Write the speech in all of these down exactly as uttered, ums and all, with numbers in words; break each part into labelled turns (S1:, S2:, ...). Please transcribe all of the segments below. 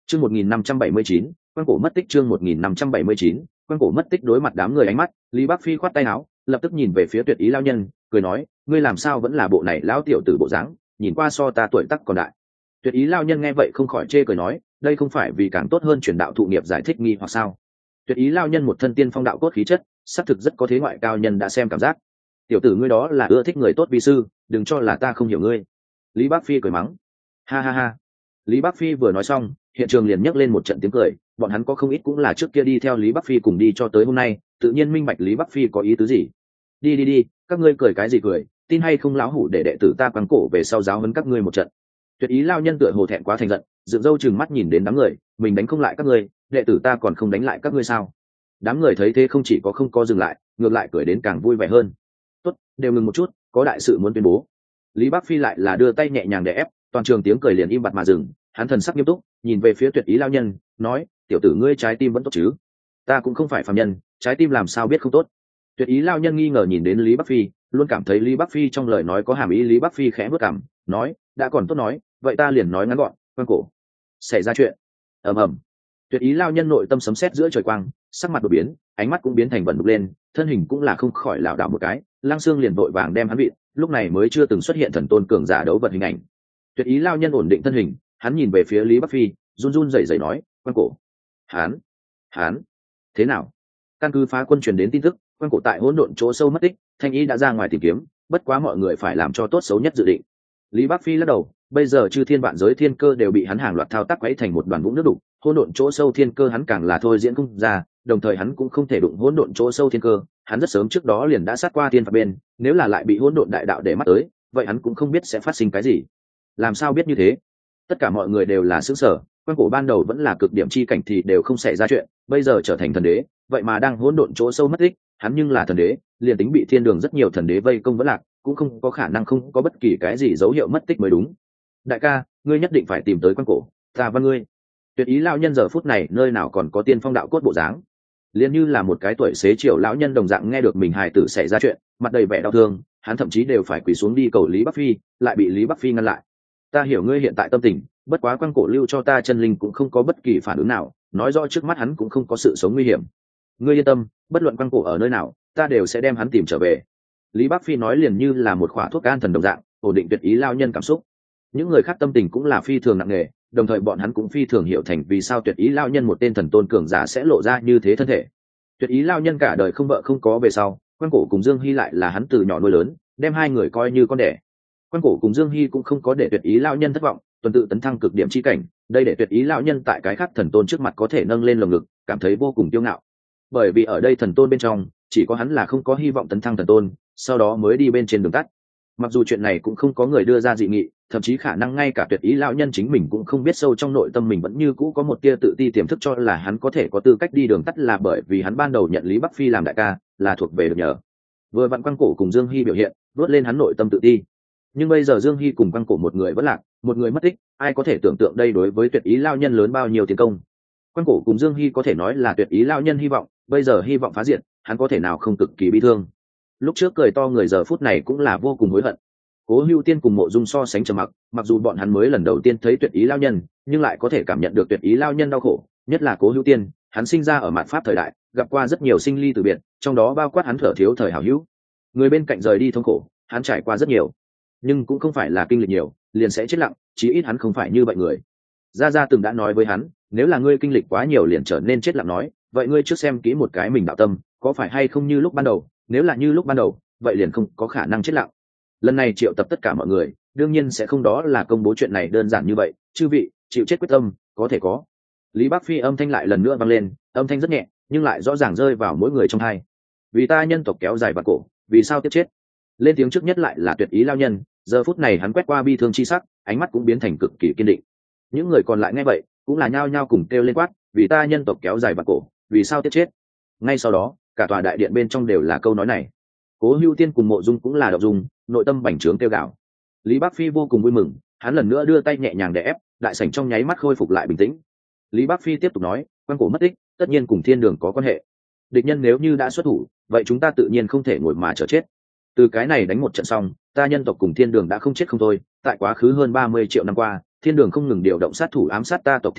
S1: chương một nghìn năm trăm bảy mươi chín, quan cổ mất tích. chương một nghìn năm trăm bảy mươi chín, quan cổ mất tích. Đối mặt đám người ánh mắt, Lý Bắc Phi khoát tay áo, lập tức nhìn về phía Tuyệt Ý lão nhân, cười nói, ngươi làm sao vẫn là bộ này lão tiểu tử bộ dáng, nhìn qua so ta tuổi tác còn đại. Tuyệt Ý lão nhân nghe vậy không khỏi chê cười nói, đây không phải vì càng tốt hơn truyền đạo thụ nghiệp giải thích nghi hoặc sao? Tuyệt Ý lão nhân một thân tiên phong đạo cốt khí chất, xác thực rất có thế ngoại cao nhân đã xem cảm giác. Tiểu tử ngươi đó là ưa thích người tốt vi sư, đừng cho là ta không hiểu ngươi. Lý Bắc Phi cười mắng, ha ha ha. Lý Bắc Phi vừa nói xong, hiện trường liền nhấc lên một trận tiếng cười, bọn hắn có không ít cũng là trước kia đi theo Lý Bắc Phi cùng đi cho tới hôm nay, tự nhiên minh bạch Lý Bắc Phi có ý tứ gì. Đi đi đi, các ngươi cười cái gì cười, tin hay không lão hủ để đệ tử ta quăng cổ về sau giáo huấn các ngươi một trận. Tuyệt Ý lão nhân tựa hồ thẹn quá thành giận, dựng râu trừng mắt nhìn đến đám người, mình đánh không lại các ngươi, đệ tử ta còn không đánh lại các ngươi sao? Đám người thấy thế không chỉ có không có dừng lại, ngược lại cười đến càng vui vẻ hơn. Tốt, đều ngừng một chút, có đại sự muốn tuyên bố. Lý Bắc Phi lại là đưa tay nhẹ nhàng để ép, toàn trường tiếng cười liền im bặt mà dừng. Hắn thần sắc nghiêm túc, nhìn về phía Tuyệt Ý lão nhân, nói, tiểu tử ngươi trái tim vẫn tốt chứ? Ta cũng không phải phàm nhân, trái tim làm sao biết không tốt? Tuyệt Ý lão nhân nghi ngờ nhìn đến Lý Bắc Phi, luôn cảm thấy Lý Bắc Phi trong lời nói có hàm ý. Lý Bắc Phi khẽ bước cằm, nói, đã còn tốt nói, vậy ta liền nói ngắn gọn, quan cổ xảy ra chuyện. Ầm ầm. Tuyệt Ý lão nhân nội tâm sấm sét giữa trời quang, sắc mặt đột biến, ánh mắt cũng biến thành vẩn đục lên, thân hình cũng là không khỏi lảo đảo một cái, Lăng Xương liền vội vàng đem hắn bị, lúc này mới chưa từng xuất hiện thần tôn cường giả đấu vật hình ảnh. Tuyệt Ý lão nhân ổn định thân hình, hắn nhìn về phía Lý Bắc Phi, run run rẩy rẩy nói, quan cổ hắn hắn thế nào? Căn cứ phá quân truyền đến tin tức, quan cổ tại hỗn độn chỗ sâu mất tích, thanh ý đã ra ngoài tìm kiếm, bất quá mọi người phải làm cho tốt xấu nhất dự định. Lý Bắc Phi lắc đầu, bây giờ chư thiên vạn giới thiên cơ đều bị hắn hàng loạt thao tác quấy thành một đoàn vũng nước đục, hỗn độn chỗ sâu thiên cơ hắn càng là thôi diễn không ra, đồng thời hắn cũng không thể đụng hỗn độn chỗ sâu thiên cơ, hắn rất sớm trước đó liền đã sát qua thiên phạt bên, nếu là lại bị hỗn độn đại đạo để mắt tới, vậy hắn cũng không biết sẽ phát sinh cái gì. Làm sao biết như thế? Tất cả mọi người đều là sửng sở, quan cổ ban đầu vẫn là cực điểm chi cảnh thì đều không xảy ra chuyện, bây giờ trở thành thần đế, vậy mà đang hỗn độn chỗ sâu mất tích, hắn nhưng là thần đế, liền tính bị thiên đường rất nhiều thần đế vây công vẫn lạc, cũng không có khả năng không có bất kỳ cái gì dấu hiệu mất tích mới đúng. Đại ca, ngươi nhất định phải tìm tới quan cổ, ta văn ngươi. Tuyệt Ý lão nhân giờ phút này nơi nào còn có tiên phong đạo cốt bộ dáng, liền như là một cái tuổi xế chiều lão nhân đồng dạng, nghe được mình hài tử xảy ra chuyện, mặt đầy vẻ đau thương, hắn thậm chí đều phải quỳ xuống đi cầu Lý Bắc Phi, lại bị Lý Bắc Phi ngăn lại. Ta hiểu ngươi hiện tại tâm tình, bất quá quan cổ lưu cho ta chân linh cũng không có bất kỳ phản ứng nào, nói rõ trước mắt hắn cũng không có sự sống nguy hiểm. Ngươi yên tâm, bất luận quan cổ ở nơi nào, ta đều sẽ đem hắn tìm trở về. Lý Bắc Phi nói liền như là một khỏa thuốc an thần đồng dạng, ổn định Tuyệt Ý lão nhân cảm xúc. Những người khác tâm tình cũng là phi thường nặng nề, đồng thời bọn hắn cũng phi thường hiểu thành vì sao Tuyệt Ý lão nhân một tên thần tôn cường giả sẽ lộ ra như thế thân thể. Tuyệt Ý lão nhân cả đời không vợ không có về sau, quan cổ cùng Dương Hy lại là hắn từ nhỏ nuôi lớn, đem hai người coi như con đẻ. Quan cổ cùng Dương Hy cũng không có để Tuyệt Ý lão nhân thất vọng, tuần tự tấn thăng cực điểm chi cảnh, đây để Tuyệt Ý lão nhân tại cái khác thần tôn trước mặt có thể nâng lên lồng ngực, cảm thấy vô cùng kiêu ngạo. Bởi vì ở đây thần tôn bên trong, chỉ có hắn là không có hy vọng tấn thăng thần tôn, sau đó mới đi bên trên đường tắt. Mặc dù chuyện này cũng không có người đưa ra dị nghị, thậm chí khả năng ngay cả Tuyệt Ý lão nhân chính mình cũng không biết sâu trong nội tâm mình vẫn như cũ có một tia tự ti tiềm thức cho là hắn có thể có tư cách đi đường tắt, là bởi vì hắn ban đầu nhận Lý Bắc Phi làm đại ca, là thuộc về được nhờ. Vừa vặn quan cổ cùng Dương Hy biểu hiện, đốt lên hắn nội tâm tự ti. Nhưng bây giờ Dương Hy cùng quan cổ một người vẫn lạc, một người mất tích, ai có thể tưởng tượng đây đối với Tuyệt Ý lão nhân lớn bao nhiêu tiền công. Quan cổ cùng Dương Hy có thể nói là Tuyệt Ý lão nhân hy vọng, bây giờ hy vọng phá diệt, hắn có thể nào không cực kỳ bi thương. Lúc trước cười to người giờ phút này cũng là vô cùng hối hận. Cố Hưu Tiên cùng Mộ Dung so sánh trầm mặc, mặc dù bọn hắn mới lần đầu tiên thấy Tuyệt Ý lão nhân, nhưng lại có thể cảm nhận được Tuyệt Ý lão nhân đau khổ, nhất là Cố Hưu Tiên, hắn sinh ra ở mạt pháp thời đại, gặp qua rất nhiều sinh ly từ biệt, trong đó bao quát hắn thở thiếu thời hảo hữu. Người bên cạnh rời đi thống khổ, hắn trải qua rất nhiều, nhưng cũng không phải là kinh lịch nhiều liền sẽ chết lặng, chí ít hắn không phải như vậy người. Gia Gia từng đã nói với hắn, nếu là ngươi kinh lịch quá nhiều liền trở nên chết lặng nói, vậy ngươi trước xem kỹ một cái mình đạo tâm, có phải hay không như lúc ban đầu, nếu là như lúc ban đầu, vậy liền không có khả năng chết lặng. Lần này triệu tập tất cả mọi người, đương nhiên sẽ không đó là công bố chuyện này đơn giản như vậy, chư vị, chịu chết quyết tâm, có thể có. Lý Bắc Phi âm thanh lại lần nữa vang lên, âm thanh rất nhẹ, nhưng lại rõ ràng rơi vào mỗi người trong tai. Vì ta nhân tộc kéo dài vạn cổ, vì sao tiếp chết? Lên tiếng trước nhất lại là Tuyệt Ý lão nhân, giờ phút này hắn quét qua bi thương chi sắc, ánh mắt cũng biến thành cực kỳ kiên định. Những người còn lại nghe vậy, cũng là nhao nhao cùng kêu lên quát, vì ta nhân tộc kéo dài vạn cổ, vì sao tiếp chết? Ngay sau đó, cả tòa đại điện bên trong đều là câu nói này. Cố Hưu Tiên cùng Mộ Dung cũng là động dung, nội tâm bành trướng kêu gào. Lý Bắc Phi vô cùng vui mừng, hắn lần nữa đưa tay nhẹ nhàng đè ép, đại sảnh trong nháy mắt khôi phục lại bình tĩnh. Lý Bắc Phi tiếp tục nói, quan cổ mất tích, tất nhiên cùng thiên đường có quan hệ. Địch nhân nếu như đã xuất thủ, vậy chúng ta tự nhiên không thể ngồi mà chờ chết. Từ cái này đánh một trận xong, ta nhân tộc cùng thiên đường đã không chết không thôi. Tại quá khứ hơn ba mươi triệu năm qua, thiên đường không ngừng điều động sát thủ ám sát ta tộc thiên tài,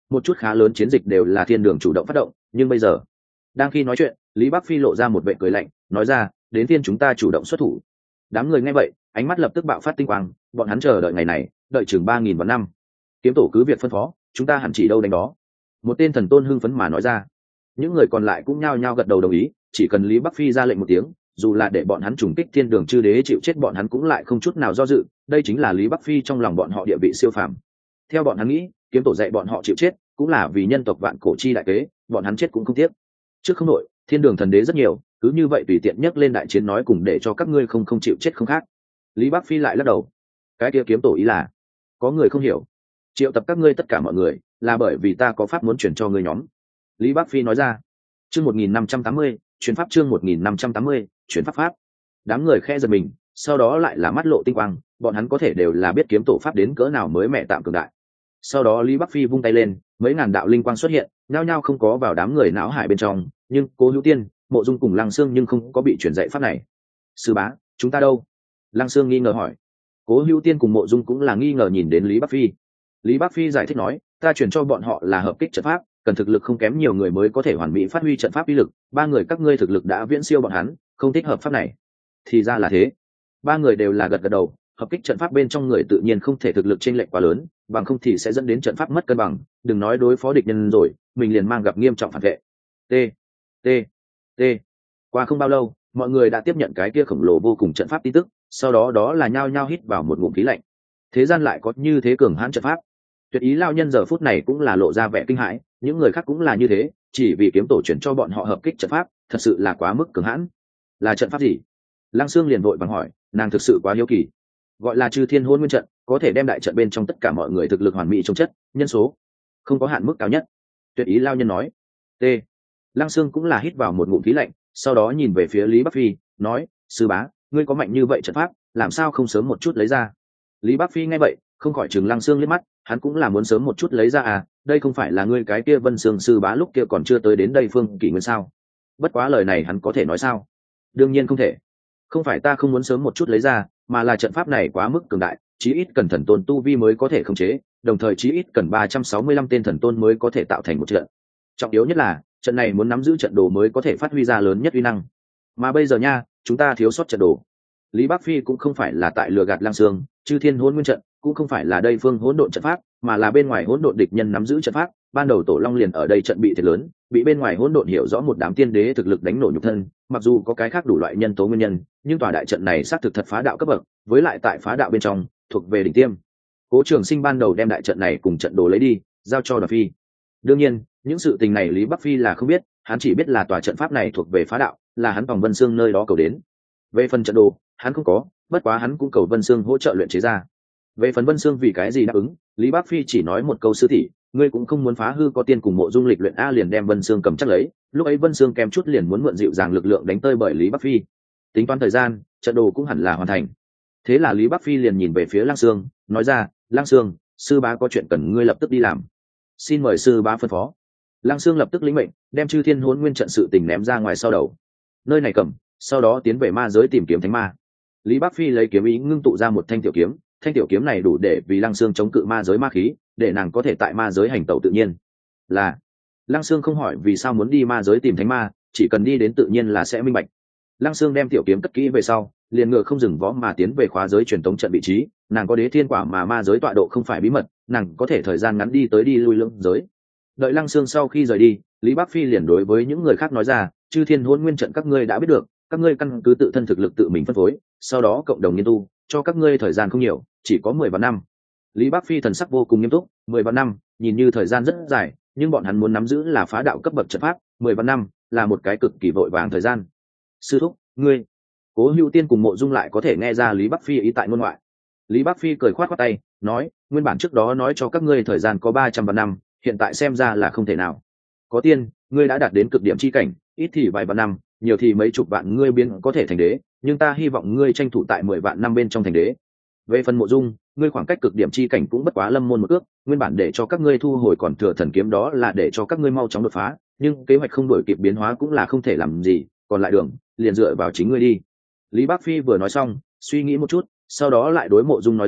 S1: một chút khá lớn chiến dịch đều là thiên đường chủ động phát động, nhưng bây giờ đang khi nói chuyện, Lý Bắc Phi lộ ra một vẻ cười lạnh, nói ra, đến thiên chúng ta chủ động xuất thủ. Đám người nghe vậy, ánh mắt lập tức bạo phát tinh quang, bọn hắn chờ đợi ngày này, đợi chừng ba nghìn vạn năm. Kiếm tổ cứ việc phân phó, chúng ta hẳn chỉ đâu đánh đó. Một tên thần tôn hưng phấn mà nói ra. Những người còn lại cũng nhao nhao gật đầu đồng ý, chỉ cần Lý Bắc Phi ra lệnh một tiếng, dù là để bọn hắn trùng kích thiên đường chư đế chịu chết bọn hắn cũng lại không chút nào do dự, đây chính là Lý Bắc Phi trong lòng bọn họ địa vị siêu phàm. Theo bọn hắn nghĩ, kiếm tổ dạy bọn họ chịu chết, cũng là vì nhân tộc vạn cổ chi đại kế, bọn hắn chết cũng không tiếc. Trước không nội, thiên đường thần đế rất nhiều, cứ như vậy tùy tiện nhấc lên đại chiến nói cùng để cho các ngươi không không chịu chết không khác. Lý Bắc Phi lại lắc đầu. Cái kia kiếm tổ ý là, có người không hiểu, triệu tập các ngươi tất cả mọi người, là bởi vì ta có pháp muốn chuyển cho ngươi nhóm. Lý Bắc Phi nói ra. Chương một nghìn năm trăm tám mươi, chuyển pháp chương một nghìn năm trăm tám mươi, chuyển pháp pháp. Đám người khe giật mình, sau đó lại là mắt lộ tinh quang, bọn hắn có thể đều là biết kiếm tổ pháp đến cỡ nào mới mẹ tạm cường đại. Sau đó Lý Bắc Phi vung tay lên, mấy ngàn đạo linh quang xuất hiện, nhao nhao không có vào đám người não hải bên trong, nhưng Cố Hữu Tiên, Mộ Dung cùng Lăng Xương nhưng không có bị chuyển dạy pháp này. Sư bá, chúng ta đâu? Lăng Xương nghi ngờ hỏi. Cố Hữu Tiên cùng Mộ Dung cũng là nghi ngờ nhìn đến Lý Bắc Phi. Lý Bắc Phi giải thích nói, ta chuyển cho bọn họ là hợp kích trận pháp, cần thực lực không kém nhiều người mới có thể hoàn mỹ phát huy trận pháp uy lực, ba người các ngươi thực lực đã viễn siêu bọn hắn, không thích hợp pháp này. Thì ra là thế. Ba người đều là gật gật đầu, hợp kích trận pháp bên trong người tự nhiên không thể thực lực chênh lệch quá lớn, bằng không thì sẽ dẫn đến trận pháp mất cân bằng, đừng nói đối phó địch nhân rồi, mình liền mang gặp nghiêm trọng phản vệ. T T T. Qua không bao lâu, mọi người đã tiếp nhận cái kia khổng lồ vô cùng trận pháp tin tức, sau đó đó là nhao nhao hít vào một ngụm khí lạnh. Thế gian lại có như thế cường hãn trận pháp. Tuyệt ý lao nhân giờ phút này cũng là lộ ra vẻ kinh hãi, những người khác cũng là như thế, chỉ vì kiếm tổ chuyển cho bọn họ hợp kích trận pháp, thật sự là quá mức cường hãn. Là trận pháp gì? Lăng Xương liền vội vàng hỏi, nàng thực sự quá hiếu kỳ. Gọi là Chư Thiên Hôn Nguyên trận, có thể đem đại trận bên trong tất cả mọi người thực lực hoàn mỹ trong chất, nhân số không có hạn mức cao nhất. Tuyệt ý lao nhân nói. T. Lăng Xương cũng là hít vào một ngụm khí lạnh, sau đó nhìn về phía Lý Bắc Phi, nói, sư bá, ngươi có mạnh như vậy trận pháp, làm sao không sớm một chút lấy ra? Lý Bắc Phi nghe vậy, không khỏi trừng Lăng Xương liếc mắt, hắn cũng là muốn sớm một chút lấy ra à, đây không phải là ngươi cái kia Vân Xương sư bá lúc kia còn chưa tới đến đây Phương Kỷ Nguyên sao? Bất quá lời này hắn có thể nói sao? Đương nhiên không thể. Không phải ta không muốn sớm một chút lấy ra, mà là trận pháp này quá mức cường đại, chí ít cần thần tôn tu vi mới có thể khống chế, đồng thời chí ít cần ba trăm sáu mươi lăm tên thần tôn mới có thể tạo thành một trận. Trọng yếu nhất là, trận này muốn nắm giữ trận đồ mới có thể phát huy ra lớn nhất uy năng. Mà bây giờ nha, chúng ta thiếu sót trận đồ. Lý Bắc Phi cũng không phải là tại lừa gạt Lăng Xương, Chư Thiên Hỗn Nguyên trận cũng không phải là đây phương hỗn độn trận pháp, mà là bên ngoài hỗn độn địch nhân nắm giữ trận pháp, ban đầu Tổ Long liền ở đây trận bị thiệt lớn, bị bên ngoài hỗn độn hiểu rõ một đám tiên đế thực lực đánh nổ nhục thân, mặc dù có cái khác đủ loại nhân tố nguyên nhân, nhưng tòa đại trận này xác thực thật phá đạo cấp bậc, với lại tại phá đạo bên trong, thuộc về đỉnh tiêm. Cố Trường Sinh ban đầu đem đại trận này cùng trận đồ lấy đi, giao cho Đoàn Phi. Đương nhiên, những sự tình này Lý Bắc Phi là không biết, hắn chỉ biết là tòa trận pháp này thuộc về phá đạo, là hắn vòng Vân Xương nơi đó cầu đến. Về phần trận đồ, hắn không có, bất quá hắn cũng cầu Vân Xương hỗ trợ luyện chế ra. Về phần Vân Xương vì cái gì đáp ứng, Lý Bắc Phi chỉ nói một câu, sư tỷ, ngươi cũng không muốn phá hư có tiên cùng Mộ Dung lịch luyện a, liền đem Vân Xương cầm chắc lấy. Lúc ấy Vân Xương kèm chút liền muốn mượn dịu dàng lực lượng đánh tơi bởi Lý Bắc Phi. Tính toán thời gian, trận đồ cũng hẳn là hoàn thành. Thế là Lý Bắc Phi liền nhìn về phía Lăng Xương, nói ra, Lăng Xương, sư bá có chuyện cần ngươi lập tức đi làm. Xin mời sư bá phân phó. Lăng Xương lập tức lĩnh mệnh, đem Chư Thiên Hỗn Nguyên trận sự tình ném ra ngoài sau đầu. Nơi này cầm, sau đó tiến về ma giới tìm kiếm thánh ma. Lý Bắc Phi lấy kiếm ý ngưng tụ ra một thanh tiểu kiếm, thanh tiểu kiếm này đủ để vì Lăng Xương chống cự ma giới ma khí, để nàng có thể tại ma giới hành tẩu tự nhiên. Là Lăng Xương không hỏi vì sao muốn đi ma giới tìm thánh ma, chỉ cần đi đến tự nhiên là sẽ minh bạch. Lăng Xương đem tiểu kiếm cất kỹ về sau, liền ngựa không dừng võ mà tiến về khóa giới truyền tống trận vị trí. Nàng có đế thiên quả mà ma giới tọa độ không phải bí mật, nàng có thể thời gian ngắn đi tới đi lui lưỡng giới. Đợi Lăng Xương sau khi rời đi, Lý Bắc Phi liền đối với những người khác nói ra, Chư Thiên Hỗn Nguyên trận các ngươi đã biết được, các ngươi căn cứ tự thân thực lực tự mình phân phối, sau đó cộng đồng nghiên tu, cho các ngươi thời gian không nhiều, chỉ có mười vạn năm. Lý Bắc Phi thần sắc vô cùng nghiêm túc, mười vạn năm, nhìn như thời gian rất dài, nhưng bọn hắn muốn nắm giữ là phá đạo cấp bậc trận pháp, mười vạn năm là một cái cực kỳ vội vàng thời gian. Sư thúc, ngươi, Cố Hữu Tiên cùng Mộ Dung lại có thể nghe ra Lý Bắc Phi ý tại ngôn ngoại. Lý Bắc Phi cười khoát khoát tay, nói, nguyên bản trước đó nói cho các ngươi thời gian có ba trăm vạn năm, hiện tại xem ra là không thể nào. Có tiên, ngươi đã đạt đến cực điểm chi cảnh, ít thì vài vạn năm, nhiều thì mấy chục vạn ngươi biến có thể thành đế, nhưng ta hy vọng ngươi tranh thủ tại mười vạn năm bên trong thành đế. Về phần Mộ Dung, ngươi khoảng cách cực điểm chi cảnh cũng bất quá lâm môn một ước, nguyên bản để cho các ngươi thu hồi còn thừa thần kiếm đó là để cho các ngươi mau chóng đột phá, nhưng kế hoạch không đổi kịp biến hóa cũng là không thể làm gì, còn lại đường, liền dựa vào chính ngươi đi. Lý Bắc Phi vừa nói xong, suy nghĩ một chút, sau đó lại đối Mộ Dung nói ra,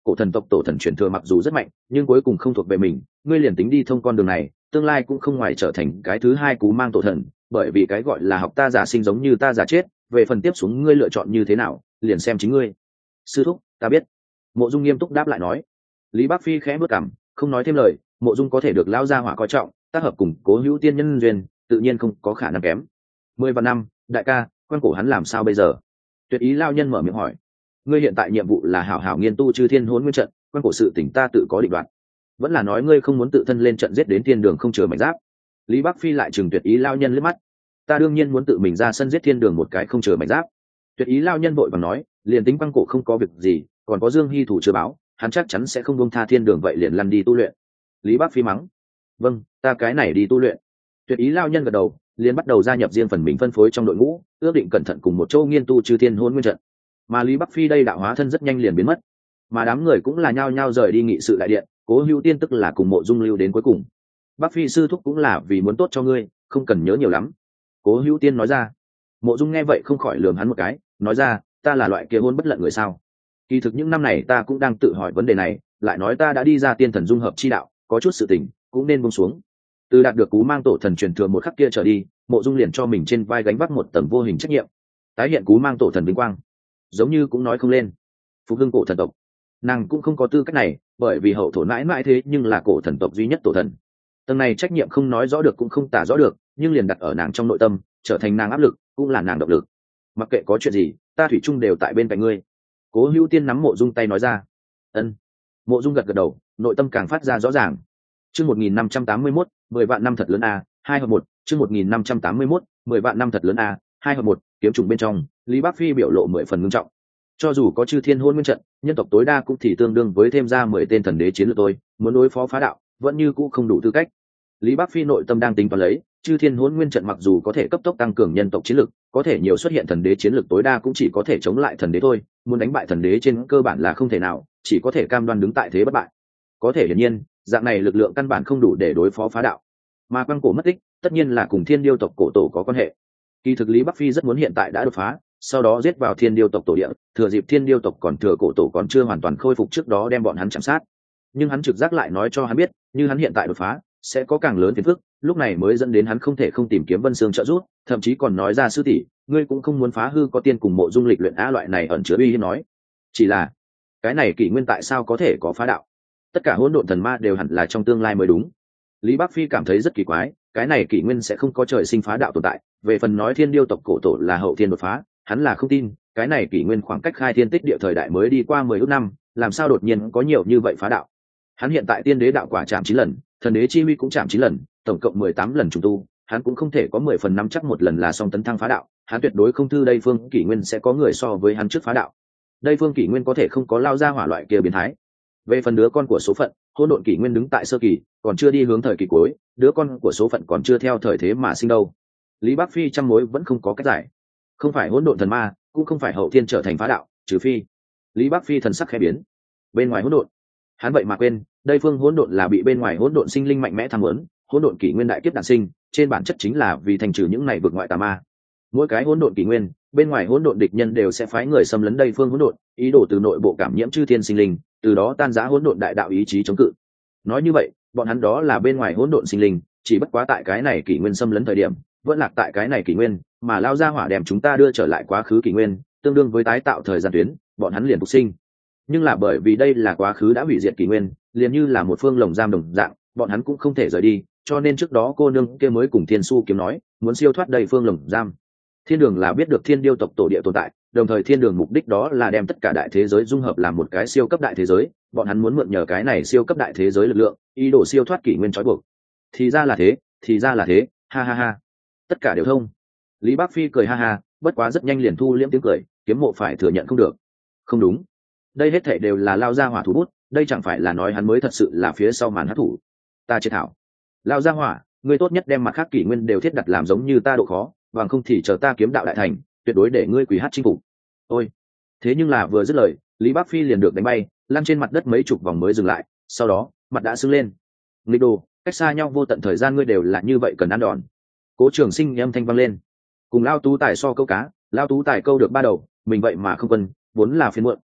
S1: cổ thần tộc tổ thần truyền thừa mặc dù rất mạnh nhưng cuối cùng không thuộc về mình, ngươi liền tính đi thông con đường này tương lai cũng không ngoài trở thành cái thứ hai cú mang tổ thần, bởi vì cái gọi là học ta giả sinh giống như ta giả chết, về phần tiếp xuống ngươi lựa chọn như thế nào liền xem chính ngươi. Sư thúc ta biết. Mộ Dung nghiêm túc đáp lại nói. Lý Bắc Phi khẽ bước cằm, không nói thêm lời. Mộ Dung có thể được lao gia hỏa coi trọng, tác hợp cùng Cố Hữu Tiên nhân duyên tự nhiên không có khả năng kém. Mười vạn năm đại ca, quan cổ hắn làm sao bây giờ? Tuyệt ý lao nhân mở miệng hỏi. Ngươi hiện tại nhiệm vụ là hảo hảo nghiên tu chư thiên hỗn nguyên trận, quan cổ sự tỉnh ta tự có định đoạt. Vẫn là nói ngươi không muốn tự thân lên trận giết đến thiên đường không chừa mảnh giáp? Lý Bắc Phi lại trừng tuyệt ý lao nhân liếc mắt. Ta đương nhiên muốn tự mình ra sân giết thiên đường một cái không chừa mảnh giáp. Tuyệt ý lao nhân vội vàng nói, liền tính băng cổ không có việc gì, còn có Dương Hi thủ chưa báo, hắn chắc chắn sẽ không buông tha thiên đường, vậy liền lăn đi tu luyện. Lý Bắc Phi mắng. Vâng, ta cái này đi tu luyện. Tuyệt ý lao nhân gật đầu, liền bắt đầu gia nhập riêng phần mình phân phối trong đội ngũ, ước định cẩn thận cùng một châu nghiên tu chư thiên hôn nguyên trận. Mà Lý Bắc Phi đây đạo hóa thân rất nhanh liền biến mất, mà đám người cũng là nhao nhao rời đi nghị sự đại điện. Cố Hữu Tiên tức là cùng Mộ Dung lưu đến cuối cùng. Bắc Phi sư thúc cũng là vì muốn tốt cho ngươi, không cần nhớ nhiều lắm. Cố Hữu Tiên nói ra. Mộ Dung nghe vậy không khỏi lườm hắn một cái, nói ra, ta là loại kia hôn bất lận người sao? Kỳ thực những năm này ta cũng đang tự hỏi vấn đề này, lại nói ta đã đi ra tiên thần dung hợp chi đạo, có chút sự tình cũng nên buông xuống. Từ đạt được cú mang tổ thần truyền thừa một khắc kia trở đi, Mộ Dung liền cho mình trên vai gánh vác một tầng vô hình trách nhiệm. Tái hiện cú mang tổ thần vinh quang, giống như cũng nói không lên. Phục hưng cổ thần tộc, nàng cũng không có tư cách này, bởi vì hậu thổ mãi mãi thế nhưng là cổ thần tộc duy nhất tổ thần. Tầng này trách nhiệm không nói rõ được cũng không tả rõ được, nhưng liền đặt ở nàng trong nội tâm, trở thành nàng áp lực, cũng là nàng động lực. Mặc kệ có chuyện gì, ta thủy chung đều tại bên cạnh ngươi. Cố Hữu Tiên nắm Mộ Dung tay nói ra. Ân. Mộ Dung gật gật đầu, nội tâm càng phát ra rõ ràng. Chương một nghìn năm trăm tám mươi mốt, mười vạn năm thật lớn a, hai hợp một. Chương một nghìn năm trăm tám mươi mốt, mười vạn năm thật lớn a, hai hợp một. Kiếm trùng bên trong, Lý Bắc Phi biểu lộ mười phần nghiêm trọng. Cho dù có chư thiên hôn nguyên trận, nhân tộc tối đa cũng thì tương đương với thêm ra mười tên thần đế chiến lược tôi, muốn đối phó phá đạo, vẫn như cũ không đủ tư cách. Lý Bắc Phi nội tâm đang tính toán lấy, chư thiên hỗn nguyên trận mặc dù có thể cấp tốc tăng cường nhân tộc chiến lực, có thể nhiều xuất hiện thần đế chiến lực tối đa cũng chỉ có thể chống lại thần đế thôi, muốn đánh bại thần đế trên cơ bản là không thể nào, chỉ có thể cam đoan đứng tại thế bất bại. Có thể hiển nhiên, dạng này lực lượng căn bản không đủ để đối phó phá đạo. Mà quan cổ mất tích, tất nhiên là cùng thiên điêu tộc cổ tổ có quan hệ. Kỳ thực Lý Bắc Phi rất muốn hiện tại đã đột phá, sau đó giết vào thiên điêu tộc tổ địa, thừa dịp thiên điêu tộc còn thừa cổ tổ còn chưa hoàn toàn khôi phục trước đó đem bọn hắn chạm sát. Nhưng hắn trực giác lại nói cho hắn biết, như hắn hiện tại đột phá, sẽ có càng lớn phiền phức, lúc này mới dẫn đến hắn không thể không tìm kiếm Vân Sương trợ giúp, thậm chí còn nói ra sư tỷ, ngươi cũng không muốn phá hư có tiên cùng Mộ Dung lịch luyện a loại này ẩn chứa uy hiếp nói. Chỉ là, cái này kỷ nguyên tại sao có thể có phá đạo? Tất cả hỗn độn thần ma đều hẳn là trong tương lai mới đúng. Lý Bắc Phi cảm thấy rất kỳ quái, cái này kỷ nguyên sẽ không có trời sinh phá đạo tồn tại, về phần nói thiên điêu tộc cổ tổ là hậu thiên đột phá, hắn là không tin, cái này kỷ nguyên khoảng cách khai thiên tích địa thời đại mới đi qua mười ước năm, làm sao đột nhiên có nhiều như vậy phá đạo? Hắn hiện tại tiên đế đạo quả chạm chín lần, thần đế chi huy cũng chạm chín lần, tổng cộng mười tám lần trùng tu, hắn cũng không thể có mười phần năm chắc một lần là song tấn thăng phá đạo, hắn tuyệt đối không thư đây phương kỷ nguyên sẽ có người so với hắn trước phá đạo. Đây phương kỷ nguyên có thể không có lao ra hỏa loại kia biến thái. Về phần đứa con của số phận, hỗn độn kỷ nguyên đứng tại sơ kỳ, còn chưa đi hướng thời kỳ cuối, đứa con của số phận còn chưa theo thời thế mà sinh đâu. Lý Bắc Phi trăm mối vẫn không có cách giải. Không phải hỗn độn thần ma, cũng không phải hậu thiên trở thành phá đạo, trừ phi. Lý Bắc Phi thần sắc khẽ biến. Bên ngoài hỗn độn, hắn vậy mà quên, đây phương hỗn độn là bị bên ngoài hỗn độn sinh linh mạnh mẽ tham muốn, hỗn độn kỷ nguyên đại kiếp đản sinh, trên bản chất chính là vì thành trừ những này vượt ngoại tà ma. Mỗi cái hỗn độn kỷ nguyên, bên ngoài hỗn độn địch nhân đều sẽ phái người xâm lấn đây phương hỗn độn, ý đồ từ nội bộ cảm nhiễm chư thiên sinh linh, từ đó tan rã hỗn độn đại đạo ý chí chống cự. Nói như vậy, bọn hắn đó là bên ngoài hỗn độn sinh linh, chỉ bất quá tại cái này kỷ nguyên xâm lấn thời điểm, vẫn lạc tại cái này kỷ nguyên, mà lao ra hỏa đem chúng ta đưa trở lại quá khứ kỷ nguyên, tương đương với tái tạo thời gian tuyến, bọn hắn liền phục sinh. Nhưng là bởi vì đây là quá khứ đã hủy diệt kỷ nguyên, liền như là một phương lồng giam đồng dạng, bọn hắn cũng không thể rời đi, cho nên trước đó cô nương kia mới cùng Thiên Su kiếm nói, muốn siêu thoát đây phương lồng giam. Thiên đường là biết được thiên điêu tộc tổ địa tồn tại, đồng thời thiên đường mục đích đó là đem tất cả đại thế giới dung hợp làm một cái siêu cấp đại thế giới, bọn hắn muốn mượn nhờ cái này siêu cấp đại thế giới lực lượng, ý đồ siêu thoát kỷ nguyên trói buộc. Thì ra là thế, thì ra là thế, ha ha ha. Tất cả đều thông. Lý Bắc Phi cười ha ha, bất quá rất nhanh liền thu liễm tiếng cười, kiếm mộ phải thừa nhận không được. Không đúng, đây hết thảy đều là lao ra hỏa thủ bút, đây chẳng phải là nói hắn mới thật sự là phía sau màn hát thủ. Ta chế thảo. Lao ra hỏa, ngươi tốt nhất đem mặt khác kỷ nguyên đều thiết đặt làm giống như ta độ khó, bằng không thì chờ ta kiếm đạo đại thành, tuyệt đối để ngươi quỳ hát chinh phục. Ôi, thế nhưng là vừa dứt lời, Lý Bắc Phi liền được đánh bay, lăn trên mặt đất mấy chục vòng mới dừng lại, sau đó mặt đã sưng lên. Nghịch đồ, cách xa nhau vô tận thời gian ngươi đều là như vậy cần ăn đòn. Cố Trường Sinh âm thanh vang lên. Cùng Lao Tú Tài so câu cá, Lao Tú Tài câu được ba đầu, mình vậy mà không quân, vốn là phiền muộn,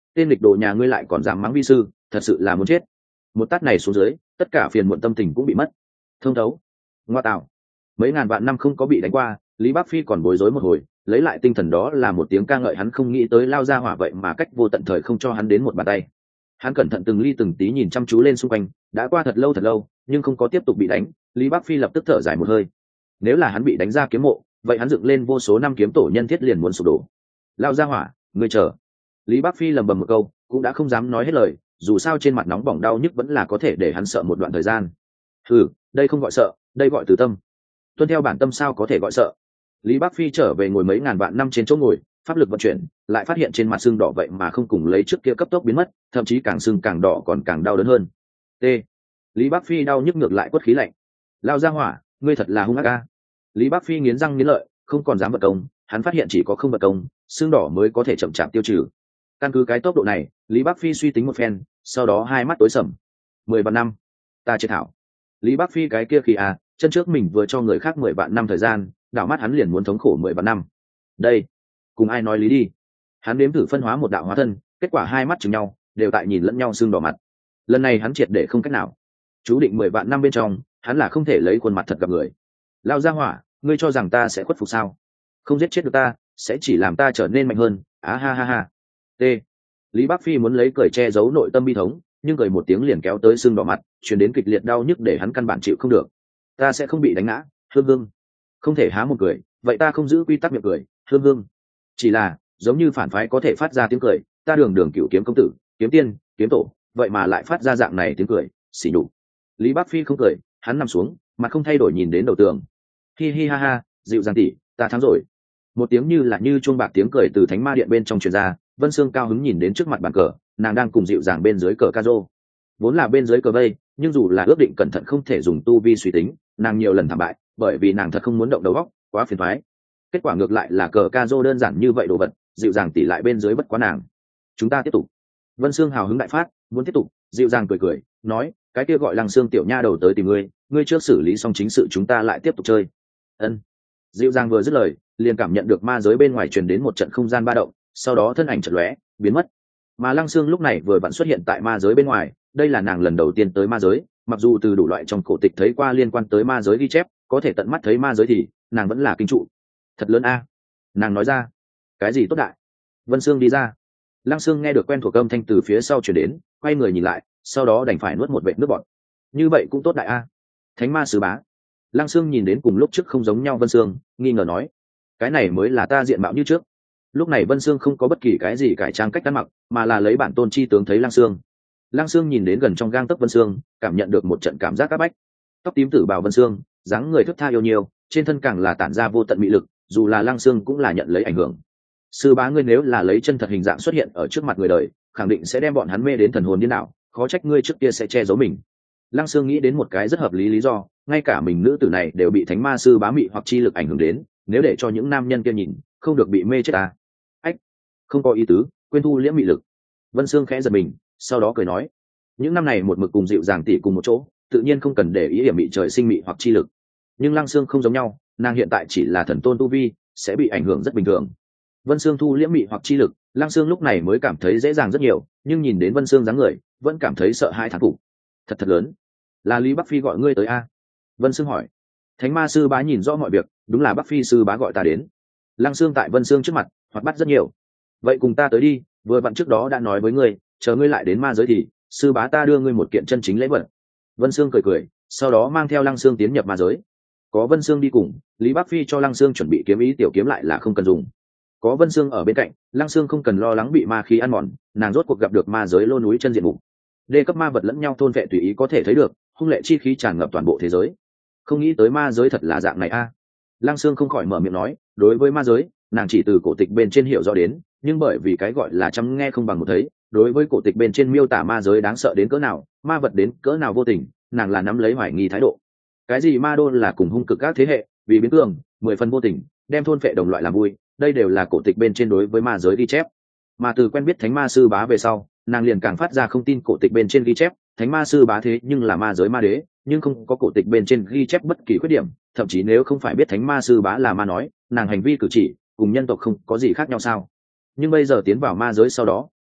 S1: tên lịch đồ nhà ngươi lại còn dám mắng vi sư, thật sự là muốn chết. Một tát này xuống dưới, tất cả phiền muộn tâm tình cũng bị mất. Thông thấu. Ngoa tạo. Mấy ngàn vạn năm không có bị đánh qua, Lý Bắc Phi còn bối rối một hồi, lấy lại tinh thần đó là một tiếng ca ngợi hắn không nghĩ tới lao ra hỏa vậy mà cách vô tận thời không cho hắn đến một bàn tay. Hắn cẩn thận từng ly từng tí nhìn chăm chú lên xung quanh, đã qua thật lâu thật lâu, nhưng không có tiếp tục bị đánh, Lý Bắc Phi lập tức thở dài một hơi. Nếu là hắn bị đánh ra kiếm mộ, vậy hắn dựng lên vô số năm kiếm tổ nhân thiết liền muốn sụp đổ. Lao ra hỏa, ngươi chờ. Lý Bắc Phi lầm bầm một câu, cũng đã không dám nói hết lời, dù sao trên mặt nóng bỏng đau nhức vẫn là có thể để hắn sợ một đoạn thời gian. Ừ, đây không gọi sợ, đây gọi từ tâm. Tuân theo bản tâm sao có thể gọi sợ. Lý Bắc Phi trở về ngồi mấy ngàn vạn năm trên chỗ ngồi, pháp lực vận chuyển, lại phát hiện trên mặt xương đỏ vậy mà không cùng lấy trước kia cấp tốc biến mất, thậm chí càng xương càng đỏ còn càng đau đớn hơn. T. Lý Bắc Phi đau nhức ngược lại quất khí lạnh. Lao ra hỏa, ngươi thật là hung ác a. Lý Bắc Phi nghiến răng nghiến lợi, không còn dám vật công, hắn phát hiện chỉ có không vật công, xương đỏ mới có thể chậm chạp tiêu trừ. Căn cứ cái tốc độ này, Lý Bắc Phi suy tính một phen, sau đó hai mắt tối sầm. Mười vạn năm, ta chết thảo. Lý Bắc Phi cái kia khi à, chân trước mình vừa cho người khác mười vạn năm thời gian, đảo mắt hắn liền muốn thống khổ mười vạn năm. Đây, cùng ai nói lý đi. Hắn đếm thử phân hóa một đạo hóa thân, kết quả hai mắt chừng nhau, đều tại nhìn lẫn nhau xương đỏ mặt. Lần này hắn triệt để không cách nào. Chú định mười vạn năm bên trong, hắn là không thể lấy khuôn mặt thật gặp người. Lao ra hỏa, ngươi cho rằng ta sẽ khuất phục sao? Không giết chết được ta, sẽ chỉ làm ta trở nên mạnh hơn. Á ha ha ha. T. Lý Bắc Phi muốn lấy cười che giấu nội tâm bi thống, nhưng cười một tiếng liền kéo tới xương đỏ mặt, truyền đến kịch liệt đau nhức để hắn căn bản chịu không được. Ta sẽ không bị đánh ngã, Hương Vương. Không thể há một cười, vậy ta không giữ quy tắc miệng cười, Hương Vương. Chỉ là, giống như phản phái có thể phát ra tiếng cười, ta đường đường cửu kiếm công tử, kiếm tiên, kiếm tổ, vậy mà lại phát ra dạng này tiếng cười, xỉ nhục. Lý Bắc Phi không cười, hắn nằm xuống, mặt không thay đổi nhìn đến đầu tường. Hi hi ha ha, dịu dàng tỷ, ta thắng rồi. Một tiếng như là như chuông bạc tiếng cười từ thánh ma điện bên trong truyền ra, Vân Sương cao hứng nhìn đến trước mặt bàn cờ, nàng đang cùng dịu dàng bên dưới cờ ca rô. Vốn là bên dưới cờ vây, nhưng dù là ước định cẩn thận không thể dùng tu vi suy tính, nàng nhiều lần thảm bại, bởi vì nàng thật không muốn động đầu óc, quá phiền toái. Kết quả ngược lại là cờ ca rô đơn giản như vậy đồ vật, dịu dàng tỷ lại bên dưới bất quá nàng. Chúng ta tiếp tục. Vân Sương hào hứng đại phát, muốn tiếp tục, dịu dàng cười cười, nói, cái kia gọi Lăng Sương tiểu nha đầu tới tìm ngươi, ngươi trước xử lý xong chính sự chúng ta lại tiếp tục chơi. Ân. Dịu dàng vừa dứt lời, liền cảm nhận được ma giới bên ngoài truyền đến một trận không gian ba động, sau đó thân ảnh chợt lóe, biến mất. Mà Lăng Sương lúc này vừa vặn xuất hiện tại ma giới bên ngoài, đây là nàng lần đầu tiên tới ma giới, mặc dù từ đủ loại trong cổ tịch thấy qua liên quan tới ma giới ghi chép, có thể tận mắt thấy ma giới thì nàng vẫn là kinh trụ. Thật lớn a. Nàng nói ra. Cái gì tốt đại? Vân Sương đi ra. Lăng Sương nghe được quen thuộc âm thanh từ phía sau truyền đến, quay người nhìn lại, sau đó đành phải nuốt một vệt nước bọt. Như vậy cũng tốt đại a. Thánh ma sứ bá. Lăng Sương nhìn đến cùng lúc trước không giống nhau Vân Sương, nghi ngờ nói, cái này mới là ta diện mạo như trước. Lúc này Vân Sương không có bất kỳ cái gì cải trang cách ăn mặc, mà là lấy bản tôn chi tướng thấy Lăng Sương. Lăng Sương nhìn đến gần trong gang tấc Vân Sương, cảm nhận được một trận cảm giác áp bách. Tóc tím tử bào Vân Sương, dáng người thướt tha yêu nhiều, trên thân càng là tản ra vô tận mị lực, dù là Lăng Sương cũng là nhận lấy ảnh hưởng. Sư bá ngươi nếu là lấy chân thật hình dạng xuất hiện ở trước mặt người đời, khẳng định sẽ đem bọn hắn mê đến thần hồn điên đảo, khó trách ngươi trước kia sẽ che giấu mình. Lăng Sương nghĩ đến một cái rất hợp lý lý do, ngay cả mình nữ tử này đều bị thánh ma sư bá mị hoặc chi lực ảnh hưởng đến, nếu để cho những nam nhân kia nhìn, không được bị mê chết ta. Ách, không có ý tứ, quên thu liễm mị lực. Vân Sương khẽ giật mình, sau đó cười nói, những năm này một mực cùng dịu dàng tỷ cùng một chỗ, tự nhiên không cần để ý hiểm mị trời sinh mị hoặc chi lực. Nhưng Lăng Sương không giống nhau, nàng hiện tại chỉ là thần tôn tu vi, sẽ bị ảnh hưởng rất bình thường. Vân Sương thu liễm mị hoặc chi lực, Lăng Sương lúc này mới cảm thấy dễ dàng rất nhiều, nhưng nhìn đến Vân Sương dáng người, vẫn cảm thấy sợ hãi thán phục. Thật thật lớn, là Lý Bắc Phi gọi ngươi tới a? Vân Sương hỏi. Thánh ma sư bá nhìn rõ mọi việc, đúng là Bắc Phi sư bá gọi ta đến. Lăng Sương tại Vân Sương trước mặt, hoạt bát rất nhiều. Vậy cùng ta tới đi, vừa vặn trước đó đã nói với ngươi, chờ ngươi lại đến ma giới thì sư bá ta đưa ngươi một kiện chân chính lễ vật. Vân Sương cười cười, sau đó mang theo Lăng Sương tiến nhập ma giới. Có Vân Sương đi cùng, Lý Bắc Phi cho Lăng Sương chuẩn bị kiếm ý tiểu kiếm lại là không cần dùng. Có Vân Sương ở bên cạnh, Lăng Sương không cần lo lắng bị ma khí ăn mòn, nàng rốt cuộc gặp được ma giới lô núi chân diện mục. Đê cấp ma vật lẫn nhau thôn vệ tùy ý có thể thấy được, hung lệ chi khí tràn ngập toàn bộ thế giới. Không nghĩ tới ma giới thật là dạng này a. À. Lăng Sương không khỏi mở miệng nói, đối với ma giới, nàng chỉ từ cổ tịch bên trên hiểu rõ đến, nhưng bởi vì cái gọi là chăm nghe không bằng một thấy, đối với cổ tịch bên trên miêu tả ma giới đáng sợ đến cỡ nào, ma vật đến cỡ nào vô tình, nàng là nắm lấy hoài nghi thái độ. Cái gì ma đôn là cùng hung cực các thế hệ, vì biến cường, mười phần vô tình, đem thôn phệ đồng loại làm vui, đây đều là cổ tịch bên trên đối với ma giới ghi chép. Mà từ quen biết thánh ma sư bá về sau, nàng liền càng phát ra không tin cổ tịch bên trên ghi chép, thánh ma sư bá thế nhưng là ma giới ma đế, nhưng không có cổ tịch bên trên ghi chép bất kỳ khuyết điểm, thậm chí nếu không phải biết thánh ma sư bá là ma nói, nàng hành vi cử chỉ cùng nhân tộc không có gì khác nhau sao? Nhưng bây giờ tiến vào ma giới sau đó,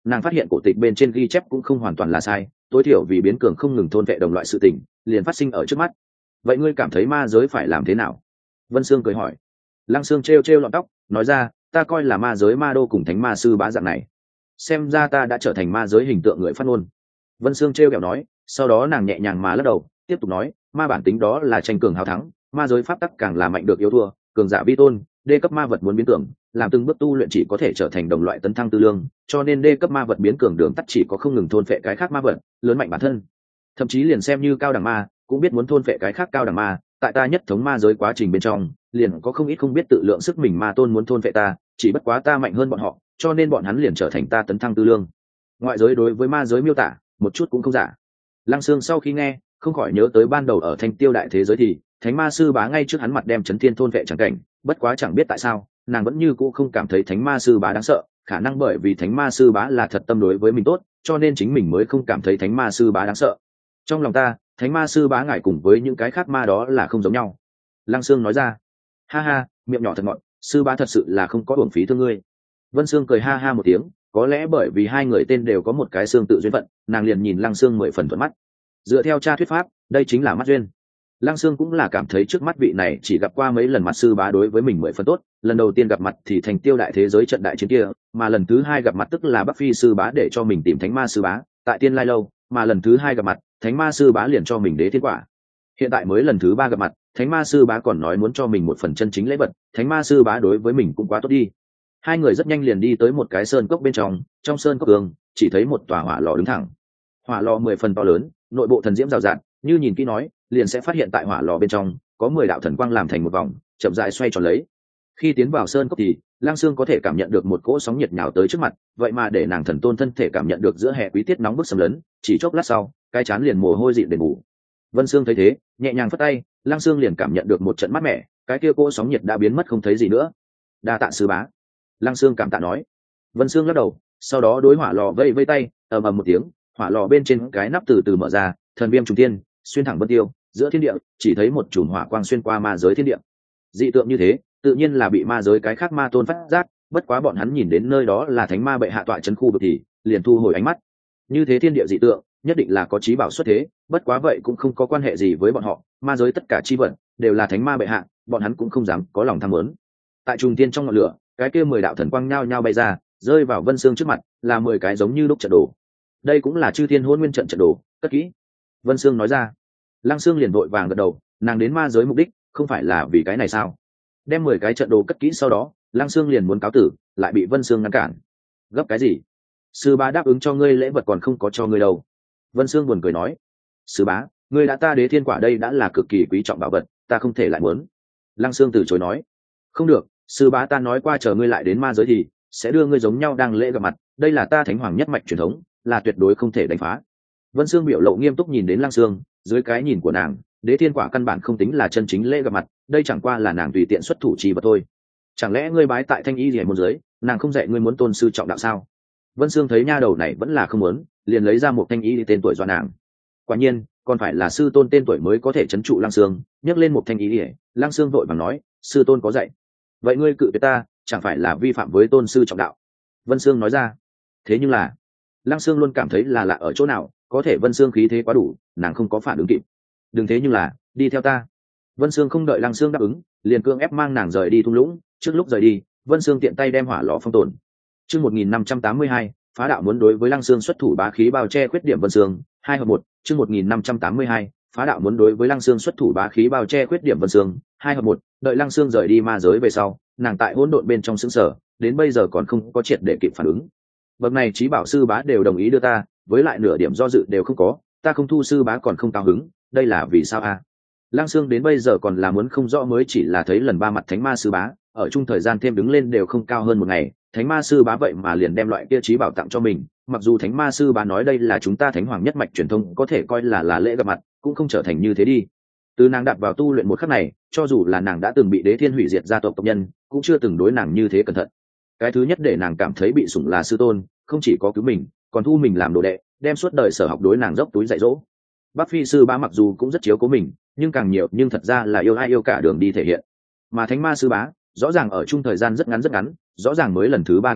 S1: nàng phát hiện cổ tịch bên trên ghi chép cũng không hoàn toàn là sai, tối thiểu vì biến cường không ngừng thôn vệ đồng loại sự tình liền phát sinh ở trước mắt. Vậy ngươi cảm thấy ma giới phải làm thế nào? Vân Sương cười hỏi. Lăng Sương treo treo lọn tóc, nói ra, ta coi là ma giới ma đô cùng thánh ma sư bá dạng này, xem ra ta đã trở thành ma giới hình tượng người phát ngôn. Vân Sương treo kẹo nói, sau đó nàng nhẹ nhàng mà lắc đầu, tiếp tục nói, ma bản tính đó là tranh cường hào thắng, ma giới pháp tắc càng là mạnh được yếu thua, cường giả vi tôn, đê cấp ma vật muốn biến cường, làm từng bước tu luyện chỉ có thể trở thành đồng loại tấn thăng tư lương, cho nên đê cấp ma vật biến cường đường tắt chỉ có không ngừng thôn phệ cái khác ma vật, lớn mạnh bản thân. Thậm chí liền xem như cao đẳng ma, cũng biết muốn thôn phệ cái khác cao đẳng ma, tại ta nhất thống ma giới quá trình bên trong, liền có không ít không biết tự lượng sức mình ma tôn muốn thôn phệ ta, chỉ bất quá ta mạnh hơn bọn họ, cho nên bọn hắn liền trở thành ta tấn thăng tư lương. Ngoại giới đối với ma giới miêu tả, một chút cũng không giả. Lăng Sương sau khi nghe, không khỏi nhớ tới ban đầu ở Thanh Tiêu đại thế giới thì, thánh ma sư bá ngay trước hắn mặt đem chấn thiên thôn vệ chẳng cảnh, bất quá chẳng biết tại sao, nàng vẫn như cũ không cảm thấy thánh ma sư bá đáng sợ, khả năng bởi vì thánh ma sư bá là thật tâm đối với mình tốt, cho nên chính mình mới không cảm thấy thánh ma sư bá đáng sợ. Trong lòng ta, thánh ma sư bá ngài cùng với những cái khác ma đó là không giống nhau. Lăng Sương nói ra. Ha ha, miệng nhỏ thật ngọt, sư bá thật sự là không có uổng phí thương ngươi. Vân Sương cười ha ha một tiếng, có lẽ bởi vì hai người tên đều có một cái xương tự duyên phận, nàng liền nhìn Lăng Sương mười phần thuận mắt. Dựa theo cha thuyết pháp, đây chính là mắt duyên. Lăng Sương cũng là cảm thấy trước mắt vị này chỉ gặp qua mấy lần mặt sư bá đối với mình mười phần tốt, lần đầu tiên gặp mặt thì Thành Tiêu đại thế giới trận đại chiến kia, mà lần thứ hai gặp mặt tức là Bắc Phi sư bá để cho mình tìm thánh ma sư bá, tại Tiên Lai lâu, mà lần thứ hai gặp mặt, thánh ma sư bá liền cho mình đế thiên quả. Hiện tại mới lần thứ ba gặp mặt, thánh ma sư bá còn nói muốn cho mình một phần chân chính lễ vật, thánh ma sư bá đối với mình cũng quá tốt đi. Hai người rất nhanh liền đi tới một cái sơn cốc bên trong, trong sơn cốc tường chỉ thấy một tòa hỏa lò đứng thẳng. Hỏa lò mười phần to lớn, nội bộ thần diễm rào rạt, như nhìn kỹ nói, liền sẽ phát hiện tại hỏa lò bên trong có mười đạo thần quang làm thành một vòng, chậm rãi xoay tròn lấy. Khi tiến vào sơn cốc thì Lang Sương có thể cảm nhận được một cỗ sóng nhiệt nhào tới trước mặt, vậy mà để nàng thần tôn thân thể cảm nhận được giữa hè quý tiết nóng bức xâm lấn, chỉ chốc lát sau, cái chán liền mồ hôi dịn đền bù. Vân Sương thấy thế, nhẹ nhàng phất tay, Lang Sương liền cảm nhận được một trận mát mẻ, cái kia cỗ sóng nhiệt đã biến mất không thấy gì nữa. Đa tạ sư bá. Lang Sương cảm tạ nói. Vân Sương lắc đầu, sau đó đối hỏa lò vây vây tay, ầm ầm một tiếng, hỏa lò bên trên cái nắp từ từ mở ra, thần viêm trùng thiên, xuyên thẳng vân tiêu, giữa thiên địa chỉ thấy một chùm hỏa quang xuyên qua ma giới thiên địa. Dị tượng như thế, tự nhiên là bị ma giới cái khác ma tôn phát giác, bất quá bọn hắn nhìn đến nơi đó là thánh ma bệ hạ tọa trấn khu vực thì liền thu hồi ánh mắt. Như thế thiên địa dị tượng, nhất định là có chí bảo xuất thế, bất quá vậy cũng không có quan hệ gì với bọn họ, ma giới tất cả chi vật đều là thánh ma bệ hạ, bọn hắn cũng không dám có lòng tham muốn. Tại trùng thiên trong ngọn lửa, cái kia mười đạo thần quang nhao nhao bay ra, rơi vào Vân Sương trước mặt, là mười cái giống như lúc trận đồ. Đây cũng là chư thiên hôn nguyên trận trận đồ, cất kỹ. Vân Sương nói ra. Lăng Sương liền vội vàng gật đầu, nàng đến ma giới mục đích không phải là vì cái này sao? Đem mười cái trận đồ cất kỹ sau đó, Lăng Sương liền muốn cáo tử, lại bị Vân Sương ngăn cản. Gấp cái gì? Sư bá đáp ứng cho ngươi lễ vật còn không có cho ngươi đâu. Vân Sương buồn cười nói. Sư bá, ngươi đã ta đế thiên quả đây đã là cực kỳ quý trọng bảo vật, ta không thể lại muốn. Lăng Sương từ chối nói. Không được, sư bá ta nói qua chờ ngươi lại đến ma giới thì sẽ đưa ngươi giống nhau đang lễ gặp mặt, đây là ta thánh hoàng nhất mạch truyền thống, là tuyệt đối không thể đánh phá. Vân Sương biểu lộ nghiêm túc nhìn đến Lăng Sương, dưới cái nhìn của nàng, đế thiên quả căn bản không tính là chân chính lễ gặp mặt, đây chẳng qua là nàng tùy tiện xuất thủ chi vật thôi. Chẳng lẽ ngươi bái tại Thanh Y Liễu môn giới, nàng không dạy ngươi muốn tôn sư trọng đạo sao? Vân Sương thấy nha đầu này vẫn là không muốn, liền lấy ra một Thanh Y tên tuổi dọa nàng. Quả nhiên, còn phải là sư tôn tên tuổi mới có thể trấn trụ Lăng Sương, nhấc lên một Thanh Y Liễu, Lăng Sương vội vàng nói, sư tôn có dạy. Vậy ngươi cự tuyệt ta, chẳng phải là vi phạm với tôn sư trọng đạo? Vân Sương nói ra. Thế nhưng là, Lăng Sương luôn cảm thấy là lạ ở chỗ nào, có thể Vân Sương khí thế quá đủ, nàng không có phản ứng kịp. Đừng thế nhưng là, đi theo ta. Vân Sương không đợi Lăng Sương đáp ứng, liền cương ép mang nàng rời đi thung lũng. Trước lúc rời đi, Vân Sương tiện tay đem hỏa lò phong tồn. Chương một nghìn năm trăm tám mươi hai, phá đạo muốn đối với Lăng Sương xuất thủ bá khí bao che khuyết điểm Vân Sương, hai hợp một. Chương một nghìn năm trăm tám mươi hai, phá đạo muốn đối với Lăng Sương xuất thủ bá khí bao che khuyết điểm Vân Sương, hai hợp một. Đợi Lăng Sương rời đi ma giới về sau, nàng tại hỗn độn bên trong sững sờ, đến bây giờ còn không có triệt để kịp phản ứng. Bậc này chí bảo sư bá đều đồng ý đưa ta, với lại nửa điểm do dự đều không có, ta không thu sư bá còn không cao hứng, đây là vì sao a? À? Lăng Sương đến bây giờ còn là muốn không rõ, mới chỉ là thấy lần ba mặt thánh ma sư bá, ở chung thời gian thêm đứng lên đều không cao hơn một ngày, thánh ma sư bá vậy mà liền đem loại kia chí bảo tặng cho mình, mặc dù thánh ma sư bá nói đây là chúng ta thánh hoàng nhất mạch truyền thông, có thể coi là là lễ gặp mặt, cũng không trở thành như thế đi. Từ nàng đạp vào tu luyện một khắc này, cho dù là nàng đã từng bị đế thiên hủy diệt gia tộc tộc nhân, cũng chưa từng đối nàng như thế cẩn thận. Cái thứ nhất để nàng cảm thấy bị sủng là sư tôn, không chỉ có cứu mình, còn thu mình làm đồ đệ, đem suốt đời sở học đối nàng dốc túi dạy dỗ. Bắc Phi sư bá mặc dù cũng rất chiếu cố mình, nhưng càng nhiều nhưng thật ra là yêu ai yêu cả đường đi thể hiện. Mà thánh ma sư bá, rõ ràng ở chung thời gian rất ngắn rất ngắn, rõ ràng mới lần thứ ba gặp nhau,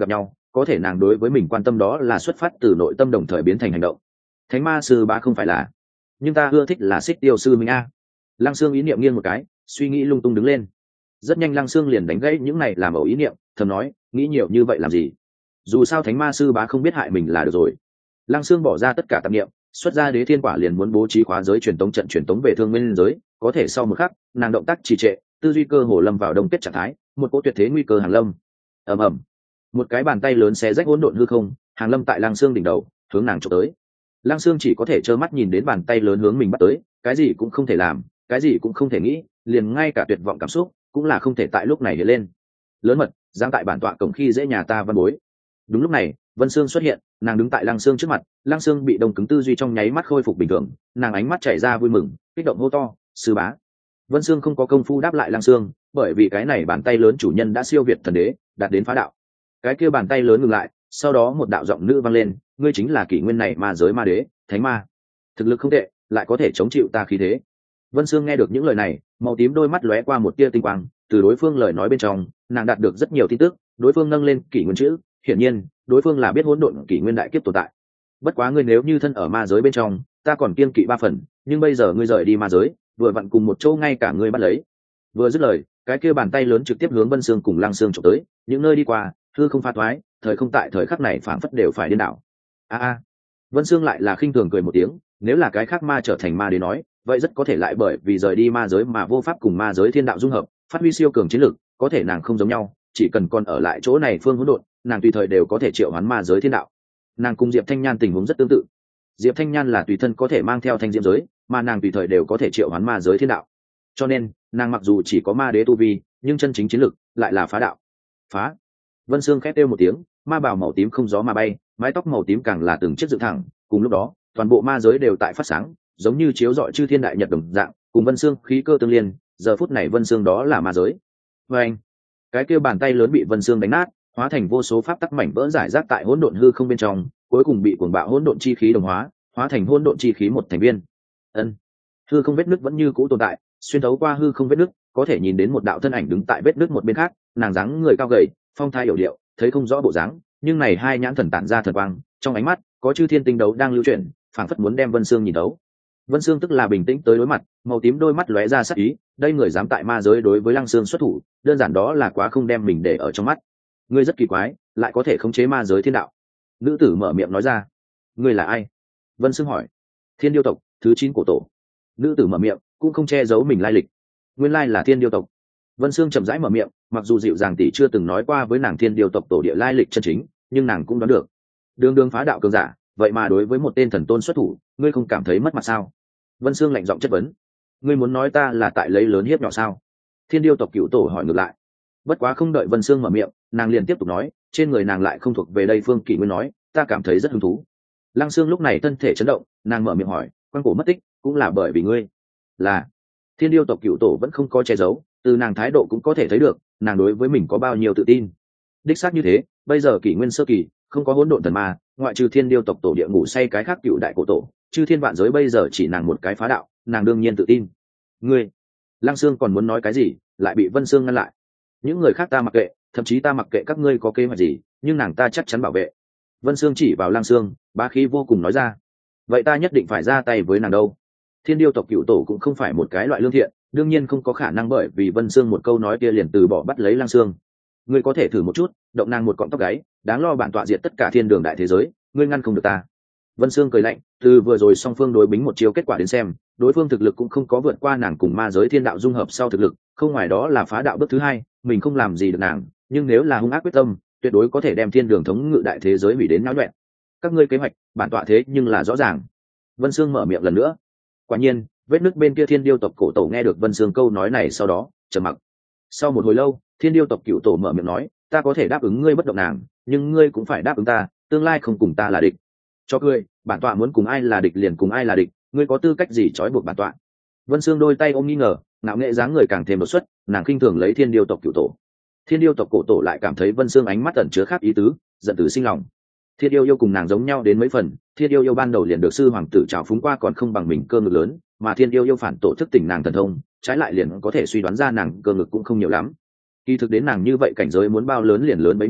S1: có thể nàng đối với mình quan tâm đó là xuất phát từ nội tâm đồng thời biến thành hành động. Thánh ma sư bá không phải là, nhưng ta ưa thích là Xích Tiêu sư minh a. Lăng Sương ý niệm nghiêng một cái, suy nghĩ lung tung đứng lên. Rất nhanh Lăng Sương liền đánh gãy những này làm ẩu ý niệm, thầm nói, nghĩ nhiều như vậy làm gì? Dù sao thánh ma sư bá không biết hại mình là được rồi. Lăng Sương bỏ ra tất cả tạp niệm, xuất ra đế thiên quả liền muốn bố trí khóa giới truyền tống trận truyền tống về thương nguyên giới, có thể sau một khắc, nàng động tác trì trệ, tư duy cơ hồ lâm vào đông kết trạng thái, một cỗ tuyệt thế nguy cơ hàng lâm. Ầm ầm, một cái bàn tay lớn xé rách hỗn độn hư không, hàng lâm tại Lăng Sương đỉnh đầu, hướng nàng chụp tới. Lăng Sương chỉ có thể trơ mắt nhìn đến bàn tay lớn hướng mình bắt tới, cái gì cũng không thể làm, cái gì cũng không thể nghĩ, liền ngay cả tuyệt vọng cảm xúc cũng là không thể tại lúc này hiện lên. Lớn mật, dám tại bản tọa cổng khi dễ nhà ta văn bối. Đúng lúc này, Vân Sương xuất hiện, nàng đứng tại Lăng Sương trước mặt, Lăng Sương bị đông cứng tư duy trong nháy mắt khôi phục bình thường, nàng ánh mắt chảy ra vui mừng, kích động hô to, sư bá. Vân Sương không có công phu đáp lại Lăng Sương, bởi vì cái này bàn tay lớn chủ nhân đã siêu việt thần đế, đạt đến phá đạo. Cái kia bàn tay lớn ngừng lại, sau đó một đạo giọng nữ vang lên, ngươi chính là kỷ nguyên này ma giới ma đế, thánh ma. Thực lực không tệ, lại có thể chống chịu ta khí thế. Vân Sương nghe được những lời này, màu tím đôi mắt lóe qua một tia tinh quang, từ đối phương lời nói bên trong, nàng đạt được rất nhiều tin tức, đối phương nâng lên kỷ nguyên chữ, hiển nhiên, đối phương là biết hỗn độn kỷ nguyên đại kiếp tồn tại. Bất quá ngươi nếu như thân ở ma giới bên trong, ta còn kiên kỵ ba phần, nhưng bây giờ ngươi rời đi ma giới, vừa vặn cùng một chỗ ngay cả ngươi bắt lấy. Vừa dứt lời, cái kia bàn tay lớn trực tiếp hướng Vân Sương cùng Lăng Sương chụp tới, những nơi đi qua, hư không pha thoái, thời không tại thời khắc này phảng phất đều phải điên đảo. A a, Vân Sương lại là khinh thường cười một tiếng, nếu là cái khác ma trở thành ma đế nói, vậy rất có thể lại bởi vì rời đi ma giới mà vô pháp cùng ma giới thiên đạo dung hợp, phát huy siêu cường chiến lực, có thể nàng không giống nhau, chỉ cần còn ở lại chỗ này phương hỗn độn, nàng tùy thời đều có thể triệu hoán ma giới thiên đạo. Nàng cùng Diệp Thanh Nhan tình huống rất tương tự. Diệp Thanh Nhan là tùy thân có thể mang theo thanh diễm giới, mà nàng tùy thời đều có thể triệu hoán ma giới thiên đạo. Cho nên, nàng mặc dù chỉ có ma đế tu vi, nhưng chân chính chiến lực lại là phá đạo. Phá! Vân Sương khét kêu một tiếng, ma bào màu tím không gió mà bay, mái tóc màu tím càng là từng chiếc dựng thẳng, cùng lúc đó, toàn bộ ma giới đều tại phát sáng, giống như chiếu rọi chư thiên đại nhật đồng dạng, cùng Vân Sương khí cơ tương liên, giờ phút này Vân Sương đó là ma giới. Và anh, cái kia bàn tay lớn bị Vân Sương đánh nát, hóa thành vô số pháp tắc mảnh vỡ giải rác tại hỗn độn hư không bên trong, cuối cùng bị cuồng bạo hỗn độn chi khí đồng hóa, hóa thành hỗn độn chi khí một thành viên. Ân, hư không vết nứt vẫn như cũ tồn tại, xuyên thấu qua hư không vết nứt, có thể nhìn đến một đạo thân ảnh đứng tại vết nứt một bên khác, nàng dáng người cao gầy, phong thái hiểu điệu, thấy không rõ bộ dáng, nhưng này hai nhãn thần tản ra thần quang, trong ánh mắt có chư thiên tinh đấu đang lưu chuyển, phảng phất muốn đem Vân Sương nhìn thấu. Vân Sương tức là bình tĩnh tới đối mặt, màu tím đôi mắt lóe ra sắc ý, đây người dám tại ma giới đối với Lăng Sương xuất thủ, đơn giản đó là quá không đem mình để ở trong mắt. Ngươi rất kỳ quái, lại có thể khống chế ma giới thiên đạo. Nữ tử mở miệng nói ra. Ngươi là ai? Vân Sương hỏi. Thiên Điêu tộc thứ chín cổ tổ. Nữ tử mở miệng, cũng không che giấu mình lai lịch. Nguyên lai là Thiên Điêu tộc. Vân Sương chậm rãi mở miệng, mặc dù dịu dàng tỷ chưa từng nói qua với nàng Thiên Điêu tộc tổ địa lai lịch chân chính, nhưng nàng cũng đoán được. Đường đường phá đạo cường giả, vậy mà đối với một tên thần tôn xuất thủ, ngươi không cảm thấy mất mặt sao? Vân Sương lạnh giọng chất vấn. Ngươi muốn nói ta là tại lấy lớn hiếp nhỏ sao? Thiên Điêu tộc cựu tổ hỏi ngược lại. Bất quá không đợi Vân Sương mở miệng, nàng liền tiếp tục nói, trên người nàng lại không thuộc về đây phương kỷ nguyên nói, ta cảm thấy rất hứng thú. Lăng Sương lúc này thân thể chấn động, nàng mở miệng hỏi, quan cổ mất tích cũng là bởi vì ngươi? Là. Thiên Điêu tộc cựu tổ vẫn không có che giấu, từ nàng thái độ cũng có thể thấy được, nàng đối với mình có bao nhiêu tự tin. Đích xác như thế, bây giờ kỷ nguyên sơ kỳ, không có hỗn độn thần ma, ngoại trừ Thiên Điêu tộc tổ địa ngủ say cái khác cựu đại cổ tổ, chư thiên vạn giới bây giờ chỉ nàng một cái phá đạo, nàng đương nhiên tự tin. Ngươi? Lăng Sương còn muốn nói cái gì, lại bị Vân Sương ngăn lại. Những người khác ta mặc kệ, thậm chí ta mặc kệ các ngươi có kế hoạch gì, nhưng nàng ta chắc chắn bảo vệ. Vân Sương chỉ vào Lăng Sương, bá khí vô cùng nói ra. Vậy ta nhất định phải ra tay với nàng đâu? Thiên Điêu tộc cựu tổ cũng không phải một cái loại lương thiện, đương nhiên không có khả năng bởi vì Vân Sương một câu nói kia liền từ bỏ bắt lấy Lăng Sương. Ngươi có thể thử một chút, động nàng một cọng tóc gáy, đáng lo bản tọa diệt tất cả thiên đường đại thế giới, ngươi ngăn không được ta. Vân Sương cười lạnh, từ vừa rồi song phương đối bính một chiêu kết quả đến xem, đối phương thực lực cũng không có vượt qua nàng cùng ma giới thiên đạo dung hợp sau thực lực, không ngoài đó là phá đạo bước thứ hai, mình không làm gì được nàng, nhưng nếu là hung ác quyết tâm, tuyệt đối có thể đem thiên đường thống ngự đại thế giới hủy đến náo loạn. Các ngươi kế hoạch, bản tọa thế nhưng là rõ ràng. Vân Sương mở miệng lần nữa. Quả nhiên, vết nứt bên kia Thiên Điêu tộc cổ tổ nghe được Vân Sương câu nói này sau đó, trầm mặc. Sau một hồi lâu, Thiên Điêu tộc cựu tổ mở miệng nói, ta có thể đáp ứng ngươi bất động nàng, nhưng ngươi cũng phải đáp ứng ta, tương lai không cùng ta là địch. Cho ngươi, bản tọa muốn cùng ai là địch liền cùng ai là địch, ngươi có tư cách gì trói buộc bản tọa? Vân Sương đôi tay ôm nghi ngờ, ngạo nghệ dáng người càng thêm đột xuất, nàng khinh thường lấy Thiên Điêu tộc cựu tổ. Thiên Điêu tộc cổ tổ lại cảm thấy Vân Sương ánh mắt ẩn chứa khác ý tứ, giận từ sinh lòng. Thiên Yêu yêu cùng nàng giống nhau đến mấy phần, Thiên Yêu yêu ban đầu liền được sư hoàng tử trào phúng qua còn không bằng mình cơ ngực lớn, mà Thiên Yêu yêu phản tổ thức tỉnh nàng thần thông, trái lại liền có thể suy đoán ra nàng cơ ngực cũng không nhiều lắm. Kỳ thực đến nàng như vậy cảnh giới muốn bao lớn liền lớn bấy nhiêu,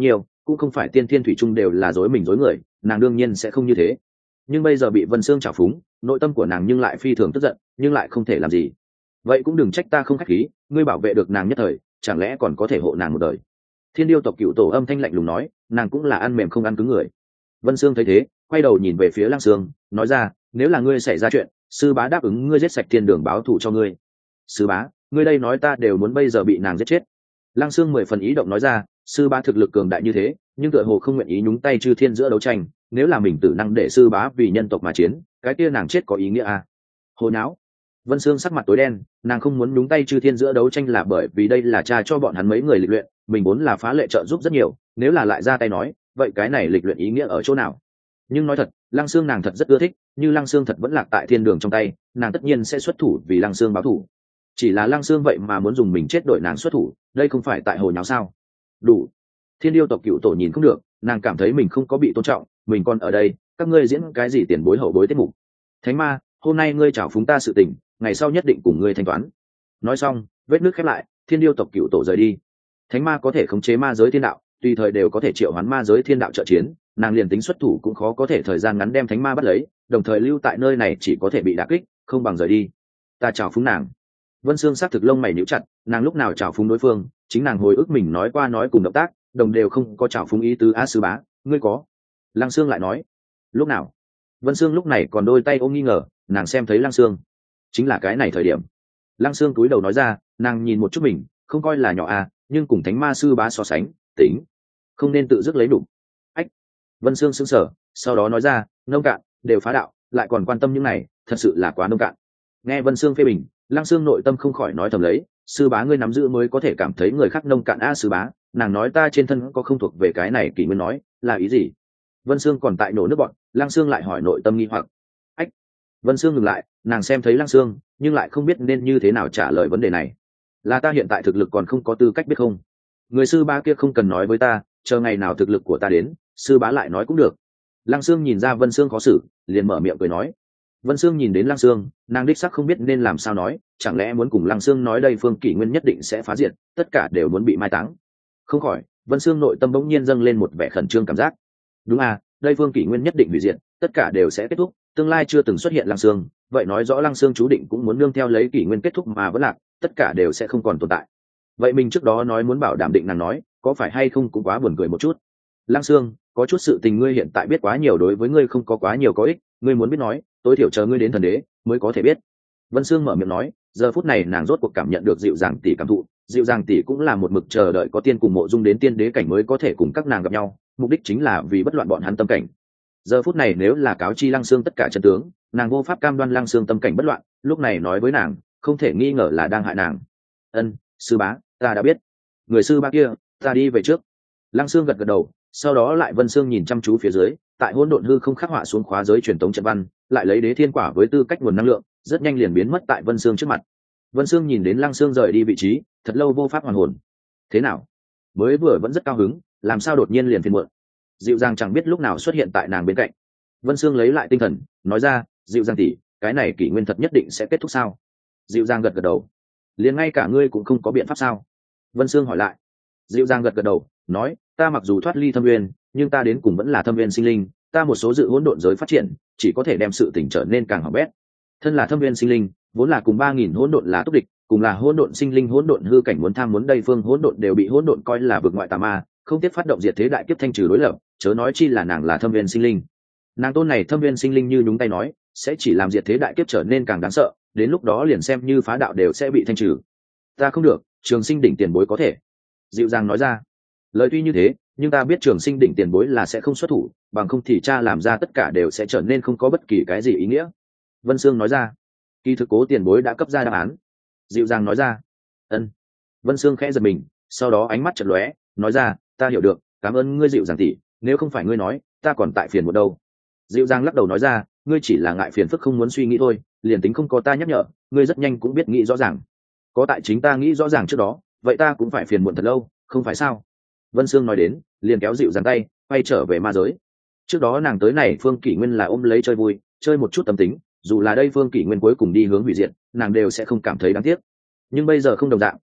S1: cũng không phải tiên thiên thủy chung đều là dối mình dối người, nàng đương nhiên sẽ không như thế. Nhưng bây giờ bị Vân Sương trào phúng, nội tâm của nàng nhưng lại phi thường tức giận, nhưng lại không thể làm gì. Vậy cũng đừng trách ta không khách khí, ngươi bảo vệ được nàng nhất thời, chẳng lẽ còn có thể hộ nàng một đời? Thiên Điêu tộc cựu tổ âm thanh lạnh lùng nói, nàng cũng là ăn mềm không ăn cứng người. Vân Sương thấy thế, quay đầu nhìn về phía Lăng Sương, nói ra, nếu là ngươi xảy ra chuyện, sư bá đáp ứng ngươi giết sạch thiên đường báo thù cho ngươi. Sư bá, ngươi đây nói ta đều muốn bây giờ bị nàng giết chết. Lăng Sương mười phần ý động nói ra, sư bá thực lực cường đại như thế, nhưng tựa hồ không nguyện ý nhúng tay chư thiên giữa đấu tranh, nếu là mình tử năng để sư bá vì nhân tộc mà chiến, cái kia nàng chết có ý nghĩa à? Hồ não. Vân Sương sắc mặt tối đen, nàng không muốn nhúng tay chư thiên giữa đấu tranh là bởi vì đây là cha cho bọn hắn mấy người lịch luyện, mình vốn là phá lệ trợ giúp rất nhiều, nếu là lại ra tay nói, vậy cái này lịch luyện ý nghĩa ở chỗ nào? Nhưng nói thật, Lăng Sương nàng thật rất ưa thích, như Lăng Sương thật vẫn lạc tại thiên đường trong tay, nàng tất nhiên sẽ xuất thủ vì Lăng Sương báo thù. Chỉ là Lăng Sương vậy mà muốn dùng mình chết đổi nàng xuất thủ, đây không phải tại hồ nháo sao? Đủ. Thiên Điêu tộc cựu tổ nhìn không được, nàng cảm thấy mình không có bị tôn trọng, mình còn ở đây, các ngươi diễn cái gì tiền bối hậu bối tiết mục? Thánh ma, hôm nay ngươi chào phúng ta sự tình, ngày sau nhất định cùng ngươi thanh toán. Nói xong, vết nước khép lại, Thiên Điêu tộc cựu tổ rời đi. Thánh ma có thể khống chế ma giới thiên đạo, tùy thời đều có thể triệu hoán ma giới thiên đạo trợ chiến, nàng liền tính xuất thủ cũng khó có thể thời gian ngắn đem thánh ma bắt lấy, đồng thời lưu tại nơi này chỉ có thể bị đả kích, không bằng rời đi. Ta chào phúng nàng. Vân Sương sắc thực lông mày nhíu chặt, nàng lúc nào chào phúng đối phương, chính nàng hồi ức mình nói qua nói cùng động tác, đồng đều không có chào phúng ý tứ. Á sư bá, ngươi có? Lăng Sương lại nói. Lúc nào? Vân Sương lúc này còn đôi tay ôm nghi ngờ, nàng xem thấy Lăng Sương, chính là cái này thời điểm. Lăng Sương cúi đầu nói ra, nàng nhìn một chút mình, không coi là nhỏ à, nhưng cùng thánh ma sư bá so sánh, tính, không nên tự dứt lấy đủ. Ách. Vân Sương sững sờ, sau đó nói ra, nông cạn, đều phá đạo, lại còn quan tâm những này, thật sự là quá nông cạn. Nghe Vân Sương phê bình, Lăng Sương nội tâm không khỏi nói thầm lấy, sư bá ngươi nắm giữ mới có thể cảm thấy người khác nông cạn. A sư bá, nàng nói ta trên thân có không thuộc về cái này kỷ nguyên nói, là ý gì? Vân Sương còn tại nổ nước bọn, Lăng Sương lại hỏi nội tâm nghi hoặc. Ách. Vân Sương ngừng lại, nàng xem thấy Lăng Sương, nhưng lại không biết nên như thế nào trả lời vấn đề này. Là ta hiện tại thực lực còn không có tư cách biết không? Người sư bá kia không cần nói với ta, chờ ngày nào thực lực của ta đến, sư bá lại nói cũng được. Lăng Sương nhìn ra Vân Sương khó xử, liền mở miệng cười nói. Vân Sương nhìn đến Lăng Sương, nàng đích sắc không biết nên làm sao nói, chẳng lẽ muốn cùng Lăng Sương nói đây phương kỷ nguyên nhất định sẽ phá diệt, tất cả đều muốn bị mai táng. Không khỏi, Vân Sương nội tâm bỗng nhiên dâng lên một vẻ khẩn trương cảm giác. Đúng à, đây phương kỷ nguyên nhất định hủy diệt, tất cả đều sẽ kết thúc, tương lai chưa từng xuất hiện Lăng Sương, vậy nói rõ Lăng Sương chú định cũng muốn nương theo lấy kỷ nguyên kết thúc mà vẫn lạc, tất cả đều sẽ không còn tồn tại. Vậy mình trước đó nói muốn bảo đảm định nàng nói, có phải hay không cũng quá buồn cười một chút. Lăng Sương, có chút sự tình ngươi hiện tại biết quá nhiều đối với ngươi không có quá nhiều có ích, ngươi muốn biết nói, tối thiểu chờ ngươi đến thần đế mới có thể biết. Vân Sương mở miệng nói, giờ phút này nàng rốt cuộc cảm nhận được dịu dàng tỷ cảm thụ, dịu dàng tỷ cũng là một mực chờ đợi có tiên cùng mộ dung đến tiên đế cảnh mới có thể cùng các nàng gặp nhau, mục đích chính là vì bất loạn bọn hắn tâm cảnh. Giờ phút này nếu là cáo chi Lăng Sương tất cả chân tướng, nàng vô pháp cam đoan Lăng Sương tâm cảnh bất loạn, lúc này nói với nàng, không thể nghi ngờ là đang hại nàng. Ân, sư bá, ta đã biết. Người sư bá kia, ta đi về trước. Lăng Sương gật gật đầu, sau đó lại Vân Sương nhìn chăm chú phía dưới, tại hỗn độn hư không khắc họa xuống khóa giới truyền tống trận văn, lại lấy đế thiên quả với tư cách nguồn năng lượng, rất nhanh liền biến mất tại Vân Sương trước mặt. Vân Sương nhìn đến Lăng Sương rời đi vị trí, thật lâu vô pháp hoàn hồn. Thế nào? Mới vừa vẫn rất cao hứng, làm sao đột nhiên liền phiền muộn? Dịu dàng chẳng biết lúc nào xuất hiện tại nàng bên cạnh. Vân Sương lấy lại tinh thần, nói ra, dịu dàng tỷ, cái này kỷ nguyên thật nhất định sẽ kết thúc sao? Dịu dàng gật gật đầu. Liền ngay cả ngươi cũng không có biện pháp sao? Vân Sương hỏi lại. Dịu dàng gật gật đầu, nói, ta mặc dù thoát ly thâm nguyên, nhưng ta đến cùng vẫn là thâm nguyên sinh linh, ta một số dự hỗn độn giới phát triển, chỉ có thể đem sự tình trở nên càng hỏng bét. Thân là thâm nguyên sinh linh, vốn là cùng ba nghìn hỗn độn là túc địch, cùng là hỗn độn sinh linh hỗn độn hư cảnh muốn tham muốn đây phương hỗn độn đều bị hỗn độn coi là vực ngoại tà ma, không tiếp phát động diệt thế đại kiếp thanh trừ đối lập, chớ nói chi là nàng là thâm nguyên sinh linh. Nàng tôn này thâm nguyên sinh linh như nhúng tay nói, sẽ chỉ làm diệt thế đại kiếp trở nên càng đáng sợ, đến lúc đó liền xem như phá đạo đều sẽ bị thanh trừ. Ta không được, Trường Sinh đỉnh tiền bối có thể. Dịu dàng nói ra. Lời tuy như thế, nhưng ta biết Trường Sinh đỉnh tiền bối là sẽ không xuất thủ, bằng không thì cha làm ra tất cả đều sẽ trở nên không có bất kỳ cái gì ý nghĩa. Vân Sương nói ra. Kỳ thực Cố tiền bối đã cấp ra đáp án. Dịu dàng nói ra. Ân. Vân Sương khẽ giật mình, sau đó ánh mắt chợt lóe, nói ra, ta hiểu được, cảm ơn ngươi Dịu dàng tỷ, nếu không phải ngươi nói, ta còn tại phiền một đâu. Dịu dàng lắc đầu nói ra, ngươi chỉ là ngại phiền phức không muốn suy nghĩ thôi, liền tính không có ta nhắc nhở, ngươi rất nhanh cũng biết nghĩ rõ ràng. Có tại chính ta nghĩ rõ ràng trước đó, vậy ta cũng phải phiền muộn thật lâu, không phải sao? Vân Sương nói đến, liền kéo Dịu dàng tay, quay trở về ma giới. Trước đó nàng tới này phương kỷ nguyên là ôm lấy chơi vui, chơi một chút tâm tính, dù là đây phương kỷ nguyên cuối cùng đi hướng hủy diệt, nàng đều sẽ không cảm thấy đáng tiếc. Nhưng bây giờ không đồng dạng,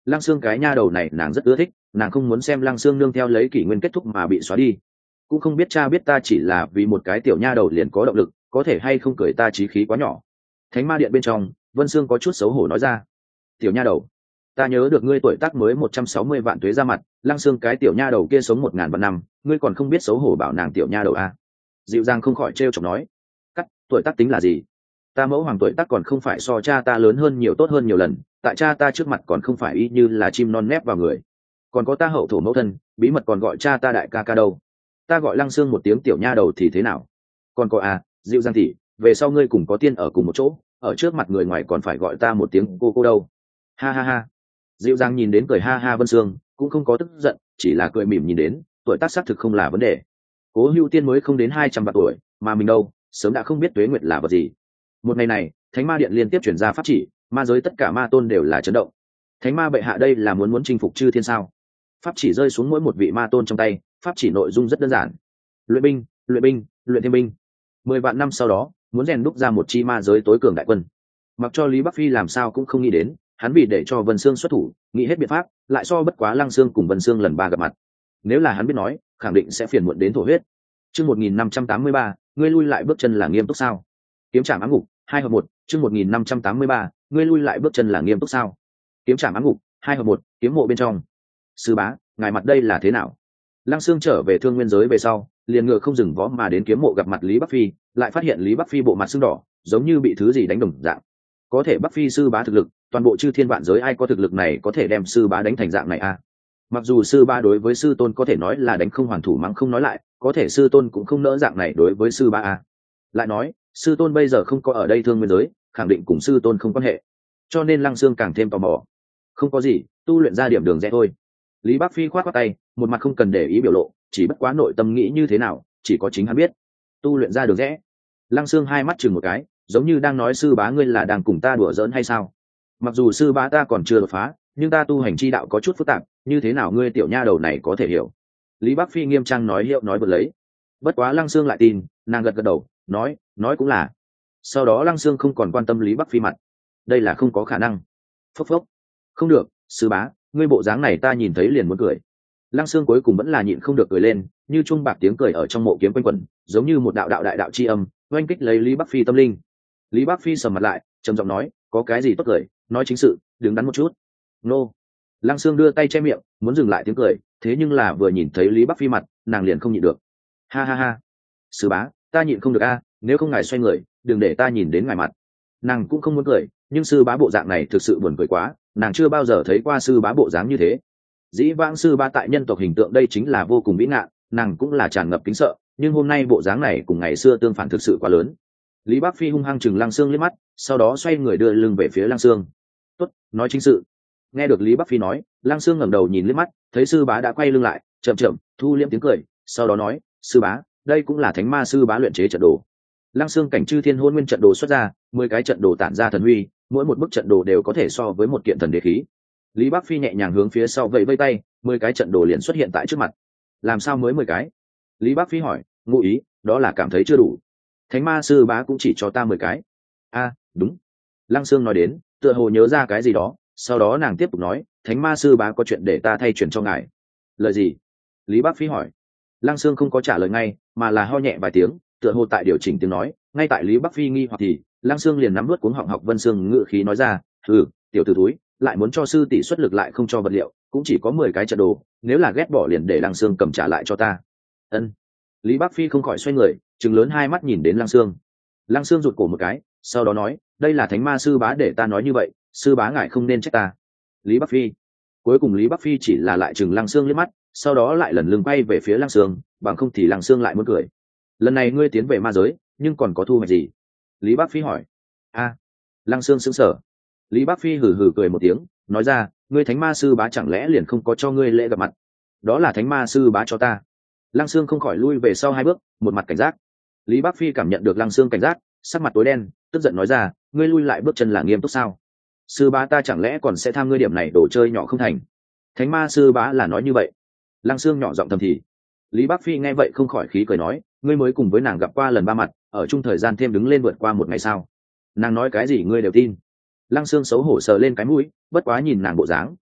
S1: Lăng Xương cái nha đầu này nàng rất ưa thích, nàng không muốn xem Lăng Xương nương theo lấy kỷ nguyên kết thúc mà bị xóa đi. Cũng không biết cha biết ta chỉ là vì một cái tiểu nha đầu liền có động lực, có thể hay không cười ta chí khí quá nhỏ. Thánh ma điện bên trong, Vân Xương có chút xấu hổ nói ra. Tiểu nha đầu, ta nhớ được ngươi tuổi tác mới một trăm sáu mươi vạn tuế ra mặt, Lăng Xương cái tiểu nha đầu kia sống một ngàn vạn năm, ngươi còn không biết xấu hổ bảo nàng tiểu nha đầu à? Dịu dàng không khỏi trêu chọc nói. Cắt, tuổi tác tính là gì? Ta mẫu hoàng tuổi tác còn không phải so cha ta lớn hơn nhiều tốt hơn nhiều lần, tại cha ta trước mặt còn không phải y như là chim non nép vào người. Còn có ta hậu thổ mẫu thân, bí mật còn gọi cha ta đại ca ca đâu. Ta gọi Lăng Xương một tiếng tiểu nha đầu thì thế nào? Còn có à, dịu dàng tỷ, về sau ngươi cùng có tiên ở cùng một chỗ, ở trước mặt người ngoài còn phải gọi ta một tiếng cô cô đâu. Ha ha ha. Dịu dàng nhìn đến cười ha ha Vân Xương, cũng không có tức giận, chỉ là cười mỉm nhìn đến, tuổi tác xác thực không là vấn đề. Cố Hữu Tiên mới không đến hai trăm vạn tuổi, mà mình đâu, sớm đã không biết tuế nguyệt là vật gì. Một ngày này, Thánh Ma Điện liên tiếp chuyển ra pháp chỉ, ma giới tất cả ma tôn đều là chấn động. Thánh Ma bệ hạ đây là muốn muốn chinh phục chư thiên sao? Pháp chỉ rơi xuống mỗi một vị ma tôn trong tay, pháp chỉ nội dung rất đơn giản: luyện binh, luyện binh, luyện thêm binh. Mười vạn năm sau đó, muốn rèn đúc ra một chi ma giới tối cường đại quân. Mặc cho Lý Bắc Phi làm sao cũng không nghĩ đến, hắn vì để cho Vân Xương xuất thủ, nghĩ hết biện pháp, lại so bất quá Lăng Xương cùng Vân Xương lần ba gặp mặt. Nếu là hắn biết nói, khẳng định sẽ phiền muộn đến thổ huyết. Chương một nghìn năm trăm tám mươi ba, ngươi lui lại bước chân là nghiêm túc sao? Kiếm trảm ám ngục, hai hợp một, chương một nghìn năm trăm tám mươi ba, ngươi lui lại bước chân là nghiêm túc sao? Kiếm trảm ám ngục, hai hợp một, kiếm mộ bên trong. Sư bá, ngài mặt đây là thế nào? Lăng Xương trở về Thương Nguyên giới về sau, liền ngựa không dừng vó mà đến kiếm mộ gặp mặt Lý Bắc Phi, lại phát hiện Lý Bắc Phi bộ mặt sưng đỏ, giống như bị thứ gì đánh đồng dạng. Có thể Bắc Phi sư bá thực lực, toàn bộ chư thiên vạn giới ai có thực lực này có thể đem sư bá đánh thành dạng này à? Mặc dù sư bá đối với sư tôn có thể nói là đánh không hoàn thủ mắng không nói lại, có thể sư tôn cũng không nỡ dạng này đối với sư bá à. Lại nói, sư tôn bây giờ không có ở đây Thương Nguyên giới, khẳng định cùng sư tôn không quan hệ, cho nên Lăng Xương càng thêm tò mò. Không có gì, tu luyện ra điểm đường rẽ thôi. Lý Bắc Phi khoát khoát tay, một mặt không cần để ý biểu lộ, chỉ bất quá nội tâm nghĩ như thế nào, chỉ có chính hắn biết. Tu luyện ra đường rẽ. Lăng Xương hai mắt chừng một cái, giống như đang nói sư bá ngươi là đang cùng ta đùa giỡn hay sao? Mặc dù sư bá ta còn chưa đột phá, nhưng ta tu hành chi đạo có chút phức tạp, như thế nào ngươi tiểu nha đầu này có thể hiểu? Lý Bắc Phi nghiêm trang nói hiệu nói vượt lấy. Bất quá Lăng Xương lại tin, nàng gật gật đầu, nói, nói cũng là. Sau đó Lăng Xương không còn quan tâm Lý Bắc Phi mặt. Đây là không có khả năng. Phốc phốc. Không được, sư bá, ngươi bộ dáng này ta nhìn thấy liền muốn cười. Lăng Xương cuối cùng vẫn là nhịn không được cười lên, như chuông bạc tiếng cười ở trong mộ kiếm quanh quẩn, giống như một đạo đạo đại đạo chi âm, oanh kích lấy Lý Bắc Phi tâm linh. Lý Bắc Phi sầm mặt lại, trầm giọng nói, có cái gì tốt cười, nói chính sự, đứng đắn một chút. Nô. Lăng Xương đưa tay che miệng, muốn dừng lại tiếng cười, thế nhưng là vừa nhìn thấy Lý Bắc Phi mặt, nàng liền không nhịn được. Ha ha ha. Sư bá, ta nhịn không được a, nếu không ngài xoay người, đừng để ta nhìn đến ngài mặt. Nàng cũng không muốn cười, nhưng sư bá bộ dạng này thực sự buồn cười quá, nàng chưa bao giờ thấy qua sư bá bộ dáng như thế. Dĩ vãng sư bá tại nhân tộc hình tượng đây chính là vô cùng vĩ ngạn, nàng cũng là tràn ngập kính sợ, nhưng hôm nay bộ dáng này cùng ngày xưa tương phản thực sự quá lớn. Lý Bắc Phi hung hăng chừng Lăng Xương liếc mắt, sau đó xoay người đưa lưng về phía Lăng Xương. "Tốt, nói chính sự." Nghe được Lý Bắc Phi nói, Lăng Xương ngẩng đầu nhìn liếc mắt, thấy sư bá đã quay lưng lại, chậm chậm thu liễm tiếng cười, sau đó nói, "Sư bá, đây cũng là Thánh Ma sư bá luyện chế trận đồ." Lăng Xương cảnh chư thiên hôn nguyên trận đồ xuất ra, mười cái trận đồ tản ra thần huy, mỗi một bức trận đồ đều có thể so với một kiện thần đế khí. Lý Bắc Phi nhẹ nhàng hướng phía sau vẫy vẫy tay, mười cái trận đồ liền xuất hiện tại trước mặt. "Làm sao mới mười cái?" Lý Bắc Phi hỏi, ngụ ý đó là cảm thấy chưa đủ. Thánh Ma sư bá cũng chỉ cho ta mười cái. A, đúng. Lăng Xương nói đến, tựa hồ nhớ ra cái gì đó, sau đó nàng tiếp tục nói, Thánh Ma sư bá có chuyện để ta thay truyền cho ngài. Lời gì? Lý Bắc Phi hỏi. Lăng Xương không có trả lời ngay, mà là ho nhẹ vài tiếng, tựa hồ tại điều chỉnh tiếng nói. Ngay tại Lý Bắc Phi nghi hoặc thì, Lăng Xương liền nắm nuốt cuống họng học Vân Xương ngự khí nói ra, "Ừ, tiểu tử túi, lại muốn cho sư tỷ xuất lực lại không cho vật liệu, cũng chỉ có mười cái trận đồ, nếu là ghét bỏ liền để Lăng Xương cầm trả lại cho ta." Ân. Lý Bắc Phi không khỏi xoay người, trừng lớn hai mắt nhìn đến Lăng Xương. Lăng Xương rụt cổ một cái, sau đó nói, "Đây là Thánh Ma sư bá để ta nói như vậy, sư bá ngài không nên trách ta." Lý Bắc Phi. Cuối cùng Lý Bắc Phi chỉ là lại trừng Lăng Xương liếc mắt, sau đó lại lần lưng quay về phía Lăng Xương, bằng không thì Lăng Xương lại muốn cười. "Lần này ngươi tiến về ma giới, nhưng còn có thu hoạch gì?" Lý Bắc Phi hỏi. "A." Lăng Xương sững sờ. Lý Bắc Phi hừ hừ cười một tiếng, nói ra, "Ngươi Thánh Ma sư bá chẳng lẽ liền không có cho ngươi lễ gặp mặt?" "Đó là Thánh Ma sư bá cho ta." Lăng Xương không khỏi lui về sau hai bước, một mặt cảnh giác. Lý Bắc Phi cảm nhận được Lăng Xương cảnh giác, sắc mặt tối đen, tức giận nói ra, "Ngươi lui lại bước chân là nghiêm túc sao? Sư bá ta chẳng lẽ còn sẽ tham ngươi điểm này đồ chơi nhỏ không thành?" Thánh Ma sư bá là nói như vậy. Lăng Xương nhỏ giọng thầm thì. Lý Bắc Phi nghe vậy không khỏi khí cười nói, "Ngươi mới cùng với nàng gặp qua lần ba mặt, ở chung thời gian thêm đứng lên vượt qua một ngày sao? Nàng nói cái gì ngươi đều tin?" Lăng Xương xấu hổ sờ lên cái mũi, bất quá nhìn nàng bộ dáng,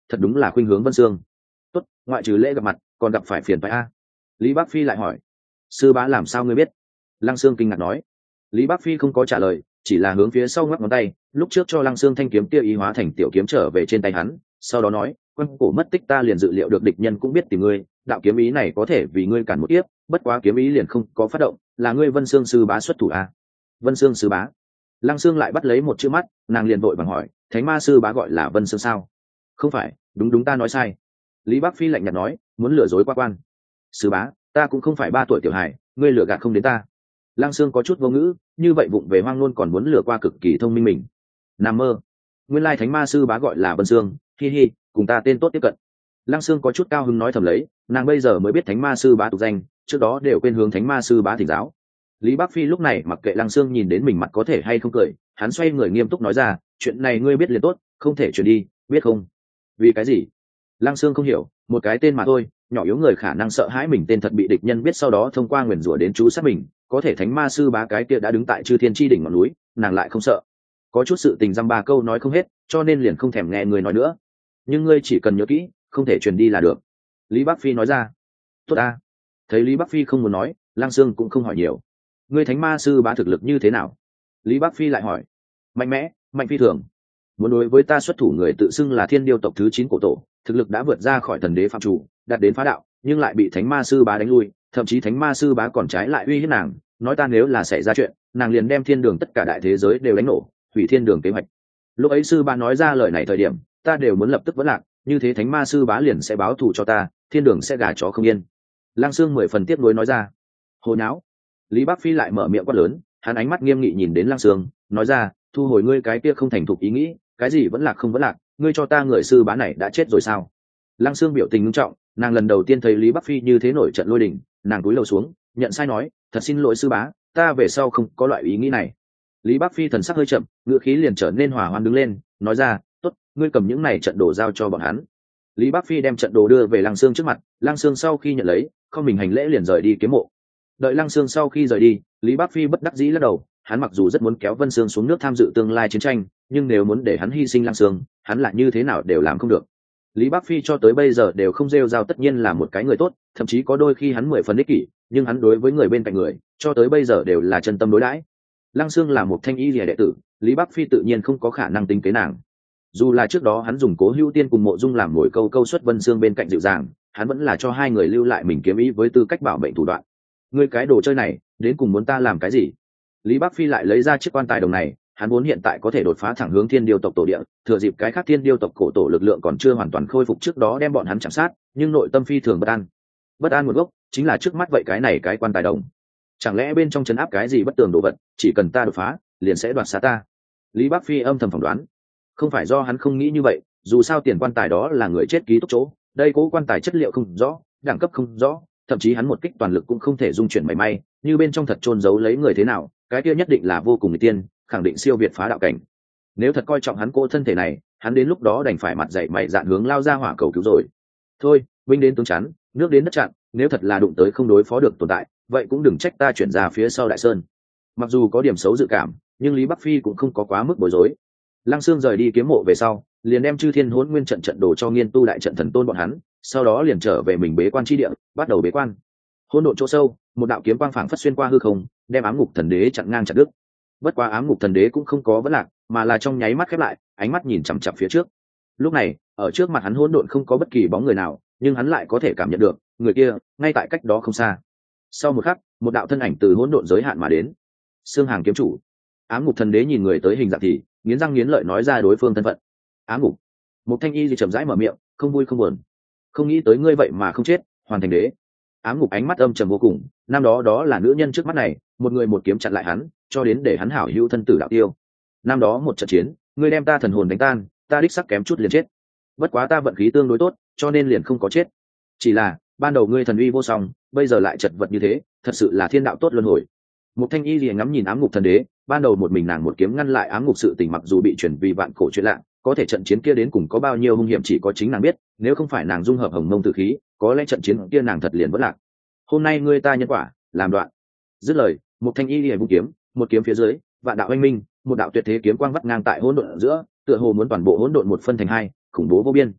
S1: thật đúng là khuynh hướng Vân Sương. Tốt, ngoại trừ lễ gặp mặt còn gặp phải phiền phải a? Lý Bắc Phi lại hỏi. Sư bá làm sao ngươi biết? Lăng Sương kinh ngạc nói. Lý Bắc Phi không có trả lời, chỉ là hướng phía sau ngoắc ngón tay, lúc trước cho Lăng Sương thanh kiếm kia ý hóa thành tiểu kiếm trở về trên tay hắn, sau đó nói, quan cổ mất tích ta liền dự liệu được địch nhân cũng biết tìm ngươi, đạo kiếm ý này có thể vì ngươi cản một tiếp, bất quá kiếm ý liền không có phát động, là ngươi Vân Sương sư bá xuất thủ à? Vân Sương sư bá? Lăng Sương lại bắt lấy một chữ mắt, nàng liền vội vàng hỏi, thánh ma sư bá gọi là Vân Sương sao? Không phải, đúng đúng ta nói sai. Lý Bắc Phi lạnh nhạt nói, muốn lừa dối qua quan. Sư bá, ta cũng không phải ba tuổi tiểu hài, ngươi lừa gạt không đến ta. Lăng Sương có chút vô ngữ, như vậy vụng về hoang luôn còn muốn lừa qua cực kỳ thông minh mình. Nằm mơ. Nguyên lai thánh ma sư bá gọi là Vân Sương, hi hi, cùng ta tên tốt tiếp cận. Lăng Sương có chút cao hứng nói thầm lấy, nàng bây giờ mới biết thánh ma sư bá tục danh, trước đó đều quên hướng thánh ma sư bá thỉnh giáo. Lý Bắc Phi lúc này mặc kệ Lăng Sương nhìn đến mình mặt có thể hay không cười, hắn xoay người nghiêm túc nói ra, chuyện này ngươi biết liền tốt, không thể truyền đi, biết không? Vì cái gì? Lăng Sương không hiểu, một cái tên mà thôi, nhỏ yếu người khả năng sợ hãi mình tên thật bị địch nhân biết sau đó thông qua nguyền rủa đến chú sát mình, có thể thánh ma sư bá cái kia đã đứng tại chư thiên chi đỉnh ngọn núi, nàng lại không sợ. Có chút sự tình dăm ba câu nói không hết, cho nên liền không thèm nghe người nói nữa. Nhưng ngươi chỉ cần nhớ kỹ, không thể truyền đi là được. Lý Bắc Phi nói ra. Tốt a. Thấy Lý Bắc Phi không muốn nói, Lăng Sương cũng không hỏi nhiều. Ngươi thánh ma sư bá thực lực như thế nào? Lý Bắc Phi lại hỏi. Mạnh mẽ, mạnh phi thường. Muốn đối với ta xuất thủ người tự xưng là thiên điêu tộc thứ chín cổ tổ, thực lực đã vượt ra khỏi thần đế phạm chủ, đạt đến phá đạo, nhưng lại bị thánh ma sư bá đánh lui, thậm chí thánh ma sư bá còn trái lại uy hiếp nàng, nói ta nếu là xảy ra chuyện, nàng liền đem thiên đường tất cả đại thế giới đều đánh nổ, hủy thiên đường kế hoạch. Lúc ấy sư bá nói ra lời này thời điểm, ta đều muốn lập tức vẫn lạc, như thế thánh ma sư bá liền sẽ báo thù cho ta, thiên đường sẽ gà chó không yên. Lăng Sương mười phần tiếc nuối nói ra. Hồ nháo. Lý Bắc Phi lại mở miệng quát lớn, hắn ánh mắt nghiêm nghị nhìn đến Lăng Sương, nói ra, thu hồi ngươi cái kia không thành thục ý nghĩ, cái gì vẫn lạc không vẫn lạc, ngươi cho ta người sư bá này đã chết rồi sao? Lăng Sương biểu tình nghiêm trọng, nàng lần đầu tiên thấy Lý Bắc Phi như thế nổi trận lôi đình, nàng cúi đầu xuống, nhận sai nói, thật xin lỗi sư bá, ta về sau không có loại ý nghĩ này. Lý Bắc Phi thần sắc hơi chậm, ngữ khí liền trở nên hòa hoan đứng lên, nói ra, tốt, ngươi cầm những này trận đồ giao cho bọn hắn. Lý Bắc Phi đem trận đồ đưa về Lăng Sương trước mặt, Lăng Sương sau khi nhận lấy, không mình hành lễ liền rời đi kiếm mộ. Đợi Lăng Sương sau khi rời đi, Lý Bắc Phi bất đắc dĩ lắc đầu, hắn mặc dù rất muốn kéo Vân Sương xuống nước tham dự tương lai chiến tranh, nhưng nếu muốn để hắn hy sinh Lăng Sương, hắn lại như thế nào đều làm không được. Lý Bắc Phi cho tới bây giờ đều không rêu rao, tất nhiên là một cái người tốt, thậm chí có đôi khi hắn mười phần ích kỷ, nhưng hắn đối với người bên cạnh người, cho tới bây giờ đều là chân tâm đối đãi. Lăng Sương là một thanh y lìa đệ tử, Lý Bắc Phi tự nhiên không có khả năng tính kế nàng. Dù là trước đó hắn dùng Cố Hữu Tiên cùng Mộ Dung làm mồi câu câu xuất Vân Sương bên cạnh dịu dàng, hắn vẫn là cho hai người lưu lại mình kiếm ý với tư cách bảo mệnh thủ đoạn. Ngươi cái đồ chơi này, đến cùng muốn ta làm cái gì? Lý Bắc Phi lại lấy ra chiếc quan tài đồng này, hắn muốn hiện tại có thể đột phá thẳng hướng Thiên Điêu tộc tổ địa, thừa dịp cái khác Thiên Điêu tộc cổ tổ lực lượng còn chưa hoàn toàn khôi phục trước đó đem bọn hắn chạm sát, nhưng nội tâm phi thường bất an. Bất an nguồn gốc chính là trước mắt vậy cái này cái quan tài đồng. Chẳng lẽ bên trong trấn áp cái gì bất tường đồ vật, chỉ cần ta đột phá, liền sẽ đoạt xá ta? Lý Bắc Phi âm thầm phỏng đoán. Không phải do hắn không nghĩ như vậy, dù sao tiền quan tài đó là người chết ký túc chỗ, đây cố quan tài chất liệu không rõ, đẳng cấp không rõ, thậm chí hắn một kích toàn lực cũng không thể dung chuyển mảy may, như bên trong thật chôn giấu lấy người thế nào, cái kia nhất định là vô cùng người tiên, khẳng định siêu việt phá đạo cảnh. Nếu thật coi trọng hắn cô thân thể này, hắn đến lúc đó đành phải mặt dậy mày dạn hướng lao ra hỏa cầu cứu rồi. Thôi, binh đến tướng chắn, nước đến đất chặn, nếu thật là đụng tới không đối phó được tồn tại, vậy cũng đừng trách ta chuyển ra phía sau Đại Sơn. Mặc dù có điểm xấu dự cảm, nhưng Lý Bắc Phi cũng không có quá mức bối rối. Lăng Sương rời đi kiếm mộ về sau, liền đem Chư Thiên Hỗn Nguyên trận trận đồ cho Nghiên Tu đại trận thần tôn bọn hắn, sau đó liền trở về mình bế quan chi địa, bắt đầu bế quan. Hỗn độn chỗ sâu, một đạo kiếm quang phảng phất xuyên qua hư không, đem Ám Ngục Thần Đế chặn ngang chặt đứt. Bất quá Ám Ngục Thần Đế cũng không có vấn lạc, mà là trong nháy mắt khép lại, ánh mắt nhìn chằm chằm phía trước. Lúc này, ở trước mặt hắn hỗn độn không có bất kỳ bóng người nào, nhưng hắn lại có thể cảm nhận được, người kia ngay tại cách đó không xa. Sau một khắc, một đạo thân ảnh từ hỗn độn giới hạn mà đến. Xương Hàng kiếm chủ. Ám Ngục Thần Đế nhìn người tới hình dạng thì nghiến răng nghiến lợi nói ra đối phương thân phận. Ám Ngục. Một thanh y thì chậm rãi mở miệng, không vui không buồn. Không nghĩ tới ngươi vậy mà không chết, Hoàn Thành Đế. Ám Ngục ánh mắt âm trầm vô cùng, năm đó đó là nữ nhân trước mắt này, một người một kiếm chặn lại hắn, cho đến để hắn hảo hữu thân tử đạo tiêu. Năm đó một trận chiến, ngươi đem ta thần hồn đánh tan, ta đích sắc kém chút liền chết. Bất quá ta vận khí tương đối tốt, cho nên liền không có chết. Chỉ là, ban đầu ngươi thần uy vô song, bây giờ lại chật vật như thế, thật sự là thiên đạo tốt luân hồi. Một thanh y liền ngắm nhìn Ám Ngục Thần Đế, ban đầu một mình nàng một kiếm ngăn lại Ám Ngục sự tình, mặc dù bị chuyển vì vạn cổ chuyện lạ, có thể trận chiến kia đến cùng có bao nhiêu hung hiểm chỉ có chính nàng biết, nếu không phải nàng dung hợp hồng mông tử khí, có lẽ trận chiến kia nàng thật liền vỡ lạc. Hôm nay ngươi ta nhân quả, làm đoạn. Dứt lời, một thanh y liền vung kiếm, một kiếm phía dưới, vạn đạo anh minh, một đạo tuyệt thế kiếm quang vắt ngang tại hỗn độn ở giữa, tựa hồ muốn toàn bộ hỗn độn một phân thành hai, khủng bố vô biên.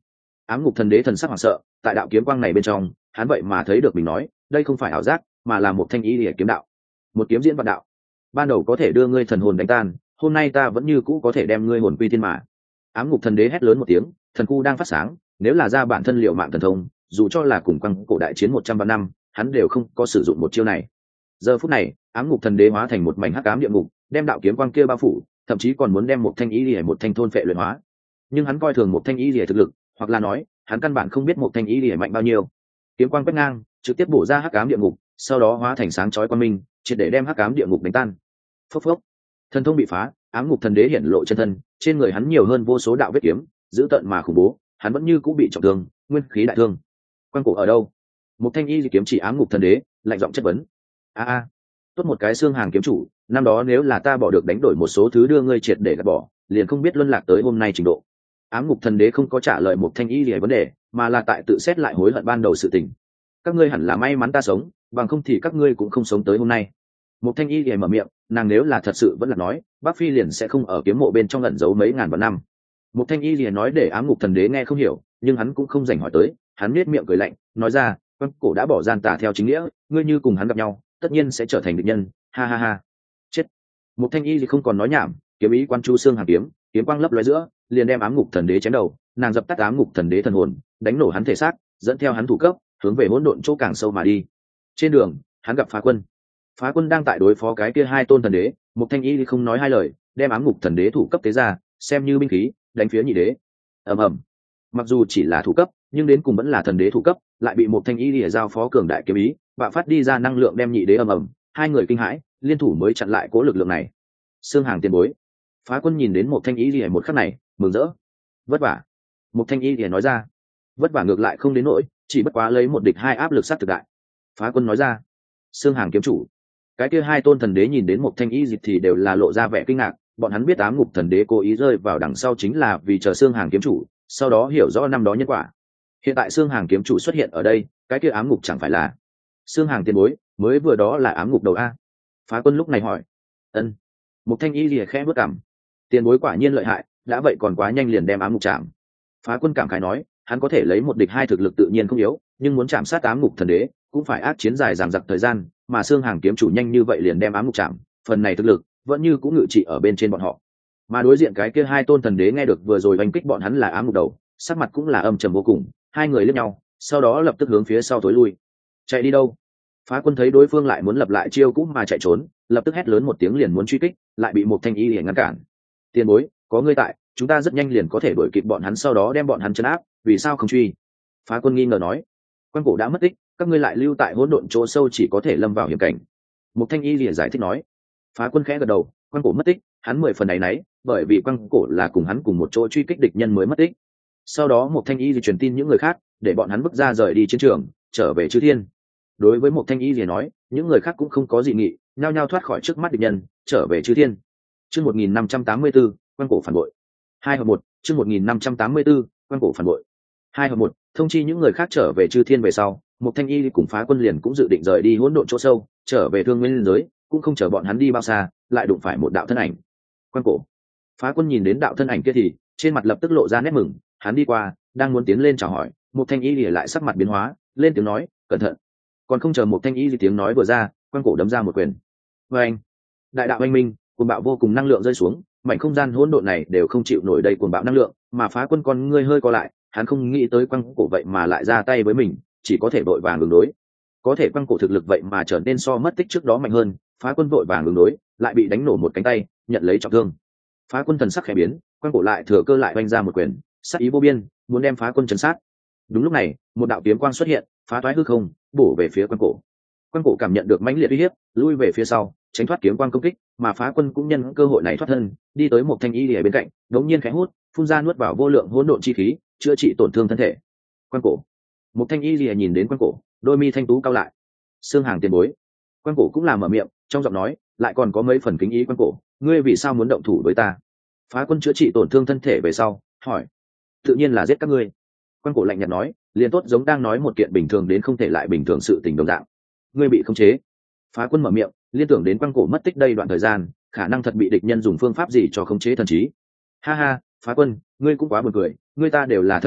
S1: Ám ngục thần đế thần sắc hoảng sợ, tại đạo kiếm quang này bên trong hắn vậy mà thấy được mình nói đây không phải ảo giác mà là một thanh ý lìa kiếm đạo, một kiếm diễn vạn đạo, ban đầu có thể đưa ngươi thần hồn đánh tan, hôm nay ta vẫn như cũ có thể đem ngươi hồn quy thiên mà. Ám ngục thần đế hét lớn một tiếng, thần khu đang phát sáng, nếu là ra bản thân liệu mạng thần thông, dù cho là cùng quăng cổ đại chiến một trăm vạn năm hắn đều không có sử dụng một chiêu này. Giờ phút này ám ngục thần đế hóa thành một mảnh hắc ám địa ngục, đem đạo kiếm quang kia bao phủ, thậm chí còn muốn đem một thanh ý lìa một thanh thôn phệ luyện hóa. Nhưng hắn coi thường một thanh ý lìa thực lực, hoặc là nói hắn căn bản không biết một thanh ý lìa mạnh bao nhiêu. Kiếm quang quét ngang trực tiếp bổ ra hắc ám địa ngục, sau đó hóa thành sáng chói quang minh, triệt để đem hắc ám địa ngục đánh tan. Phốc phốc, thần thông bị phá, ám ngục thần đế hiện lộ chân thân, trên người hắn nhiều hơn vô số đạo vết kiếm, dữ tợn mà khủng bố, hắn vẫn như cũ bị trọng thương, nguyên khí đại thương. Quan cổ ở đâu? Một thanh y kiếm chỉ ám ngục thần đế, lạnh giọng chất vấn. A a, tốt một cái xương hàng kiếm chủ, năm đó nếu là ta bỏ được đánh đổi một số thứ đưa ngươi triệt để gạt bỏ, liền không biết luân lạc tới hôm nay trình độ. Ám ngục thần đế không có trả lời một thanh y lìa vấn đề, mà là tại tự xét lại hối hận ban đầu sự tình. Các ngươi hẳn là may mắn ta sống, bằng không thì các ngươi cũng không sống tới hôm nay. Một thanh y lìa mở miệng, nàng nếu là thật sự vẫn là nói, Bắc Phi liền sẽ không ở kiếm mộ bên trong ẩn giấu mấy ngàn vạn năm. Một thanh y lìa nói để ám ngục thần đế nghe không hiểu, nhưng hắn cũng không dành hỏi tới, hắn nhếch miệng cười lạnh, nói ra, quan cổ đã bỏ gian tà theo chính nghĩa, ngươi như cùng hắn gặp nhau, tất nhiên sẽ trở thành địch nhân, ha ha ha. Chết. Một thanh y thì không còn nói nhảm, kiếm ý quan chu xương hàn kiếm, kiếm quang lấp lóe giữa, liền đem ám ngục thần đế chém đầu, nàng dập tắt ám ngục thần đế thần hồn, đánh nổ hắn thể xác, dẫn theo hắn thủ cấp, hướng về hỗn độn chỗ càng sâu mà đi. Trên đường, hắn gặp Phá Quân. Phá Quân đang tại đối phó cái kia hai tôn thần đế, một thanh y thì không nói hai lời, đem ám ngục thần đế thủ cấp tế ra, xem như binh khí, đánh phía nhị đế. Ầm ầm. Mặc dù chỉ là thủ cấp, nhưng đến cùng vẫn là thần đế thủ cấp, lại bị một thanh y lìa giao phó cường đại kiếm ý, bạo phát đi ra năng lượng đem nhị đế ầm ầm, hai người kinh hãi, liên thủ mới chặn lại cố lực lượng này. Xương hàng tiền bối. Phá Quân nhìn đến một thanh y lìa một khắc này, mừng rỡ. Vất vả. Một thanh y lìa nói ra. Vất vả ngược lại không đến nỗi, chỉ bất quá lấy một địch hai áp lực sát thực đại. Phá Quân nói ra. Xương hàng kiếm chủ. Cái kia hai tôn thần đế nhìn đến một thanh y dịch thì đều là lộ ra vẻ kinh ngạc, bọn hắn biết ám ngục thần đế cố ý rơi vào đằng sau chính là vì chờ xương hàng kiếm chủ, sau đó hiểu rõ năm đó nhân quả. Hiện tại xương hàng kiếm chủ xuất hiện ở đây, cái kia ám ngục chẳng phải là xương hàng tiền bối, mới vừa đó là ám ngục đầu a. Phá Quân lúc này hỏi. Ân. Một thanh y lìa khẽ bước cảm. Tiền bối quả nhiên lợi hại, đã vậy còn quá nhanh liền đem ám ngục chạm. Phá Quân cảm khái nói, hắn có thể lấy một địch hai thực lực tự nhiên không yếu, nhưng muốn chạm sát ám ngục thần đế cũng phải ác chiến dài dằng dặc thời gian, mà xương hàng kiếm chủ nhanh như vậy liền đem ám ngục chạm, phần này thực lực vẫn như cũng ngự trị ở bên trên bọn họ. Mà đối diện cái kia hai tôn thần đế nghe được vừa rồi oanh kích bọn hắn là ám ngục đầu, sắc mặt cũng là âm trầm vô cùng, hai người liếc nhau, sau đó lập tức hướng phía sau tối lui. Chạy đi đâu? Phá Quân thấy đối phương lại muốn lập lại chiêu cũ mà chạy trốn, lập tức hét lớn một tiếng liền muốn truy kích, lại bị một thanh y lìa ngăn cản. Tiền bối, có ngươi tại, chúng ta rất nhanh liền có thể đuổi kịp bọn hắn, sau đó đem bọn hắn trấn áp, vì sao không truy? Phá Quân nghi ngờ nói. Quan cổ đã mất tích, các ngươi lại lưu tại hỗn độn chỗ sâu chỉ có thể lâm vào hiểm cảnh. Một thanh y lìa giải thích nói. Phá Quân khẽ gật đầu, quan cổ mất tích, hắn mười phần này nấy, bởi vì quan cổ là cùng hắn cùng một chỗ truy kích địch nhân mới mất tích. Sau đó một thanh y lìa truyền tin những người khác, để bọn hắn bước ra rời đi chiến trường, trở về Chư Thiên. Đối với một thanh y lìa nói, những người khác cũng không có dị nghị, nhao nhao thoát khỏi trước mắt địch nhân, trở về Chư Thiên. Chương một nghìn năm trăm tám mươi tư, quan cổ phản bội. Hai hợp một, chương một nghìn năm trăm tám mươi tư, quan cổ phản bội. Hai hợp một, thông chi những người khác trở về Chư Thiên về sau, một thanh y cùng Phá Quân liền cũng dự định rời đi hỗn độn chỗ sâu, trở về thương nguyên giới, cũng không chờ bọn hắn đi bao xa, lại đụng phải một đạo thân ảnh. Quan cổ. Phá Quân nhìn đến đạo thân ảnh kia thì trên mặt lập tức lộ ra nét mừng, hắn đi qua, đang muốn tiến lên chào hỏi, một thanh y lìa lại sắc mặt biến hóa, lên tiếng nói, cẩn thận. Còn không chờ một thanh y tiếng nói vừa ra, quan cổ đấm ra một quyền. Và anh, đại đạo anh minh, cuồng bạo vô cùng năng lượng rơi xuống, mảnh không gian hỗn độn này đều không chịu nổi đầy cuồng bạo năng lượng, mà Phá Quân con ngươi hơi co lại, hắn không nghĩ tới quan cổ vậy mà lại ra tay với mình, chỉ có thể vội vàng ứng đối. Có thể quan cổ thực lực vậy mà trở nên so mất tích trước đó mạnh hơn, Phá Quân vội vàng ứng đối, lại bị đánh nổ một cánh tay, nhận lấy trọng thương. Phá Quân thần sắc khẽ biến, quan cổ lại thừa cơ lại oanh ra một quyền, sát ý vô biên, muốn đem Phá Quân trấn sát. Đúng lúc này, một đạo kiếm quang xuất hiện, phá toái hư không, bổ về phía quan cổ. Quan cổ cảm nhận được mãnh liệt uy hiếp, lui về phía sau, tránh thoát kiếm quang công kích, mà Phá Quân cũng nhân cơ hội này thoát thân, đi tới một thanh y lìa bên cạnh, đống nhiên khẽ hút, phun ra nuốt vào vô lượng hỗn độn chi khí, chữa trị tổn thương thân thể. Quan cổ. Một thanh y lìa nhìn đến quan cổ, đôi mi thanh tú cao lại. Xương hàng tiền bối. Quan cổ cũng làm mở miệng, trong giọng nói lại còn có mấy phần kính ý. Quan cổ, ngươi vì sao muốn động thủ với ta? Phá Quân chữa trị tổn thương thân thể về sau, hỏi. Tự nhiên là giết các ngươi. Quan cổ lạnh nhạt nói, liền tốt giống đang nói một kiện bình thường đến không thể lại bình thường sự tình đồng dạng. Ngươi bị khống chế. Phá Quân mở miệng, liên tưởng đến quan cổ mất tích đây đoạn thời gian, khả năng thật bị địch nhân dùng phương pháp gì cho khống chế thần trí. Ha ha, Phá Quân, ngươi cũng quá buồn cười, ngươi ta đều là thần đế,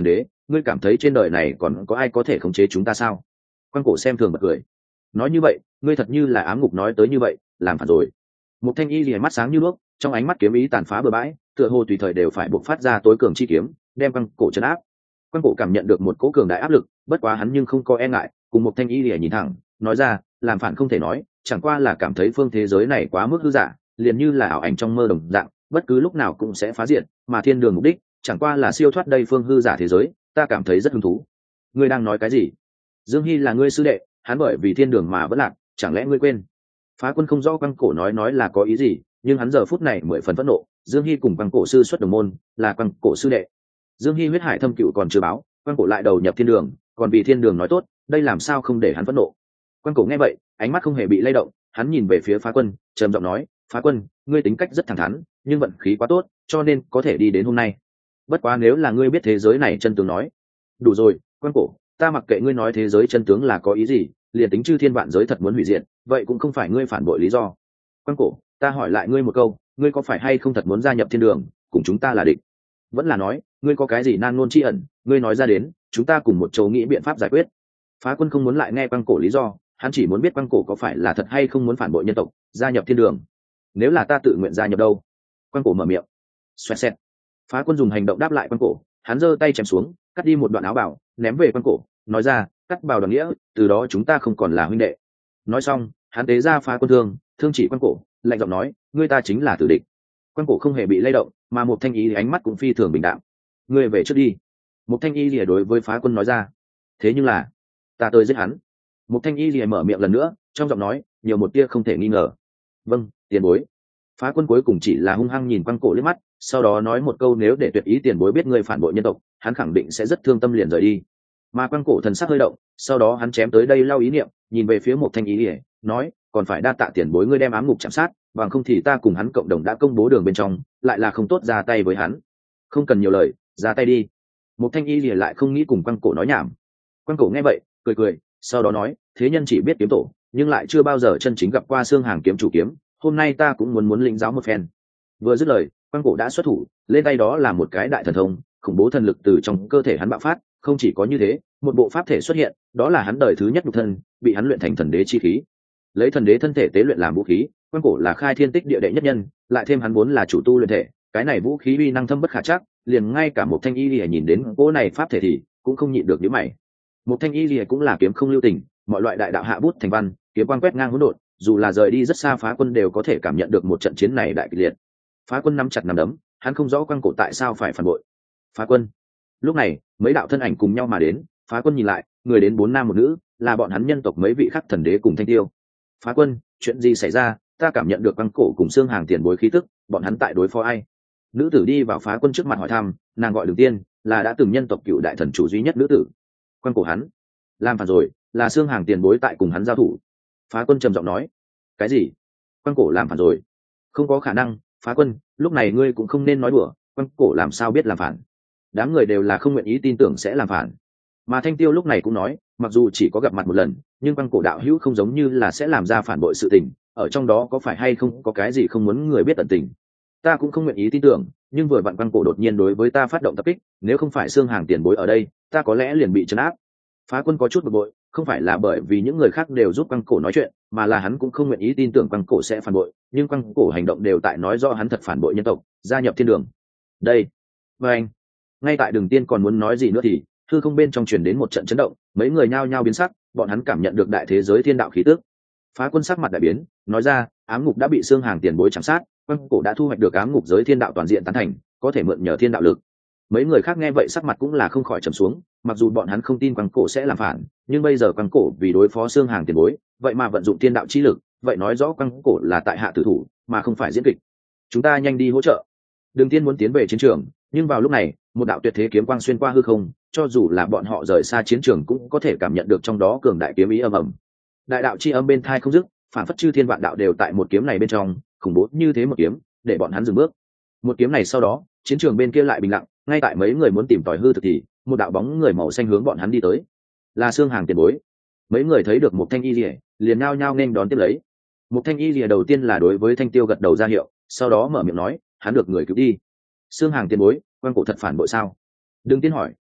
S1: ngươi cảm thấy trên đời này còn có ai có thể khống chế chúng ta sao? Quan cổ xem thường bật cười, nói như vậy ngươi thật như là ám ngục nói tới như vậy, làm phản rồi. Một thanh y lìa mắt sáng như nước, trong ánh mắt kiếm ý tàn phá bừa bãi, tựa hồ tùy thời đều phải buộc phát ra tối cường chi kiếm, đem Quan cổ trấn áp. Quan cổ cảm nhận được một cỗ cường đại áp lực, bất quá hắn nhưng không có e ngại, cùng một thanh y lìa nhìn thẳng, nói ra, làm phản không thể nói, chẳng qua là cảm thấy phương thế giới này quá mức hư giả, liền như là ảo ảnh trong mơ đồng dạng, bất cứ lúc nào cũng sẽ phá diệt, mà thiên đường mục đích chẳng qua là siêu thoát đây phương hư giả thế giới, ta cảm thấy rất hứng thú. Ngươi đang nói cái gì? Dương Hy là ngươi sư đệ, hắn bởi vì thiên đường mà vẫn lạc, chẳng lẽ ngươi quên? Phá Quân không rõ Quan cổ nói nói là có ý gì, nhưng hắn giờ phút này mười phần phẫn nộ. Dương Hy cùng Quan cổ sư xuất đồng môn, là Quan cổ sư đệ. Dương Hy huyết hải thâm cựu còn chưa báo, Quan cổ lại đầu nhập thiên đường, còn vì thiên đường nói tốt, đây làm sao không để hắn phẫn nộ? Quan cổ nghe vậy, ánh mắt không hề bị lay động, hắn nhìn về phía Phá Quân, trầm giọng nói, Phá Quân, ngươi tính cách rất thẳng thắn, nhưng vận khí quá tốt, cho nên có thể đi đến hôm nay. Bất quá nếu là ngươi biết thế giới này chân tướng nói. Đủ rồi, Quan cổ, ta mặc kệ ngươi nói thế giới chân tướng là có ý gì, liền tính chư thiên vạn giới thật muốn hủy diệt, vậy cũng không phải ngươi phản bội lý do. Quan cổ, ta hỏi lại ngươi một câu, ngươi có phải hay không thật muốn gia nhập thiên đường, cùng chúng ta là địch? Vẫn là nói, ngươi có cái gì nan ngôn tri ẩn, ngươi nói ra đến, chúng ta cùng một chỗ nghĩ biện pháp giải quyết. Phá Quân không muốn lại nghe Quan cổ lý do, hắn chỉ muốn biết Quan cổ có phải là thật hay không muốn phản bội nhân tộc, gia nhập thiên đường. Nếu là ta tự nguyện gia nhập đâu? Quan cổ mở miệng. Xoẹt xẹt. Phá Quân dùng hành động đáp lại Quan cổ, hắn giơ tay chém xuống, cắt đi một đoạn áo bào, ném về Quan cổ, nói ra, cắt bào đồng nghĩa, từ đó chúng ta không còn là huynh đệ. Nói xong, hắn tế ra Phá Quân thương, thương chỉ Quan cổ, lạnh giọng nói, ngươi ta chính là tử địch. Quan cổ không hề bị lay động, mà một thanh ý ánh mắt cũng phi thường bình đạm. Ngươi về trước đi. Một thanh y lìa đối với Phá Quân nói ra. Thế nhưng là, ta tới giết hắn. Một thanh y lìa mở miệng lần nữa, trong giọng nói nhiều một tia không thể nghi ngờ. Vâng, tiền bối. Phá Quân cuối cùng chỉ là hung hăng nhìn Quan cổ liếc mắt, sau đó nói một câu, nếu để tuyệt ý tiền bối biết ngươi phản bội nhân tộc, hắn khẳng định sẽ rất thương tâm liền rời đi. Mà Quan cổ thần sắc hơi động, sau đó hắn chém tới đây lau ý niệm, nhìn về phía một thanh y lìa, nói, còn phải đa tạ tiền bối ngươi đem ám ngục chạm sát, bằng không thì ta cùng hắn cộng đồng đã công bố đường bên trong, lại là không tốt ra tay với hắn. Không cần nhiều lời, ra tay đi. Một thanh y lìa lại không nghĩ cùng Quan cổ nói nhảm. Quan cổ nghe vậy, cười cười, sau đó nói, thế nhân chỉ biết kiếm tổ, nhưng lại chưa bao giờ chân chính gặp qua xương hàng kiếm chủ kiếm, hôm nay ta cũng muốn muốn lĩnh giáo một phen. Vừa dứt lời, Quan cổ đã xuất thủ, lên tay đó là một cái đại thần thông, khủng bố thần lực từ trong cơ thể hắn bạo phát, không chỉ có như thế, một bộ pháp thể xuất hiện, đó là hắn đời thứ nhất nhục thân, bị hắn luyện thành thần đế chi khí. Lấy thần đế thân thể tế luyện làm vũ khí, Quan cổ là khai thiên tích địa đệ nhất nhân, lại thêm hắn vốn là chủ tu luyện thể, cái này vũ khí uy năng thâm bất khả trắc, liền ngay cả một thanh y lìa nhìn đến cỗ này pháp thể thì cũng không nhịn được nhíu mày. Một thanh y lìa cũng là kiếm không lưu tình, mọi loại đại đạo hạ bút thành văn, kiếm quang quét ngang hỗn độn, dù là rời đi rất xa Phá Quân đều có thể cảm nhận được một trận chiến này đại kịch liệt. Phá Quân nắm chặt nắm đấm, hắn không rõ Quan cổ tại sao phải phản bội. Phá Quân. Lúc này, mấy đạo thân ảnh cùng nhau mà đến, Phá Quân nhìn lại, người đến bốn nam một nữ, là bọn hắn nhân tộc mấy vị khắc thần đế cùng Thanh Tiêu. Phá Quân, chuyện gì xảy ra? Ta cảm nhận được Quan cổ cùng xương hàng tiền bối khí tức, bọn hắn tại đối phó ai? Nữ tử đi vào Phá Quân trước mặt hỏi thăm, nàng gọi Đường Tiên, là đã từng nhân tộc cựu đại thần chủ duy nhất nữ tử. Quan cổ hắn làm phản rồi, là xương hàng tiền bối tại cùng hắn giao thủ. Phá Quân trầm giọng nói. Cái gì? Quan cổ làm phản rồi? Không có khả năng. Phá Quân, lúc này ngươi cũng không nên nói đùa, Quan cổ làm sao biết làm phản? Đám người đều là không nguyện ý tin tưởng sẽ làm phản. Mà Thanh Tiêu lúc này cũng nói, mặc dù chỉ có gặp mặt một lần, nhưng Quan cổ đạo hữu không giống như là sẽ làm ra phản bội sự tình, ở trong đó có phải hay không có cái gì không muốn người biết tận tình. Ta cũng không nguyện ý tin tưởng, nhưng vừa vặn Quan cổ đột nhiên đối với ta phát động tập kích, nếu không phải xương hàng tiền bối ở đây, ta có lẽ liền bị trấn áp. Phá Quân có chút bực bội, không phải là bởi vì những người khác đều giúp Quan cổ nói chuyện, mà là hắn cũng không nguyện ý tin tưởng Quan cổ sẽ phản bội, nhưng Quan cổ hành động đều tại nói rõ hắn thật phản bội nhân tộc, gia nhập thiên đường. Đây, và anh, ngay tại Đường Tiên còn muốn nói gì nữa thì hư không bên trong truyền đến một trận chấn động, mấy người nhao nhao biến sắc, bọn hắn cảm nhận được đại thế giới thiên đạo khí tức. Phá Quân sắc mặt đại biến, nói ra, ám ngục đã bị xương hàng tiền bối chạm sát, Quan cổ đã thu hoạch được ám ngục giới thiên đạo toàn diện tán thành, có thể mượn nhờ thiên đạo lực. Mấy người khác nghe vậy sắc mặt cũng là không khỏi trầm xuống, mặc dù bọn hắn không tin Quan cổ sẽ làm phản, nhưng bây giờ Quan cổ vì đối phó xương hàng tiền bối, vậy mà vận dụng thiên đạo chi lực, vậy nói rõ Quan cổ là tại hạ tử thủ, mà không phải diễn kịch. Chúng ta nhanh đi hỗ trợ. Đường Tiên muốn tiến về chiến trường, nhưng vào lúc này, một đạo tuyệt thế kiếm quang xuyên qua hư không, cho dù là bọn họ rời xa chiến trường cũng có thể cảm nhận được trong đó cường đại kiếm ý âm ầm. Đại đạo chi âm bên thai không dứt, phản phất chư thiên vạn đạo đều tại một kiếm này bên trong, khủng bố như thế một kiếm, để bọn hắn dừng bước. Một kiếm này sau đó, chiến trường bên kia lại bình lặng, ngay tại mấy người muốn tìm tòi hư thực thì, một đạo bóng người màu xanh hướng bọn hắn đi tới. Là xương hàng tiền bối. Mấy người thấy được một thanh y liễu, liền nhao nhao nên đón tiếp lấy. Một thanh y liễu đầu tiên là đối với Thanh Tiêu gật đầu ra hiệu, sau đó mở miệng nói, hắn được người cứu đi. Xương hàng tiền bối, Quan cổ thật phản bội sao? Đừng Tiên hỏi,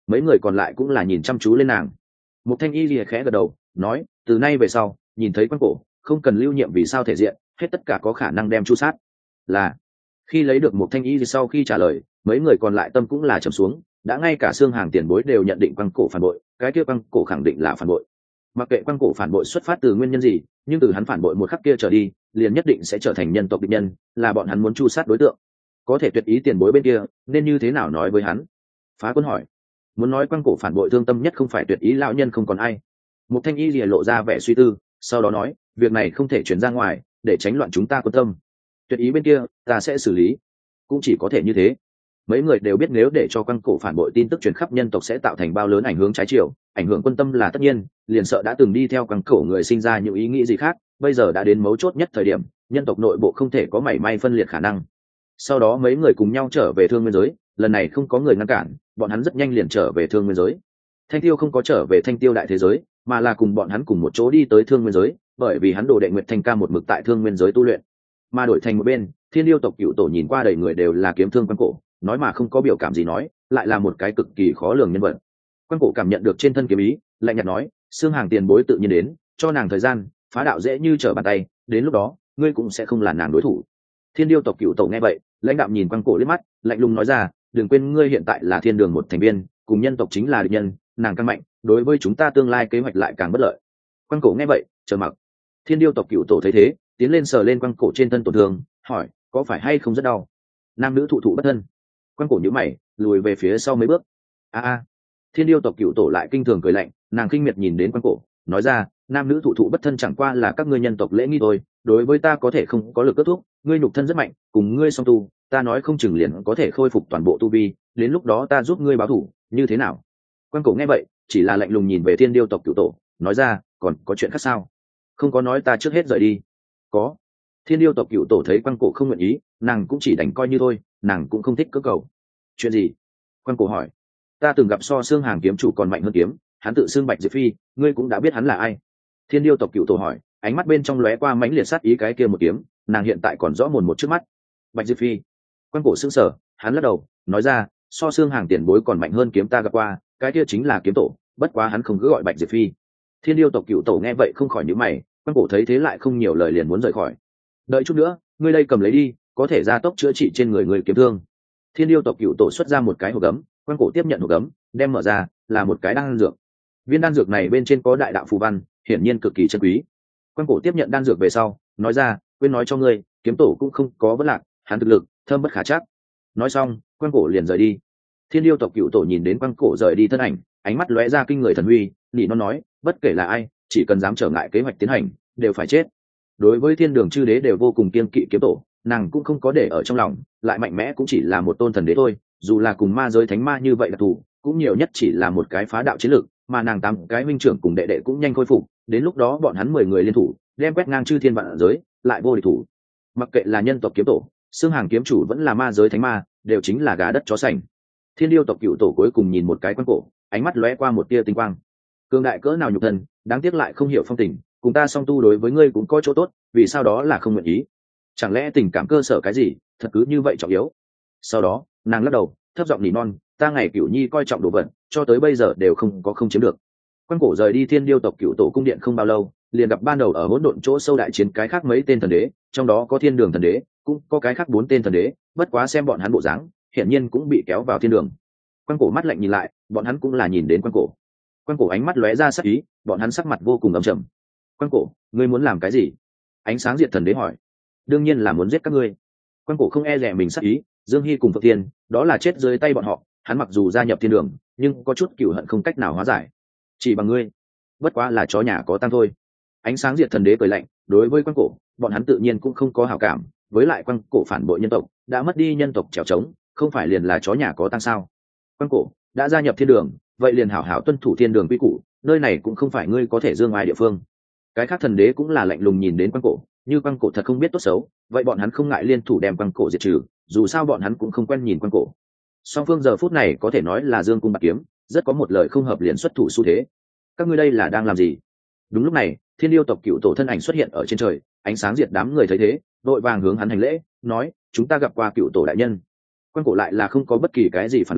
S1: mấy người còn lại cũng là nhìn chăm chú lên nàng. Một thanh y lìa khẽ gật đầu nói, từ nay về sau nhìn thấy quan cổ không cần lưu nhiệm vì sao thể diện, hết tất cả có khả năng đem chu sát. Là. Khi lấy được một thanh y sau khi trả lời, mấy người còn lại tâm cũng là trầm xuống, đã ngay cả xương hàng tiền bối đều nhận định quan cổ phản bội, cái kia quan cổ khẳng định là phản bội. Mặc kệ quan cổ phản bội xuất phát từ nguyên nhân gì, nhưng từ hắn phản bội một khắc kia trở đi, liền nhất định sẽ trở thành nhân tộc địch nhân, là bọn hắn muốn chu sát đối tượng. Có thể tuyệt ý tiền bối bên kia nên như thế nào nói với hắn? Phá Quân hỏi. Muốn nói quan cổ phản bội thương tâm nhất không phải tuyệt ý lão nhân không còn ai. Một thanh y lìa lộ ra vẻ suy tư, sau đó nói, việc này không thể chuyển ra ngoài, để tránh loạn chúng ta quan tâm. Tuyệt ý bên kia ta sẽ xử lý, cũng chỉ có thể như thế. Mấy người đều biết nếu để cho quan cổ phản bội tin tức truyền khắp nhân tộc sẽ tạo thành bao lớn ảnh hưởng trái chiều, ảnh hưởng quân tâm là tất nhiên, liền sợ đã từng đi theo quan cổ người sinh ra những ý nghĩ gì khác, bây giờ đã đến mấu chốt nhất thời điểm, nhân tộc nội bộ không thể có mảy may phân liệt khả năng. Sau đó mấy người cùng nhau trở về Thương Nguyên giới, lần này không có người ngăn cản, bọn hắn rất nhanh liền trở về Thương Nguyên giới. Thanh Tiêu không có trở về Thanh Tiêu đại thế giới, mà là cùng bọn hắn cùng một chỗ đi tới Thương Nguyên giới, bởi vì hắn đồ đệ Nguyệt Thanh Ca một mực tại Thương Nguyên giới tu luyện. Mà đổi thành một bên, Thiên Điêu tộc cựu tổ nhìn qua đầy người đều là kiếm thương quan cổ, nói mà không có biểu cảm gì nói, lại là một cái cực kỳ khó lường nhân vật. Quan cổ cảm nhận được trên thân kiếm ý, lạnh nhạt nói, xương hàng tiền bối tự nhiên đến, cho nàng thời gian, phá đạo dễ như trở bàn tay, đến lúc đó ngươi cũng sẽ không là nàng đối thủ. Thiên Điêu tộc cựu tổ nghe vậy, lãnh đạm nhìn quan cổ liếc mắt, lạnh lùng nói ra, đừng quên ngươi hiện tại là thiên đường một thành viên, cùng nhân tộc chính là địch nhân, nàng càng mạnh, đối với chúng ta tương lai kế hoạch lại càng bất lợi. Quan cổ nghe vậy, chờ mặc. Thiên Điêu tộc cựu tổ thấy thế, tiến lên sờ lên quan cổ trên thân tổn thương, hỏi, có phải hay không rất đau? Nam nữ thụ thụ bất thân. Quan cổ nhíu mày, lùi về phía sau mấy bước. A a. Thiên Điêu tộc cựu tổ lại kinh thường cười lạnh, nàng kinh miệt nhìn đến quan cổ, nói ra, nam nữ thụ thụ bất thân chẳng qua là các ngươi nhân tộc lễ nghi thôi, đối với ta có thể không có lực kết thúc, ngươi nhục thân rất mạnh, cùng ngươi song tu, ta nói không chừng liền có thể khôi phục toàn bộ tu vi, đến lúc đó ta giúp ngươi báo thù, như thế nào? Quan cổ nghe vậy, chỉ là lạnh lùng nhìn về Thiên Điêu tộc cựu tổ, nói ra, còn có chuyện khác sao? Không có nói ta trước hết rời đi. Có. Thiên Điêu tộc cựu tổ thấy quan cổ không nguyện ý, nàng cũng chỉ đành coi như thôi, nàng cũng không thích cưỡng cầu. Chuyện gì? Quan cổ hỏi. Ta từng gặp so xương hàng kiếm chủ còn mạnh hơn kiếm, hắn tự xưng Bạch Diệp Phi, ngươi cũng đã biết hắn là ai. Thiên Điêu tộc cựu tổ hỏi, ánh mắt bên trong lóe qua mãnh liệt sát ý cái kia một kiếm, nàng hiện tại còn rõ mồn một trước mắt. Bạch Diệp Phi. Quan cổ sững sờ, hắn lắc đầu, nói ra, so xương hàng tiền bối còn mạnh hơn kiếm ta gặp qua, cái kia chính là kiếm tổ, bất quá hắn không cứ gọi Bạch Diệp Phi. Thiên Điêu tộc cựu tổ nghe vậy không khỏi nhíu mày, quan cổ thấy thế lại không nhiều lời liền muốn rời khỏi. Đợi chút nữa, ngươi đây cầm lấy đi, có thể gia tốc chữa trị trên người người kiếm thương. Thiên Điêu tộc cựu tổ xuất ra một cái hộp gấm, quan cổ tiếp nhận hộp gấm, đem mở ra, là một cái đan dược. Viên đan dược này bên trên có đại đạo phù văn, hiển nhiên cực kỳ chân quý. Quan cổ tiếp nhận đan dược về sau, nói ra, quên nói cho ngươi, kiếm tổ cũng không có vấn lạc, hắn thực lực thâm bất khả trắc. Nói xong, quan cổ liền rời đi. Thiên Điêu tộc cựu tổ nhìn đến quan cổ rời đi thân ảnh, ánh mắt lóe ra kinh người thần uy, nỉ non nói, bất kể là ai, chỉ cần dám trở ngại kế hoạch tiến hành, đều phải chết. Đối với thiên đường chư đế đều vô cùng kiên kỵ kiếm tổ, nàng cũng không có để ở trong lòng, lại mạnh mẽ cũng chỉ là một tôn thần đế thôi, dù là cùng ma giới thánh ma như vậy là thủ, cũng nhiều nhất chỉ là một cái phá đạo chiến lược, mà nàng tám cái minh trưởng cùng đệ đệ cũng nhanh khôi phục, đến lúc đó bọn hắn mười người liên thủ, đem quét ngang chư thiên vạn giới, lại vô địch thủ. Mặc kệ là nhân tộc kiếm tổ, xương hàng kiếm chủ vẫn là ma giới thánh ma, đều chính là gà đất chó sành. Thiên Điêu tộc cựu tổ cuối cùng nhìn một cái quan cổ, ánh mắt lóe qua một tia tinh quang. Cường đại cỡ nào nhục thân, đáng tiếc lại không hiểu phong tình, cùng ta song tu đối với ngươi cũng có chỗ tốt, vì sao đó là không nguyện ý? Chẳng lẽ tình cảm cơ sở cái gì, thật cứ như vậy trọng yếu? Sau đó, nàng lắc đầu, thấp giọng nỉ non, ta ngày cửu nhi coi trọng đồ vật, cho tới bây giờ đều không có không chiếm được. Quan cổ rời đi Thiên Điêu tộc cựu tổ cung điện không bao lâu, liền gặp ban đầu ở hỗn độn chỗ sâu đại chiến cái khác mấy tên thần đế, trong đó có Thiên Đường thần đế, cũng có cái khác bốn tên thần đế, bất quá xem bọn hắn bộ dáng, hiển nhiên cũng bị kéo vào thiên đường. Quan cổ mắt lạnh nhìn lại, bọn hắn cũng là nhìn đến quan cổ. Quan cổ ánh mắt lóe ra sắc ý, bọn hắn sắc mặt vô cùng âm trầm. Quan cổ, ngươi muốn làm cái gì? Ánh sáng diệt thần đế hỏi. Đương nhiên là muốn giết các ngươi. Quan cổ không e dè mình sắc ý, Dương Hy cùng Phượng Tiên, đó là chết dưới tay bọn họ, hắn mặc dù gia nhập thiên đường, nhưng có chút cửu hận không cách nào hóa giải. Chỉ bằng ngươi, bất quá là chó nhà có tang thôi. Ánh sáng diệt thần đế cười lạnh, đối với quan cổ, bọn hắn tự nhiên cũng không có hảo cảm, với lại quan cổ phản bội nhân tộc, đã mất đi nhân tộc trèo trống, không phải liền là chó nhà có tang sao? Quan cổ đã gia nhập thiên đường, vậy liền hảo hảo tuân thủ thiên đường quy củ, nơi này cũng không phải ngươi có thể dương ai địa phương. Cái khác thần đế cũng là lạnh lùng nhìn đến quan cổ, như quan cổ thật không biết tốt xấu, vậy bọn hắn không ngại liên thủ đem quan cổ diệt trừ, dù sao bọn hắn cũng không quen nhìn quan cổ. Song phương giờ phút này có thể nói là dương cung bạc kiếm, rất có một lời không hợp liền xuất thủ xu thế. Các ngươi đây là đang làm gì? Đúng lúc này, Thiên Điêu tộc cựu tổ thân ảnh xuất hiện ở trên trời, ánh sáng diệt đám người thấy thế, đội vàng hướng hắn hành lễ, nói, chúng ta gặp qua cựu tổ đại nhân. Quan cổ lại là không có bất kỳ cái gì phản ứng,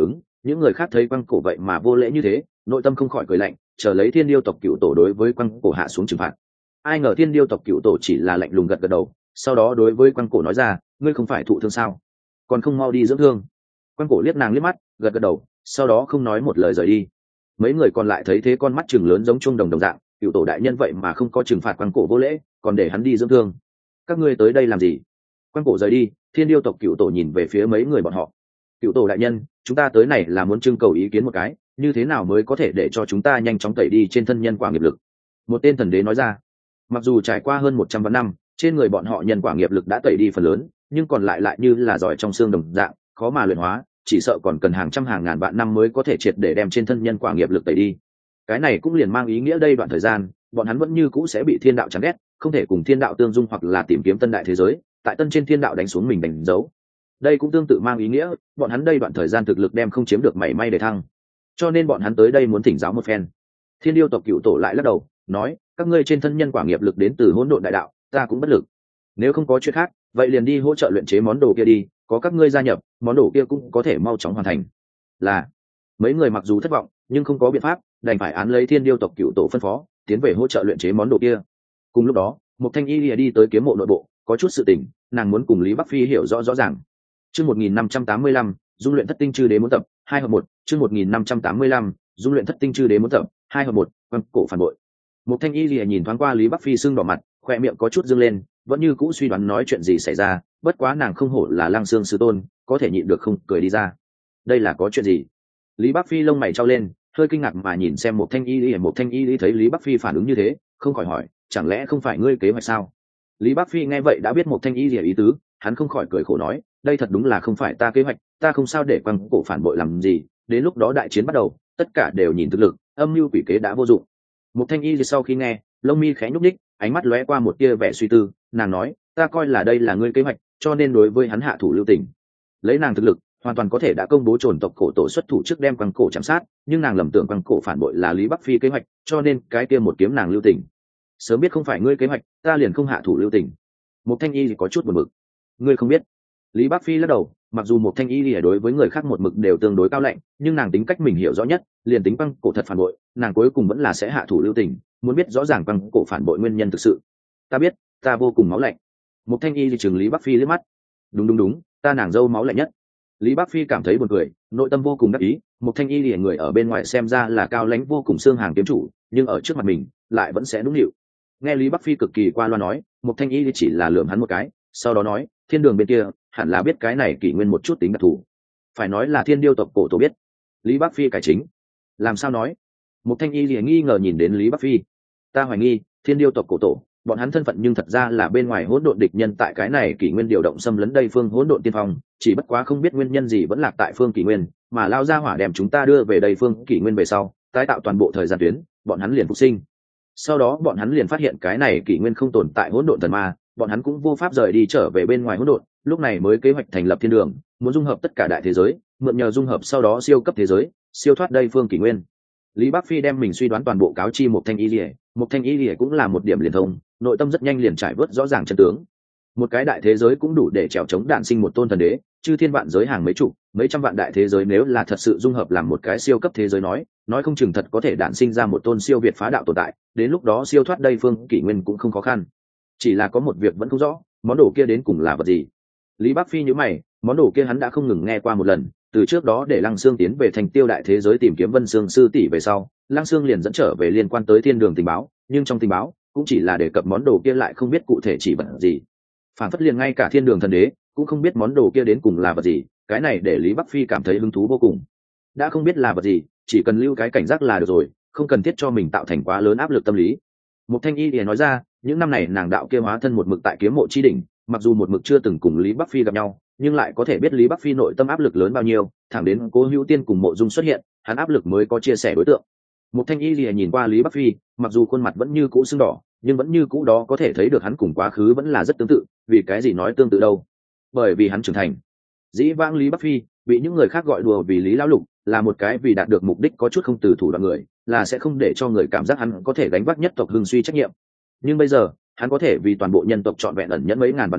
S1: Những người khác thấy quăng cổ vậy mà vô lễ như thế, nội tâm không khỏi cười lạnh, chờ lấy thiên điêu tộc cựu tổ đối với quăng cổ hạ xuống trừng phạt. Ai ngờ thiên điêu tộc cựu tổ chỉ là lạnh lùng gật gật đầu, sau đó đối với quăng cổ nói ra, ngươi không phải thụ thương sao, còn không mau đi dưỡng thương. Quăng cổ liếc nàng liếc mắt, gật gật đầu, sau đó không nói một lời rời đi. Mấy người còn lại thấy thế con mắt chừng lớn giống chuông đồng đồng dạng, cựu tổ đại nhân vậy mà không có trừng phạt quăng cổ vô lễ, còn để hắn đi dưỡng thương. Các ngươi tới đây làm gì? Quăng cổ rời đi, thiên điêu tộc cựu tổ nhìn về phía mấy người bọn họ. Cựu tổ đại nhân, chúng ta tới này là muốn trưng cầu ý kiến một cái, như thế nào mới có thể để cho chúng ta nhanh chóng tẩy đi trên thân nhân quả nghiệp lực. Một tên thần đế nói ra. Mặc dù trải qua hơn một trăm vạn năm, trên người bọn họ nhân quả nghiệp lực đã tẩy đi phần lớn, nhưng còn lại lại như là giỏi trong xương đồng dạng, khó mà luyện hóa, chỉ sợ còn cần hàng trăm hàng ngàn vạn năm mới có thể triệt để đem trên thân nhân quả nghiệp lực tẩy đi. Cái này cũng liền mang ý nghĩa đây đoạn thời gian, bọn hắn vẫn như cũ sẽ bị thiên đạo chán ghét, không thể cùng thiên đạo tương dung hoặc là tìm kiếm tân đại thế giới, tại tân trên thiên đạo đánh xuống mình đánh dấu. Đây cũng tương tự mang ý nghĩa, bọn hắn đây đoạn thời gian thực lực đem không chiếm được mảy may để thăng. Cho nên bọn hắn tới đây muốn thỉnh giáo một phen. Thiên điêu tộc cựu tổ lại lắc đầu, nói, các ngươi trên thân nhân quả nghiệp lực đến từ hỗn độn đại đạo, ta cũng bất lực. Nếu không có chuyện khác, vậy liền đi hỗ trợ luyện chế món đồ kia đi, có các ngươi gia nhập, món đồ kia cũng có thể mau chóng hoàn thành. Là, mấy người mặc dù thất vọng, nhưng không có biện pháp, đành phải án lấy thiên điêu tộc cựu tổ phân phó, tiến về hỗ trợ luyện chế món đồ kia. Cùng lúc đó, một thanh y lìa đi tới kiếm mộ nội bộ, có chút sự tình, nàng muốn cùng Lý Bắc Phi hiểu rõ rõ ràng. Chương một nghìn năm trăm tám mươi lăm, dung luyện thất tinh chư đế muốn tập, hai hợp một, chương một nghìn năm trăm tám mươi lăm, dung luyện thất tinh chư đế muốn tập, hai hợp một, quăng cổ phản bội. Một thanh y lìa nhìn thoáng qua Lý Bắc Phi sưng đỏ mặt, khoe miệng có chút dương lên, vẫn như cũ suy đoán nói chuyện gì xảy ra, bất quá nàng không hổ là Lăng Xương sư tôn, có thể nhịn được không cười đi ra. Đây là có chuyện gì? Lý Bắc Phi lông mày trao lên, hơi kinh ngạc mà nhìn xem một thanh y lìa, một thanh y lìa thấy Lý Bắc Phi phản ứng như thế, không khỏi hỏi, chẳng lẽ không phải ngươi kế hoạch sao? Lý Bắc Phi nghe vậy đã biết một thanh y lìa ý tứ, hắn không khỏi cười khổ nói, đây thật đúng là không phải ta kế hoạch, ta không sao để quăng cổ phản bội làm gì, đến lúc đó đại chiến bắt đầu, tất cả đều nhìn thực lực, âm mưu quỷ kế đã vô dụng. Một thanh y sau khi nghe, lông mi khẽ nhúc nhích, ánh mắt lóe qua một tia vẻ suy tư, nàng nói, ta coi là đây là ngươi kế hoạch, cho nên đối với hắn hạ thủ lưu tình. Lấy nàng thực lực, hoàn toàn có thể đã công bố trồn tộc cổ tổ xuất thủ trước đem quăng cổ chạm sát, nhưng nàng lầm tưởng quăng cổ phản bội là Lý Bắc Phi kế hoạch, cho nên cái kia một kiếm nàng lưu tình. Sớm biết không phải ngươi kế hoạch, ta liền không hạ thủ lưu tình. Một thanh y có chút buồn bực. Ngươi không biết? Lý Bắc Phi lắc đầu, mặc dù một thanh y lìa đối với người khác một mực đều tương đối cao lạnh, nhưng nàng tính cách mình hiểu rõ nhất, liền tính quăng cổ thật phản bội, nàng cuối cùng vẫn là sẽ hạ thủ lưu tình, muốn biết rõ ràng quăng cổ phản bội nguyên nhân thực sự. Ta biết, ta vô cùng máu lạnh. Một thanh y chừng Lý Bắc Phi liếc mắt. Đúng đúng đúng, ta nàng dâu máu lạnh nhất. Lý Bắc Phi cảm thấy buồn cười, nội tâm vô cùng đắc ý, một thanh y lìa người ở bên ngoài xem ra là cao lãnh vô cùng xương hàng kiếm chủ, nhưng ở trước mặt mình lại vẫn sẽ nũng nịu. Nghe Lý Bắc Phi cực kỳ qua loa nói, một thanh y chỉ là lườm hắn một cái, sau đó nói, thiên đường bên kia hẳn là biết cái này kỷ nguyên một chút tính đặc thù, phải nói là thiên điêu tộc cổ tổ biết. Lý Bắc Phi cải chính, làm sao nói? Một thanh y liền nghi ngờ nhìn đến Lý Bắc Phi. Ta hoài nghi thiên điêu tộc cổ tổ, bọn hắn thân phận nhưng thật ra là bên ngoài hỗn độn địch nhân tại cái này kỷ nguyên điều động xâm lấn đây phương hỗn độn tiên phong, chỉ bất quá không biết nguyên nhân gì vẫn lạc tại phương kỷ nguyên, mà lao ra hỏa đem chúng ta đưa về đây phương kỷ nguyên về sau, tái tạo toàn bộ thời gian tuyến, bọn hắn liền phục sinh. Sau đó bọn hắn liền phát hiện cái này kỷ nguyên không tồn tại hỗn độn thần ma, bọn hắn cũng vô pháp rời đi trở về bên ngoài hỗn độn, lúc này mới kế hoạch thành lập thiên đường, muốn dung hợp tất cả đại thế giới, mượn nhờ dung hợp sau đó siêu cấp thế giới, siêu thoát đây phương kỷ nguyên. Lý Bắc Phi đem mình suy đoán toàn bộ cáo chi một thanh y lìa, một thanh y lìa cũng là một điểm liền thông, nội tâm rất nhanh liền trải vớt rõ ràng chân tướng. Một cái đại thế giới cũng đủ để trèo chống đạn sinh một tôn thần đế, chư thiên vạn giới hàng mấy chục, mấy trăm vạn đại thế giới nếu là thật sự dung hợp làm một cái siêu cấp thế giới nói, nói không chừng thật có thể đạn sinh ra một tôn siêu việt phá đạo tồn tại, đến lúc đó siêu thoát đây phương kỷ nguyên cũng không khó khăn. Chỉ là có một việc vẫn không rõ, món đồ kia đến cùng là vật gì? Lý Bắc Phi nhíu mày, món đồ kia hắn đã không ngừng nghe qua một lần, từ trước đó để Lăng Xương tiến về thành tiêu đại thế giới tìm kiếm Vân Xương sư tỷ về sau, Lăng Xương liền dẫn trở về liên quan tới thiên đường tình báo, nhưng trong tình báo cũng chỉ là đề cập món đồ kia lại không biết cụ thể chỉ vật gì. Phản phất liền ngay cả thiên đường thần đế cũng không biết món đồ kia đến cùng là vật gì, cái này để Lý Bắc Phi cảm thấy hứng thú vô cùng. Đã không biết là vật gì, chỉ cần lưu cái cảnh giác là được rồi, không cần thiết cho mình tạo thành quá lớn áp lực tâm lý. Một thanh y liền nói ra, những năm này nàng đạo kia hóa thân một mực tại kiếm mộ chi đỉnh, mặc dù một mực chưa từng cùng Lý Bắc Phi gặp nhau, nhưng lại có thể biết Lý Bắc Phi nội tâm áp lực lớn bao nhiêu, thẳng đến Cố Hữu Tiên cùng Mộ Dung xuất hiện, hắn áp lực mới có chia sẻ đối tượng. Một thanh y lìa nhìn qua Lý Bắc Phi, mặc dù khuôn mặt vẫn như cũ sưng đỏ, nhưng vẫn như cũ đó có thể thấy được hắn cùng quá khứ vẫn là rất tương tự, vì cái gì nói tương tự đâu? Bởi vì hắn trưởng thành. Dĩ vãng Lý Bắc Phi bị những người khác gọi đùa vì Lý lão lục, là một cái vì đạt được mục đích có chút không từ thủ đoạn người, là sẽ không để cho người cảm giác hắn có thể gánh vác nhất tộc hưng suy trách nhiệm. Nhưng bây giờ, hắn có thể vì toàn bộ nhân tộc trọn vẹn ẩn nhẫn mấy ngàn vạn năm,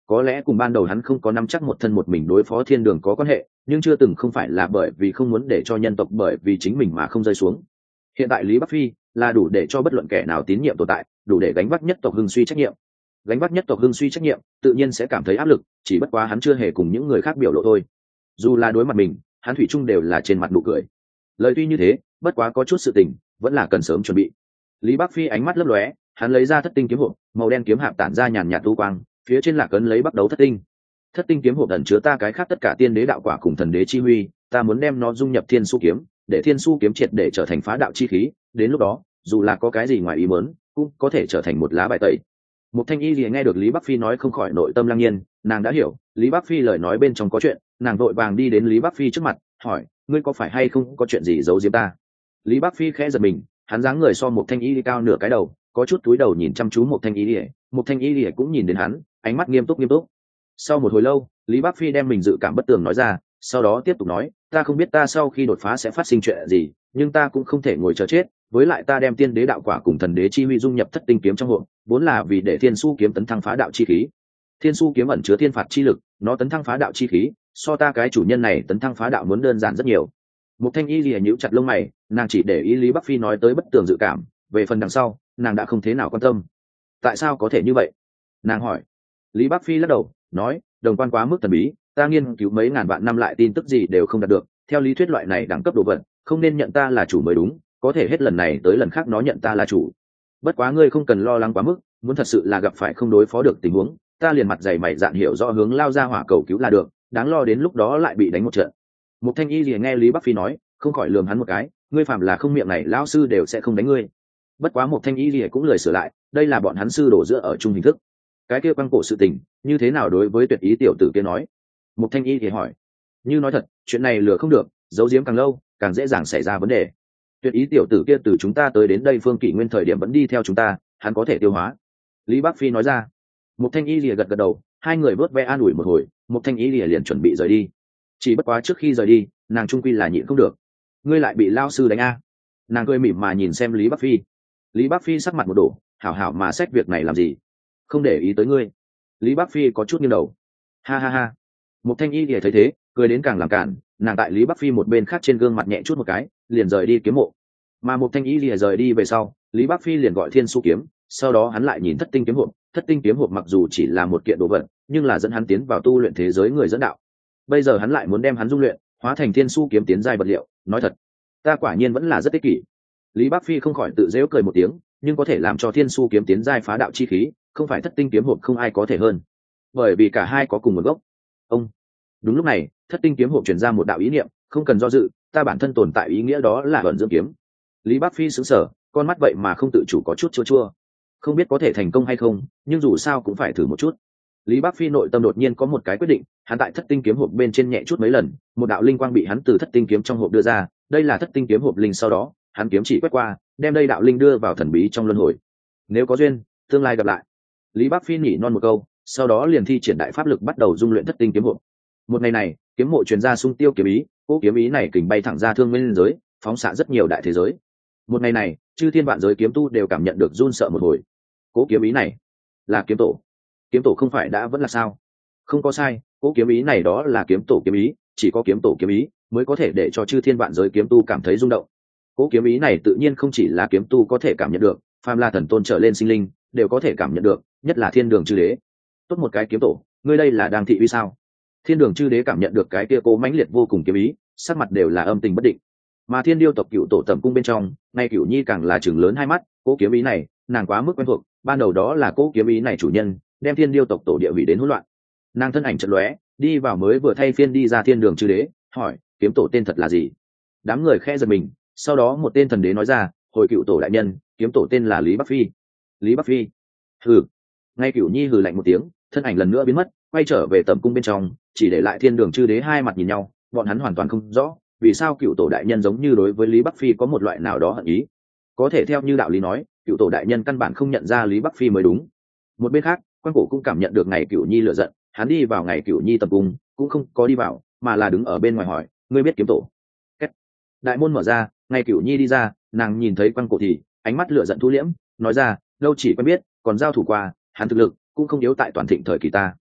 S1: có lẽ cùng ban đầu hắn không có nắm chắc một thân một mình đối phó thiên đường có quan hệ, nhưng chưa từng không phải là bởi vì không muốn để cho nhân tộc bởi vì chính mình mà không rơi xuống. Hiện tại Lý Bắc Phi là đủ để cho bất luận kẻ nào tín nhiệm tồn tại, đủ để gánh vác nhất tộc hưng suy trách nhiệm. Gánh vác nhất tộc hưng suy trách nhiệm, tự nhiên sẽ cảm thấy áp lực, chỉ bất quá hắn chưa hề cùng những người khác biểu lộ thôi. Dù là đối mặt mình, hắn thủy chung đều là trên mặt nụ cười. Lời tuy như thế, bất quá có chút sự tình, vẫn là cần sớm chuẩn bị. Lý Bắc Phi ánh mắt lấp lóe, hắn lấy ra thất tinh kiếm hộp, màu đen kiếm hạp tản ra nhàn nhạt u quang, phía trên là cấn lấy bắt đầu thất tinh. Thất tinh kiếm hộp ẩn chứa ta cái khác tất cả tiên đế đạo quả cùng thần đế chi huy, ta muốn đem nó dung nhập thiên su kiếm, để thiên su kiếm triệt để trở thành phá đạo chi khí, đến lúc đó, dù là có cái gì ngoài ý muốn, cũng có thể trở thành một lá bài tẩy. Một Thanh Y Lìa nghe được Lý Bắc Phi nói không khỏi nội tâm lăng nhiên, nàng đã hiểu, Lý Bắc Phi lời nói bên trong có chuyện, nàng vội vàng đi đến Lý Bắc Phi trước mặt, hỏi, ngươi có phải hay không có chuyện gì giấu giếm ta? Lý Bắc Phi khẽ giật mình, hắn dáng người so Một Thanh Y cao nửa cái đầu, có chút cúi đầu nhìn chăm chú Một Thanh Y Lìa, Một Thanh Y Lìa cũng nhìn đến hắn, ánh mắt nghiêm túc nghiêm túc. Sau một hồi lâu, Lý Bắc Phi đem mình dự cảm bất tường nói ra, sau đó tiếp tục nói, ta không biết ta sau khi đột phá sẽ phát sinh chuyện gì, nhưng ta cũng không thể ngồi chờ chết, với lại ta đem tiên đế đạo quả cùng thần đế chi huy dung nhập thất tinh kiếm trong hộp, vốn là vì để thiên su kiếm tấn thăng phá đạo chi khí. Thiên su kiếm ẩn chứa thiên phạt chi lực, nó tấn thăng phá đạo chi khí, so ta cái chủ nhân này tấn thăng phá đạo muốn đơn giản rất nhiều. Một Thanh Y lìa nhíu chặt lông mày, nàng chỉ để ý Lý Bắc Phi nói tới bất tường dự cảm, về phần đằng sau, nàng đã không thế nào quan tâm. Tại sao có thể như vậy? Nàng hỏi. Lý Bắc Phi lắc đầu, nói, đồng quan quá mức thần bí, ta nghiên cứu mấy ngàn vạn năm lại tin tức gì đều không đạt được, theo lý thuyết loại này đẳng cấp đồ vật, không nên nhận ta là chủ mới đúng, có thể hết lần này tới lần khác nó nhận ta là chủ. Bất quá ngươi không cần lo lắng quá mức, muốn thật sự là gặp phải không đối phó được tình huống, ta liền mặt dày mày dạn hiểu rõ hướng lao ra hỏa cầu cứu là được, đáng lo đến lúc đó lại bị đánh một trận. Một Thanh Y liền nghe Lý Bắc Phi nói, không khỏi lườm hắn một cái, ngươi phạm là không miệng này lão sư đều sẽ không đánh ngươi. Bất quá Một Thanh Y liền cũng lời sửa lại, đây là bọn hắn sư đổ giữa ở chung hình thức. Cái kia quăng cổ sự tình, như thế nào đối với Tuyệt Ý tiểu tử kia nói? Một Thanh Y thì hỏi. Như nói thật, chuyện này lừa không được, giấu giếm càng lâu, càng dễ dàng xảy ra vấn đề. Tuyệt Ý tiểu tử kia từ chúng ta tới đến đây phương kỷ nguyên thời điểm vẫn đi theo chúng ta, hắn có thể tiêu hóa. Lý Bắc Phi nói ra. Một Thanh Y lìa gật gật đầu, hai người vớt ve an ủi một hồi, Một Thanh Y lìa liền chuẩn bị rời đi. Chỉ bất quá trước khi rời đi, nàng trung quy là nhịn không được. Ngươi lại bị lao sư đánh a? Nàng cười mỉm mà nhìn xem Lý Bắc Phi. Lý Bắc Phi sắc mặt một đổ, hảo hảo mà xét việc này làm gì? Không để ý tới ngươi. Lý Bắc Phi có chút nghiêng đầu. Ha ha ha. Một Thanh Y lìa thấy thế, cười đến càng làm cản, nàng tại Lý Bắc Phi một bên khác trên gương mặt nhẹ chút một cái, liền rời đi kiếm mộ. Mà Một Thanh Y lìa rời đi về sau, Lý Bắc Phi liền gọi Thiên Su kiếm, sau đó hắn lại nhìn Thất Tinh kiếm hộp, Thất Tinh kiếm hộp mặc dù chỉ là một kiện đồ vật, nhưng là dẫn hắn tiến vào tu luyện thế giới người dẫn đạo. Bây giờ hắn lại muốn đem hắn dung luyện, hóa thành Thiên Su kiếm tiến giai vật liệu, nói thật, ta quả nhiên vẫn là rất ích kỷ. Lý Bắc Phi không khỏi tự giễu cười một tiếng, nhưng có thể làm cho Thiên Su kiếm tiến giai phá đạo chi khí, không phải Thất Tinh kiếm hộp không ai có thể hơn, bởi vì cả hai có cùng nguồn gốc. Ông. Đúng lúc này, Thất Tinh kiếm hộp truyền ra một đạo ý niệm, không cần do dự, ta bản thân tồn tại ý nghĩa đó là ẩn dưỡng kiếm. Lý Bắc Phi sững sờ, con mắt vậy mà không tự chủ có chút chua chua, không biết có thể thành công hay không, nhưng dù sao cũng phải thử một chút. Lý Bắc Phi nội tâm đột nhiên có một cái quyết định, hắn tại Thất Tinh kiếm hộp bên trên nhẹ chút mấy lần, một đạo linh quang bị hắn từ Thất Tinh kiếm trong hộp đưa ra, đây là Thất Tinh kiếm hộp linh, sau đó, hắn kiếm chỉ quét qua, đem đây đạo linh đưa vào thần bí trong luân hồi. Nếu có duyên, tương lai gặp lại. Lý Bắc Phi nhỉ non một câu, sau đó liền thi triển đại pháp lực bắt đầu dung luyện Thất Tinh kiếm hộp. Một ngày này, kiếm mộ truyền ra xung tiêu kiếm ý, cỗ kiếm ý này kình bay thẳng ra thương nguyên giới, phóng xạ rất nhiều đại thế giới. Một ngày này, chư thiên vạn giới kiếm tu đều cảm nhận được run sợ một hồi. Cỗ kiếm ý này là kiếm tổ. Kiếm tổ không phải đã vẫn là sao? Không có sai, cỗ kiếm ý này đó là kiếm tổ kiếm ý, chỉ có kiếm tổ kiếm ý mới có thể để cho chư thiên vạn giới kiếm tu cảm thấy rung động. Cỗ kiếm ý này tự nhiên không chỉ là kiếm tu có thể cảm nhận được, phàm là thần tôn trở lên sinh linh đều có thể cảm nhận được, nhất là thiên đường chư đế. Tốt một cái kiếm tổ, ngươi đây là đang thị uy sao? Thiên đường chư đế cảm nhận được cái kia cố mãnh liệt vô cùng kiếm ý, sắc mặt đều là âm tình bất định. Mà thiên điêu tộc cựu tổ tẩm cung bên trong, ngay cựu nhi càng là chừng lớn hai mắt, cố kiếm ý này nàng quá mức quen thuộc, ban đầu đó là cố kiếm ý này chủ nhân đem thiên điêu tộc tổ địa hủy đến hỗn loạn. Nàng thân ảnh chợt lóe, đi vào mới vừa thay phiên đi ra thiên đường chư đế, hỏi kiếm tổ tên thật là gì? Đám người khẽ giật mình, sau đó một tên thần đế nói ra, hồi cựu tổ đại nhân, kiếm tổ tên là Lý Bắc Phi. Lý Bắc Phi? Hừ. Ngay cựu nhi hừ lạnh một tiếng, thân ảnh lần nữa biến mất, quay trở về tẩm cung bên trong, chỉ để lại thiên đường chư đế hai mặt nhìn nhau, bọn hắn hoàn toàn không rõ vì sao cựu tổ đại nhân giống như đối với Lý Bắc Phi có một loại nào đó hận ý. Có thể theo như đạo lý nói, cựu tổ đại nhân căn bản không nhận ra Lý Bắc Phi mới đúng. Một bên khác, quan cổ cũng cảm nhận được ngày cựu nhi lựa giận, hắn đi vào ngày cựu nhi tẩm cung, cũng không có đi vào, mà là đứng ở bên ngoài hỏi, ngươi biết kiếm tổ? Kết. Đại môn mở ra, ngày cựu nhi đi ra, nàng nhìn thấy quan cổ thì ánh mắt lựa giận thu liễm, nói ra, lâu chỉ quen biết, còn giao thủ qua, hắn thực lực cũng không yếu tại toàn thịnh thời kỳ ta.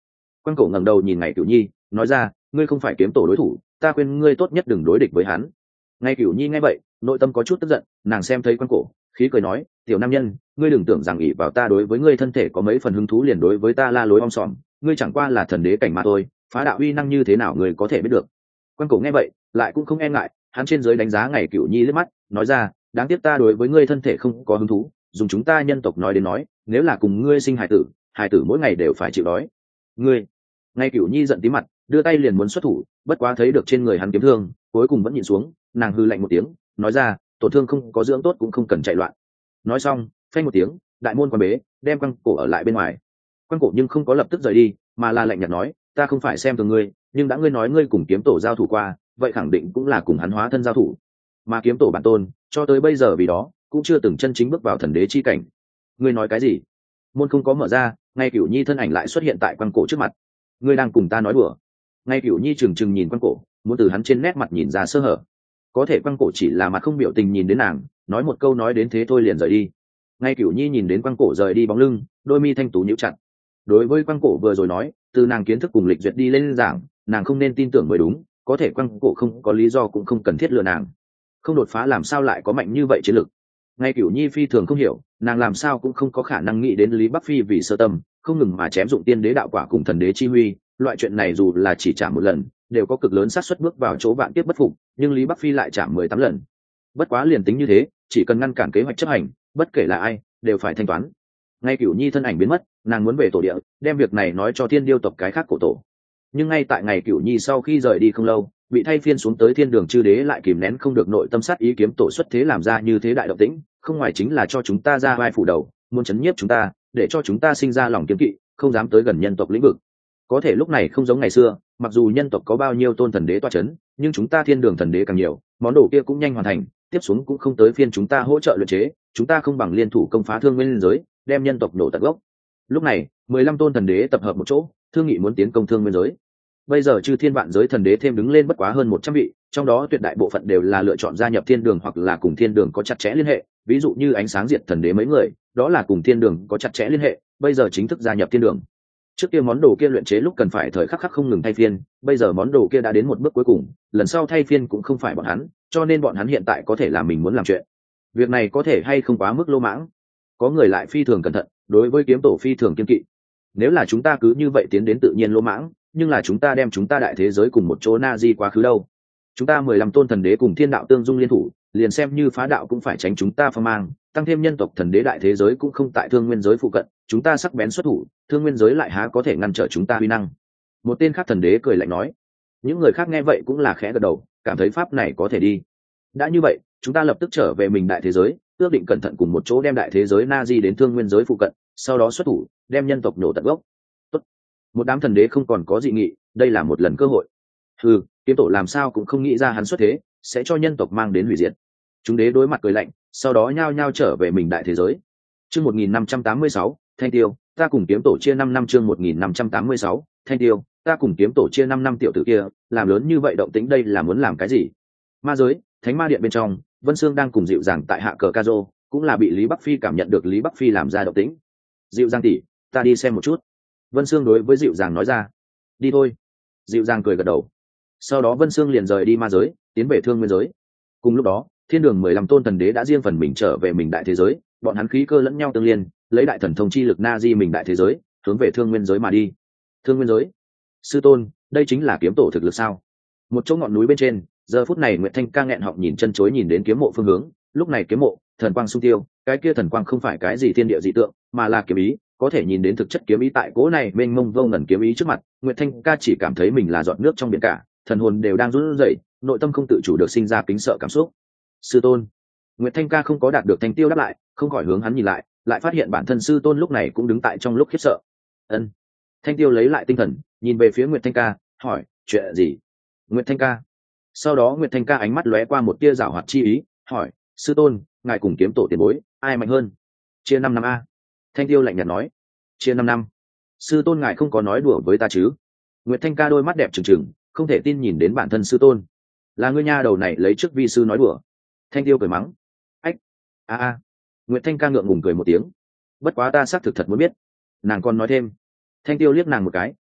S1: Quan cổ ngẩng đầu nhìn Ngày Cửu Nhi, nói ra, ngươi không phải kiếm tổ đối thủ, ta khuyên ngươi tốt nhất đừng đối địch với hắn. Ngày Cửu Nhi nghe vậy, nội tâm có chút tức giận, nàng xem thấy Quan cổ, khí cười nói, tiểu nam nhân, ngươi đừng tưởng rằng ỷ vào ta đối với ngươi thân thể có mấy phần hứng thú liền đối với ta la lối om sòm, ngươi chẳng qua là thần đế cảnh mà thôi, phá đạo uy năng như thế nào ngươi có thể biết được. Quan cổ nghe vậy, lại cũng không e ngại, hắn trên dưới đánh giá Ngày Cửu Nhi liếc mắt, nói ra, đáng tiếc ta đối với ngươi thân thể không có hứng thú, dùng chúng ta nhân tộc nói đến nói, nếu là cùng ngươi sinh hài tử, hài tử mỗi ngày đều phải chịu đói. Ngươi, Ngày Cửu Nhi giận tí mặt, đưa tay liền muốn xuất thủ, bất quá thấy được trên người hắn kiếm thương, cuối cùng vẫn nhịn xuống, nàng hư lạnh một tiếng, nói ra, tổn thương không có dưỡng tốt cũng không cần chạy loạn. Nói xong, phanh một tiếng, đại môn quan bế, đem Quan cổ ở lại bên ngoài. Quan cổ nhưng không có lập tức rời đi, mà là lạnh nhạt nói, ta không phải xem thường ngươi, nhưng đã ngươi nói ngươi cùng kiếm tổ giao thủ qua, vậy khẳng định cũng là cùng hắn hóa thân giao thủ. Mà kiếm tổ bản tôn, cho tới bây giờ vì đó, cũng chưa từng chân chính bước vào thần đế chi cảnh. Ngươi nói cái gì? Môn không có mở ra, Ngay Cửu Nhi thân ảnh lại xuất hiện tại Quan cổ trước mặt. Ngươi đang cùng ta nói đùa? Ngay Cửu Nhi trừng trừng nhìn Quan cổ, muốn từ hắn trên nét mặt nhìn ra sơ hở. Có thể Quan cổ chỉ là mặt không biểu tình nhìn đến nàng, nói một câu nói đến thế thôi liền rời đi. Ngay Cửu Nhi nhìn đến Quan cổ rời đi bóng lưng, đôi mi thanh tú nhíu chặt. Đối với Quan cổ vừa rồi nói, từ nàng kiến thức cùng lịch duyệt đi lên giảng, nàng không nên tin tưởng mới đúng, có thể Quan cổ không có lý do cũng không cần thiết lừa nàng. Không đột phá làm sao lại có mạnh như vậy chiến lực? Ngay Cửu Nhi phi thường không hiểu, nàng làm sao cũng không có khả năng nghĩ đến Lý Bắc Phi vì sơ tâm, không ngừng mà chém dụng tiên đế đạo quả cùng thần đế chi huy, loại chuyện này dù là chỉ chạm một lần, đều có cực lớn xác suất bước vào chỗ vạn kiếp bất phục, nhưng Lý Bắc Phi lại chạm mười tám lần. Bất quá liền tính như thế, chỉ cần ngăn cản kế hoạch chấp hành, bất kể là ai, đều phải thanh toán. Ngay Cửu Nhi thân ảnh biến mất, nàng muốn về tổ địa, đem việc này nói cho Thiên Điêu tộc cái khác cổ tổ. Nhưng ngay tại ngày Cửu Nhi sau khi rời đi không lâu, bị thay phiên xuống tới Thiên Đường Chư Đế lại kìm nén không được nội tâm sát ý, kiếm tổ xuất thế làm ra như thế đại động tĩnh, không ngoài chính là cho chúng ta ra vai phủ đầu, muốn chấn nhiếp chúng ta, để cho chúng ta sinh ra lòng kiêng kỵ, không dám tới gần nhân tộc lĩnh vực. Có thể lúc này không giống ngày xưa, mặc dù nhân tộc có bao nhiêu tôn thần đế toa chấn, nhưng chúng ta Thiên Đường thần đế càng nhiều, món đồ kia cũng nhanh hoàn thành, tiếp xuống cũng không tới phiên chúng ta hỗ trợ luyện chế, chúng ta không bằng liên thủ công phá Thương Nguyên giới, đem nhân tộc nổ tận gốc. Lúc này, mười lăm tôn thần đế tập hợp một chỗ, thương nghị muốn tiến công Thương Nguyên giới. Bây giờ chư thiên vạn giới thần đế thêm đứng lên bất quá hơn một trăm vị, trong đó tuyệt đại bộ phận đều là lựa chọn gia nhập Thiên Đường hoặc là cùng Thiên Đường có chặt chẽ liên hệ, ví dụ như Ánh Sáng Diệt thần đế mấy người, đó là cùng Thiên Đường có chặt chẽ liên hệ, bây giờ chính thức gia nhập Thiên Đường. Trước kia món đồ kia luyện chế lúc cần phải thời khắc khắc không ngừng thay phiên, bây giờ món đồ kia đã đến một bước cuối cùng, lần sau thay phiên cũng không phải bọn hắn, cho nên bọn hắn hiện tại có thể làm mình muốn làm chuyện. Việc này có thể hay không quá mức lô mãng? Có người lại phi thường cẩn thận, đối với kiếm tổ phi thường kiên kỵ. Nếu là chúng ta cứ như vậy tiến đến tự nhiên lô mãng, nhưng là chúng ta đem chúng ta đại thế giới cùng một chỗ na di quá khứ đâu? Chúng ta mười lăm tôn thần đế cùng thiên đạo tương dung liên thủ, liền xem như phá đạo cũng phải tránh chúng ta phong mang, tăng thêm nhân tộc thần đế đại thế giới cũng không tại Thương Nguyên giới phụ cận, chúng ta sắc bén xuất thủ, Thương Nguyên giới lại há có thể ngăn trở chúng ta uy năng? Một tên khác thần đế cười lạnh nói. Những người khác nghe vậy cũng là khẽ gật đầu, cảm thấy pháp này có thể đi. Đã như vậy, chúng ta lập tức trở về mình đại thế giới, ước định cẩn thận cùng một chỗ đem đại thế giới na di đến Thương Nguyên giới phụ cận, sau đó xuất thủ, đem nhân tộc nổ tận gốc. Tốt. Một đám thần đế không còn có dị nghị, đây là một lần cơ hội. Ừ, kiếm tổ làm sao cũng không nghĩ ra hắn xuất thế sẽ cho nhân tộc mang đến hủy diệt. Chúng đế đối mặt cười lạnh, sau đó nhao nhao trở về mình đại thế giới. Chương một nghìn năm trăm tám mươi sáu, Thanh Tiêu, ta cùng kiếm tổ chia năm năm. Chương một nghìn năm trăm tám mươi sáu, Thanh Tiêu, ta cùng kiếm tổ chia năm năm. Tiểu tử kia làm lớn như vậy động tĩnh, đây là muốn làm cái gì? Ma giới, Thánh Ma điện bên trong, Vân Sương đang cùng dịu dàng tại hạ cờ ca rô, cũng là bị Lý Bắc Phi cảm nhận được Lý Bắc Phi làm ra động tĩnh. Dịu dàng tỷ, ta đi xem một chút. Vân Sương đối với dịu dàng nói ra. Đi thôi. Dịu dàng cười gật đầu. Sau đó Vân Sương liền rời đi ma giới, tiến về Thương Nguyên giới. Cùng lúc đó, Thiên Đường mười lăm tôn thần đế đã riêng phần mình trở về mình đại thế giới, bọn hắn khí cơ lẫn nhau tương liên, lấy đại thần thông chi lực na di mình đại thế giới, hướng về Thương Nguyên giới mà đi. Thương Nguyên giới? Sư tôn, đây chính là kiếm tổ thực lực sao? Một chỗ ngọn núi bên trên, giờ phút này Nguyệt Thanh ca nghẹn họng nhìn chân chối nhìn đến kiếm mộ phương hướng, lúc này kiếm mộ, thần quang xung tiêu, cái kia thần quang không phải cái gì thiên địa dị tượng, mà là kiếm ý, có thể nhìn đến thực chất kiếm ý tại cỗ này mênh mông vô ngần kiếm ý trước mặt, Nguyệt Thanh ca chỉ cảm thấy mình là giọt nước trong biển cả, thần hồn đều đang run rẩy, nội tâm không tự chủ được sinh ra kính sợ cảm xúc. Sư tôn. Nguyệt Thanh ca không có đạt được Thanh Tiêu đáp lại, không khỏi hướng hắn nhìn lại, lại phát hiện bản thân sư tôn lúc này cũng đứng tại trong lúc khiếp sợ. Ân. Thanh Tiêu lấy lại tinh thần, nhìn về phía Nguyệt Thanh ca, hỏi, chuyện gì? Nguyệt Thanh ca. Sau đó Nguyệt Thanh ca ánh mắt lóe qua một tia giảo hoạt chi ý, hỏi, sư tôn, ngài cùng kiếm tổ tiền bối, ai mạnh hơn? Chia năm năm a. Thanh Tiêu lạnh nhạt nói. Chia năm năm. Sư tôn ngài không có nói đùa với ta chứ? Nguyệt Thanh ca đôi mắt đẹp trừng trừng, không thể tin nhìn đến bản thân sư tôn. Là ngươi nha đầu này lấy chức vi sư nói đùa. Thanh Tiêu cười mắng. Ách. A a. Nguyệt Thanh ca ngượng ngùng cười một tiếng. Bất quá ta xác thực thật muốn biết. Nàng còn nói thêm. Thanh Tiêu liếc nàng một cái,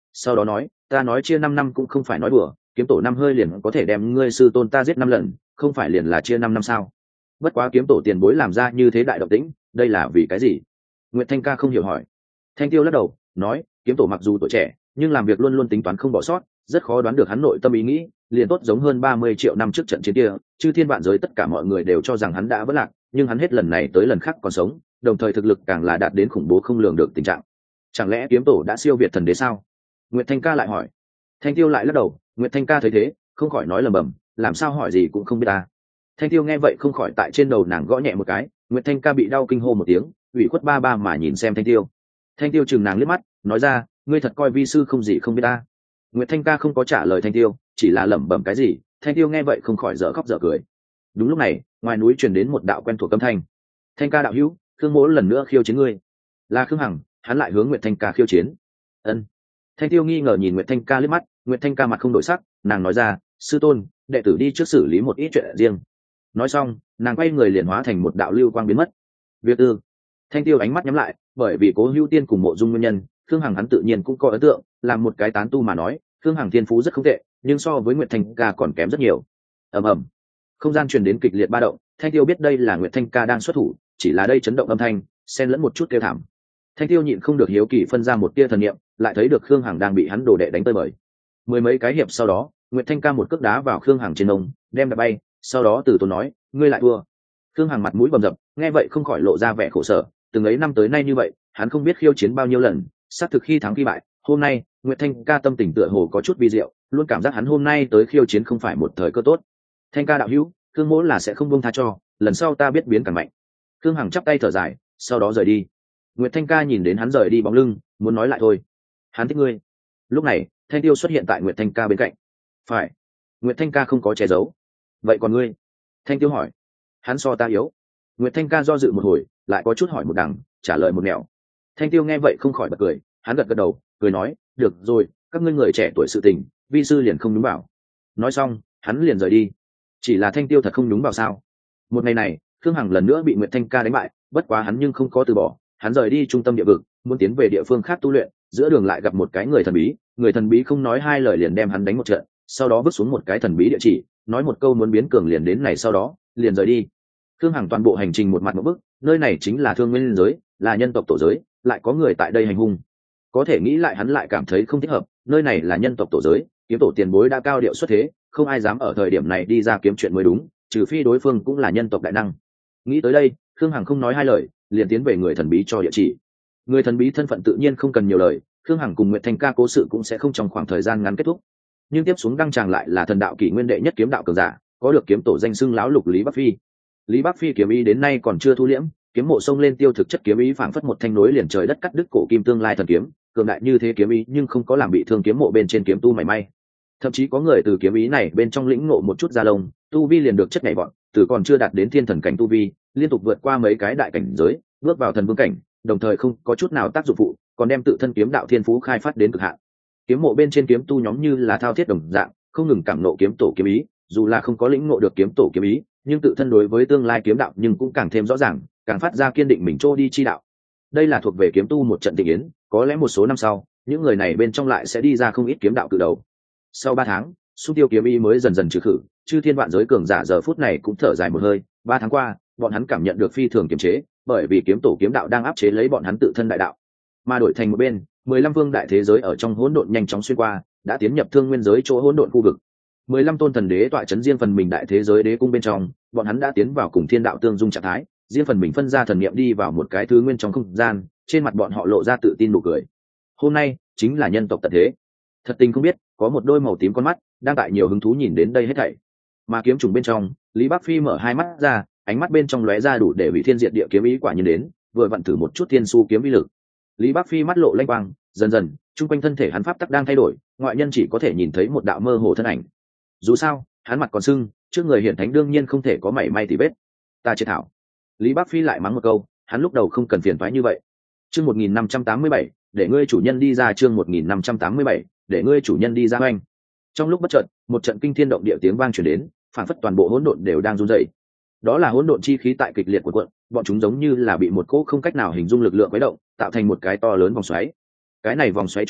S1: sau đó nói ta nói chia năm năm cũng không phải nói đùa, kiếm tổ năm hơi liền có thể đem ngươi sư tôn ta giết năm lần, không phải liền là chia năm năm sao? Bất quá kiếm tổ tiền bối làm ra như thế đại động tĩnh, đây là vì cái gì? Nguyệt Thanh ca không hiểu hỏi. Thanh Tiêu lắc đầu nói kiếm tổ mặc dù tuổi trẻ nhưng làm việc luôn luôn tính toán không bỏ sót, rất khó đoán được hắn nội tâm ý nghĩ, liền tốt giống hơn ba mươi triệu năm trước trận chiến kia, chư thiên vạn giới tất cả mọi người đều cho rằng hắn đã vỡ lạc, nhưng hắn hết lần này tới lần khác còn sống, đồng thời thực lực càng là đạt đến khủng bố không lường được tình trạng. Chẳng lẽ kiếm tổ đã siêu việt thần đế sao? Nguyệt Thanh ca lại hỏi. Thanh Tiêu lại lắc đầu. Nguyệt Thanh ca thấy thế không khỏi nói lầm bầm, làm sao hỏi gì cũng không biết ta. Thanh Tiêu nghe vậy không khỏi tại trên đầu nàng gõ nhẹ một cái. Nguyệt Thanh ca bị đau kinh hô một tiếng, ủy khuất ba ba mà nhìn xem Thanh Tiêu. Thanh Tiêu chừng nàng liếc mắt, nói ra ngươi thật coi vi sư không gì không biết ta. Nguyệt Thanh ca không có trả lời Thanh Tiêu, chỉ là lẩm bẩm cái gì. Thanh Tiêu nghe vậy không khỏi dở khóc dở cười. Đúng lúc này ngoài núi truyền đến một đạo quen thuộc âm thanh. Thanh ca đạo hữu, Khương Mỗ lần nữa khiêu chiến ngươi. Là Khương Hằng, hắn lại hướng Nguyệt Thanh ca khiêu chiến. Ân. Thanh Tiêu nghi ngờ nhìn Nguyệt Thanh ca liếc mắt. Nguyệt Thanh ca mặt không đổi sắc, nàng nói ra sư tôn, đệ tử đi trước xử lý một ít chuyện riêng. Nói xong nàng quay người liền hóa thành một đạo lưu quang biến mất. Việc tư. Thanh Tiêu ánh mắt nhắm lại, bởi vì Cố Hữu Tiên cùng Mộ Dung nguyên nhân, Khương Hằng hắn tự nhiên cũng có ấn tượng, làm một cái tán tu mà nói, Khương Hằng thiên phú rất không tệ, nhưng so với Nguyệt Thanh ca còn kém rất nhiều. Ầm ầm. Không gian truyền đến kịch liệt ba động, Thanh Tiêu biết đây là Nguyệt Thanh ca đang xuất thủ, chỉ là đây chấn động âm thanh, xen lẫn một chút kêu thảm. Thanh Tiêu nhịn không được hiếu kỳ phân ra một tia thần niệm, lại thấy được Khương Hằng đang bị hắn đồ đệ đánh tơi bời. Mười mấy cái hiệp sau đó, Nguyệt Thanh ca một cước đá vào Khương Hằng trên ông, đem đá bay, sau đó từ tốn nói, ngươi lại thua. Khương Hằng mặt mũi bầm dập, nghe vậy không khỏi lộ ra vẻ khổ sở, từng ấy năm tới nay như vậy, hắn không biết khiêu chiến bao nhiêu lần, xác thực khi thắng khi bại, hôm nay, Nguyệt Thanh ca tâm tình tựa hồ có chút vi diệu, luôn cảm giác hắn hôm nay tới khiêu chiến không phải một thời cơ tốt. Thanh ca đạo hữu, Khương Mỗ là sẽ không buông tha cho, lần sau ta biết biến càng mạnh. Khương Hằng chắp tay thở dài, sau đó rời đi. Nguyệt Thanh ca nhìn đến hắn rời đi bóng lưng, muốn nói lại thôi. Hắn thích ngươi. Lúc này, Thanh Tiêu xuất hiện tại Nguyệt Thanh ca bên cạnh. Phải. Nguyệt Thanh ca không có che giấu. Vậy còn ngươi? Thanh Tiêu hỏi. Hắn so ta yếu. Nguyệt Thanh ca do dự một hồi, lại có chút hỏi một đằng, trả lời một nẻo. Thanh Tiêu nghe vậy không khỏi bật cười, hắn gật gật đầu, cười nói, được rồi, các ngươi người trẻ tuổi sự tình, vi sư liền không đúng bảo. Nói xong, hắn liền rời đi. Chỉ là Thanh Tiêu thật không đúng bảo sao? Một ngày này, Khương Hằng lần nữa bị Nguyệt Thanh ca đánh bại, bất quá hắn nhưng không có từ bỏ, hắn rời đi trung tâm địa vực, muốn tiến về địa phương khác tu luyện, giữa đường lại gặp một cái người thần bí, người thần bí không nói hai lời liền đem hắn đánh một trận, sau đó vứt xuống một cái thần bí địa chỉ, nói một câu muốn biến cường liền đến này, sau đó liền rời đi. Khương Hằng toàn bộ hành trình một mặt một bức, nơi này chính là Thương Nguyên giới, là nhân tộc tổ giới, lại có người tại đây hành hung. Có thể nghĩ lại hắn lại cảm thấy không thích hợp, nơi này là nhân tộc tổ giới, kiếm tổ tiền bối đã cao điệu xuất thế, không ai dám ở thời điểm này đi ra kiếm chuyện mới đúng, trừ phi đối phương cũng là nhân tộc đại năng. Nghĩ tới đây, Khương Hằng không nói hai lời, liền tiến về người thần bí cho địa chỉ. Người thần bí thân phận tự nhiên không cần nhiều lời, Khương Hằng cùng Nguyệt Thanh ca cố sự cũng sẽ không trong khoảng thời gian ngắn kết thúc. Nhưng tiếp xuống đăng tràng lại là thần đạo kỷ nguyên đệ nhất kiếm đạo cường giả, có được kiếm tổ danh xưng lão lục Lý Bắc Phi. Lý Bắc Phi kiếm ý đến nay còn chưa thu liễm, kiếm mộ sông lên tiêu thực chất kiếm ý phảng phất một thanh nối liền trời đất cắt đứt cổ kim tương lai thần kiếm, cường đại như thế kiếm ý nhưng không có làm bị thương kiếm mộ bên trên kiếm tu mảy may. Thậm chí có người từ kiếm ý này bên trong lĩnh ngộ một chút gia lông, tu vi liền được chất nhảy vọt, từ còn chưa đạt đến thiên thần cảnh tu vi, liên tục vượt qua mấy cái đại cảnh giới, bước vào thần vương cảnh, đồng thời không có chút nào tác dụng phụ, còn đem tự thân kiếm đạo thiên phú khai phát đến cực hạn. Kiếm mộ bên trên kiếm tu nhóm như là thao thiết đồng dạng, không ngừng cảm nộ kiếm tổ kiếm ý, dù là không có lĩnh ngộ được kiếm tổ kiếm ý, nhưng tự thân đối với tương lai kiếm đạo nhưng cũng càng thêm rõ ràng, càng phát ra kiên định mình trô đi chi đạo. Đây là thuộc về kiếm tu một trận tình yến, có lẽ một số năm sau, những người này bên trong lại sẽ đi ra không ít kiếm đạo cự đầu. Sau ba tháng, xung tiêu kiếm ý mới dần dần trừ khử, chư thiên vạn giới cường giả giờ phút này cũng thở dài một hơi. Ba tháng qua, bọn hắn cảm nhận được phi thường kiềm chế, bởi vì kiếm tổ kiếm đạo đang áp chế lấy bọn hắn tự thân đại đạo. Mà đổi thành một bên, mười lăm vương đại thế giới ở trong hỗn độn nhanh chóng xuyên qua, đã tiến nhập thương nguyên giới chỗ hỗn độn khu vực. mười lăm tôn thần đế tọa chấn riêng phần mình đại thế giới đế cung bên trong, bọn hắn đã tiến vào cùng thiên đạo tương dung trạng thái, riêng phần mình phân ra thần niệm đi vào một cái thứ nguyên trong không gian, trên mặt bọn họ lộ ra tự tin nụ cười. Hôm nay chính là nhân tộc tận thế. Thật tình không biết, có một đôi màu tím con mắt đang tại nhiều hứng thú nhìn đến đây hết thảy. Mà kiếm trùng bên trong, Lý Bắc Phi mở hai mắt ra, ánh mắt bên trong lóe ra đủ để hủy thiên diệt địa kiếm ý quả nhiên đến, vừa vặn thử một chút thiên su kiếm uy lực. Lý Bắc Phi mắt lộ lanh quang, dần dần, trung quanh thân thể hắn pháp tắc đang thay đổi, ngoại nhân chỉ có thể nhìn thấy một đạo mơ hồ thân ảnh. Dù sao, hắn mặt còn sưng, trước người hiển thánh đương nhiên không thể có mảy may tì vết. Ta chết thảo. Lý Bắc Phi lại mắng một câu, hắn lúc đầu không cần phiền toái như vậy. Chương một nghìn năm trăm tám mươi bảy, để ngươi chủ nhân đi ra. Chương một nghìn năm trăm tám mươi bảy, để ngươi chủ nhân đi ra oanh. Trong lúc bất chợt, một trận kinh thiên động địa tiếng vang truyền đến, phảng phất toàn bộ hỗn độn đều đang run rẩy. Đó là hỗn độn chi khí tại kịch liệt của cuộn, bọn chúng giống như là bị một cỗ không cách nào hình dung lực lượng quấy động, tạo thành một cái to lớn vòng xoáy. Cái này vòng xoáy trung tâm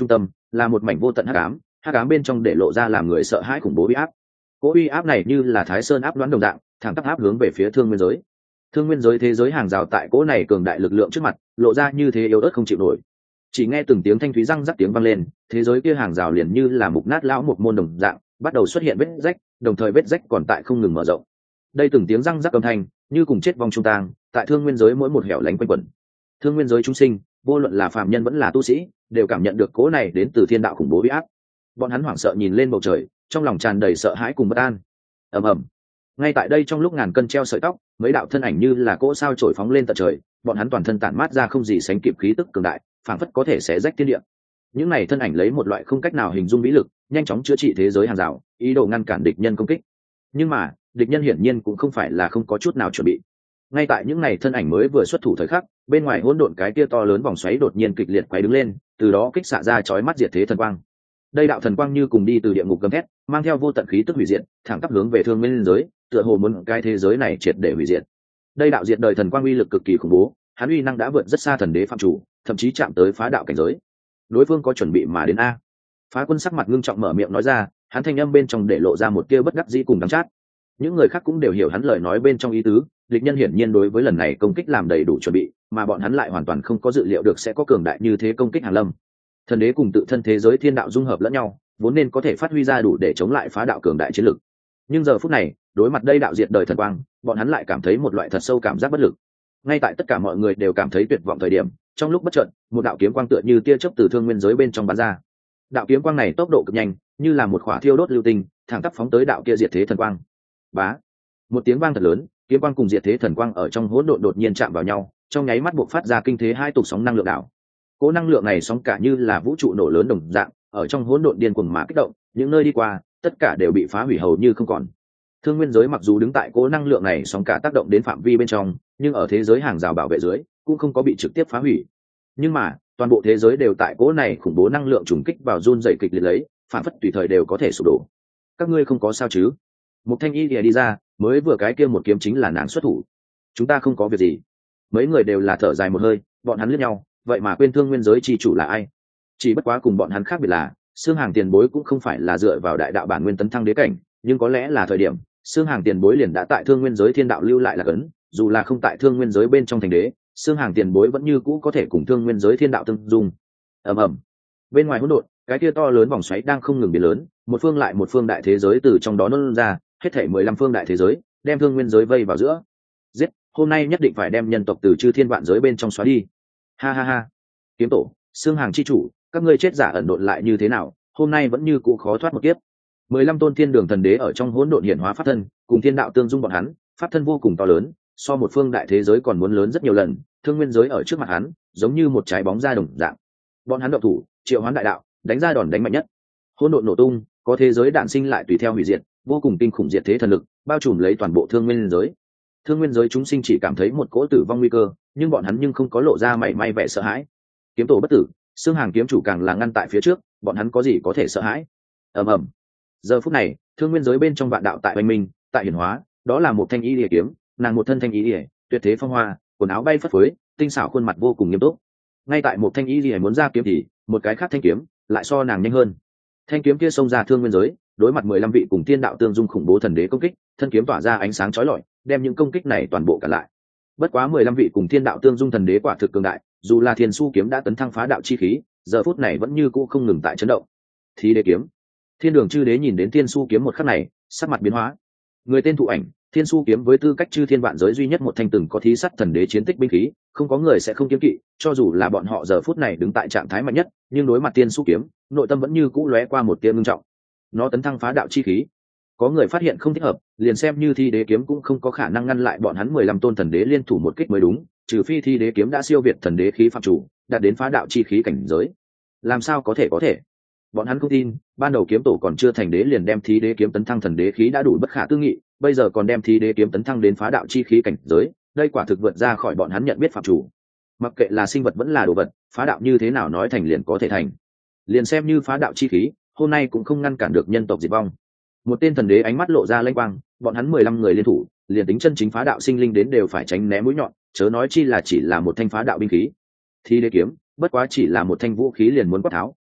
S1: là một mảnh vô tận hắc ám, hắc ám bên trong để lộ ra làm người sợ hãi khủng bố uy áp. Cỗ uy áp này như là Thái Sơn áp đoán đồng dạng, thẳng tắp áp hướng về phía thương nguyên giới. Thương nguyên giới thế giới hàng rào tại cỗ này cường đại lực lượng trước mặt, lộ ra như thế yếu ớt không chịu nổi. Chỉ nghe từng tiếng thanh thúy răng rắc tiếng vang lên, thế giới kia hàng rào liền như là mục nát lão một môn đồng dạng, bắt đầu xuất hiện vết rách, đồng thời vết rách còn tại không ngừng mở rộng. Đây từng tiếng răng rắc âm thanh, như cùng chết vong trung tang, tại thương nguyên giới mỗi một hẻo lánh quanh quẩn. Thương nguyên giới chúng sinh, vô luận là phàm nhân vẫn là tu sĩ, đều cảm nhận được cỗ này đến từ thiên đạo khủng bố uy áp. Bọn hắn hoảng sợ nhìn lên bầu trời, trong lòng tràn đầy sợ hãi cùng bất an. Ầm ầm. Ngay tại đây trong lúc ngàn cân treo sợi tóc, mấy đạo thân ảnh như là cỗ sao trổi phóng lên tận trời, bọn hắn toàn thân tản mát ra không gì sánh kịp khí tức cường đại, phảng phất có thể xé rách thiên địa. Những này thân ảnh lấy một loại không cách nào hình dung vĩ lực, nhanh chóng chữa trị thế giới hàng rào, ý đồ ngăn cản địch nhân công kích. Nhưng mà, địch nhân hiển nhiên cũng không phải là không có chút nào chuẩn bị. Ngay tại những này thân ảnh mới vừa xuất thủ thời khắc, bên ngoài hỗn độn cái kia to lớn vòng xoáy đột nhiên kịch liệt quay đứng lên, từ đó kích xạ ra chói mắt diệt thế thần quang. Đây đạo thần quang như cùng đi từ địa ngục gầm thét, mang theo vô tận khí tức hủy diệt, thẳng tắp hướng về thương nguyên giới, tựa hồ muốn cái thế giới này triệt để hủy diệt. Đây đạo diệt đời thần quang uy lực cực kỳ khủng bố, hắn uy năng đã vượt rất xa thần đế phạm chủ, thậm chí chạm tới phá đạo cảnh giới. Đối phương có chuẩn bị mà đến a. Phá Quân sắc mặt ngưng trọng mở miệng nói ra, hắn thanh âm bên trong để lộ ra một tia bất đắc dĩ cùng đắng chát. Những người khác cũng đều hiểu hắn lời nói bên trong ý tứ, địch nhân hiển nhiên đối với lần này công kích làm đầy đủ chuẩn bị, mà bọn hắn lại hoàn toàn không có dự liệu được sẽ có cường đại như thế công kích hàn lâm. Thần đế cùng tự thân thế giới thiên đạo dung hợp lẫn nhau, vốn nên có thể phát huy ra đủ để chống lại phá đạo cường đại chiến lực. Nhưng giờ phút này, đối mặt đây đạo diệt đời thần quang, bọn hắn lại cảm thấy một loại thật sâu cảm giác bất lực. Ngay tại tất cả mọi người đều cảm thấy tuyệt vọng thời điểm, trong lúc bất chợt, một đạo kiếm quang tựa như tia chớp từ thương nguyên giới bên trong bắn ra. Đạo kiếm quang này tốc độ cực nhanh, như là một khỏa thiêu đốt lưu tinh, thẳng tắp phóng tới đạo kia diệt thế thần quang. Bá, một tiếng vang thật lớn, kiếm quang cùng diệt thế thần quang ở trong hỗn độn đột nhiên chạm vào nhau, trong nháy mắt buộc phát ra kinh thế hai tục sóng năng lượng đảo. Cỗ năng lượng này sóng cả như là vũ trụ nổ lớn đồng dạng, ở trong hỗn độn điên cuồng mà kích động, những nơi đi qua, tất cả đều bị phá hủy hầu như không còn. Thương nguyên giới mặc dù đứng tại cỗ năng lượng này sóng cả tác động đến phạm vi bên trong, nhưng ở thế giới hàng rào bảo vệ dưới, cũng không có bị trực tiếp phá hủy. Nhưng mà, toàn bộ thế giới đều tại cỗ này khủng bố năng lượng trùng kích vào run rẩy kịch liệt lấy, phản phất tùy thời đều có thể sụp đổ. Các ngươi không có sao chứ? Một thanh y lìa đi ra, mới vừa cái kia một kiếm chính là nàng xuất thủ. Chúng ta không có việc gì. Mấy người đều là thở dài một hơi, bọn hắn liếc nhau, vậy mà quên thương nguyên giới chi chủ là ai? Chỉ bất quá cùng bọn hắn khác biệt là, xương hàng tiền bối cũng không phải là dựa vào đại đạo bản nguyên tấn thăng đế cảnh, nhưng có lẽ là thời điểm, xương hàng tiền bối liền đã tại thương nguyên giới thiên đạo lưu lại là cấn, dù là không tại thương nguyên giới bên trong thành đế, xương hàng tiền bối vẫn như cũ có thể cùng thương nguyên giới thiên đạo tương dung. Ầm ầm. Bên ngoài hỗn độn, cái kia to lớn vòng xoáy đang không ngừng biến lớn, một phương lại một phương đại thế giới từ trong đó nôn ra, hết thảy mười lăm phương đại thế giới, đem thương nguyên giới vây vào giữa. Giết, hôm nay nhất định phải đem nhân tộc từ chư thiên vạn giới bên trong xóa đi. Ha ha ha. Kiếm tổ, xương hàng chi chủ, các ngươi chết giả ẩn độn lại như thế nào, hôm nay vẫn như cũ khó thoát một kiếp. Mười lăm tôn thiên đường thần đế ở trong hỗn độn hiển hóa pháp thân, cùng thiên đạo tương dung bọn hắn, pháp thân vô cùng to lớn, so một phương đại thế giới còn muốn lớn rất nhiều lần, thương nguyên giới ở trước mặt hắn, giống như một trái bóng ra đồng dạng. Bọn hắn động thủ, triệu hoán đại đạo, đánh ra đòn đánh mạnh nhất. Hỗn độn nổ tung, có thế giới đạn sinh lại tùy theo hủy diệt, vô cùng kinh khủng diệt thế thần lực, bao trùm lấy toàn bộ thương nguyên giới. Thương nguyên giới chúng sinh chỉ cảm thấy một cỗ tử vong nguy cơ, nhưng bọn hắn nhưng không có lộ ra mảy may vẻ sợ hãi. Kiếm tổ bất tử, xương hàng kiếm chủ càng là ngăn tại phía trước, bọn hắn có gì có thể sợ hãi? Ầm ầm. Giờ phút này, thương nguyên giới bên trong vạn đạo tại oanh minh, tại hiển hóa, đó là một thanh y lìa kiếm, nàng một thân thanh y lìa, tuyệt thế phong hoa, quần áo bay phất phới, tinh xảo khuôn mặt vô cùng nghiêm túc. Ngay tại một thanh y lìa muốn ra kiếm thì, một cái khác thanh kiếm lại so nàng nhanh hơn. Thanh kiếm kia xông ra thương nguyên giới, đối mặt mười lăm vị cùng thiên đạo tương dung khủng bố thần đế công kích, thân kiếm tỏa ra ánh sáng chói lọi, đem những công kích này toàn bộ cả lại. Bất quá mười lăm vị cùng thiên đạo tương dung thần đế quả thực cường đại, dù là thiên su kiếm đã tấn thăng phá đạo chi khí, giờ phút này vẫn như cũ không ngừng tại chấn động. Thí đế kiếm. Thiên đường chư đế nhìn đến thiên su kiếm một khắc này, sắc mặt biến hóa. Người tên thụ ảnh, thiên su kiếm với tư cách chư thiên vạn giới duy nhất một thanh từng có thí sắt thần đế chiến tích binh khí, không có người sẽ không kiếm kỵ, cho dù là bọn họ giờ phút này đứng tại trạng thái mạnh nhất, nhưng đối mặt thiên su kiếm, nội tâm vẫn như cũ lóe qua một tia ngưng trọng. Nó tấn thăng phá đạo chi khí. Có người phát hiện không thích hợp, liền xem như thi đế kiếm cũng không có khả năng ngăn lại bọn hắn mười lăm tôn thần đế liên thủ một kích mới đúng, trừ phi thi đế kiếm đã siêu việt thần đế khí phạm chủ, đạt đến phá đạo chi khí cảnh giới. Làm sao có thể có thể? Bọn hắn không tin, ban đầu kiếm tổ còn chưa thành đế liền đem thi đế kiếm tấn thăng thần đế khí đã đủ bất khả tư nghị, bây giờ còn đem thi đế kiếm tấn thăng đến phá đạo chi khí cảnh giới, đây quả thực vượt ra khỏi bọn hắn nhận biết phạm chủ. Mặc kệ là sinh vật vẫn là đồ vật, phá đạo như thế nào nói thành liền có thể thành. Liền xem như phá đạo chi khí, hôm nay cũng không ngăn cản được nhân tộc diệt vong. Một tên thần đế ánh mắt lộ ra lanh quang, bọn hắn mười lăm người liên thủ, liền tính chân chính phá đạo sinh linh đến đều phải tránh né mũi nhọn, chớ nói chi là chỉ là một thanh phá đạo binh khí. Thi đế kiếm, bất quá chỉ là một thanh vũ khí liền muốn quát tháo,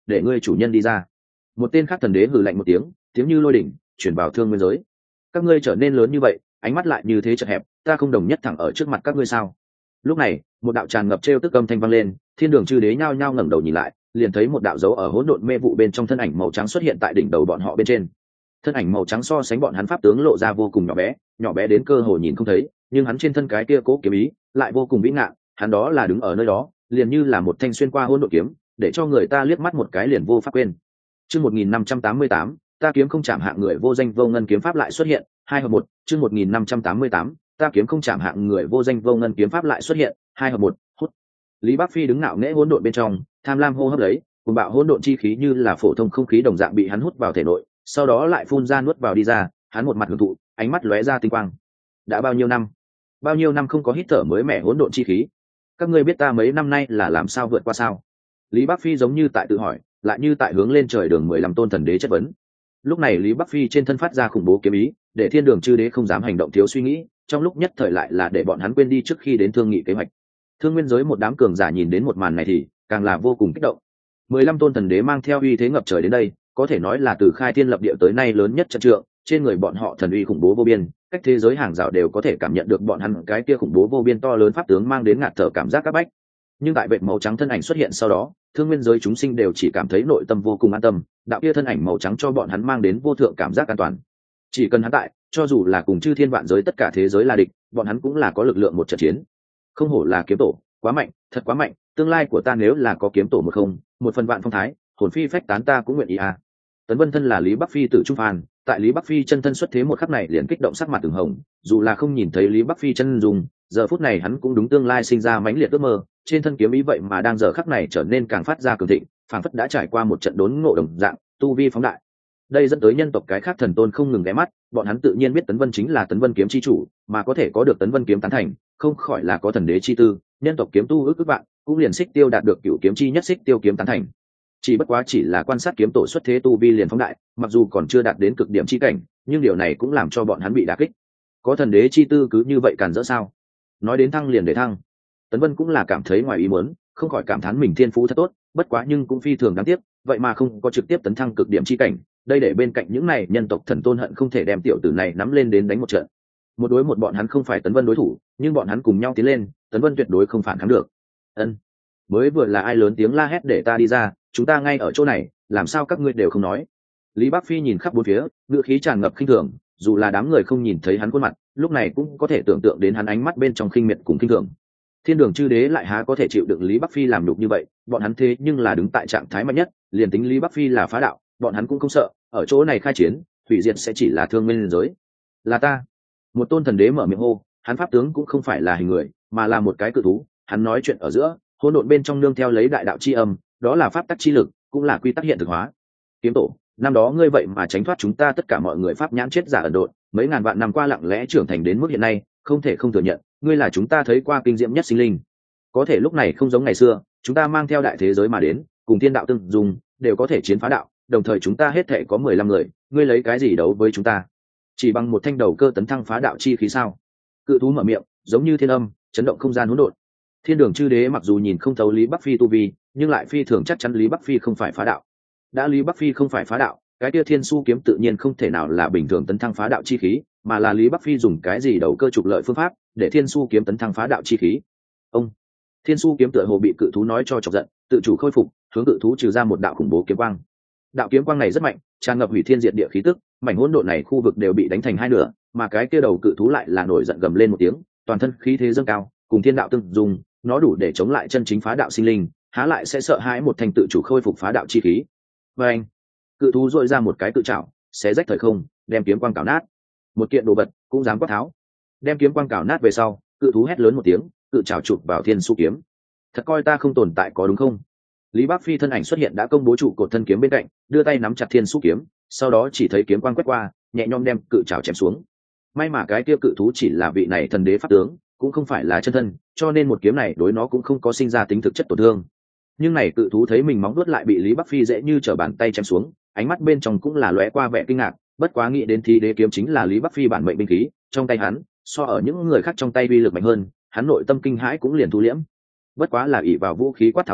S1: để ngươi chủ nhân đi ra. Một tên khác thần đế hừ lạnh một tiếng, tiếng như lôi đỉnh chuyển vào thương nguyên giới. Các ngươi trở nên lớn như vậy, ánh mắt lại như thế chật hẹp, ta không đồng nhất thẳng ở trước mặt các ngươi sao? Lúc này một đạo tràn ngập trêu tức âm thanh vang lên, thiên đường chư đế nhao nhao ngẩng đầu nhìn lại, liền thấy một đạo dấu ở hỗn độn mê vụ bên trong thân ảnh màu trắng xuất hiện tại đỉnh đầu bọn họ bên trên. Thân ảnh màu trắng so sánh bọn hắn pháp tướng lộ ra vô cùng nhỏ bé, nhỏ bé đến cơ hồ nhìn không thấy, nhưng hắn trên thân cái kia cố kiếm ý lại vô cùng vĩ ngạn, hắn đó là đứng ở nơi đó, liền như là một thanh xuyên qua hỗn độn kiếm, để cho người ta liếc mắt một cái liền vô pháp quên. Chương một nghìn năm trăm tám mươi tám, ta kiếm không chạm hạng người vô danh vô ngân kiếm pháp lại xuất hiện, hai hợp một. Chương một nghìn năm trăm tám mươi tám, ta kiếm không chạm hạng người vô danh vô ngân kiếm pháp lại xuất hiện, hai hợp một. Hút. Lý Bắc Phi đứng ngạo nghễ hỗn độn bên trong, tham lam hô hấp lấy, cùng bạo hỗn độn chi khí như là phổ thông không khí đồng dạng bị hắn hút vào thể nội, sau đó lại phun ra nuốt vào đi ra, hắn một mặt hưởng thụ, ánh mắt lóe ra tinh quang. Đã bao nhiêu năm, bao nhiêu năm không có hít thở mới mẻ hỗn độn chi khí, các ngươi biết ta mấy năm nay là làm sao vượt qua sao? Lý Bắc Phi giống như tại tự hỏi, lại như tại hướng lên trời đường mười lăm tôn thần đế chất vấn. Lúc này Lý Bắc Phi trên thân phát ra khủng bố kiếm ý, để thiên đường chư đế không dám hành động thiếu suy nghĩ, trong lúc nhất thời lại là để bọn hắn quên đi trước khi đến thương nghị kế hoạch. Thương nguyên giới một đám cường giả nhìn đến một màn này thì càng là vô cùng kích động. mười lăm tôn thần đế mang theo uy thế ngập trời đến đây, có thể nói là từ khai thiên lập địa tới nay lớn nhất trận trượng, trên người bọn họ thần uy khủng bố vô biên, cách thế giới hàng rào đều có thể cảm nhận được bọn hắn cái kia khủng bố vô biên to lớn pháp tướng mang đến ngạt thở cảm giác các bách. Nhưng tại vệt màu trắng thân ảnh xuất hiện sau đó, thương nguyên giới chúng sinh đều chỉ cảm thấy nội tâm vô cùng an tâm, đạo kia thân ảnh màu trắng cho bọn hắn mang đến vô thượng cảm giác an toàn. Chỉ cần hắn tại, cho dù là cùng chư thiên vạn giới tất cả thế giới là địch, bọn hắn cũng là có lực lượng một trận chiến. Không hổ là kiếm tổ, quá mạnh, thật quá mạnh, tương lai của ta nếu là có kiếm tổ một không, một phần vạn phong thái, hồn phi phách tán ta cũng nguyện ý à. Tấn Vân thân là Lý Bắc Phi tử trung phàn, tại Lý Bắc Phi chân thân xuất thế một khắc này liền kích động sắc mặt từng hồng, dù là không nhìn thấy Lý Bắc Phi chân dung, giờ phút này hắn cũng đúng tương lai sinh ra mãnh liệt ước mơ, trên thân kiếm ý vậy mà đang giờ khắc này trở nên càng phát ra cường thịnh, phảng phất đã trải qua một trận đốn ngộ đồng dạng, tu vi phóng đại. Đây dẫn tới nhân tộc cái khác thần tôn không ngừng ghé mắt, bọn hắn tự nhiên biết Tấn Vân chính là Tấn Vân kiếm chi chủ, mà có thể có được Tấn Vân kiếm tán thành, không khỏi là có thần đế chi tư, nhân tộc kiếm tu ước ước bạn, cũng liền xích tiêu đạt được cửu kiếm chi nhất xích tiêu kiếm tán thành. Chỉ bất quá chỉ là quan sát kiếm tổ xuất thế tu vi liền phóng đại, mặc dù còn chưa đạt đến cực điểm chi cảnh, nhưng điều này cũng làm cho bọn hắn bị đả kích. Có thần đế chi tư cứ như vậy càn rỡ sao? Nói đến thăng liền để thăng. Tấn Vân cũng là cảm thấy ngoài ý muốn, không khỏi cảm thán mình thiên phú thật tốt, bất quá nhưng cũng phi thường đáng tiếc, vậy mà không có trực tiếp tấn thăng cực điểm chi cảnh, đây để bên cạnh những này nhân tộc thần tôn hận không thể đem tiểu tử này nắm lên đến đánh một trận. Một đối một bọn hắn không phải Tấn Vân đối thủ, nhưng bọn hắn cùng nhau tiến lên, Tấn Vân tuyệt đối không phản kháng được. Ân, mới vừa là ai lớn tiếng la hét để ta đi ra, chúng ta ngay ở chỗ này, làm sao các ngươi đều không nói? Lý Bắc Phi nhìn khắp bốn phía, ngữ khí tràn ngập khinh thường, dù là đám người không nhìn thấy hắn khuôn mặt, lúc này cũng có thể tưởng tượng đến hắn ánh mắt bên trong khinh miệt cùng khinh thường. Thiên đường chư đế lại há có thể chịu đựng Lý Bắc Phi làm nhục như vậy, bọn hắn thế nhưng là đứng tại trạng thái mạnh nhất, liền tính Lý Bắc Phi là phá đạo, bọn hắn cũng không sợ, ở chỗ này khai chiến, hủy diệt sẽ chỉ là thương nguyên giới. Là ta. Một tôn thần đế mở miệng hô, hắn pháp tướng cũng không phải là hình người, mà là một cái cự thú, hắn nói chuyện ở giữa, hỗn độn bên trong nương theo lấy đại đạo chi âm, đó là pháp tắc chi lực, cũng là quy tắc hiện thực hóa. Kiếm tổ, năm đó ngươi vậy mà tránh thoát chúng ta tất cả mọi người pháp nhãn chết giả ẩn độn, mấy ngàn vạn năm qua lặng lẽ trưởng thành đến mức hiện nay, không thể không thừa nhận, ngươi là chúng ta thấy qua kinh diệm nhất sinh linh. Có thể lúc này không giống ngày xưa, chúng ta mang theo đại thế giới mà đến, cùng thiên đạo tương dùng, đều có thể chiến phá đạo, đồng thời chúng ta hết thể có mười lăm người, ngươi lấy cái gì đấu với chúng ta? Chỉ bằng một thanh đầu cơ tấn thăng phá đạo chi khí sao? Cự thú mở miệng, giống như thiên âm, chấn động không gian hỗn độn. Thiên đường chư đế mặc dù nhìn không thấu Lý Bắc Phi tu vi, nhưng lại phi thường chắc chắn Lý Bắc Phi không phải phá đạo. Đã Lý Bắc Phi không phải phá đạo, cái kia thiên su kiếm tự nhiên không thể nào là bình thường tấn thăng phá đạo chi khí, mà là Lý Bắc Phi dùng cái gì đầu cơ trục lợi phương pháp để thiên su kiếm tấn thăng phá đạo chi khí. Ông thiên su kiếm tựa hồ bị cự thú nói cho chọc giận, tự chủ khôi phục, hướng cự thú trừ ra một đạo khủng bố kiếm quang. Đạo kiếm quang này rất mạnh, tràn ngập hủy thiên diệt địa khí tức, mảnh hỗn độn này khu vực đều bị đánh thành hai nửa, mà cái kia đầu cự thú lại là nổi giận gầm lên một tiếng, toàn thân khí thế dâng cao, cùng thiên đạo tương dùng, nó đủ để chống lại chân chính phá đạo sinh linh, há lại sẽ sợ hãi một thành tự chủ khôi phục phá đạo chi khí. Và anh, cự thú dội ra một cái cự trảo, xé rách thời không, đem kiếm quang cào nát. Một kiện đồ vật cũng dám quát tháo. Đem kiếm quang cào nát về sau, cự thú hét lớn một tiếng, cự trảo chụp vào thiên su kiếm. Thật coi ta không tồn tại có đúng không? Lý Bắc Phi thân ảnh xuất hiện đã công bố trụ cột thân kiếm bên cạnh, đưa tay nắm chặt thiên su kiếm, sau đó chỉ thấy kiếm quang quét qua, nhẹ nhõm đem cự trảo chém xuống. May mà cái kia cự thú chỉ là vị này thần đế pháp tướng, cũng không phải là chân thân, cho nên một kiếm này đối nó cũng không có sinh ra tính thực chất tổn thương. Nhưng này cự thú thấy mình móng vuốt lại bị Lý Bắc Phi dễ như trở bàn tay chém xuống, ánh mắt bên trong cũng là lóe qua vẻ kinh ngạc, bất quá nghĩ đến thì đế kiếm chính là Lý Bắc Phi bản mệnh binh khí, trong tay hắn, so ở những người khác trong tay uy lực mạnh hơn, hắn nội tâm kinh hãi cũng liền thu liễm. Bất quá là ỷ vào vũ khí quát tháo thôi,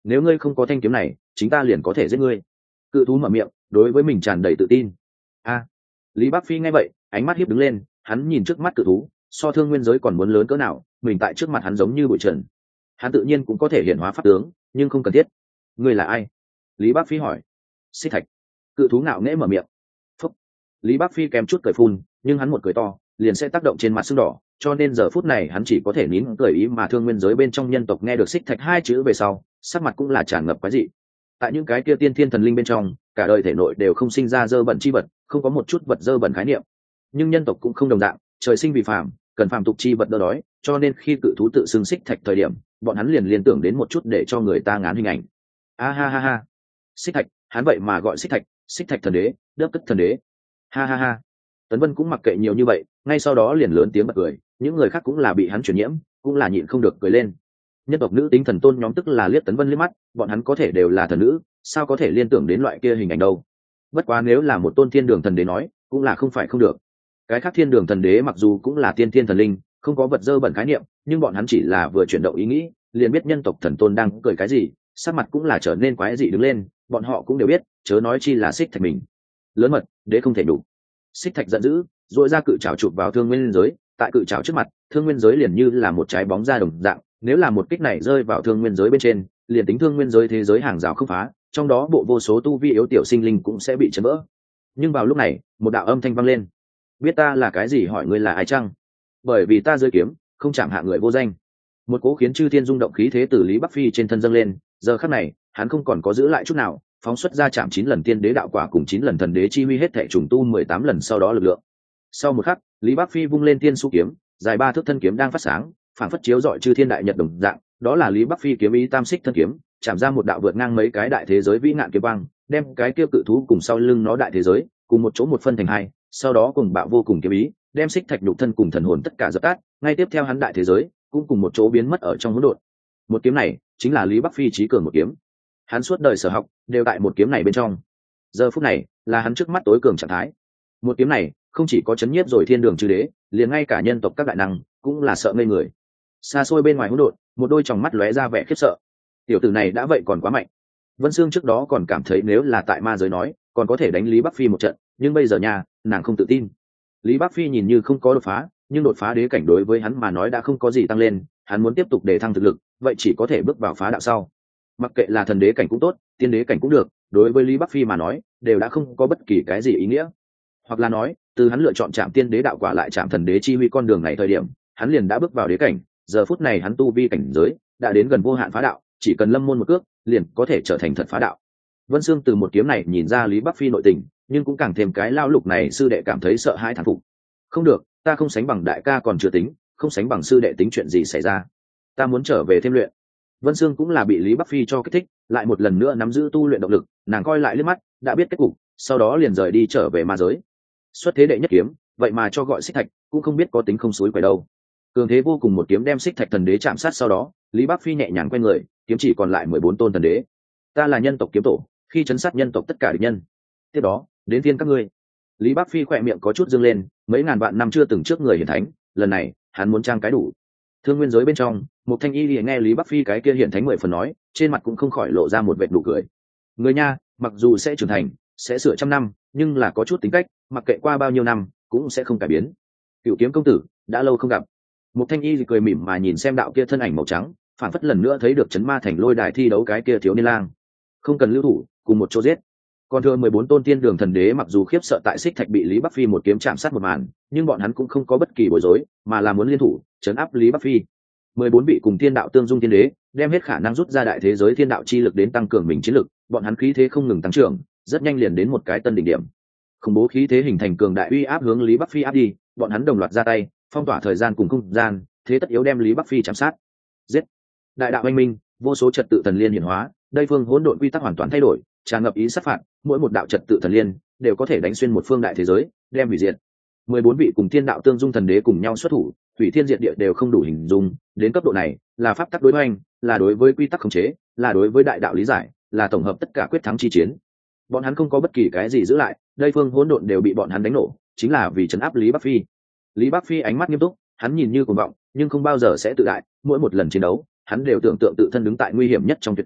S1: nếu ngươi không có thanh kiếm này chính ta liền có thể giết ngươi. Cự thú mở miệng, đối với mình tràn đầy tự tin. A. Lý Bắc Phi nghe vậy, ánh mắt hiếp đứng lên, hắn nhìn trước mắt cự thú, so thương nguyên giới còn muốn lớn cỡ nào, mình tại trước mặt hắn giống như bụi trần. Hắn tự nhiên cũng có thể hiện hóa pháp tướng, nhưng không cần thiết. Ngươi là ai? Lý Bắc Phi hỏi. Xích Thạch. Cự thú ngạo nghễ mở miệng. Phúc. Lý Bắc Phi kèm chút cười phun, nhưng hắn một cười to liền sẽ tác động trên mặt sưng đỏ, cho nên giờ phút này hắn chỉ có thể nín cười ý, mà thương nguyên giới bên trong nhân tộc nghe được Xích Thạch hai chữ về sau, sắc mặt cũng là tràn ngập quái dị. Tại những cái kia tiên thiên thần linh bên trong, cả đời thể nội đều không sinh ra dơ bẩn chi vật, không có một chút vật dơ bẩn khái niệm. Nhưng nhân tộc cũng không đồng dạng, trời sinh vì phàm, cần phàm tục chi vật đỡ đói, cho nên khi cự thú tự xưng Xích Thạch thời điểm, bọn hắn liền liên tưởng đến một chút để cho người ta ngán hình ảnh. A ha ha ha. Xích Thạch, hắn vậy mà gọi Xích Thạch, Xích Thạch thần đế, đớp cất thần đế. Ha ha ha. Tấn Vân cũng mặc kệ nhiều như vậy, ngay sau đó liền lớn tiếng bật cười, những người khác cũng là bị hắn truyền nhiễm, cũng là nhịn không được cười lên. Nhân tộc nữ tính thần tôn nhóm tức là liếc Tấn Vân liếc mắt, bọn hắn có thể đều là thần nữ, sao có thể liên tưởng đến loại kia hình ảnh đâu. Bất quá nếu là một tôn thiên đường thần đế nói, cũng là không phải không được. Cái khác thiên đường thần đế mặc dù cũng là tiên thiên thần linh, không có vật dơ bẩn khái niệm, nhưng bọn hắn chỉ là vừa chuyển động ý nghĩ, liền biết nhân tộc thần tôn đang cười cái gì, sắc mặt cũng là trở nên quái dị đứng lên, bọn họ cũng đều biết, chớ nói chi là Xích Thạch mình. Lớn mật, đế không thể đủ. Xích Thạch giận dữ, duỗi ra cự trảo chụp vào thương nguyên giới, tại cự trảo trước mặt, thương nguyên giới liền như là một trái bóng ra đồng dạng, nếu là một kích này rơi vào thương nguyên giới bên trên, liền tính thương nguyên giới thế giới hàng rào không phá, trong đó bộ vô số tu vi yếu tiểu sinh linh cũng sẽ bị chấn vỡ. Nhưng vào lúc này, một đạo âm thanh vang lên. Biết ta là cái gì, hỏi ngươi là ai chăng? Bởi vì ta rơi kiếm, không chạm hạ người vô danh. Một cố khiến chư thiên rung động khí thế từ Lý Bắc Phi trên thân dâng lên, giờ khắc này, hắn không còn có giữ lại chút nào, phóng xuất ra chạm chín lần tiên đế đạo quả cùng chín lần thần đế chi huy hết thảy trùng tu mười tám lần sau đó lực lượng. Sau một khắc, Lý Bắc Phi vung lên tiên su kiếm, dài ba thước thân kiếm đang phát sáng, phản phất chiếu rọi chư thiên đại nhật đồng dạng, đó là Lý Bắc Phi kiếm ý tam xích thân kiếm, chạm ra một đạo vượt ngang mấy cái đại thế giới vĩ ngạn kiếm băng, đem cái kia cự thú cùng sau lưng nó đại thế giới, cùng một chỗ một phân thành hai, sau đó cùng bạo vô cùng kiếm ý, đem Xích Thạch nhục thân cùng thần hồn tất cả dập tắt, ngay tiếp theo hắn đại thế giới cũng cùng một chỗ biến mất ở trong hỗn độn. Một kiếm này chính là Lý Bắc Phi chí cường một kiếm. Hắn suốt đời sở học đều tại một kiếm này bên trong. Giờ phút này là hắn trước mắt tối cường trạng thái. Một kiếm này không chỉ có chấn nhiếp rồi thiên đường chư đế, liền ngay cả nhân tộc các đại năng cũng là sợ ngây người. Xa xôi bên ngoài hỗn độn, một đôi tròng mắt lóe ra vẻ khiếp sợ. Tiểu tử này đã vậy còn quá mạnh. Vân Sương trước đó còn cảm thấy nếu là tại ma giới nói, còn có thể đánh Lý Bắc Phi một trận, nhưng bây giờ nha, nàng không tự tin. Lý Bắc Phi nhìn như không có đột phá, nhưng đột phá đế cảnh đối với hắn mà nói đã không có gì tăng lên, hắn muốn tiếp tục để thăng thực lực, vậy chỉ có thể bước vào phá đạo sau. Mặc kệ là thần đế cảnh cũng tốt, tiên đế cảnh cũng được, đối với Lý Bắc Phi mà nói, đều đã không có bất kỳ cái gì ý nghĩa. Hoặc là nói, từ hắn lựa chọn chạm tiên đế đạo quả lại chạm thần đế chi huy con đường này thời điểm, hắn liền đã bước vào đế cảnh, giờ phút này hắn tu vi cảnh giới đã đến gần vô hạn phá đạo, chỉ cần lâm môn một cước, liền có thể trở thành thật phá đạo. Vân Sương từ một kiếm này nhìn ra Lý Bắc Phi nội tình, nhưng cũng càng thêm cái lao lục này sư đệ cảm thấy sợ hãi thán phục. Không được, ta không sánh bằng đại ca còn chưa tính, không sánh bằng sư đệ tính chuyện gì xảy ra. Ta muốn trở về thêm luyện. Vân Sương cũng là bị Lý Bắc Phi cho kích thích, lại một lần nữa nắm giữ tu luyện động lực, nàng coi lại liếc mắt, đã biết kết cục, sau đó liền rời đi trở về ma giới. Xuất thế đệ nhất kiếm, vậy mà cho gọi Xích Thạch, cũng không biết có tính không suối quẩy đâu. Cường thế vô cùng một kiếm đem Xích Thạch thần đế chạm sát, sau đó, Lý Bắc Phi nhẹ nhàng quay người, kiếm chỉ còn lại mười bốn tôn thần đế. Ta là nhân tộc kiếm tổ, khi chấn sát nhân tộc tất cả địch nhân. Tiếp đó, đến thiên các ngươi. Lý Bắc Phi khỏe miệng có chút dương lên, mấy ngàn vạn năm chưa từng trước người hiển thánh, lần này, hắn muốn trang cái đủ. Thương nguyên giới bên trong, một thanh y liền nghe Lý Bắc Phi cái kia hiển thánh mười phần nói, trên mặt cũng không khỏi lộ ra một vệt nụ cười. Người nha, mặc dù sẽ trưởng thành, sẽ sửa trăm năm, nhưng là có chút tính cách, mặc kệ qua bao nhiêu năm, cũng sẽ không cải biến. Cửu kiếm công tử, đã lâu không gặp. Một thanh y cười mỉm mà nhìn xem đạo kia thân ảnh màu trắng, phản phất lần nữa thấy được chấn ma thành lôi đài thi đấu cái kia thiếu niên lang. Không cần lưu thủ, cùng một chỗ giết. Còn thừa mười bốn tôn tiên đường thần đế mặc dù khiếp sợ tại Xích Thạch bị Lý Bắc Phi một kiếm chạm sát một màn, nhưng bọn hắn cũng không có bất kỳ bối rối, mà là muốn liên thủ trấn áp Lý Bắc Phi. mười bốn vị cùng tiên đạo tương dung tiên đế, đem hết khả năng rút ra đại thế giới thiên đạo chi lực đến tăng cường mình chiến lực, bọn hắn khí thế không ngừng tăng trưởng, rất nhanh liền đến một cái tân đỉnh điểm. Khủng bố khí thế hình thành cường đại uy áp hướng Lý Bắc Phi áp đi, bọn hắn đồng loạt ra tay, phong tỏa thời gian cùng không gian, thế tất yếu đem Lý Bắc Phi chạm sát. Giết! Đại đạo anh minh, vô số trật tự thần liên hiển hóa, đây phương hỗn độn quy tắc hoàn toàn thay đổi, tràn ngập ý sát phạt, mỗi một đạo trật tự thần liên đều có thể đánh xuyên một phương đại thế giới, đem hủy diệt. mười bốn vị cùng thiên đạo tương dung thần đế cùng nhau xuất thủ, hủy thiên diệt địa đều không đủ hình dung, đến cấp độ này, là pháp tắc đối hoành, là đối với quy tắc khống chế, là đối với đại đạo lý giải, là tổng hợp tất cả quyết thắng chi chiến. Bọn hắn không có bất kỳ cái gì giữ lại, đây phương hỗn độn đều bị bọn hắn đánh nổ, chính là vì trấn áp Lý Bắc Phi. Lý Bắc Phi ánh mắt nghiêm túc, hắn nhìn như cuồng vọng, nhưng không bao giờ sẽ tự đại, mỗi một lần chiến đấu, hắn đều tưởng tượng tự thân đứng tại nguy hiểm nhất trong tuyệt cảnh,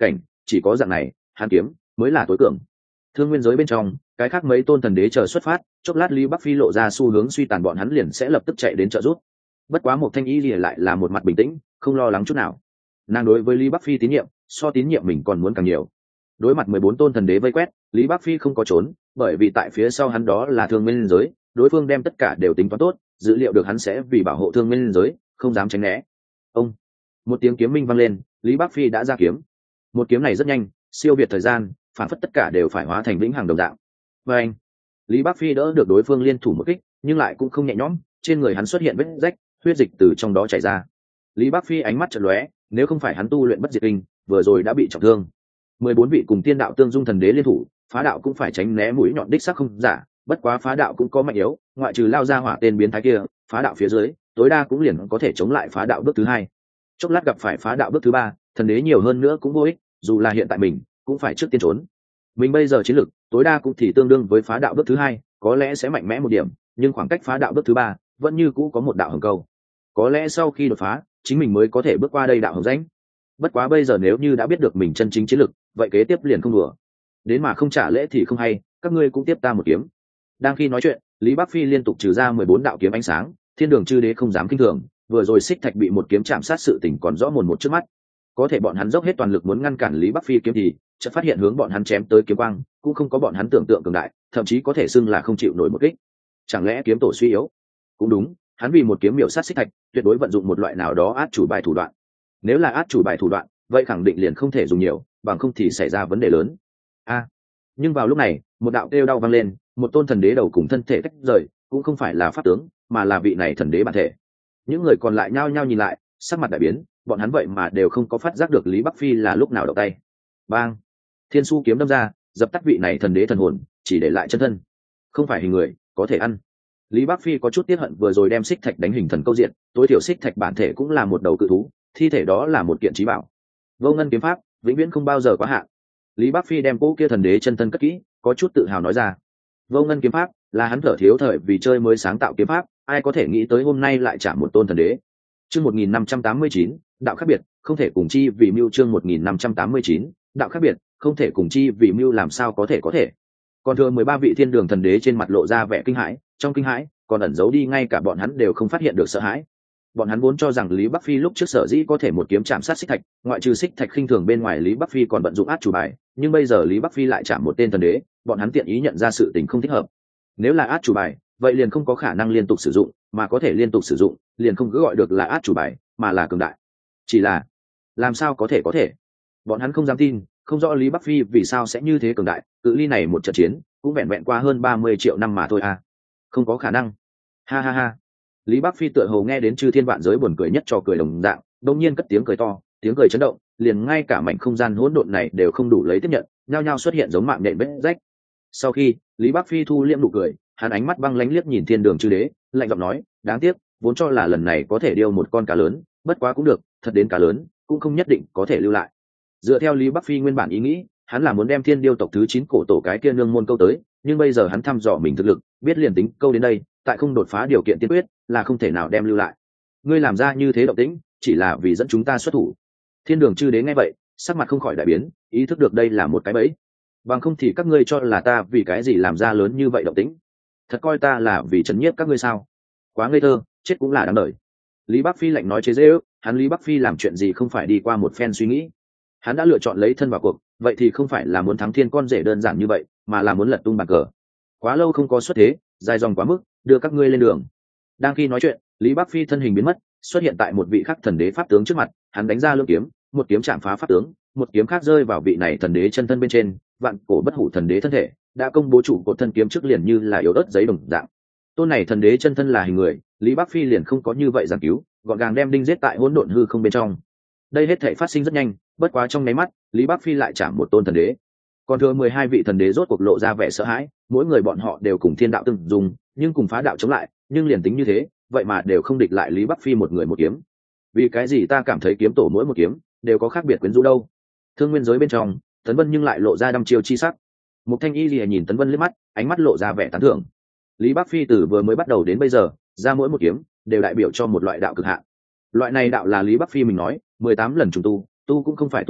S1: chỉ có dạng này hắn kiếm mới là tối cường. Thương nguyên giới bên trong cái khác mấy tôn thần đế chờ xuất phát, chốc lát Lý Bắc Phi lộ ra xu hướng suy tàn, bọn hắn liền sẽ lập tức chạy đến trợ giúp. Bất quá một thanh y lìa lại là một mặt bình tĩnh, không lo lắng chút nào. Nàng đối với Lý Bắc Phi tín nhiệm so tín nhiệm mình còn muốn càng nhiều. Đối mặt mười bốn tôn thần đế vây quét, Lý Bắc Phi không có trốn, bởi vì tại phía sau hắn đó là thương nguyên giới, đối phương đem tất cả đều tính toán tốt, dữ liệu được hắn sẽ vì bảo hộ thương nguyên giới không dám tránh né. Ông, một tiếng kiếm minh vang lên, Lý Bắc Phi đã ra kiếm. Một kiếm này rất nhanh, siêu việt thời gian, phản phất tất cả đều phải hóa thành vĩnh hằng đồng dạng. Và anh, Lý Bắc Phi đỡ được đối phương liên thủ một kích, nhưng lại cũng không nhẹ nhõm, trên người hắn xuất hiện vết rách, huyết dịch từ trong đó chảy ra. Lý Bắc Phi ánh mắt chợt lóe, nếu không phải hắn tu luyện bất diệt kinh, vừa rồi đã bị trọng thương. Mười bốn vị cùng tiên đạo tương dung thần đế liên thủ, phá đạo cũng phải tránh né mũi nhọn đích sắc không giả, bất quá phá đạo cũng có mạnh yếu, ngoại trừ lao ra hỏa tên biến thái kia, phá đạo phía dưới tối đa cũng liền có thể chống lại phá đạo bước thứ hai. Chốc lát gặp phải phá đạo bước thứ ba, thần đế nhiều hơn nữa cũng vô ích, dù là hiện tại mình cũng phải trước tiên trốn. Mình bây giờ chiến lực tối đa cũng thì tương đương với phá đạo bước thứ hai, có lẽ sẽ mạnh mẽ một điểm, nhưng khoảng cách phá đạo bước thứ ba vẫn như cũ có một đạo hồng câu. Có lẽ sau khi đột phá, chính mình mới có thể bước qua đây đạo hồng danh. Bất quá bây giờ nếu như đã biết được mình chân chính chiến lực, vậy kế tiếp liền không đùa. Đến mà không trả lễ thì không hay, các ngươi cũng tiếp ta một kiếm. Đang khi nói chuyện, Lý Bắc Phi liên tục trừ ra mười bốn đạo kiếm ánh sáng, thiên đường chư đế không dám kinh thường, vừa rồi xích thạch bị một kiếm chạm sát sự tình còn rõ mồn một trước mắt. Có thể bọn hắn dốc hết toàn lực muốn ngăn cản Lý Bắc Phi kiếm thì chợt phát hiện hướng bọn hắn chém tới kiếm quang cũng không có bọn hắn tưởng tượng cường đại, thậm chí có thể xưng là không chịu nổi một kích. Chẳng lẽ kiếm tổ suy yếu? Cũng đúng, hắn vì một kiếm miểu sát xích thạch, tuyệt đối vận dụng một loại nào đó át chủ bài thủ đoạn. Nếu là át chủ bài thủ đoạn, vậy khẳng định liền không thể dùng nhiều, bằng không thì xảy ra vấn đề lớn. A! À, nhưng vào lúc này, một đạo kêu đau vang lên, một tôn thần đế đầu cùng thân thể tách rời, cũng không phải là pháp tướng, mà là vị này thần đế bản thể. Những người còn lại nhao nhao nhìn lại, sắc mặt đại biến, bọn hắn vậy mà đều không có phát giác được Lý Bắc Phi là lúc nào động tay. Bang! Thiên su kiếm đâm ra, dập tắt vị này thần đế thần hồn, chỉ để lại chân thân. Không phải hình người, có thể ăn. Lý Bắc Phi có chút tiếc hận vừa rồi đem xích thạch đánh hình thần câu diện, tối thiểu xích thạch bản thể cũng là một đầu cự thú, thi thể đó là một kiện trí bảo. Vô ngân kiếm pháp, vĩnh viễn không bao giờ quá hạn. Lý Bắc Phi đem cỗ kia thần đế chân thân cất kỹ, có chút tự hào nói ra. Vô ngân kiếm pháp là hắn thở thiếu thời vì chơi mới sáng tạo kiếm pháp, ai có thể nghĩ tới hôm nay lại chạm một tôn thần đế. Chương một nghìn năm trăm tám mươi chín, đạo khác biệt, không thể cùng chi vì mưu. Chương một nghìn năm trăm tám mươi chín, đạo khác biệt, không thể cùng chi vì mưu. Làm sao có thể có thể? Còn thừa mười ba vị thiên đường thần đế trên mặt lộ ra vẻ kinh hãi, trong kinh hãi còn ẩn giấu đi ngay cả bọn hắn đều không phát hiện được sợ hãi. Bọn hắn vốn cho rằng Lý Bắc Phi lúc trước sở dĩ có thể một kiếm chạm sát xích thạch, ngoại trừ xích thạch khinh thường bên ngoài, Lý Bắc Phi còn vận dụng át chủ bài, nhưng bây giờ Lý Bắc Phi lại chạm một tên thần đế, bọn hắn tiện ý nhận ra sự tình không thích hợp. Nếu là át chủ bài, vậy liền không có khả năng liên tục sử dụng, mà có thể liên tục sử dụng, liền không cứ gọi được là át chủ bài, mà là cường đại. Chỉ là, làm sao có thể có thể? Bọn hắn không dám tin, không rõ Lý Bắc Phi vì sao sẽ như thế cường đại, cự ly này một trận chiến, cũng vẹn vẹn qua hơn ba mươi triệu năm mà thôi à. Không có khả năng. Ha ha ha. Lý Bắc Phi tựa hồ nghe đến chư thiên vạn giới buồn cười nhất trò cười đồng dạng, đột nhiên cất tiếng cười to, tiếng cười chấn động, liền ngay cả mảnh không gian hỗn độn này đều không đủ lấy tiếp nhận, nhao nhao xuất hiện giống mạng nhện vết rách. Sau khi, Lý Bắc Phi thu liễm nụ cười, hắn ánh mắt băng lãnh liếc nhìn thiên đường chư đế, lạnh giọng nói, đáng tiếc, vốn cho là lần này có thể điêu một con cá lớn, bất quá cũng được, thật đến cá lớn, cũng không nhất định có thể lưu lại. Dựa theo Lý Bắc Phi nguyên bản ý nghĩ, hắn là muốn đem thiên điêu tộc thứ chín cổ tổ cái kia nương môn câu tới, nhưng bây giờ hắn thăm dò mình thực lực, biết liền tính câu đến đây, tại không đột phá điều kiện tiên quyết, là không thể nào đem lưu lại. Ngươi làm ra như thế động tĩnh, chỉ là vì dẫn chúng ta xuất thủ. Thiên đường chư đế nghe vậy, sắc mặt không khỏi đại biến, ý thức được đây là một cái bẫy. Bằng không thì các ngươi cho là ta vì cái gì làm ra lớn như vậy động tĩnh? Thật coi ta là vì trấn nhiếp các ngươi sao? Quá ngây thơ, chết cũng là đáng đời. Lý Bắc Phi lạnh nói chế giễu, hắn Lý Bắc Phi làm chuyện gì không phải đi qua một phen suy nghĩ. Hắn đã lựa chọn lấy thân vào cuộc, vậy thì không phải là muốn thắng thiên con rể đơn giản như vậy, mà là muốn lật tung bàn cờ. Quá lâu không có xuất thế, dài dòng quá mức, đưa các ngươi lên đường. Đang khi nói chuyện, Lý Bắc Phi thân hình biến mất, xuất hiện tại một vị khắc thần đế pháp tướng trước mặt, hắn đánh ra lưỡi kiếm, một kiếm chạm phá pháp tướng, một kiếm khác rơi vào vị này thần đế chân thân bên trên, vạn cổ bất hủ thần đế thân thể đã công bố chủ cột thân kiếm trước liền như là yếu ớt giấy đồng dạng. Tôn này thần đế chân thân là hình người, Lý Bắc Phi liền không có như vậy giảng cứu, gọn gàng đem đinh giết tại hỗn độn hư không bên trong. Đây hết thảy phát sinh rất nhanh, bất quá trong nháy mắt, Lý Bắc Phi lại chạm một tôn thần đế. Còn thừa mười hai vị thần đế rốt cuộc lộ ra vẻ sợ hãi, mỗi người bọn họ đều cùng thiên đạo tương dùng, nhưng cùng phá đạo chống lại, nhưng liền tính như thế, vậy mà đều không địch lại Lý Bắc Phi một người một kiếm. Vì cái gì ta cảm thấy kiếm tổ mỗi một kiếm đều có khác biệt quyến rũ đâu? Thương nguyên giới bên trong, Tấn Vân nhưng lại lộ ra đăm chiêu chi sắc. Một thanh y lìa nhìn Tấn Vân liếc mắt, ánh mắt lộ ra vẻ tán thưởng. Lý Bắc Phi từ vừa mới bắt đầu đến bây giờ, ra mỗi một kiếm đều đại biểu cho một loại đạo cực hạn. Loại này đạo là Lý Bắc Phi mình nói, mười tám lần trùng tu, tu cũng không phải tu vi,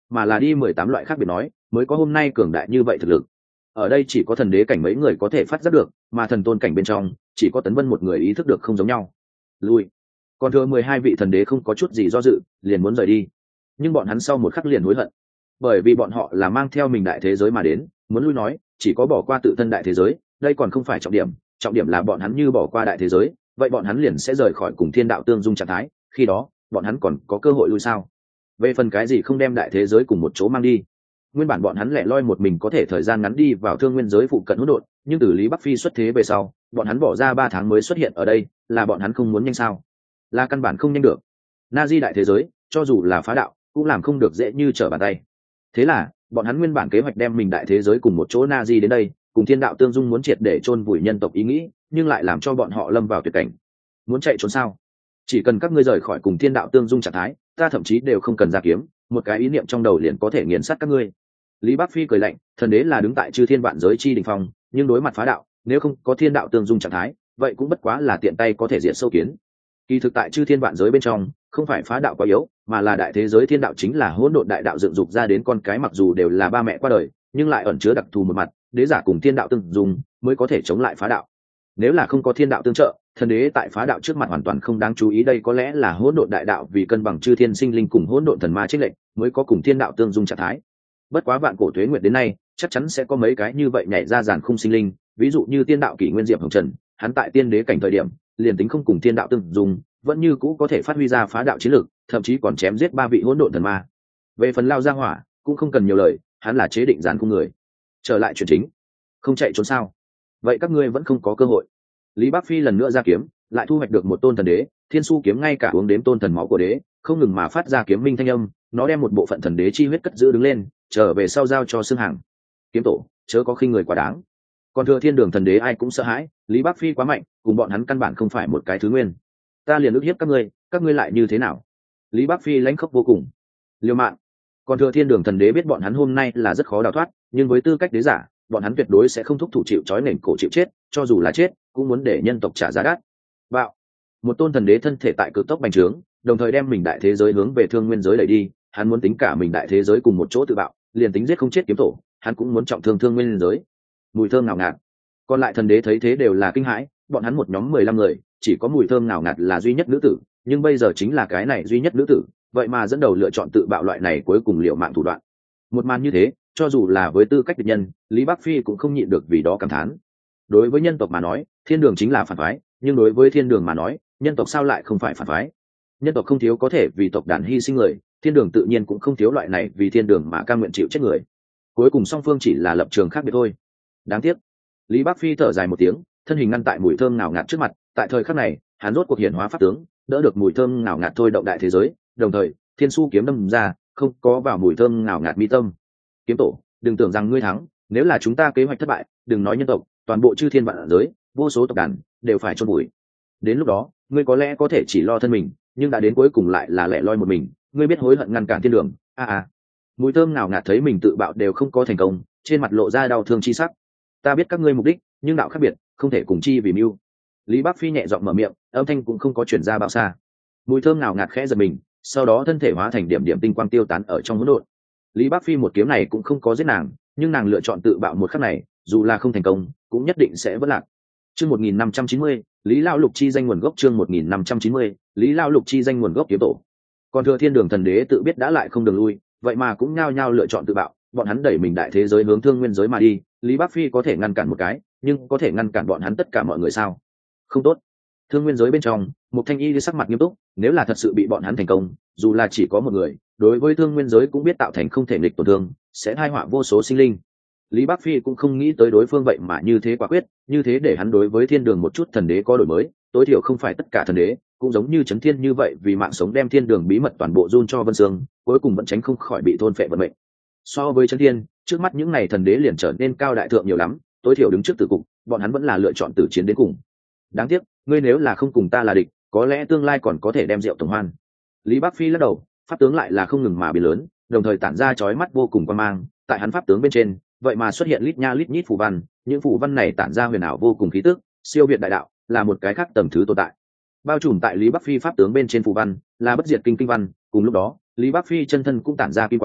S1: mà là đi mười tám loại khác biệt nói mới có hôm nay cường đại như vậy thực lực. Ở đây chỉ có thần đế cảnh mấy người có thể phát giác được, mà thần tôn cảnh bên trong chỉ có Tấn Vân một người ý thức được không giống nhau. Lui. Còn thừa mười hai vị thần đế không có chút gì do dự, liền muốn rời đi. Nhưng bọn hắn sau một khắc liền hối hận, bởi vì bọn họ là mang theo mình đại thế giới mà đến, muốn lui nói chỉ có bỏ qua tự thân đại thế giới, đây còn không phải trọng điểm, trọng điểm là bọn hắn như bỏ qua đại thế giới, vậy bọn hắn liền sẽ rời khỏi cùng thiên đạo tương dung trạng thái, khi đó bọn hắn còn có cơ hội lui sao? Về phần cái gì không đem đại thế giới cùng một chỗ mang đi, nguyên bản bọn hắn lẻ loi một mình có thể thời gian ngắn đi vào thương nguyên giới phụ cận hỗn độn, nhưng từ Lý Bắc Phi xuất thế về sau, bọn hắn bỏ ra ba tháng mới xuất hiện ở đây, là bọn hắn không muốn nhanh sao? Là căn bản không nhanh được. Na Di đại thế giới, cho dù là phá đạo, cũng làm không được dễ như trở bàn tay. Thế là, bọn hắn nguyên bản kế hoạch đem mình đại thế giới cùng một chỗ Na Di đến đây, cùng thiên đạo tương dung muốn triệt để chôn vùi nhân tộc ý nghĩ, nhưng lại làm cho bọn họ lâm vào tuyệt cảnh. Muốn chạy trốn sao? Chỉ cần các ngươi rời khỏi cùng thiên đạo tương dung trạng thái, ta thậm chí đều không cần ra kiếm, một cái ý niệm trong đầu liền có thể nghiền sát các ngươi. Lý Bắc Phi cười lạnh, thần đế là đứng tại chư thiên vạn giới chi đỉnh phong, nhưng đối mặt phá đạo, nếu không có thiên đạo tương dung trạng thái, vậy cũng bất quá là tiện tay có thể diệt sâu kiến. Kỳ thực tại chư thiên vạn giới bên trong, không phải phá đạo quá yếu, mà là đại thế giới thiên đạo chính là hỗn độn đại đạo dựng dục ra đến con cái, mặc dù đều là ba mẹ qua đời, nhưng lại ẩn chứa đặc thù một mặt, đế giả cùng thiên đạo tương dung mới có thể chống lại phá đạo. Nếu là không có thiên đạo tương trợ, thần đế tại phá đạo trước mặt hoàn toàn không đáng chú ý, đây có lẽ là hỗn độn đại đạo vì cân bằng chư thiên sinh linh cùng hỗn độn thần ma chênh lệch, mới có cùng thiên đạo tương dung trạng thái. Bất quá vạn cổ tuế nguyệt đến nay, chắc chắn sẽ có mấy cái như vậy nhảy ra giàn khung sinh linh, ví dụ như tiên đạo kỷ nguyên diệp hồng trần, hắn tại tiên đế cảnh thời điểm, liền tính không cùng thiên đạo tương dung, vẫn như cũ có thể phát huy ra phá đạo chiến lược, thậm chí còn chém giết ba vị hỗn độn thần ma. Về phần Lao Gia Hỏa, cũng không cần nhiều lời, hắn là chế định giàn khung người. Trở lại chuyện chính, không chạy trốn sao? Vậy các ngươi vẫn không có cơ hội. Lý Bắc Phi lần nữa ra kiếm, lại thu hoạch được một tôn thần đế, Thiên Su kiếm ngay cả uống đếm tôn thần máu của đế, không ngừng mà phát ra kiếm minh thanh âm, nó đem một bộ phận thần đế chi huyết cất giữ đứng lên, trở về sau giao cho xương hàng. Kiếm tổ, chớ có khinh người quá đáng. Còn thừa thiên đường thần đế ai cũng sợ hãi, Lý Bắc Phi quá mạnh, cùng bọn hắn căn bản không phải một cái thứ nguyên. Ta liền ức hiếp các ngươi, các ngươi lại như thế nào? Lý Bắc Phi lãnh khốc vô cùng, liều mạng. Còn thừa thiên đường thần đế biết bọn hắn hôm nay là rất khó đào thoát, nhưng với tư cách đế giả, bọn hắn tuyệt đối sẽ không thúc thủ chịu trói nền cổ chịu chết, cho dù là chết cũng muốn để nhân tộc trả giá đắt. Bạo. Một tôn thần đế thân thể tại cực tốc bành trướng, đồng thời đem mình đại thế giới hướng về thương nguyên giới đẩy đi, hắn muốn tính cả mình đại thế giới cùng một chỗ tự bạo, liền tính giết không chết kiếm tổ, hắn cũng muốn trọng thương thương nguyên giới. Mùi thơm ngào ngạt. Còn lại thần đế thấy thế đều là kinh hãi, bọn hắn một nhóm mười lăm người, chỉ có mùi thơm ngào ngạt là duy nhất nữ tử, nhưng bây giờ chính là cái này duy nhất nữ tử, vậy mà dẫn đầu lựa chọn tự bạo loại này cuối cùng liều mạng thủ đoạn. Một màn như thế, cho dù là với tư cách địch nhân, Lý Bắc Phi cũng không nhịn được vì đó cảm thán. Đối với nhân tộc mà nói, thiên đường chính là phản phái, nhưng đối với thiên đường mà nói, nhân tộc sao lại không phải phản phái? Nhân tộc không thiếu có thể vì tộc đàn hy sinh người, thiên đường tự nhiên cũng không thiếu loại này vì thiên đường mà cam nguyện chịu chết người. Cuối cùng song phương chỉ là lập trường khác biệt thôi. Đáng tiếc. Lý Bắc Phi thở dài một tiếng, thân hình ngăn tại mùi thơm ngào ngạt trước mặt, tại thời khắc này, hắn rốt cuộc hiển hóa pháp tướng, đỡ được mùi thơm ngào ngạt thôi động đại thế giới, đồng thời, Thiên Su kiếm đâm ra, không có vào mùi thơm ngào ngạt mi tâm. Kiếm tổ, đừng tưởng rằng ngươi thắng, nếu là chúng ta kế hoạch thất bại, đừng nói nhân tộc, toàn bộ chư thiên vạn giới, vô số tộc đàn đều phải chôn vùi. Đến lúc đó, ngươi có lẽ có thể chỉ lo thân mình, nhưng đã đến cuối cùng lại là lẻ loi một mình, ngươi biết hối hận ngăn cản thiên đường. A a. Mùi thơm ngào ngạt thấy mình tự bạo đều không có thành công, trên mặt lộ ra đau thương chi sắc. Ta biết các ngươi mục đích, nhưng đạo khác biệt, không thể cùng chi vì mưu. Lý Bắc Phi nhẹ giọng mở miệng, âm thanh cũng không có chuyển ra bao xa. Mùi thơm ngào ngạt khẽ giật mình, sau đó thân thể hóa thành điểm điểm tinh quang tiêu tán ở trong hỗn độn. Lý Bắc Phi một kiếm này cũng không có giết nàng, nhưng nàng lựa chọn tự bạo một khắc này, dù là không thành công, cũng nhất định sẽ vỡ lạc. Chương một nghìn năm trăm chín mươi, Lý Lao Lục chi danh nguồn gốc. Chương một nghìn năm trăm chín mươi, Lý Lao Lục chi danh nguồn gốc. Kiếm tổ. Còn thừa thiên đường thần đế tự biết đã lại không đường lui, vậy mà cũng nhao nhao lựa chọn tự bạo, bọn hắn đẩy mình đại thế giới hướng thương nguyên giới mà đi. Lý Bắc Phi có thể ngăn cản một cái, nhưng có thể ngăn cản bọn hắn tất cả mọi người sao? Không tốt. Thương nguyên giới bên trong, một thanh y sắc mặt nghiêm túc, nếu là thật sự bị bọn hắn thành công, dù là chỉ có một người, đối với thương nguyên giới cũng biết tạo thành không thể nghịch tổn thương, sẽ tai họa vô số sinh linh. Lý Bắc Phi cũng không nghĩ tới đối phương vậy mà như thế quả quyết, như thế để hắn đối với thiên đường một chút thần đế có đổi mới, tối thiểu không phải tất cả thần đế, cũng giống như Chấn Thiên như vậy, vì mạng sống đem thiên đường bí mật toàn bộ run cho Vân Sương, cuối cùng vẫn tránh không khỏi bị thôn phệ vận mệnh. So với Chấn Thiên, trước mắt những này thần đế liền trở nên cao đại thượng nhiều lắm, tối thiểu đứng trước tử cục, bọn hắn vẫn là lựa chọn tử chiến đến cùng. Đáng tiếc, ngươi nếu là không cùng ta là địch, có lẽ tương lai còn có thể đem rượu tổng hoan. Lý Bắc Phi lắc đầu, pháp tướng lại là không ngừng mà biến lớn, đồng thời tản ra chói mắt vô cùng quan mang, tại hắn pháp tướng bên trên, vậy mà xuất hiện lít nha lít nhít phù văn, những phù văn này tản ra huyền ảo vô cùng khí tức, siêu việt đại đạo, là một cái khác tầm thứ tồn tại. Bao trùm tại Lý Bắc Phi pháp tướng bên trên phù văn, là bất diệt kinh kinh văn, cùng lúc đó, Lý Bắc Phi chân thân cũng tản ra kim quang,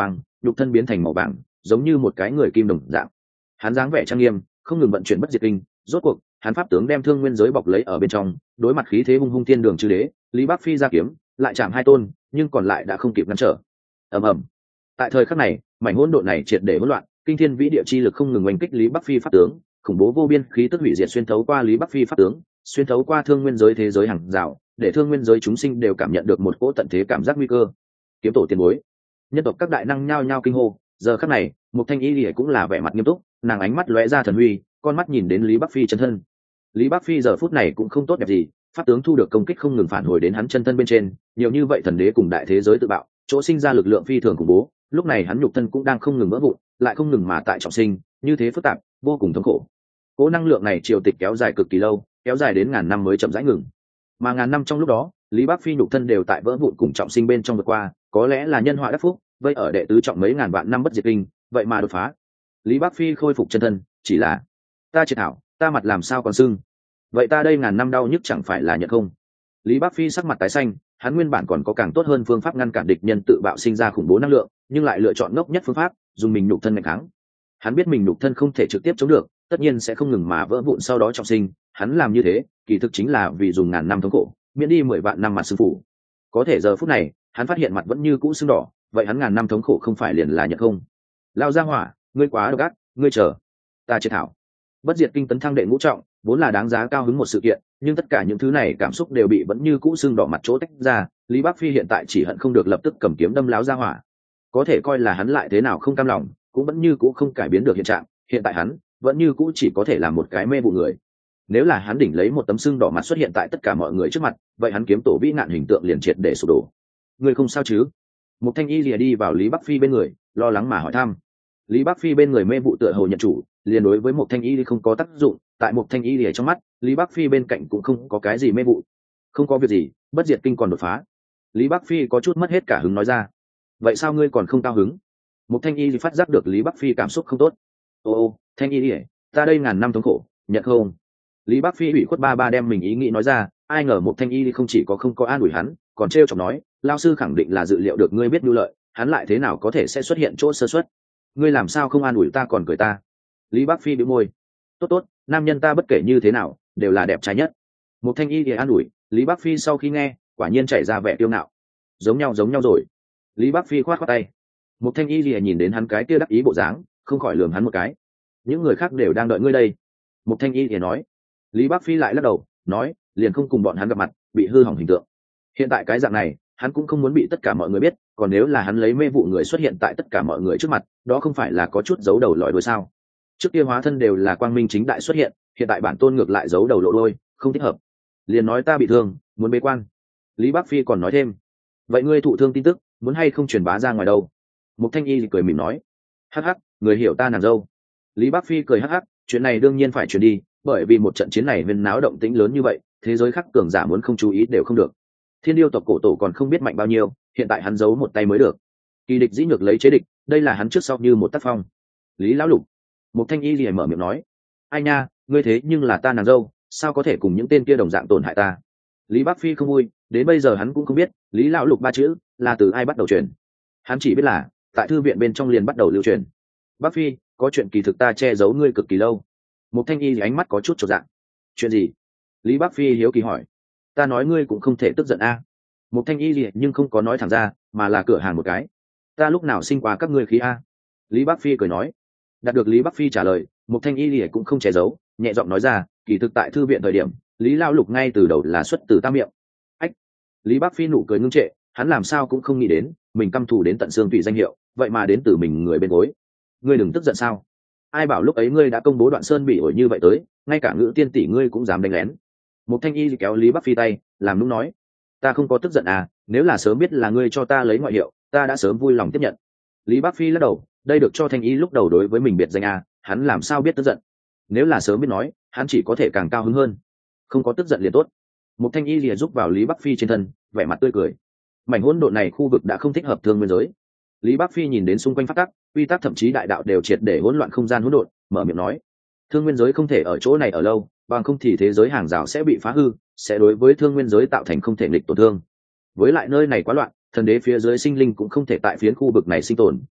S1: nhục thân biến thành màu vàng, giống như một cái người kim đồng dạng. Hắn dáng vẻ trang nghiêm, không ngừng vận chuyển bất diệt kinh, rốt cuộc hắn pháp tướng đem thương nguyên giới bọc lấy ở bên trong, đối mặt khí thế hung hung thiên đường chư đế, Lý Bắc Phi ra kiếm lại chạm hai tôn, nhưng còn lại đã không kịp ngăn trở. Ầm ầm. Tại thời khắc này, mảnh hỗn độn này triệt để hỗn loạn, kinh thiên vĩ địa chi lực không ngừng oanh kích Lý Bắc Phi pháp tướng, khủng bố vô biên khí tức hủy diệt xuyên thấu qua Lý Bắc Phi pháp tướng, xuyên thấu qua thương nguyên giới thế giới hàng rào, để thương nguyên giới chúng sinh đều cảm nhận được một cỗ tận thế cảm giác nguy cơ. Kiếm tổ tiền bối, nhân tộc các đại năng nhao nhao kinh hô. Giờ khắc này, một thanh y lìa cũng là vẻ mặt nghiêm túc, nàng ánh mắt lóe ra thần huy, con mắt nhìn đến Lý Bắc Phi chân thân. Lý Bắc Phi giờ phút này cũng không tốt đẹp gì, pháp tướng thu được công kích không ngừng phản hồi đến hắn chân thân bên trên, nhiều như vậy thần đế cùng đại thế giới tự bạo, chỗ sinh ra lực lượng phi thường khủng bố, lúc này hắn nhục thân cũng đang không ngừng vỡ vụn, lại không ngừng mà tại trọng sinh, như thế phức tạp, vô cùng thống khổ. Cỗ năng lượng này triều tịch kéo dài cực kỳ lâu, kéo dài đến ngàn năm mới chậm rãi ngừng. Mà ngàn năm trong lúc đó, Lý Bắc Phi nhục thân đều tại vỡ vụn cùng trọng sinh bên trong vượt qua, có lẽ là nhân họa đắc phúc, vây ở đệ tứ trọng mấy ngàn vạn năm bất diệt kinh, vậy mà đột phá. Lý Bắc Phi khôi phục chân thân, chỉ là ta triệt thảo, ta mặt làm sao còn sưng? Vậy ta đây ngàn năm đau nhức chẳng phải là nhận không? Lý Bắc Phi sắc mặt tái xanh, hắn nguyên bản còn có càng tốt hơn phương pháp ngăn cản địch nhân tự bạo sinh ra khủng bố năng lượng, nhưng lại lựa chọn ngốc nhất phương pháp, dùng mình nhục thân nghịch kháng. Hắn biết mình nhục thân không thể trực tiếp chống được, tất nhiên sẽ không ngừng mà vỡ vụn sau đó trọng sinh, hắn làm như thế, kỳ thực chính là vì dùng ngàn năm thống khổ, miễn đi mười vạn năm mặt sưng phủ. Có thể giờ phút này, hắn phát hiện mặt vẫn như cũ sưng đỏ, vậy hắn ngàn năm thống khổ không phải liền là nhận không? Lao ra hỏa, ngươi quá độc ác, ngươi chờ, ta triệt thảo. Bất diệt kinh tấn thăng đệ ngũ trọng, vốn là đáng giá cao hứng một sự kiện, nhưng tất cả những thứ này cảm xúc đều bị vẫn như cũ sưng đỏ mặt chỗ tách ra. Lý Bắc Phi hiện tại chỉ hận không được lập tức cầm kiếm đâm láo ra hỏa. Có thể coi là hắn lại thế nào không cam lòng, cũng vẫn như cũ không cải biến được hiện trạng. Hiện tại hắn vẫn như cũ chỉ có thể làm một cái mê vụ người. Nếu là hắn đỉnh lấy một tấm sưng đỏ mặt xuất hiện tại tất cả mọi người trước mặt, vậy hắn kiếm tổ vĩ nạn hình tượng liền triệt để sụp đổ. Ngươi không sao chứ? Một thanh y lìa đi vào Lý Bắc Phi bên người, lo lắng mà hỏi thăm. Lý Bắc Phi bên người mê vụ tựa hồ nhận chủ, liền đối với một thanh y không có tác dụng. Tại một thanh y lìa trong mắt, Lý Bắc Phi bên cạnh cũng không có cái gì mê vụ. Không có việc gì, bất diệt kinh còn đột phá. Lý Bắc Phi có chút mất hết cả hứng nói ra. Vậy sao ngươi còn không cao hứng? Một thanh y phát giác được Lý Bắc Phi cảm xúc không tốt. Ô ô, thanh y lìa, ta đây ngàn năm thống khổ, nhận không? Lý Bắc Phi ủy khuất ba ba đem mình ý nghĩ nói ra, ai ngờ một thanh y không chỉ có không có an ủi hắn, còn trêu chọc nói, lao sư khẳng định là dự liệu được ngươi biết nhu lợi, hắn lại thế nào có thể sẽ xuất hiện chỗ sơ suất? Ngươi làm sao không an ủi ta còn cười ta? Lý Bắc Phi bĩu môi. Tốt tốt, nam nhân ta bất kể như thế nào, đều là đẹp trai nhất. Một thanh y thì an ủi, Lý Bắc Phi sau khi nghe, quả nhiên chảy ra vẻ tiêu ngạo. Giống nhau giống nhau rồi. Lý Bắc Phi khoát khoát tay. Một thanh y thì nhìn đến hắn cái kia đắc ý bộ dáng, không khỏi lườm hắn một cái. Những người khác đều đang đợi ngươi đây. Một thanh y thì nói. Lý Bắc Phi lại lắc đầu, nói, liền không cùng bọn hắn gặp mặt, bị hư hỏng hình tượng. Hiện tại cái dạng này, hắn cũng không muốn bị tất cả mọi người biết, còn nếu là hắn lấy mê vụ người xuất hiện tại tất cả mọi người trước mặt, đó không phải là có chút giấu đầu lòi đuôi sao? Trước kia hóa thân đều là quang minh chính đại xuất hiện, hiện tại bản tôn ngược lại giấu đầu lộ đuôi, không thích hợp. Liền nói ta bị thương, muốn bế quan. Lý Bắc Phi còn nói thêm, vậy ngươi thụ thương tin tức, muốn hay không truyền bá ra ngoài đâu? Mục Thanh Y thì cười mỉm nói, hắc hắc, người hiểu ta nàng dâu. Lý Bắc Phi cười hắc hắc, chuyện này đương nhiên phải truyền đi, bởi vì một trận chiến này viên náo động tĩnh lớn như vậy, thế giới khác cường giả muốn không chú ý đều không được. Thiên Điêu tộc cổ tổ còn không biết mạnh bao nhiêu, hiện tại hắn giấu một tay mới được. Kỳ địch dĩ nhược lấy chế địch, đây là hắn trước sau như một tác phong. Lý lão lục, một thanh y liền mở miệng nói, ai nha, ngươi thế nhưng là ta nàng dâu, sao có thể cùng những tên kia đồng dạng tổn hại ta? Lý Bắc Phi không vui, đến bây giờ hắn cũng không biết Lý lão lục ba chữ là từ ai bắt đầu truyền. Hắn chỉ biết là tại thư viện bên trong liền bắt đầu lưu truyền. Bắc Phi, có chuyện kỳ thực ta che giấu ngươi cực kỳ lâu. Một thanh y ánh mắt có chút chột dạ. Chuyện gì? Lý Bắc Phi hiếu kỳ hỏi. Ta nói ngươi cũng không thể tức giận a. À. Một thanh y gì nhưng không có nói thẳng ra, mà là cửa hàng một cái. Ta lúc nào sinh qua các ngươi khí a? Lý Bắc Phi cười nói. Đạt được Lý Bắc Phi trả lời, một thanh y gì cũng không che giấu, nhẹ giọng nói ra, kỳ thực tại thư viện thời điểm, Lý Lão Lục ngay từ đầu là xuất từ ta miệng. Ách. Lý Bắc Phi nụ cười ngưng trệ, hắn làm sao cũng không nghĩ đến, mình căm thù đến tận xương tùy danh hiệu, vậy mà đến từ mình người bên gối. Ngươi đừng tức giận sao? Ai bảo lúc ấy ngươi đã công bố Đoạn Sơn bị ổi như vậy tới, ngay cả Ngữ Tiên tỷ ngươi cũng dám đánh lén. Một thanh y kéo Lý Bắc Phi tay, làm nũng nói, ta không có tức giận à, nếu là sớm biết là ngươi cho ta lấy ngoại hiệu, ta đã sớm vui lòng tiếp nhận. Lý Bắc Phi lắc đầu, đây được cho thanh y lúc đầu đối với mình biệt danh à, hắn làm sao biết tức giận? Nếu là sớm biết nói, hắn chỉ có thể càng cao hứng hơn. Không có tức giận liền tốt. Một thanh y lìa giúp vào Lý Bắc Phi trên thân, vẻ mặt tươi cười. Mảnh hỗn độn này khu vực đã không thích hợp thương nguyên giới. Lý Bắc Phi nhìn đến xung quanh pháp tắc, quy tắc thậm chí đại đạo đều triệt để hỗn loạn không gian hỗn độn, mở miệng nói, thương nguyên giới không thể ở chỗ này ở lâu, bằng không thì thế giới hàng rào sẽ bị phá hư, sẽ đối với thương nguyên giới tạo thành không thể nghịch tổn thương. Với lại nơi này quá loạn, thần đế phía dưới sinh linh cũng không thể tại phiến khu vực này sinh tồn,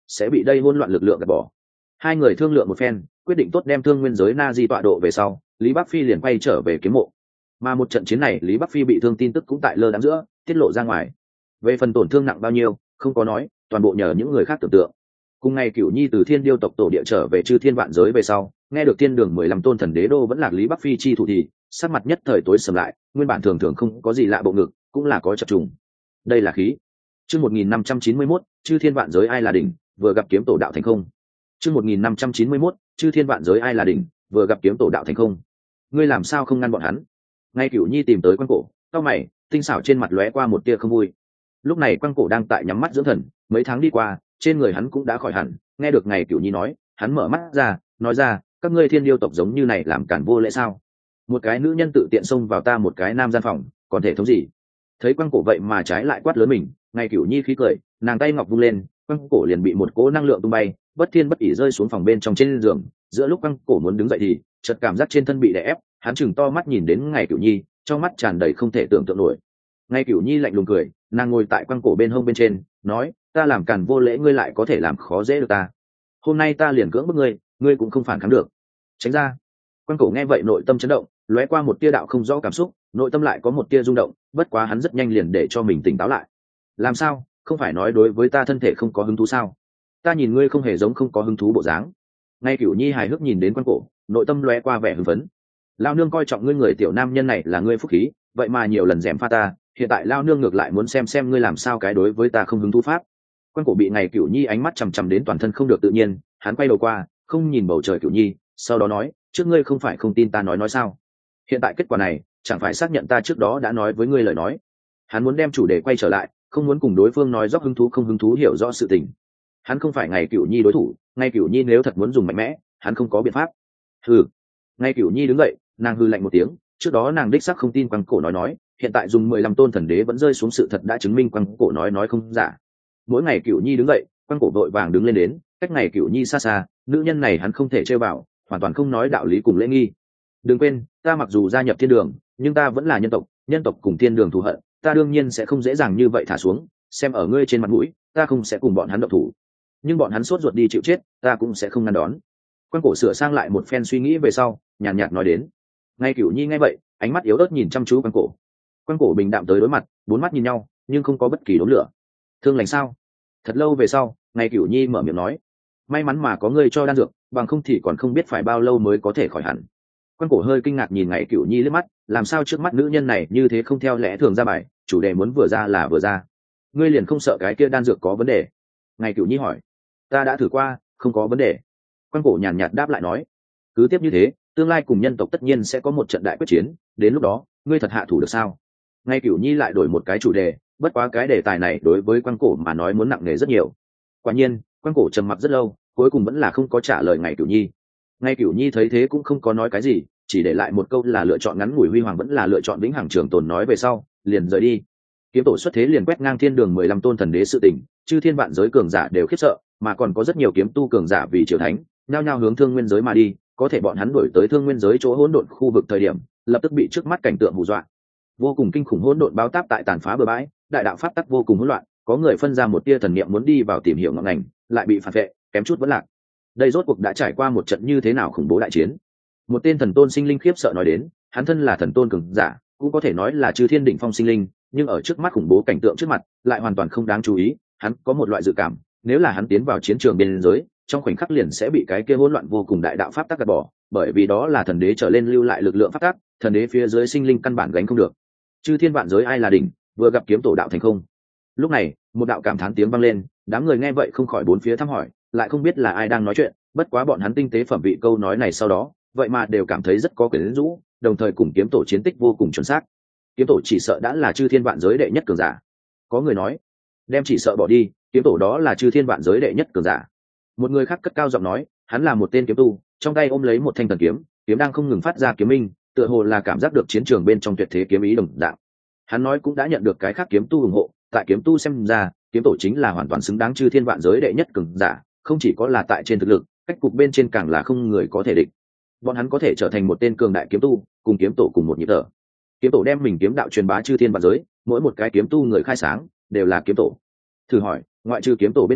S1: sẽ bị đây hỗn loạn lực lượng gạt bỏ. Hai người thương lượng một phen, quyết định tốt đem thương nguyên giới na di tọa độ về sau, Lý Bắc Phi liền quay trở về kiếm mộ. Mà một trận chiến này Lý Bắc Phi bị thương tin tức cũng tại lơ đãng giữa tiết lộ ra ngoài. Về phần tổn thương nặng bao nhiêu không có nói, toàn bộ nhờ những người khác tưởng tượng. Cùng ngày Cửu Nhi từ Thiên Điêu tộc tổ địa trở về Chư Thiên Vạn Giới về sau, nghe được Thiên Đường mười lăm tôn thần đế đô vẫn là Lý Bắc Phi chi thủ thì sắc mặt nhất thời tối sầm lại, nguyên bản thường thường không có gì lạ bộ ngực cũng là có chập trùng. Đây là khí. Chương một nghìn năm trăm chín mươi mốt, Chư Thiên Vạn Giới ai là đỉnh, vừa gặp kiếm tổ đạo thành không. Chương một nghìn năm trăm chín mươi mốt, Chư Thiên Vạn Giới ai là đỉnh, vừa gặp kiếm tổ đạo thành không. Ngươi làm sao không ngăn bọn hắn? Ngay Cửu Nhi tìm tới Quan Cổ, cau mày, tinh xảo trên mặt lóe qua một tia không vui. Lúc này Quan Cổ đang tại nhắm mắt dưỡng thần, mấy tháng đi qua, trên người hắn cũng đã khỏi hẳn. Nghe được ngày Cửu Nhi nói, hắn mở mắt ra, nói ra, các ngươi Thiên Điêu tộc giống như này làm cản vô lễ sao? Một cái nữ nhân tự tiện xông vào ta một cái nam gian phòng, còn thể thống gì? Thấy Quan Cổ vậy mà trái lại quát lớn mình, ngày Cửu Nhi khí cười, nàng tay ngọc vung lên, Quan Cổ liền bị một cỗ năng lượng tung bay, bất thiên bất ỉ rơi xuống phòng bên trong trên giường. Giữa lúc Quan Cổ muốn đứng dậy thì chợt cảm giác trên thân bị đè ép, hắn chừng to mắt nhìn đến ngày Cửu Nhi, trong mắt tràn đầy không thể tưởng tượng nổi. Ngày Cửu Nhi lạnh lùng cười, nàng ngồi tại Quan Cổ bên hông bên trên, nói, ta làm càn vô lễ ngươi lại có thể làm khó dễ được ta. Hôm nay ta liền cưỡng bức ngươi, ngươi cũng không phản kháng được. Tránh ra. Quan Cổ nghe vậy nội tâm chấn động, lóe qua một tia đạo không rõ cảm xúc, nội tâm lại có một tia rung động, bất quá hắn rất nhanh liền để cho mình tỉnh táo lại. Làm sao, không phải nói đối với ta thân thể không có hứng thú sao? Ta nhìn ngươi không hề giống không có hứng thú bộ dáng. Ngay Cửu Nhi hài hước nhìn đến Quan Cổ, nội tâm lóe qua vẻ hưng phấn. Lao nương coi trọng ngươi người tiểu nam nhân này là ngươi phúc khí, vậy mà nhiều lần dèm pha ta, hiện tại lao nương ngược lại muốn xem xem ngươi làm sao cái đối với ta không hứng thú pháp. Quan Cổ bị ngày Cửu Nhi ánh mắt chằm chằm đến toàn thân không được tự nhiên, hắn quay đầu qua, không nhìn bầu trời Cửu Nhi, sau đó nói, trước ngươi không phải không tin ta nói nói sao? Hiện tại kết quả này, chẳng phải xác nhận ta trước đó đã nói với ngươi lời nói. Hắn muốn đem chủ đề quay trở lại, không muốn cùng đối phương nói rõ hứng thú không hứng thú hiểu rõ sự tình. Hắn không phải ngày Cửu Nhi đối thủ, ngày Cửu Nhi nếu thật muốn dùng mạnh mẽ, hắn không có biện pháp. Hừ. Ngày Cửu Nhi đứng dậy, nàng hừ lạnh một tiếng, trước đó nàng đích xác không tin Quan Cổ nói nói, hiện tại dùng mười lăm tôn thần đế vẫn rơi xuống sự thật đã chứng minh Quan Cổ nói nói không giả. Mỗi ngày Cửu Nhi đứng dậy, Quan Cổ vội vàng đứng lên đến, cách ngày Cửu Nhi xa xa, nữ nhân này hắn không thể chơi vào, hoàn toàn không nói đạo lý cùng lễ nghi. Đừng quên, ta mặc dù gia nhập thiên đường, nhưng ta vẫn là nhân tộc, nhân tộc cùng thiên đường thù hận, ta đương nhiên sẽ không dễ dàng như vậy thả xuống, xem ở ngươi trên mặt mũi, ta không sẽ cùng bọn hắn động thủ. Nhưng bọn hắn sốt ruột đi chịu chết, ta cũng sẽ không ngăn đón. Quan Cổ sửa sang lại một phen suy nghĩ về sau, nhàn nhạt nói đến. Ngay Cửu Nhi nghe vậy, ánh mắt yếu ớt nhìn chăm chú Quan Cổ. Quan Cổ bình đạm tới đối mặt, bốn mắt nhìn nhau, nhưng không có bất kỳ đốm lửa. Thương lành sao? Thật lâu về sau, Ngay Cửu Nhi mở miệng nói, may mắn mà có ngươi cho đan dược, bằng không thì còn không biết phải bao lâu mới có thể khỏi hẳn. Quan Cổ hơi kinh ngạc nhìn Ngày Cửu Nhi liếc mắt, làm sao trước mắt nữ nhân này như thế không theo lẽ thường ra bài, chủ đề muốn vừa ra là vừa ra. Ngươi liền không sợ cái kia đan dược có vấn đề? Ngày Cửu Nhi hỏi. Ta đã thử qua, không có vấn đề. Quan Cổ nhàn nhạt đáp lại nói, cứ tiếp như thế, tương lai cùng nhân tộc tất nhiên sẽ có một trận đại quyết chiến, đến lúc đó, ngươi thật hạ thủ được sao? Ngày Cửu Nhi lại đổi một cái chủ đề, bất quá cái đề tài này đối với Quan Cổ mà nói muốn nặng nề rất nhiều. Quả nhiên, Quan Cổ trầm mặc rất lâu, cuối cùng vẫn là không có trả lời Ngày Cửu Nhi. Ngày Cửu Nhi thấy thế cũng không có nói cái gì, chỉ để lại một câu là lựa chọn ngắn ngủi huy hoàng vẫn là lựa chọn vĩnh hằng trường tồn nói về sau, liền rời đi. Kiếm tổ xuất thế liền quét ngang thiên đường mười lăm tôn thần đế sự tình, chư thiên vạn giới cường giả đều khiếp sợ, mà còn có rất nhiều kiếm tu cường giả vì triều thánh, nhao nhao hướng thương nguyên giới mà đi, có thể bọn hắn đuổi tới thương nguyên giới chỗ hỗn độn khu vực thời điểm, lập tức bị trước mắt cảnh tượng hù dọa. Vô cùng kinh khủng hỗn độn báo táp tại tàn phá bừa bãi, đại đạo pháp tắc vô cùng hỗn loạn, có người phân ra một tia thần niệm muốn đi vào tìm hiểu ngọn ngành, lại bị phản vệ, kém chút vẫn lạc. Đây rốt cuộc đã trải qua một trận như thế nào khủng bố đại chiến. Một tên thần tôn sinh linh khiếp sợ nói đến, hắn thân là thần tôn cường giả, cũng có thể nói là chư thiên đỉnh phong sinh linh, nhưng ở trước mắt khủng bố cảnh tượng trước mặt, lại hoàn toàn không đáng chú ý. Hắn có một loại dự cảm, nếu là hắn tiến vào chiến trường biên giới, trong khoảnh khắc liền sẽ bị cái kia hỗn loạn vô cùng đại đạo pháp tắc gạt bỏ, bởi vì đó là thần đế trở lên lưu lại lực lượng pháp tắc, thần đế phía dưới sinh linh căn bản gánh không được. Chư thiên vạn giới ai là đỉnh, vừa gặp kiếm tổ đạo thành không. Lúc này, một đạo cảm thán tiếng vang lên, đám người nghe vậy không khỏi bốn phía thăm hỏi, lại không biết là ai đang nói chuyện, bất quá bọn hắn tinh tế phẩm vị câu nói này sau đó, vậy mà đều cảm thấy rất có quyến rũ, đồng thời cùng kiếm tổ chiến tích vô cùng chuẩn xác. Kiếm tổ chỉ sợ đã là chư thiên vạn giới đệ nhất cường giả. Có người nói, đem chỉ sợ bỏ đi, kiếm tổ đó là chư thiên vạn giới đệ nhất cường giả. Một người khác cất cao giọng nói, hắn là một tên kiếm tu, trong tay ôm lấy một thanh thần kiếm, kiếm đang không ngừng phát ra kiếm minh, tựa hồ là cảm giác được chiến trường bên trong tuyệt thế kiếm ý đồng dạng. Hắn nói cũng đã nhận được cái khác kiếm tu ủng hộ, tại kiếm tu xem ra, kiếm tổ chính là hoàn toàn xứng đáng chư thiên vạn giới đệ nhất cường giả, không chỉ có là tại trên thực lực, cách cục bên trên càng là không người có thể địch. Bọn hắn có thể trở thành một tên cường đại kiếm tu, cùng kiếm tổ cùng một nhịp thở. Kiếm tổ đem mình kiếm đạo truyền bá chư thiên vạn giới, mỗi một cái kiếm tu người khai sáng đều là kiếm tổ. Thử hỏi, ngoại trừ kiếm tổ bên ngoài,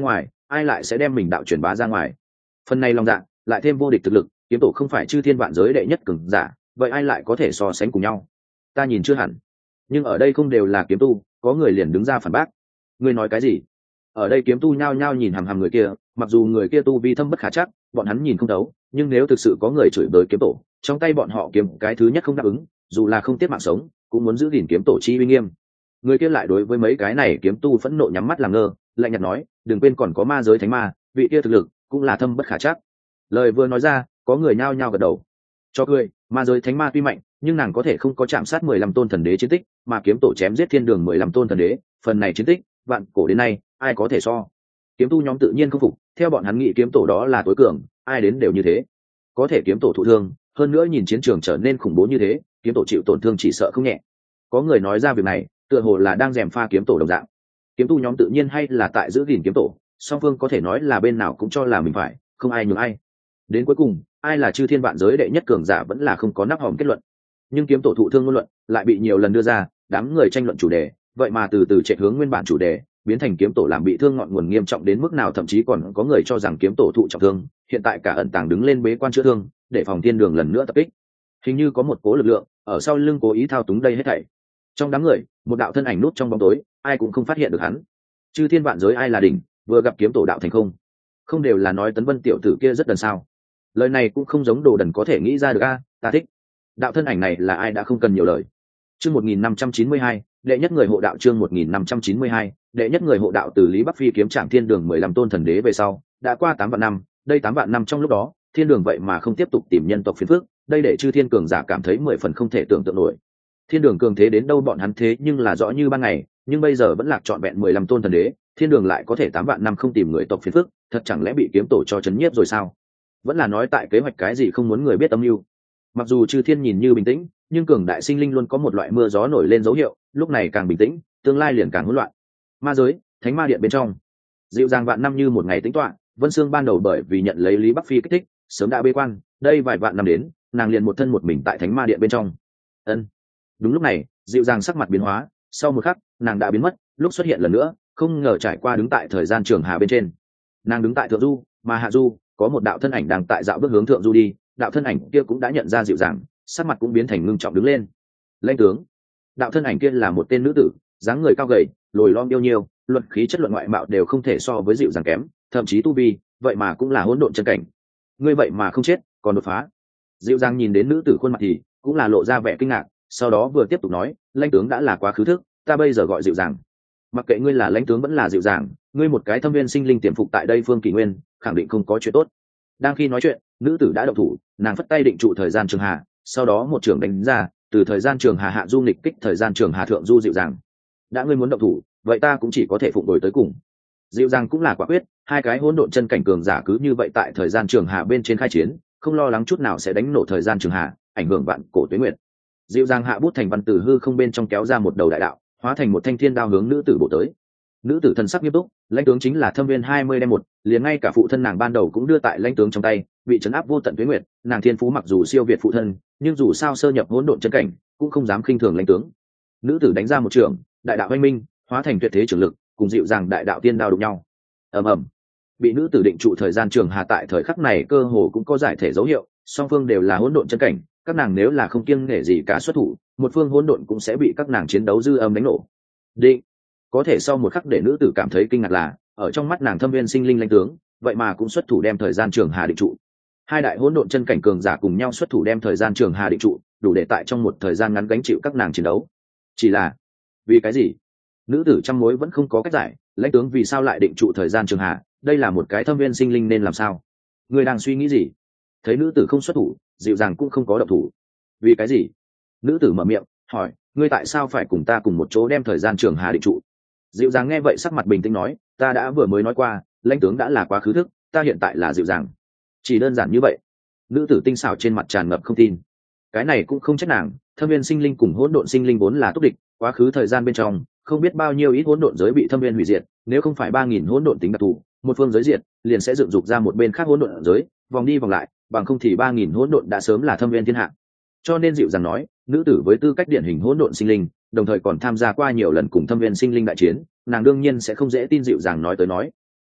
S1: ai lại sẽ đem mình đạo truyền bá ra ngoài. Phần này lòng dạ lại thêm vô địch thực lực, kiếm tổ không phải chư thiên vạn giới đệ nhất cường giả, vậy ai lại có thể so sánh cùng nhau? Ta nhìn chưa hẳn, nhưng ở đây không đều là kiếm tu, có người liền đứng ra phản bác. Ngươi nói cái gì? Ở đây kiếm tu nhao nhao nhìn hằm hằm người kia, mặc dù người kia tu vi thâm bất khả chắc, bọn hắn nhìn không đấu, nhưng nếu thực sự có người chửi bới kiếm tổ, trong tay bọn họ kiếm cái thứ nhất không đáp ứng, dù là không tiếc mạng sống cũng muốn giữ gìn kiếm tổ chi uy nghiêm. Người kia lại đối với mấy cái này kiếm tu phẫn nộ nhắm mắt làm ngơ, lạnh nhạt nói, đừng quên còn có ma giới thánh ma, vị kia thực lực cũng là thâm bất khả chắc. Lời vừa nói ra, có người nhao nhao gật đầu. Cho cười, ma giới thánh ma tuy mạnh, nhưng nàng có thể không có chạm sát mười lăm tôn thần đế chiến tích, mà kiếm tổ chém giết thiên đường mười lăm tôn thần đế, phần này chiến tích, vạn cổ đến nay, ai có thể so? Kiếm tu nhóm tự nhiên không phục, theo bọn hắn nghĩ kiếm tổ đó là tối cường, ai đến đều như thế. Có thể kiếm tổ thụ thương, hơn nữa nhìn chiến trường trở nên khủng bố như thế, kiếm tổ chịu tổn thương chỉ sợ không nhẹ. Có người nói ra việc này, tựa hồ là đang rèm pha kiếm tổ đồng dạng. Kiếm tu nhóm tự nhiên hay là tại giữ gìn kiếm tổ, song phương có thể nói là bên nào cũng cho là mình phải, không ai nhường ai. Đến cuối cùng, ai là chư thiên vạn giới đệ nhất cường giả vẫn là không có nắp hòm kết luận. Nhưng kiếm tổ thụ thương ngôn luận lại bị nhiều lần đưa ra, đám người tranh luận chủ đề, vậy mà từ từ chạy hướng nguyên bản chủ đề, biến thành kiếm tổ làm bị thương ngọn nguồn nghiêm trọng đến mức nào, thậm chí còn có người cho rằng kiếm tổ thụ trọng thương, hiện tại cả ẩn tàng đứng lên bế quan chữa thương, để phòng thiên đường lần nữa tập kích. Hình như có một cố lực lượng ở sau lưng cố ý thao túng đây hết thảy. Trong đám người, một đạo thân ảnh núp trong bóng tối, ai cũng không phát hiện được hắn. Chư thiên vạn giới ai là đỉnh, vừa gặp kiếm tổ đạo thành không? Không đều là nói Tấn Vân tiểu tử kia rất đần sao? Lời này cũng không giống đồ đần có thể nghĩ ra được a, ta thích. Đạo thân ảnh này là ai đã không cần nhiều lời. Chương một nghìn năm trăm chín mươi hai, đệ nhất người hộ đạo. Chương một nghìn năm trăm chín mươi hai, đệ nhất người hộ đạo. Từ Lý Bắc Phi kiếm trạm thiên đường mười lăm tôn thần đế về sau, đã qua tám vạn năm, đây tám vạn năm trong lúc đó, thiên đường vậy mà không tiếp tục tìm nhân tộc phiền phức, đây để chư thiên cường giả cảm thấy mười phần không thể tưởng tượng nổi. Thiên đường cường thế đến đâu bọn hắn thế nhưng là rõ như ban ngày, nhưng bây giờ vẫn lạc trọn vẹn mười lăm tôn thần đế, thiên đường lại có thể tám vạn năm không tìm người tộc phiền phức, thật chẳng lẽ bị kiếm tổ cho chấn nhiếp rồi sao? Vẫn là nói tại kế hoạch cái gì không muốn người biết âm mưu. Mặc dù chư thiên nhìn như bình tĩnh, nhưng cường đại sinh linh luôn có một loại mưa gió nổi lên dấu hiệu, lúc này càng bình tĩnh, tương lai liền càng hỗn loạn. Ma giới, thánh ma điện bên trong, dịu dàng vạn năm như một ngày tĩnh tọa, Vân Sương ban đầu bởi vì nhận lấy Lý Bắc Phi kích thích, sớm đã bế quan, đây vài vạn năm đến, nàng liền một thân một mình tại thánh ma điện bên trong. Ân. Đúng lúc này, dịu dàng sắc mặt biến hóa, sau một khắc, nàng đã biến mất, lúc xuất hiện lần nữa, không ngờ trải qua đứng tại thời gian trường hà bên trên. Nàng đứng tại thượng du, mà hạ du, có một đạo thân ảnh đang tại dạo bước hướng thượng du đi, đạo thân ảnh kia cũng đã nhận ra dịu dàng, sắc mặt cũng biến thành ngưng trọng đứng lên. Lãnh tướng. Đạo thân ảnh kia là một tên nữ tử, dáng người cao gầy, lồi lõm yêu nhiêu, luận khí chất luận ngoại mạo đều không thể so với dịu dàng kém, thậm chí tu vi, vậy mà cũng là hỗn độn chân cảnh. Ngươi vậy mà không chết, còn đột phá. Dịu dàng nhìn đến nữ tử khuôn mặt thì cũng là lộ ra vẻ kinh ngạc, sau đó vừa tiếp tục nói, lãnh tướng đã là quá khứ thức, ta bây giờ gọi dịu dàng. Mặc kệ ngươi là lãnh tướng vẫn là dịu dàng, ngươi một cái thâm viên sinh linh tiềm phục tại đây phương kỷ nguyên, khẳng định không có chuyện tốt. Đang khi nói chuyện, nữ tử đã động thủ, nàng phất tay định trụ thời gian trường hà, sau đó một trường đánh ra, từ thời gian trường hà hạ du nghịch kích thời gian trường hà thượng du dịu dàng. Đã ngươi muốn động thủ, vậy ta cũng chỉ có thể phụng đổi tới cùng. Dịu dàng cũng là quả quyết, hai cái hỗn độn chân cảnh cường giả cứ như vậy tại thời gian trường hà bên trên khai chiến, không lo lắng chút nào sẽ đánh nổ thời gian trường hà, ảnh hưởng vạn cổ tuế nguyệt. Dịu dàng hạ bút thành văn từ hư không bên trong kéo ra một đầu đại đạo, hóa thành một thanh thiên đao hướng nữ tử bổ tới. Nữ tử thần sắc nghiêm túc, lãnh tướng chính là thâm viên hai mươi đem một, liền ngay cả phụ thân nàng ban đầu cũng đưa tại lãnh tướng trong tay, bị trấn áp vô tận tuế nguyệt, nàng thiên phú mặc dù siêu việt phụ thân, nhưng dù sao sơ nhập hỗn độn chân cảnh, cũng không dám khinh thường lãnh tướng. Nữ tử đánh ra một trường, đại đạo anh minh, hóa thành tuyệt thế trường lực, cùng dịu dàng đại đạo tiên đao đụng nhau. Ầm ầm. Bị nữ tử định trụ thời gian trường hà tại thời khắc này cơ hồ cũng có giải thể dấu hiệu, song phương đều là hỗn độn chân cảnh, các nàng nếu là không kiêng nể gì cả xuất thủ, một phương hỗn độn cũng sẽ bị các nàng chiến đấu dư âm đánh nổ. Định. Có thể sau một khắc để nữ tử cảm thấy kinh ngạc là, ở trong mắt nàng thâm viên sinh linh lãnh tướng, vậy mà cũng xuất thủ đem thời gian trường hà định trụ. Hai đại hỗn độn chân cảnh cường giả cùng nhau xuất thủ đem thời gian trường hà định trụ, đủ để tại trong một thời gian ngắn gánh chịu các nàng chiến đấu. Chỉ là, vì cái gì? Nữ tử trăm mối vẫn không có cách giải, lãnh tướng vì sao lại định trụ thời gian trường hà, đây là một cái thâm viên sinh linh nên làm sao? Người đang suy nghĩ gì? Thấy nữ tử không xuất thủ, dịu dàng cũng không có động thủ. Vì cái gì? Nữ tử mở miệng hỏi, ngươi tại sao phải cùng ta cùng một chỗ đem thời gian trường hà định trụ? Dịu dàng nghe vậy sắc mặt bình tĩnh nói, ta đã vừa mới nói qua, lãnh tướng đã là quá khứ thức, ta hiện tại là dịu dàng. Chỉ đơn giản như vậy. Nữ tử tinh xảo trên mặt tràn ngập không tin. Cái này cũng không trách nàng, thâm viên sinh linh cùng hỗn độn sinh linh vốn là túc địch, quá khứ thời gian bên trong, không biết bao nhiêu ít hỗn độn giới bị thâm viên hủy diệt, nếu không phải ba nghìn hỗn độn tính đặc thù, một phương giới diệt, liền sẽ dựng dục ra một bên khác hỗn độn giới, vòng đi vòng lại, bằng không thì ba nghìn hỗn độn đã sớm là thâm viên thiên hạ. Cho nên dịu dàng nói, nữ tử với tư cách điển hình hỗn độn sinh linh, đồng thời còn tham gia qua nhiều lần cùng thâm viên sinh linh đại chiến, nàng đương nhiên sẽ không dễ tin dịu dàng nói tới nói.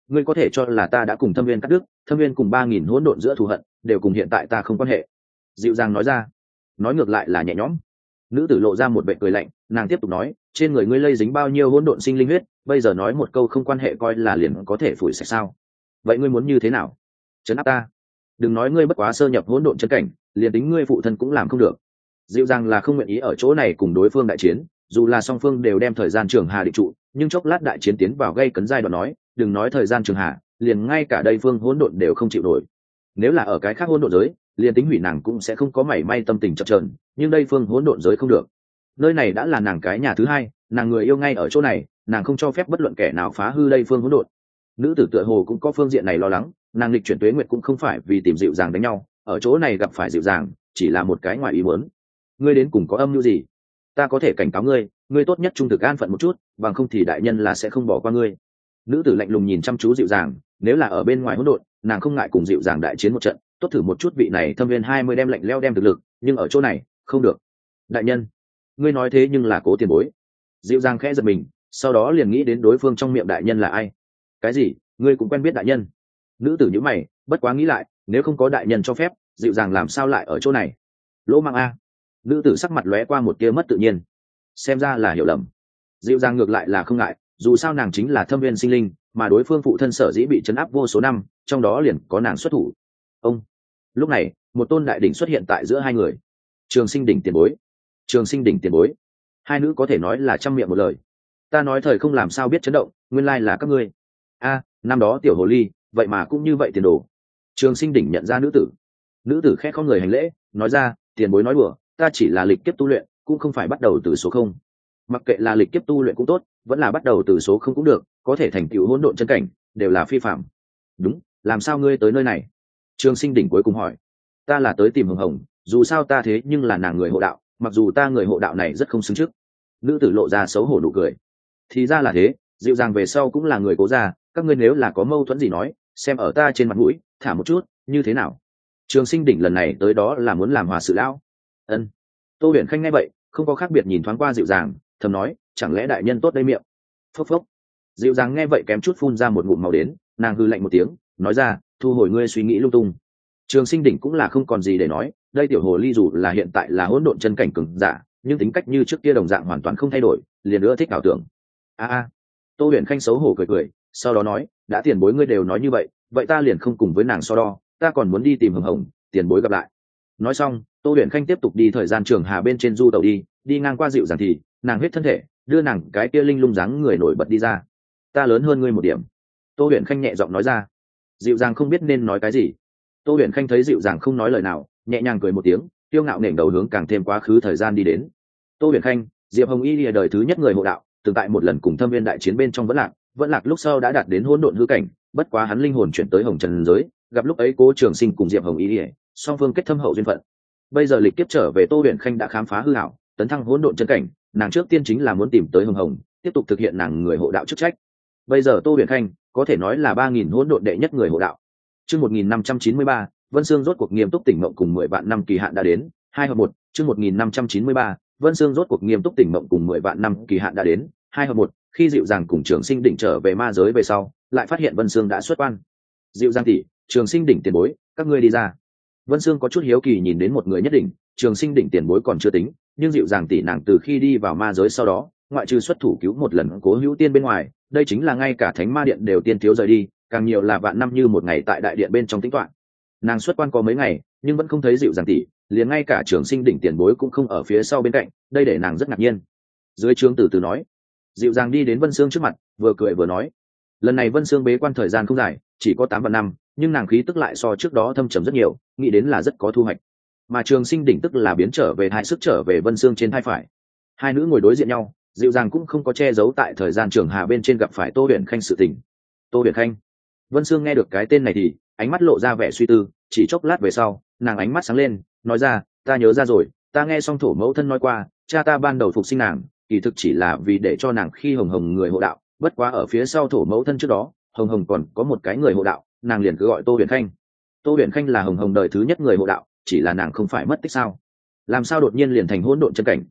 S1: ngươi có thể cho là ta đã cùng thâm viên cắt đứt, thâm viên cùng ba nghìn hỗn độn giữa thù hận đều cùng hiện tại ta không quan hệ. Dịu dàng nói ra, nói ngược lại là nhẹ nhõm. Nữ tử lộ ra một vẻ cười lạnh, nàng tiếp tục nói, trên người ngươi lây dính bao nhiêu hỗn độn sinh linh huyết, bây giờ nói một câu không quan hệ coi là liền có thể phủi sạch sao? Vậy ngươi muốn như thế nào? Trấn áp ta? Đừng nói ngươi bất quá sơ nhập hỗn độn chân cảnh, liền tính ngươi phụ thân cũng làm không được. Dịu dàng là không nguyện ý ở chỗ này cùng đối phương đại chiến, dù là song phương đều đem thời gian trường hà định trụ, nhưng chốc lát đại chiến tiến vào gây cấn giai đoạn nói, đừng nói thời gian trường hà, liền ngay cả đây phương hỗn độn đều không chịu nổi. Nếu là ở cái khác hỗn độn giới, liền tính hủy nàng cũng sẽ không có mảy may tâm tình chập chờn, nhưng đây phương hỗn độn giới không được. Nơi này đã là nàng cái nhà thứ hai, nàng người yêu ngay ở chỗ này, nàng không cho phép bất luận kẻ nào phá hư đây phương hỗn độn. Nữ tử tựa hồ cũng có phương diện này lo lắng, nàng lịch chuyển tuế nguyệt cũng không phải vì tìm dịu dàng đánh nhau, ở chỗ này gặp phải dịu dàng chỉ là một cái ngoài ý muốn. Ngươi đến cùng có âm mưu gì? Ta có thể cảnh cáo ngươi, ngươi tốt nhất trung thực an phận một chút, bằng không thì đại nhân là sẽ không bỏ qua ngươi. Nữ tử lạnh lùng nhìn chăm chú dịu dàng, nếu là ở bên ngoài hỗn độn, nàng không ngại cùng dịu dàng đại chiến một trận, tốt thử một chút vị này thâm viên hai mươi đem lạnh leo đem thực lực, nhưng ở chỗ này không được. Đại nhân, ngươi nói thế nhưng là Cố tiền bối. Dịu dàng khẽ giật mình, sau đó liền nghĩ đến đối phương trong miệng đại nhân là ai. Cái gì? Ngươi cũng quen biết đại nhân? Nữ tử nhíu mày, bất quá nghĩ lại, nếu không có đại nhân cho phép, dịu dàng làm sao lại ở chỗ này? Lỗ mang a. Nữ tử sắc mặt lóe qua một tia mất tự nhiên, xem ra là hiểu lầm. Dịu dàng ngược lại là không ngại, dù sao nàng chính là thâm viên sinh linh, mà đối phương phụ thân sở dĩ bị chấn áp vô số năm, trong đó liền có nàng xuất thủ. Ông. Lúc này, một tôn đại đỉnh xuất hiện tại giữa hai người. Trường Sinh đỉnh tiền bối, Trường Sinh đỉnh tiền bối. Hai nữ có thể nói là trăm miệng một lời. Ta nói thời không làm sao biết chấn động, nguyên lai là các ngươi. A, năm đó tiểu hồ ly, vậy mà cũng như vậy tiền đồ. Trường Sinh đỉnh nhận ra nữ tử. Nữ tử khẽ không người hành lễ, nói ra, tiền bối nói đùa, ta chỉ là lịch kiếp tu luyện, cũng không phải bắt đầu từ số không. Mặc kệ là lịch kiếp tu luyện cũng tốt, vẫn là bắt đầu từ số không cũng được, có thể thành tựu hỗn độn chân cảnh, đều là phi phạm. Đúng, làm sao ngươi tới nơi này? Trường Sinh đỉnh cuối cùng hỏi. Ta là tới tìm Hồng Hồng, dù sao ta thế nhưng là nàng người hộ đạo, mặc dù ta người hộ đạo này rất không xứng trước. Nữ tử lộ ra xấu hổ nụ cười. Thì ra là thế, dịu dàng về sau cũng là người Cố gia, các ngươi nếu là có mâu thuẫn gì nói, xem ở ta trên mặt mũi, thả một chút, như thế nào? Trường Sinh đỉnh lần này tới đó là muốn làm hòa sự lão. Ân. Tô Huyền Khanh nghe vậy, không có khác biệt nhìn thoáng qua dịu dàng, thầm nói, chẳng lẽ đại nhân tốt đây miệng? Phốc phốc. Dịu dàng nghe vậy kém chút phun ra một ngụm máu đến, nàng hư lạnh một tiếng, nói ra, thu hồi ngươi suy nghĩ lung tung. Trường Sinh đỉnh cũng là không còn gì để nói, đây tiểu hồ ly dù là hiện tại là hỗn độn chân cảnh cường giả, nhưng tính cách như trước kia đồng dạng hoàn toàn không thay đổi, liền nữa thích ảo tưởng. A a. Tô Huyền Khanh xấu hổ cười cười, sau đó nói, đã tiền bối ngươi đều nói như vậy, vậy ta liền không cùng với nàng so đo, ta còn muốn đi tìm Hồng Hồng, tiền bối gặp lại. Nói xong, Tô Huyền Khanh tiếp tục đi thời gian trường hà bên trên du tàu đi, đi ngang qua dịu dàng thì nàng hết thân thể, đưa nàng cái kia linh lung dáng người nổi bật đi ra. Ta lớn hơn ngươi một điểm. Tô Huyền Khanh nhẹ giọng nói ra. Dịu dàng không biết nên nói cái gì. Tô Huyền Khanh thấy dịu dàng không nói lời nào, nhẹ nhàng cười một tiếng, tiêu ngạo nểnh đầu hướng càng thêm quá khứ thời gian đi đến. Tô Huyền Khanh, Diệp Hồng Y lìa đời thứ nhất người hộ đạo, từng tại một lần cùng thâm viên đại chiến bên trong vẫn lạc, vẫn lạc lúc sau đã đạt đến hỗn độn hư cảnh, bất quá hắn linh hồn chuyển tới hồng trần giới, gặp lúc ấy Cố Trường Sinh cùng Diệp Hồng Y lìa, song phương kết thâm hậu duyên phận. Bây giờ lịch kiếp trở về, Tô Huyền Khanh đã khám phá hư ảo, tấn thăng hỗn độn chân cảnh, nàng trước tiên chính là muốn tìm tới Hồng Hồng, tiếp tục thực hiện nàng người hộ đạo chức trách. Bây giờ Tô Huyền Khanh có thể nói là ba nghìn hỗn độn đệ nhất người hộ đạo. Chương một nghìn năm trăm chín mươi ba, Vân Sương rốt cuộc nghiêm túc tỉnh mộng cùng mười vạn năm kỳ hạn đã đến, hai hợp một. Chương một nghìn năm trăm chín mươi ba, Vân Sương rốt cuộc nghiêm túc tỉnh mộng cùng mười vạn năm kỳ hạn đã đến, hai hợp một. Khi dịu dàng cùng Trường Sinh đỉnh trở về ma giới về sau, lại phát hiện Vân Sương đã xuất quan. Dịu dàng tỷ, Trường Sinh đỉnh tiền bối, các ngươi đi ra. Vân Sương có chút hiếu kỳ nhìn đến một người nhất định, Trường Sinh đỉnh tiền bối còn chưa tính, nhưng dịu dàng tỷ nàng từ khi đi vào ma giới sau đó, ngoại trừ xuất thủ cứu một lần Cố Hữu Tiên bên ngoài, đây chính là ngay cả Thánh Ma Điện đều tiên thiếu rời đi, càng nhiều là vạn năm như một ngày tại đại điện bên trong tĩnh toán. Nàng xuất quan có mấy ngày, nhưng vẫn không thấy dịu dàng tỷ, liền ngay cả Trường Sinh đỉnh tiền bối cũng không ở phía sau bên cạnh, đây để nàng rất ngạc nhiên. Dưới trướng từ từ nói, dịu dàng đi đến Vân Sương trước mặt, vừa cười vừa nói, lần này Vân Sương bế quan thời gian không dài, chỉ có tám vạn năm, nhưng nàng khí tức lại so trước đó thâm trầm rất nhiều, nghĩ đến là rất có thu hoạch. Mà Trường Sinh đỉnh tức là biến trở về hai sức trở về Vân Sương trên thai phải. Hai nữ ngồi đối diện nhau, dịu dàng cũng không có che giấu tại thời gian trường hà bên trên gặp phải Tô Huyền Khanh sự tình. Tô Huyền Khanh. Vân Sương nghe được cái tên này thì ánh mắt lộ ra vẻ suy tư, chỉ chốc lát về sau, nàng ánh mắt sáng lên, nói ra, ta nhớ ra rồi, ta nghe xong thổ mẫu thân nói qua, cha ta ban đầu phục sinh nàng, kỳ thực chỉ là vì để cho nàng khi Hồng Hồng người hộ đạo, bất quá ở phía sau thổ mẫu thân trước đó, Hồng Hồng còn có một cái người hộ đạo, nàng liền cứ gọi Tô Huyền Khanh. Tô Huyền Khanh là Hồng Hồng đời thứ nhất người hộ đạo, chỉ là nàng không phải mất tích sao? Làm sao đột nhiên liền thành hỗn độn chân cảnh?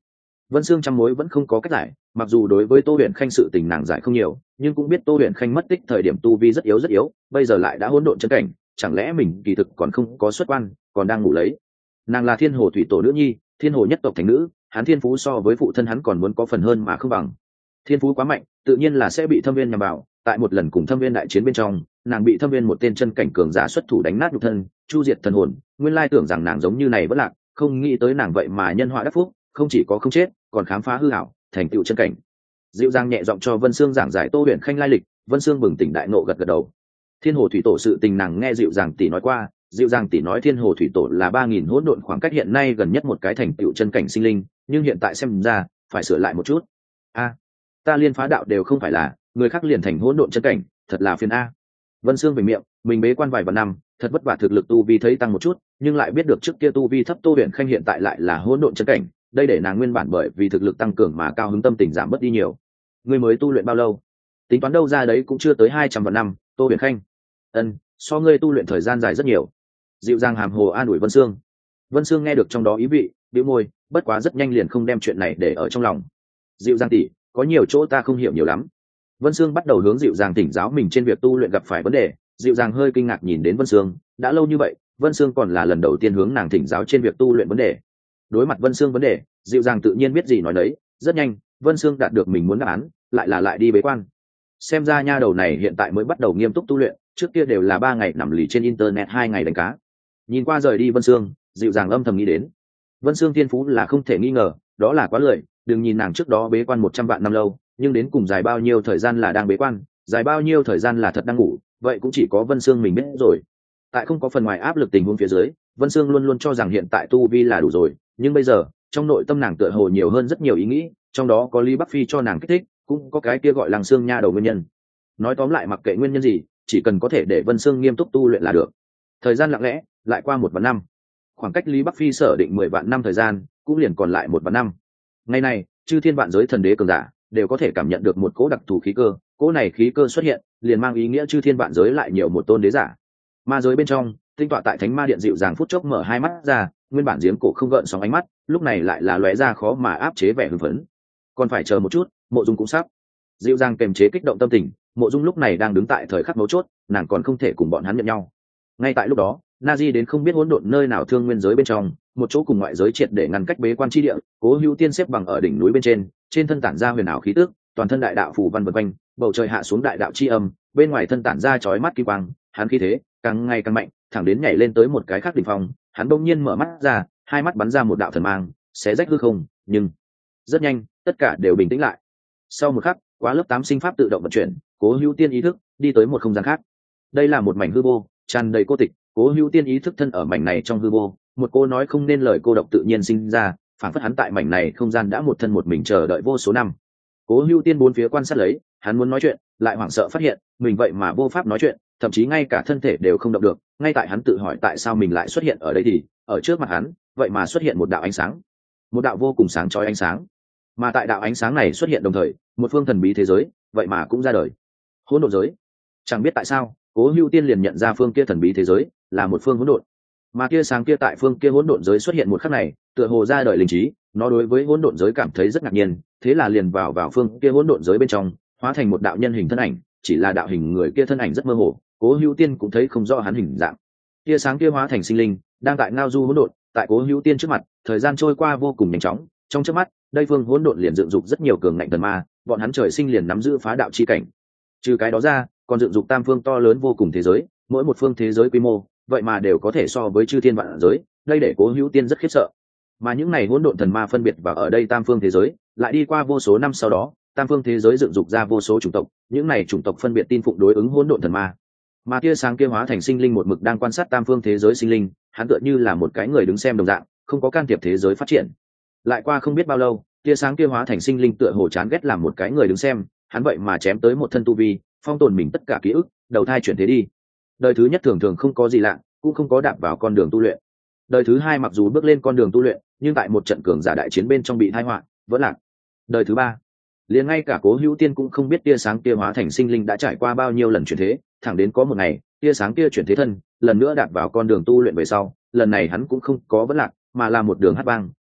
S1: Vân Sương trăm mối vẫn không có cách giải, mặc dù đối với Tô Huyền Khanh sự tình nàng giải không nhiều, nhưng cũng biết Tô Huyền Khanh mất tích thời điểm tu vi rất yếu rất yếu, bây giờ lại đã hỗn độn chân cảnh, chẳng lẽ mình kỳ thực còn không có xuất quan, còn đang ngủ lấy. Nàng là Thiên Hồ thủy tổ nữ nhi, Thiên Hồ nhất tộc thành nữ, hắn thiên phú so với phụ thân hắn còn muốn có phần hơn mà không bằng. Thiên phú quá mạnh, tự nhiên là sẽ bị Thâm Viên nhằm vào, tại một lần cùng Thâm Viên đại chiến bên trong, nàng bị Thâm Viên một tên chân cảnh cường giả xuất thủ đánh nát nhục thân, chu diệt thần hồn, nguyên lai tưởng rằng nàng giống như này vẫn lạc, không nghĩ tới nàng vậy mà nhân họa đắc phúc, không chỉ có không chết, còn khám phá hư hảo, thành tựu chân cảnh. Dịu dàng nhẹ giọng cho Vân Sương giảng giải Tô Huyền Khanh lai lịch, Vân Sương bừng tỉnh đại nộ gật gật đầu. Thiên Hồ thủy tổ sự tình nàng nghe dịu dàng tỷ nói qua, dịu dàng tỷ nói Thiên Hồ thủy tổ là ba nghìn hỗn độn khoảng cách hiện nay gần nhất một cái thành tựu chân cảnh sinh linh, nhưng hiện tại xem ra phải sửa lại một chút. A, ta liên phá đạo đều không phải là, người khác liền thành hỗn độn chân cảnh, thật là phiền a. Vân Sương về miệng, mình bế quan vài vạn năm, thật vất vả thực lực tu vi thấy tăng một chút, nhưng lại biết được trước kia tu vi thấp Tô Huyền Khanh hiện tại lại là hỗn độn chân cảnh, đây để nàng nguyên bản bởi vì thực lực tăng cường mà cao hứng tâm tình giảm bớt đi nhiều. Ngươi mới tu luyện bao lâu? Tính toán đâu ra đấy cũng chưa tới hai trăm vạn năm, Tô Huyền Khanh. Ân, so ngươi tu luyện thời gian dài rất nhiều. Dịu dàng hàm hồ an ủi Vân Sương. Vân Sương nghe được trong đó ý vị, bĩu môi, bất quá rất nhanh liền không đem chuyện này để ở trong lòng. Dịu dàng tỷ, có nhiều chỗ ta không hiểu nhiều lắm. Vân Sương bắt đầu hướng dịu dàng tỉnh giáo mình trên việc tu luyện gặp phải vấn đề, dịu dàng hơi kinh ngạc nhìn đến Vân Sương, đã lâu như vậy, Vân Sương còn là lần đầu tiên hướng nàng thỉnh giáo trên việc tu luyện vấn đề. Đối mặt Vân Sương vấn đề, dịu dàng tự nhiên biết gì nói đấy, rất nhanh, Vân Sương đạt được mình muốn đáp án, lại là lại đi bế quan. Xem ra nha đầu này hiện tại mới bắt đầu nghiêm túc tu luyện, trước kia đều là ba ngày nằm lì trên internet hai ngày đánh cá. Nhìn qua rời đi Vân Sương, dịu dàng âm thầm nghĩ đến, Vân Sương thiên phú là không thể nghi ngờ, đó là quá lười, đừng nhìn nàng trước đó bế quan một trăm vạn năm lâu, nhưng đến cùng dài bao nhiêu thời gian là đang bế quan, dài bao nhiêu thời gian là thật đang ngủ, vậy cũng chỉ có Vân Sương mình biết rồi. Tại không có phần ngoài áp lực tình huống phía dưới, Vân Sương luôn luôn cho rằng hiện tại tu vi là đủ rồi, nhưng bây giờ, trong nội tâm nàng tựa hồ nhiều hơn rất nhiều ý nghĩ, trong đó có Lý Bắc Phi cho nàng kích thích, cũng có cái kia gọi Lăng Xương nha đầu nguyên nhân. Nói tóm lại mặc kệ nguyên nhân gì, chỉ cần có thể để Vân Sương nghiêm túc tu luyện là được. Thời gian lặng lẽ lại qua một vạn năm, khoảng cách Lý Bắc Phi sở định mười vạn năm thời gian, cũng liền còn lại một vạn năm. Ngày này, chư thiên vạn giới thần đế cường giả đều có thể cảm nhận được một cỗ đặc thù khí cơ, cỗ này khí cơ xuất hiện, liền mang ý nghĩa chư thiên vạn giới lại nhiều một tôn đế giả. Ma giới bên trong, tinh tọa tại Thánh Ma Điện dịu dàng phút chốc mở hai mắt ra, nguyên bản giếng cổ không gợn sóng ánh mắt, lúc này lại là lóe ra khó mà áp chế vẻ hưng phấn. Còn phải chờ một chút, Mộ Dung cũng sắp. Dịu dàng kềm chế kích động tâm tình, Mộ Dung lúc này đang đứng tại thời khắc mấu chốt, nàng còn không thể cùng bọn hắn nhận nhau. Ngay tại lúc đó, Nazi đến không biết hỗn độn nơi nào thương nguyên giới bên trong, một chỗ cùng ngoại giới triệt để ngăn cách bế quan chi địa, Cố Hữu Tiên xếp bằng ở đỉnh núi bên trên, trên thân tản ra huyền ảo khí tức, toàn thân đại đạo phù văn vần quanh, bầu trời hạ xuống đại đạo chi âm, bên ngoài thân tản ra chói mắt kim quang, hắn khí thế càng ngày càng mạnh, thẳng đến nhảy lên tới một cái khác đỉnh phong, hắn bỗng nhiên mở mắt ra, hai mắt bắn ra một đạo thần mang, xé rách hư không, nhưng rất nhanh, tất cả đều bình tĩnh lại. Sau một khắc, quá lớp tám sinh pháp tự động vận chuyển, Cố Hữu Tiên ý thức đi tới một không gian khác. Đây là một mảnh hư vô, tràn đầy cô tịch, Cố Hữu Tiên ý thức thân ở mảnh này trong hư vô, một cô nói không nên lời cô độc tự nhiên sinh ra, phản phất hắn tại mảnh này không gian đã một thân một mình chờ đợi vô số năm. Cố Hữu Tiên bốn phía quan sát lấy, hắn muốn nói chuyện, lại hoảng sợ phát hiện, mình vậy mà vô pháp nói chuyện, thậm chí ngay cả thân thể đều không động được. Ngay tại hắn tự hỏi tại sao mình lại xuất hiện ở đây thì, ở trước mặt hắn, vậy mà xuất hiện một đạo ánh sáng, một đạo vô cùng sáng chói ánh sáng. Mà tại đạo ánh sáng này xuất hiện đồng thời, một phương thần bí thế giới, vậy mà cũng ra đời. Hỗn độn giới. Chẳng biết tại sao, Cố Hữu Tiên liền nhận ra phương kia thần bí thế giới là một phương hỗn độn. Mà kia sáng kia tại phương kia hỗn độn giới xuất hiện một khắc này, tựa hồ ra đời linh trí, nó đối với hỗn độn giới cảm thấy rất ngạc nhiên, thế là liền vào vào phương kia hỗn độn giới bên trong, hóa thành một đạo nhân hình thân ảnh, chỉ là đạo hình người kia thân ảnh rất mơ hồ, Cố Hữu Tiên cũng thấy không rõ hắn hình dạng. Kia sáng kia hóa thành sinh linh, đang tại ngao du hỗn độn, tại Cố Hữu Tiên trước mặt, thời gian trôi qua vô cùng nhanh chóng, trong chớp mắt, đây phương hỗn độn liền dựng dục rất nhiều cường ngạnh thần ma, bọn hắn trời sinh liền nắm giữ phá đạo chi cảnh. Trừ cái đó ra, còn dựng dục tam phương to lớn vô cùng thế giới, mỗi một phương thế giới quy mô, vậy mà đều có thể so với chư thiên vạn giới, đây để Cố Hữu Tiên rất khiếp sợ. Mà những này hỗn độn thần ma phân biệt vào ở đây tam phương thế giới, lại đi qua vô số năm sau đó, tam phương thế giới dựng dục ra vô số chủng tộc, những này chủng tộc phân biệt tin phụng đối ứng hỗn độn thần ma. Mà kia sáng kia hóa thành sinh linh một mực đang quan sát tam phương thế giới sinh linh, hắn tựa như là một cái người đứng xem đồng dạng, không có can thiệp thế giới phát triển. Lại qua không biết bao lâu, kia sáng kia hóa thành sinh linh tựa hồ chán ghét làm một cái người đứng xem, hắn vậy mà chém tới một thân tu vi, phong tồn mình tất cả ký ức, đầu thai chuyển thế đi. Đời thứ nhất thường thường không có gì lạ, cũng không có đạp vào con đường tu luyện. Đời thứ hai mặc dù bước lên con đường tu luyện, nhưng tại một trận cường giả đại chiến bên trong bị tai họa, vỡ lạc. Đời thứ ba, liền ngay cả Cố Hữu Tiên cũng không biết tia sáng kia hóa thành sinh linh đã trải qua bao nhiêu lần chuyển thế, thẳng đến có một ngày, tia sáng kia chuyển thế thân, lần nữa đạp vào con đường tu luyện về sau, lần này hắn cũng không có vỡ lạc, mà là một đường hát vang,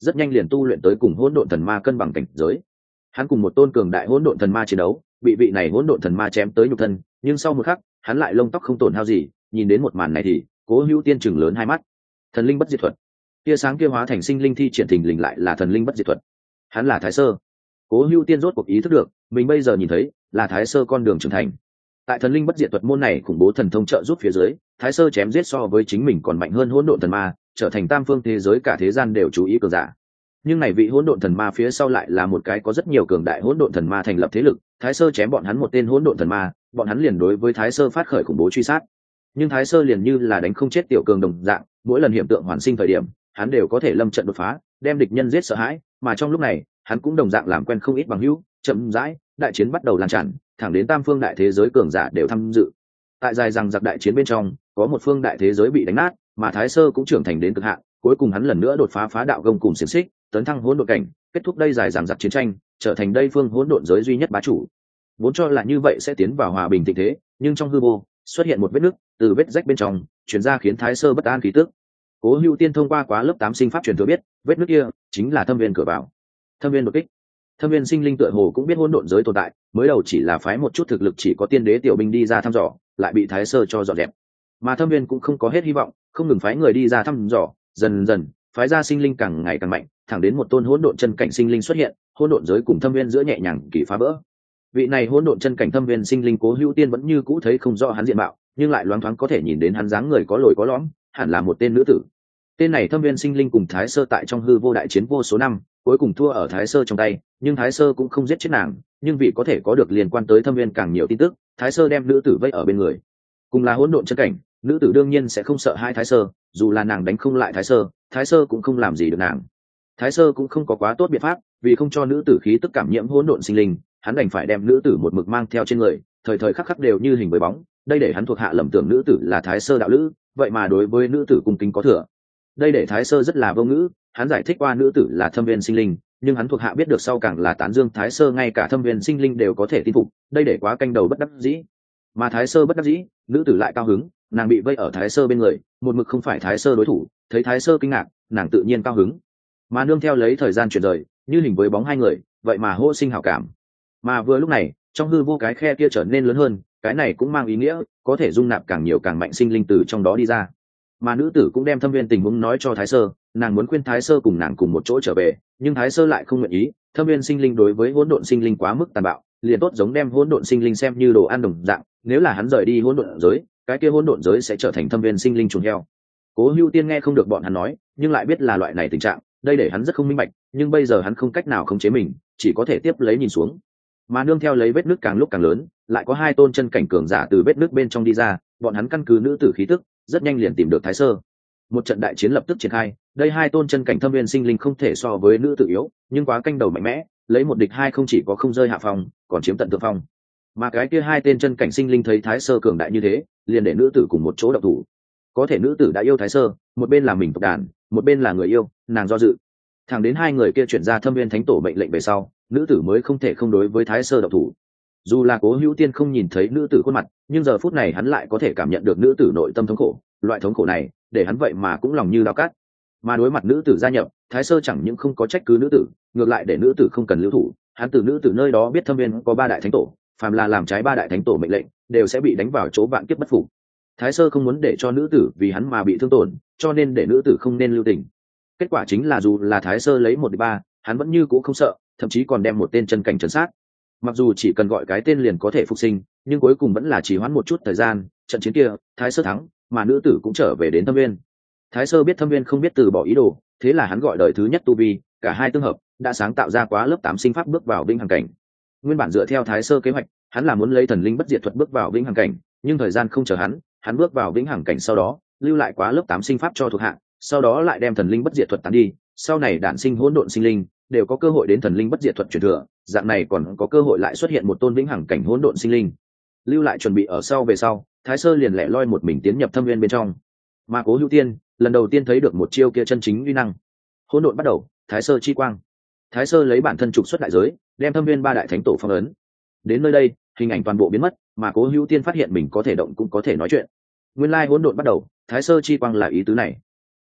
S1: rất nhanh liền tu luyện tới cùng hỗn độn thần ma cân bằng cảnh giới. Hắn cùng một tôn cường đại hỗn độn thần ma chiến đấu, bị vị này hỗn độn thần ma chém tới nhục thân, nhưng sau một khắc hắn lại lông tóc không tổn hao gì. Nhìn đến một màn này thì Cố Hữu Tiên chừng lớn hai mắt. Thần linh bất diệt thuật, tia sáng kia hóa thành sinh linh thi triển thình lình lại là thần linh bất diệt thuật. Hắn là Thái Sơ. Cố Hữu Tiên rốt cuộc ý thức được mình bây giờ nhìn thấy là Thái Sơ con đường trưởng thành. Tại thần linh bất diệt thuật môn này khủng bố thần thông trợ giúp phía dưới, Thái Sơ chém giết so với chính mình còn mạnh hơn hỗn độn thần ma, trở thành tam phương thế giới cả thế gian đều chú ý cường giả. Nhưng này vị hỗn độn thần ma phía sau lại là một cái có rất nhiều cường đại hỗn độn thần ma thành lập thế lực. Thái Sơ chém bọn hắn một tên hỗn độn thần ma, bọn hắn liền đối với Thái Sơ phát khởi khủng bố truy sát. Nhưng Thái Sơ liền như là đánh không chết tiểu cường đồng dạng, mỗi lần hiện tượng hoàn sinh thời điểm, hắn đều có thể lâm trận đột phá, đem địch nhân giết sợ hãi, mà trong lúc này, hắn cũng đồng dạng làm quen không ít bằng hữu, chậm rãi, đại chiến bắt đầu lan tràn, thẳng đến tam phương đại thế giới cường giả đều tham dự. Tại dài rằng giặc đại chiến bên trong, có một phương đại thế giới bị đánh nát, mà Thái Sơ cũng trưởng thành đến cực hạn, cuối cùng hắn lần nữa đột phá phá đạo gông cùng xiển xích, tấn thăng hỗn độn cảnh, kết thúc đây dài rằng giặc chiến tranh, trở thành đây phương hỗn độn giới duy nhất bá chủ. Vốn cho là như vậy sẽ tiến vào hòa bình thịnh thế, nhưng trong hư vô xuất hiện một vết nứt, từ vết rách bên trong truyền ra khiến Thái Sơ bất an khí tức. Cố Hữu Tiên thông qua quá lớp tám sinh pháp truyền thừa biết, vết nứt kia chính là thâm viên cửa vào. Thâm viên đột kích. Thâm viên sinh linh tựa hồ cũng biết hỗn độn giới tồn tại, mới đầu chỉ là phái một chút thực lực chỉ có tiên đế tiểu binh đi ra thăm dò, lại bị Thái Sơ cho dọn dẹp. Mà thâm viên cũng không có hết hy vọng, không ngừng phái người đi ra thăm dò, dần dần phái ra sinh linh càng ngày càng mạnh, thẳng đến một tôn hỗn độn chân cảnh sinh linh xuất hiện, hỗn độn giới cùng thâm viên giữa nhẹ nhàng kỳ phá vỡ. Vị này hỗn độn chân cảnh thâm viên sinh linh Cố Hữu Tiên vẫn như cũ thấy không rõ hắn diện mạo, nhưng lại loáng thoáng có thể nhìn đến hắn dáng người có lồi có lõm, hẳn là một tên nữ tử. Tên này thâm viên sinh linh cùng Thái Sơ tại trong hư vô đại chiến vô số năm, cuối cùng thua ở Thái Sơ trong tay, nhưng Thái Sơ cũng không giết chết nàng, nhưng vì có thể có được liên quan tới thâm viên càng nhiều tin tức, Thái Sơ đem nữ tử vây ở bên người. Cùng là hỗn độn chân cảnh, nữ tử đương nhiên sẽ không sợ hai Thái Sơ, dù là nàng đánh không lại Thái Sơ, Thái Sơ cũng không làm gì được nàng. Thái Sơ cũng không có quá tốt biện pháp, vì không cho nữ tử khí tức cảm nhiễm hỗn độn sinh linh, hắn đành phải đem nữ tử một mực mang theo trên người, thời thời khắc khắc đều như hình với bóng, đây để hắn thuộc hạ lầm tưởng nữ tử là Thái Sơ đạo lữ, vậy mà đối với nữ tử cung kính có thừa. Đây để Thái Sơ rất là vô ngữ, hắn giải thích qua nữ tử là thâm viên sinh linh, nhưng hắn thuộc hạ biết được sau càng là tán dương Thái Sơ ngay cả thâm viên sinh linh đều có thể tin phục, đây để quá canh đầu bất đắc dĩ. Mà Thái Sơ bất đắc dĩ, nữ tử lại cao hứng, nàng bị vây ở Thái Sơ bên người, một mực không phải Thái Sơ đối thủ, thấy Thái Sơ kinh ngạc, nàng tự nhiên cao hứng. Mà nương theo lấy thời gian chuyển rời, như hình với bóng hai người, vậy mà hô sinh hảo cảm. Mà vừa lúc này, trong hư vô cái khe kia trở nên lớn hơn, cái này cũng mang ý nghĩa có thể dung nạp càng nhiều càng mạnh sinh linh từ trong đó đi ra. Mà nữ tử cũng đem thâm viên tình huống nói cho Thái Sơ, nàng muốn khuyên Thái Sơ cùng nàng cùng một chỗ trở về, nhưng Thái Sơ lại không nguyện ý, thâm viên sinh linh đối với hỗn độn sinh linh quá mức tàn bạo, liền tốt giống đem hỗn độn sinh linh xem như đồ ăn đồng dạng, nếu là hắn rời đi hỗn độn giới, cái kia hỗn độn giới sẽ trở thành thâm viên sinh linh chuồng heo. Cố Hữu Tiên nghe không được bọn hắn nói, nhưng lại biết là loại này tình trạng, đây để hắn rất không minh bạch, nhưng bây giờ hắn không cách nào khống chế mình, chỉ có thể tiếp lấy nhìn xuống. Mà nương theo lấy vết nước càng lúc càng lớn, lại có hai tôn chân cảnh cường giả từ vết nước bên trong đi ra, bọn hắn căn cứ nữ tử khí tức, rất nhanh liền tìm được Thái Sơ. Một trận đại chiến lập tức triển khai, đây hai tôn chân cảnh thâm viên sinh linh không thể so với nữ tử yếu, nhưng quá canh đầu mạnh mẽ, lấy một địch hai không chỉ có không rơi hạ phòng, còn chiếm tận thượng phong. Mà cái kia hai tên chân cảnh sinh linh thấy Thái Sơ cường đại như thế, liền để nữ tử cùng một chỗ động thủ. Có thể nữ tử đã yêu Thái Sơ, một bên là mình tộc đàn, một bên là người yêu, nàng do dự. Thẳng đến hai người kia chuyển ra thâm viên thánh tổ mệnh lệnh về sau, nữ tử mới không thể không đối với Thái Sơ động thủ. Dù là Cố Hữu Tiên không nhìn thấy nữ tử khuôn mặt, nhưng giờ phút này hắn lại có thể cảm nhận được nữ tử nội tâm thống khổ, loại thống khổ này để hắn vậy mà cũng lòng như dao cát. Mà đối mặt nữ tử gia nhập, Thái Sơ chẳng những không có trách cứ nữ tử, ngược lại để nữ tử không cần lưu thủ, hắn từ nữ tử nơi đó biết thâm viên có ba đại thánh tổ, phàm là làm trái ba đại thánh tổ mệnh lệnh, đều sẽ bị đánh vào chỗ vạn kiếp bất phục. Thái Sơ không muốn để cho nữ tử vì hắn mà bị thương tổn, cho nên để nữ tử không nên lưu tình. Kết quả chính là dù là Thái Sơ lấy một địch ba, hắn vẫn như cũ không sợ, thậm chí còn đem một tên chân cảnh trấn sát. Mặc dù chỉ cần gọi cái tên liền có thể phục sinh, nhưng cuối cùng vẫn là trì hoãn một chút thời gian, trận chiến kia Thái Sơ thắng, mà nữ tử cũng trở về đến thâm viên. Thái Sơ biết thâm viên không biết từ bỏ ý đồ, thế là hắn gọi đời thứ nhất tu vi, cả hai tương hợp đã sáng tạo ra quá lớp tám sinh pháp bước vào vĩnh hằng cảnh. Nguyên bản dựa theo Thái Sơ kế hoạch, hắn là muốn lấy thần linh bất diệt thuật bước vào vĩnh hằng cảnh, nhưng thời gian không chờ hắn, hắn bước vào vĩnh hằng cảnh sau đó, lưu lại quá lớp tám sinh pháp cho thuộc hạ, sau đó lại đem thần linh bất diệt thuật tán đi, sau này đản sinh hỗn độn sinh linh, đều có cơ hội đến thần linh bất diệt thuật truyền thừa, dạng này còn có cơ hội lại xuất hiện một tôn vĩnh hằng cảnh hỗn độn sinh linh. Lưu lại chuẩn bị ở sau về sau, Thái Sơ liền lẻ loi một mình tiến nhập thâm viên bên trong. Mà Cố Hữu Tiên lần đầu tiên thấy được một chiêu kia chân chính uy năng. Hỗn độn bắt đầu, Thái Sơ chi quang. Thái Sơ lấy bản thân trục xuất đại giới, đem thâm viên ba đại thánh tổ phong ấn. Đến nơi đây, hình ảnh toàn bộ biến mất, mà Cố Hữu Tiên phát hiện mình có thể động cũng có thể nói chuyện. Nguyên lai hỗn độn bắt đầu, Thái Sơ chi quang là ý tứ này.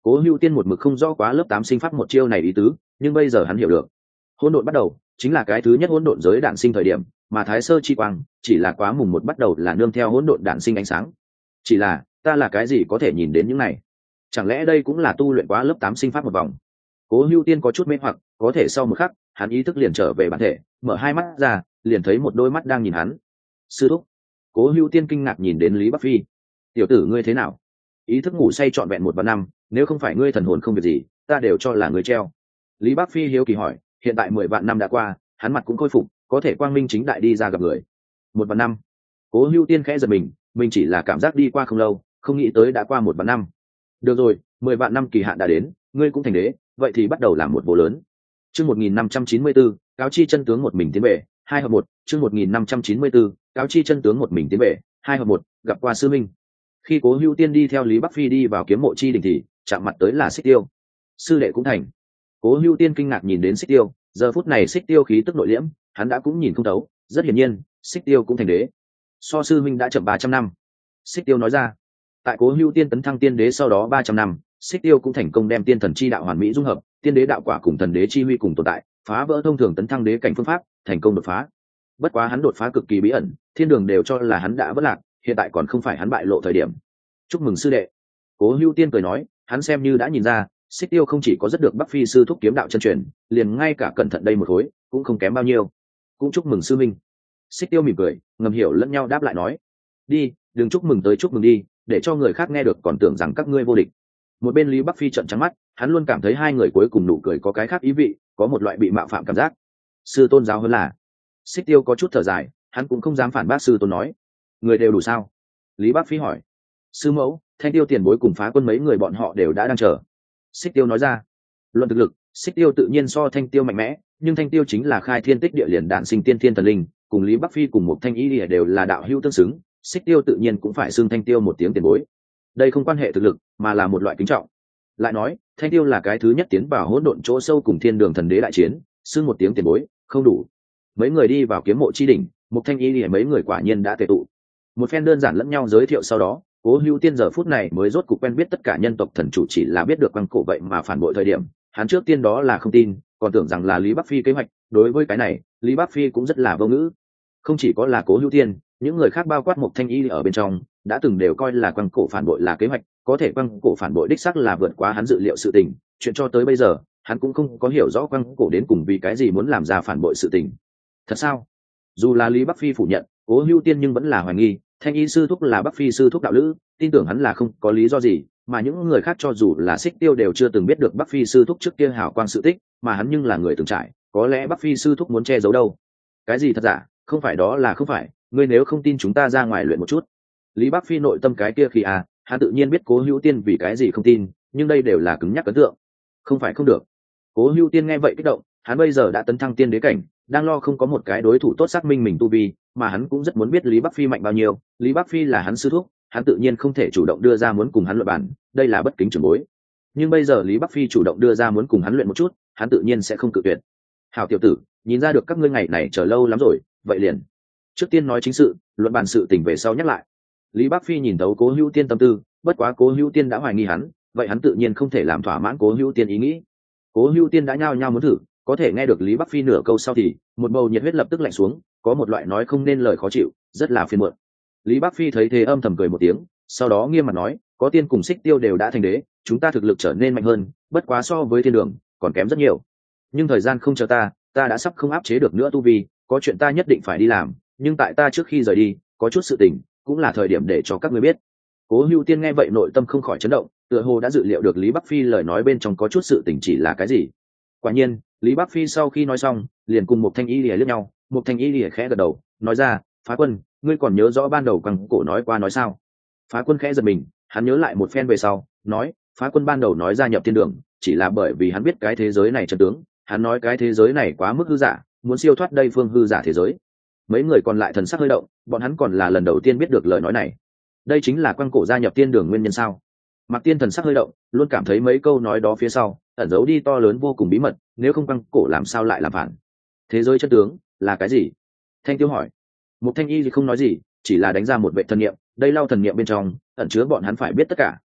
S1: Cố Hữu Tiên một mực không rõ quá lớp tám sinh pháp một chiêu này ý tứ, nhưng bây giờ hắn hiểu được. Hỗn độn bắt đầu chính là cái thứ nhất hỗn độn giới đản sinh thời điểm, mà Thái Sơ chi quang chỉ là quá mùng một bắt đầu là nương theo hỗn độn đản sinh ánh sáng. Chỉ là, ta là cái gì có thể nhìn đến những này? Chẳng lẽ đây cũng là tu luyện quá lớp tám sinh pháp một vòng? Cố Hữu Tiên có chút mê hoặc, có thể sau một khắc, hắn ý thức liền trở về bản thể, mở hai mắt ra, liền thấy một đôi mắt đang nhìn hắn. Sư thúc. Cố Hữu Tiên kinh ngạc nhìn đến Lý Bắc Phi. Tiểu tử ngươi thế nào? Ý thức ngủ say trọn vẹn một vạn năm, nếu không phải ngươi thần hồn không việc gì, ta đều cho là ngươi treo. Lý Bắc Phi hiếu kỳ hỏi, hiện tại mười vạn năm đã qua, hắn mặt cũng khôi phục, có thể quang minh chính đại đi ra gặp người. Một vạn năm. Cố Hữu Tiên khẽ giật mình, mình chỉ là cảm giác đi qua không lâu, không nghĩ tới đã qua một vạn năm. Được rồi, mười vạn năm kỳ hạn đã đến, ngươi cũng thành đế, vậy thì bắt đầu làm một vụ lớn. Chương một nghìn năm trăm chín mươi tư, cáo chi chân tướng một mình tiến về, hai hợp một. Chương một nghìn năm trăm chín mươi tư, cáo chi chân tướng một mình tiến về, hai hợp một. Gặp qua sư minh. Khi Cố Hữu Tiên đi theo Lý Bắc Phi đi vào kiếm mộ chi đỉnh thì chạm mặt tới là Xích Tiêu. Sư đệ cũng thành. Cố Hữu Tiên kinh ngạc nhìn đến Xích Tiêu, giờ phút này Xích Tiêu khí tức nội liễm, hắn đã cũng nhìn không thấu, rất hiển nhiên, Xích Tiêu cũng thành đế. So sư minh đã chậm ba trăm năm. Xích Tiêu nói ra. Tại Cố Hữu Tiên tấn thăng tiên đế sau đó ba trăm năm, Xích Tiêu cũng thành công đem tiên thần chi đạo hoàn mỹ dung hợp, tiên đế đạo quả cùng thần đế chi huy cùng tồn tại, phá vỡ thông thường tấn thăng đế cảnh phương pháp, thành công đột phá. Bất quá hắn đột phá cực kỳ bí ẩn, thiên đường đều cho là hắn đã vỡ lạc, hiện tại còn không phải hắn bại lộ thời điểm. Chúc mừng sư đệ. Cố Hữu Tiên cười nói, hắn xem như đã nhìn ra, Xích Tiêu không chỉ có rất được Bắc Phi sư thúc kiếm đạo chân truyền, liền ngay cả cẩn thận đây một khối cũng không kém bao nhiêu. Cũng chúc mừng sư minh. Xích Tiêu mỉm cười, ngầm hiểu lẫn nhau đáp lại nói, đi, đừng chúc mừng tới chúc mừng đi, để cho người khác nghe được còn tưởng rằng các ngươi vô địch. Một bên Lý Bắc Phi trợn trắng mắt, hắn luôn cảm thấy hai người cuối cùng nụ cười có cái khác ý vị, có một loại bị mạo phạm cảm giác. Sư tôn giáo hơn là. Xích Tiêu có chút thở dài, hắn cũng không dám phản bác sư tôn nói. Người đều đủ sao? Lý Bắc Phi hỏi. Sư mẫu, Thanh Tiêu tiền bối cùng Phá Quân mấy người bọn họ đều đã đang chờ. Xích Tiêu nói ra. Luận thực lực, Xích Tiêu tự nhiên so Thanh Tiêu mạnh mẽ, nhưng Thanh Tiêu chính là khai thiên tích địa liền đạn sinh tiên thiên thần linh, cùng Lý Bắc Phi cùng một Thanh Y Lìa đều là đạo hữu tương xứng, Xích Tiêu tự nhiên cũng phải xưng Thanh Tiêu một tiếng tiền bối. Đây không quan hệ thực lực, mà là một loại kính trọng. Lại nói, Thanh Tiêu là cái thứ nhất tiến vào hỗn độn chỗ sâu cùng thiên đường thần đế đại chiến, xưng một tiếng tiền bối, không đủ. Mấy người đi vào kiếm mộ chi đỉnh, một Thanh Y Lìa mấy người quả nhiên đã tề tụ. Một phen đơn giản lẫn nhau giới thiệu sau đó, Cố Hữu Tiên giờ phút này mới rốt cuộc quen biết tất cả nhân tộc thần chủ, chỉ là biết được băng cổ vậy mà phản bội thời điểm, hắn trước tiên đó là không tin, còn tưởng rằng là Lý Bắc Phi kế hoạch. Đối với cái này, Lý Bắc Phi cũng rất là vô ngữ. Không chỉ có là Cố Hữu Tiên, những người khác bao quát một Thanh Y ở bên trong, đã từng đều coi là băng cổ phản bội là kế hoạch, có thể băng cổ phản bội đích xác là vượt quá hắn dự liệu sự tình. Chuyện cho tới bây giờ, hắn cũng không có hiểu rõ băng cổ đến cùng vì cái gì muốn làm ra phản bội sự tình. Thật sao? Dù là Lý Bắc Phi phủ nhận, Cố Hữu Tiên nhưng vẫn là hoài nghi. Thanh Y sư thúc là Bắc Phi sư thúc đạo lữ, tin tưởng hắn là không có lý do gì, mà những người khác cho dù là Xích Tiêu đều chưa từng biết được Bắc Phi sư thúc trước kia hào quang sự tích, mà hắn nhưng là người từng trải, có lẽ Bắc Phi sư thúc muốn che giấu đâu. Cái gì thật giả, không phải đó là không phải, ngươi nếu không tin chúng ta ra ngoài luyện một chút. Lý Bắc Phi nội tâm cái kia khi à, hắn tự nhiên biết Cố Hữu Tiên vì cái gì không tin, nhưng đây đều là cứng nhắc ấn tượng. Không phải không được. Cố Hữu Tiên nghe vậy kích động, hắn bây giờ đã tấn thăng tiên đế cảnh, đang lo không có một cái đối thủ tốt xác minh mình tu vi, mà hắn cũng rất muốn biết Lý Bắc Phi mạnh bao nhiêu. Lý Bắc Phi là hắn sư thúc, hắn tự nhiên không thể chủ động đưa ra muốn cùng hắn luận bản, đây là bất kính trưởng bối. Nhưng bây giờ Lý Bắc Phi chủ động đưa ra muốn cùng hắn luyện một chút, hắn tự nhiên sẽ không cự tuyệt. Hảo tiểu tử, nhìn ra được các ngươi ngày này chờ lâu lắm rồi, vậy liền trước tiên nói chính sự, luận bàn sự tình về sau nhắc lại. Lý Bắc Phi nhìn thấu Cố Hữu Tiên tâm tư, bất quá Cố Hữu Tiên đã hoài nghi hắn, vậy hắn tự nhiên không thể làm thỏa mãn Cố Hữu Tiên ý nghĩ. Cố Hữu Tiên đã nhao nhao muốn thử, có thể nghe được Lý Bắc Phi nửa câu sau thì một bầu nhiệt huyết lập tức lạnh xuống, có một loại nói không nên lời khó chịu, rất là phiền muộn. Lý Bắc Phi thấy thế âm thầm cười một tiếng, sau đó nghiêm mặt nói, có Tiên cùng Xích Tiêu đều đã thành đế, chúng ta thực lực trở nên mạnh hơn, bất quá so với thiên đường còn kém rất nhiều. Nhưng thời gian không chờ ta, ta đã sắp không áp chế được nữa tu vi, có chuyện ta nhất định phải đi làm, nhưng tại ta trước khi rời đi, có chút sự tình, cũng là thời điểm để cho các ngươi biết. Cố Hữu Tiên nghe vậy nội tâm không khỏi chấn động, tựa hồ đã dự liệu được Lý Bắc Phi lời nói bên trong có chút sự tình chỉ là cái gì. Quả nhiên, Lý Bắc Phi sau khi nói xong, liền cùng một Thanh Y lìa liếc nhau, một Thanh Y lìa khẽ gật đầu, nói ra, Phá Quân, ngươi còn nhớ rõ ban đầu Quang Cổ nói qua nói sao? Phá Quân khẽ giật mình, hắn nhớ lại một phen về sau, nói, Phá Quân ban đầu nói gia nhập thiên đường, chỉ là bởi vì hắn biết cái thế giới này chân tướng, hắn nói cái thế giới này quá mức hư giả, muốn siêu thoát đây phương hư giả thế giới. Mấy người còn lại thần sắc hơi động, bọn hắn còn là lần đầu tiên biết được lời nói này. Đây chính là Quang Cổ gia nhập thiên đường nguyên nhân sao? Mạc Tiên thần sắc hơi động, luôn cảm thấy mấy câu nói đó phía sau ẩn giấu đi to lớn vô cùng bí mật, nếu không Quang Cổ làm sao lại làm phản? Thế giới chân tướng là cái gì? Thanh Tiêu hỏi. Một Thanh Y thì không nói gì, chỉ là đánh ra một vệ thần niệm, đây lao thần niệm bên trong ẩn chứa bọn hắn phải biết tất cả,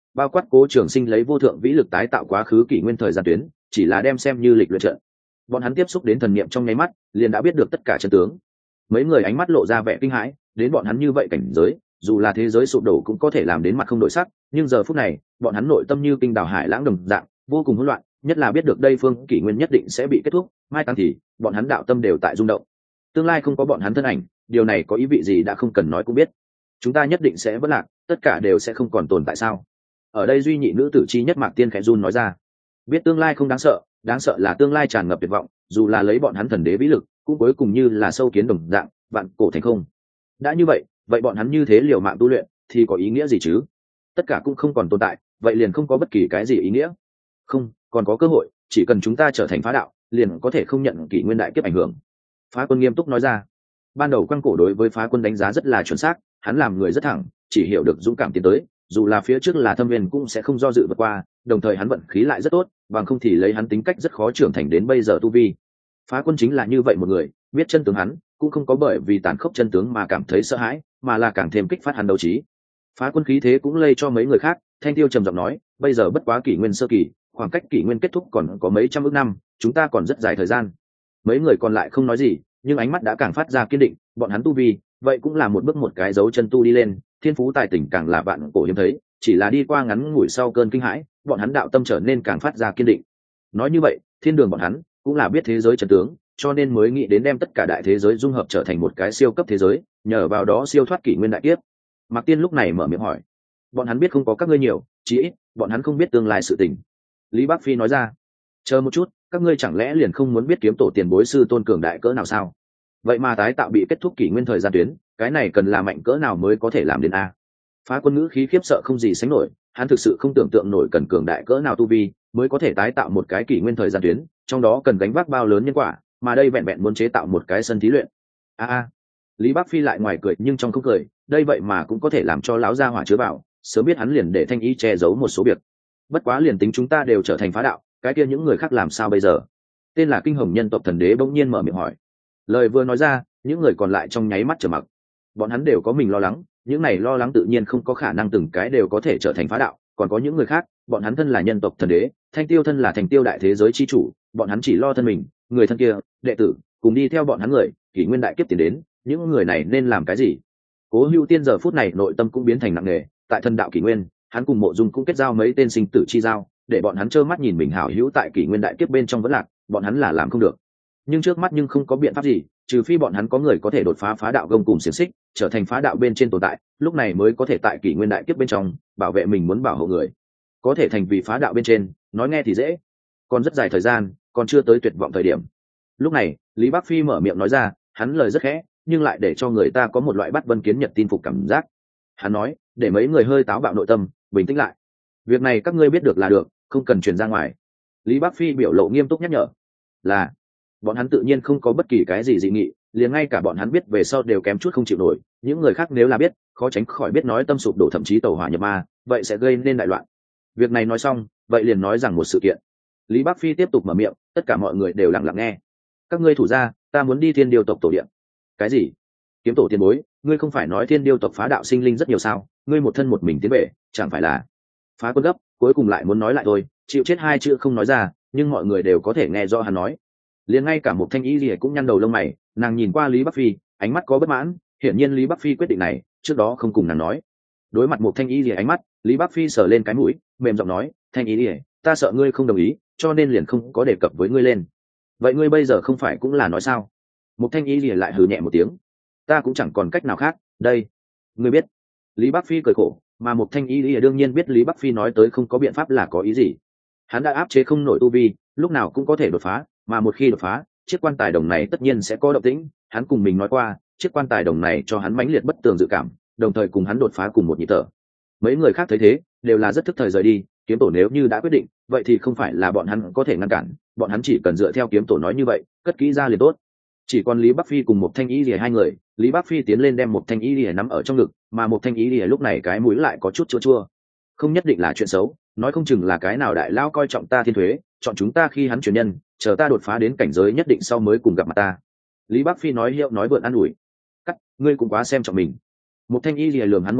S1: bao quát Cố Trường Sinh lấy vô thượng vĩ lực tái tạo quá khứ kỷ nguyên thời gian tuyến, chỉ là đem xem như lịch luyện trận. Bọn hắn tiếp xúc đến thần niệm trong nháy mắt, liền đã biết được tất cả chân tướng. Mấy người ánh mắt lộ ra vẻ kinh hãi, đến bọn hắn như vậy cảnh giới, dù là thế giới sụp đổ cũng có thể làm đến mặt không đổi sắc, nhưng giờ phút này, bọn hắn nội tâm như kinh đảo hải lãng đồng dạng, vô cùng hỗn loạn, nhất là biết được đây phương kỷ nguyên nhất định sẽ bị kết thúc, mai táng thì, bọn hắn đạo tâm đều tại rung động. Tương lai không có bọn hắn thân ảnh, điều này có ý vị gì đã không cần nói cũng biết. Chúng ta nhất định sẽ vỡ lạc, tất cả đều sẽ không còn tồn tại sao? Ở đây duy nhị nữ tử chi nhất Mạc Tiên khẽ run nói ra. Biết tương lai không đáng sợ, đáng sợ là tương lai tràn ngập tuyệt vọng, dù là lấy bọn hắn thần đế vĩ lực, cũng cuối cùng như là sâu kiến đồng dạng, vạn cổ thành không. Đã như vậy, vậy bọn hắn như thế liều mạng tu luyện, thì có ý nghĩa gì chứ? Tất cả cũng không còn tồn tại, vậy liền không có bất kỳ cái gì ý nghĩa. Không, còn có cơ hội, chỉ cần chúng ta trở thành phá đạo, liền có thể không nhận kỷ nguyên đại kiếp ảnh hưởng. Phá Quân nghiêm túc nói ra. Ban đầu Quan Cổ đối với Phá Quân đánh giá rất là chuẩn xác, hắn làm người rất thẳng, chỉ hiểu được dũng cảm tiến tới, dù là phía trước là thâm viên cũng sẽ không do dự vượt qua, đồng thời hắn vận khí lại rất tốt, bằng không thì lấy hắn tính cách rất khó trưởng thành đến bây giờ tu vi. Phá Quân chính là như vậy một người, biết chân tướng hắn, cũng không có bởi vì tàn khốc chân tướng mà cảm thấy sợ hãi, mà là càng thêm kích phát hắn đấu trí. Phá Quân khí thế cũng lây cho mấy người khác, Thanh Tiêu trầm giọng nói, bây giờ bất quá kỷ nguyên sơ kỳ, khoảng cách kỷ nguyên kết thúc còn có mấy trăm ước năm, chúng ta còn rất dài thời gian. Mấy người còn lại không nói gì, nhưng ánh mắt đã càng phát ra kiên định, bọn hắn tu vi, vậy cũng là một bước một cái dấu chân tu đi lên, thiên phú tài tình càng là vạn cổ hiếm thấy, chỉ là đi qua ngắn ngủi sau cơn kinh hãi, bọn hắn đạo tâm trở nên càng phát ra kiên định. Nói như vậy, thiên đường bọn hắn cũng là biết thế giới chân tướng, cho nên mới nghĩ đến đem tất cả đại thế giới dung hợp trở thành một cái siêu cấp thế giới, nhờ vào đó siêu thoát kỷ nguyên đại kiếp. Mạc Tiên lúc này mở miệng hỏi, bọn hắn biết không có các ngươi nhiều, chỉ ít bọn hắn không biết tương lai sự tình. Lý Bắc Phi nói ra, chờ một chút, các ngươi chẳng lẽ liền không muốn biết kiếm tổ tiền bối sư tôn cường đại cỡ nào sao? Vậy mà tái tạo bị kết thúc kỷ nguyên thời gian tuyến, cái này cần là mạnh cỡ nào mới có thể làm đến a? Phá Quân ngữ khí khiếp sợ không gì sánh nổi, hắn thực sự không tưởng tượng nổi cần cường đại cỡ nào tu vi mới có thể tái tạo một cái kỷ nguyên thời gian tuyến, trong đó cần gánh vác bao lớn nhân quả, mà đây vẹn vẹn muốn chế tạo một cái sân thí luyện. A a. Lý Bắc Phi lại ngoài cười nhưng trong không cười, đây vậy mà cũng có thể làm cho lão gia hỏa chứa vào, sớm biết hắn liền để Thanh Ý che giấu một số việc. Bất quá liền tính chúng ta đều trở thành phá đạo, cái kia những người khác làm sao bây giờ? Tên là Kinh Hồng nhân tộc thần đế bỗng nhiên mở miệng hỏi. Lời vừa nói ra, những người còn lại trong nháy mắt trầm mặc. Bọn hắn đều có mình lo lắng, những này lo lắng tự nhiên không có khả năng từng cái đều có thể trở thành phá đạo, còn có những người khác, bọn hắn thân là nhân tộc thần đế, Thanh Tiêu thân là thành tiêu đại thế giới chi chủ, bọn hắn chỉ lo thân mình, người thân kia, đệ tử, cùng đi theo bọn hắn người, kỷ nguyên đại kiếp tiến đến, những người này nên làm cái gì? Cố Hữu Tiên giờ phút này nội tâm cũng biến thành nặng nề, tại thân đạo kỷ nguyên, hắn cùng Mộ Dung cũng kết giao mấy tên sinh tử chi giao, để bọn hắn trơ mắt nhìn mình hảo hữu tại kỷ nguyên đại kiếp bên trong vẫn lạc, bọn hắn là làm không được. Nhưng trước mắt nhưng không có biện pháp gì, trừ phi bọn hắn có người có thể đột phá phá đạo gông cùng xiềng xích, trở thành phá đạo bên trên tồn tại, lúc này mới có thể tại kỷ nguyên đại kiếp bên trong bảo vệ mình muốn bảo hộ người. Có thể thành vì phá đạo bên trên, nói nghe thì dễ, còn rất dài thời gian, còn chưa tới tuyệt vọng thời điểm. Lúc này, Lý Bắc Phi mở miệng nói ra, hắn lời rất khẽ, nhưng lại để cho người ta có một loại bắt vân kiến nhật tin phục cảm giác. Hắn nói, để mấy người hơi táo bạo nội tâm, bình tĩnh lại. Việc này các ngươi biết được là được, không cần truyền ra ngoài. Lý Bắc Phi biểu lộ nghiêm túc nhắc nhở. Là, bọn hắn tự nhiên không có bất kỳ cái gì dị nghị, liền ngay cả bọn hắn biết về sau đều kém chút không chịu nổi. Những người khác nếu là biết, khó tránh khỏi biết nói tâm sụp đổ, thậm chí tẩu hỏa nhập ma, vậy sẽ gây nên đại loạn. Việc này nói xong, vậy liền nói rằng một sự kiện. Lý Bắc Phi tiếp tục mở miệng, tất cả mọi người đều lặng lặng nghe. Các ngươi thủ ra, ta muốn đi Thiên Điêu tộc tổ điện. Cái gì? Kiếm tổ tiền bối, ngươi không phải nói Thiên Điêu tộc phá đạo sinh linh rất nhiều sao? Ngươi một thân một mình tiến về, chẳng phải là? Phá Quân gấp, cuối cùng lại muốn nói lại thôi, chịu chết hai chữ không nói ra, nhưng mọi người đều có thể nghe rõ hắn nói. Liền ngay cả một Thanh Y Lìa cũng nhăn đầu lông mày, nàng nhìn qua Lý Bắc Phi, ánh mắt có bất mãn, hiển nhiên Lý Bắc Phi quyết định này, trước đó không cùng nàng nói. Đối mặt một Thanh Y Lìa ánh mắt, Lý Bắc Phi sờ lên cái mũi, mềm giọng nói, Thanh Y Lìa, ta sợ ngươi không đồng ý, cho nên liền không có đề cập với ngươi lên. Vậy ngươi bây giờ không phải cũng là nói sao? Một Thanh Y Lìa lại hừ nhẹ một tiếng, ta cũng chẳng còn cách nào khác, đây, ngươi biết. Lý Bắc Phi cười khổ, mà một Thanh Y Lìa đương nhiên biết Lý Bắc Phi nói tới không có biện pháp là có ý gì. Hắn đã áp chế không nổi tu vi, lúc nào cũng có thể đột phá, mà một khi đột phá, chiếc quan tài đồng này tất nhiên sẽ có động tĩnh. Hắn cùng mình nói qua, chiếc quan tài đồng này cho hắn mãnh liệt bất tường dự cảm, đồng thời cùng hắn đột phá cùng một nhịp thở. Mấy người khác thấy thế, đều là rất thức thời rời đi. Kiếm tổ nếu như đã quyết định, vậy thì không phải là bọn hắn có thể ngăn cản, bọn hắn chỉ cần dựa theo kiếm tổ nói như vậy, cất kỹ ra liền tốt. Chỉ còn Lý Bắc Phi cùng một Thanh Y Lìa hai người, Lý Bắc Phi tiến lên đem một Thanh Y Lìa nắm ở trong ngực, mà một Thanh Y Lìa lúc này cái mũi lại có chút chua chua. Không nhất định là chuyện xấu, nói không chừng là cái nào đại lao coi trọng ta thiên thuế, chọn chúng ta khi hắn truyền nhân, chờ ta đột phá đến cảnh giới nhất định sau mới cùng gặp mặt ta. Lý Bắc Phi nói hiệu nói vượn an ủi. Cắt, ngươi cũng quá xem trọng mình. Một Thanh Y lìa lườm hắn một cái,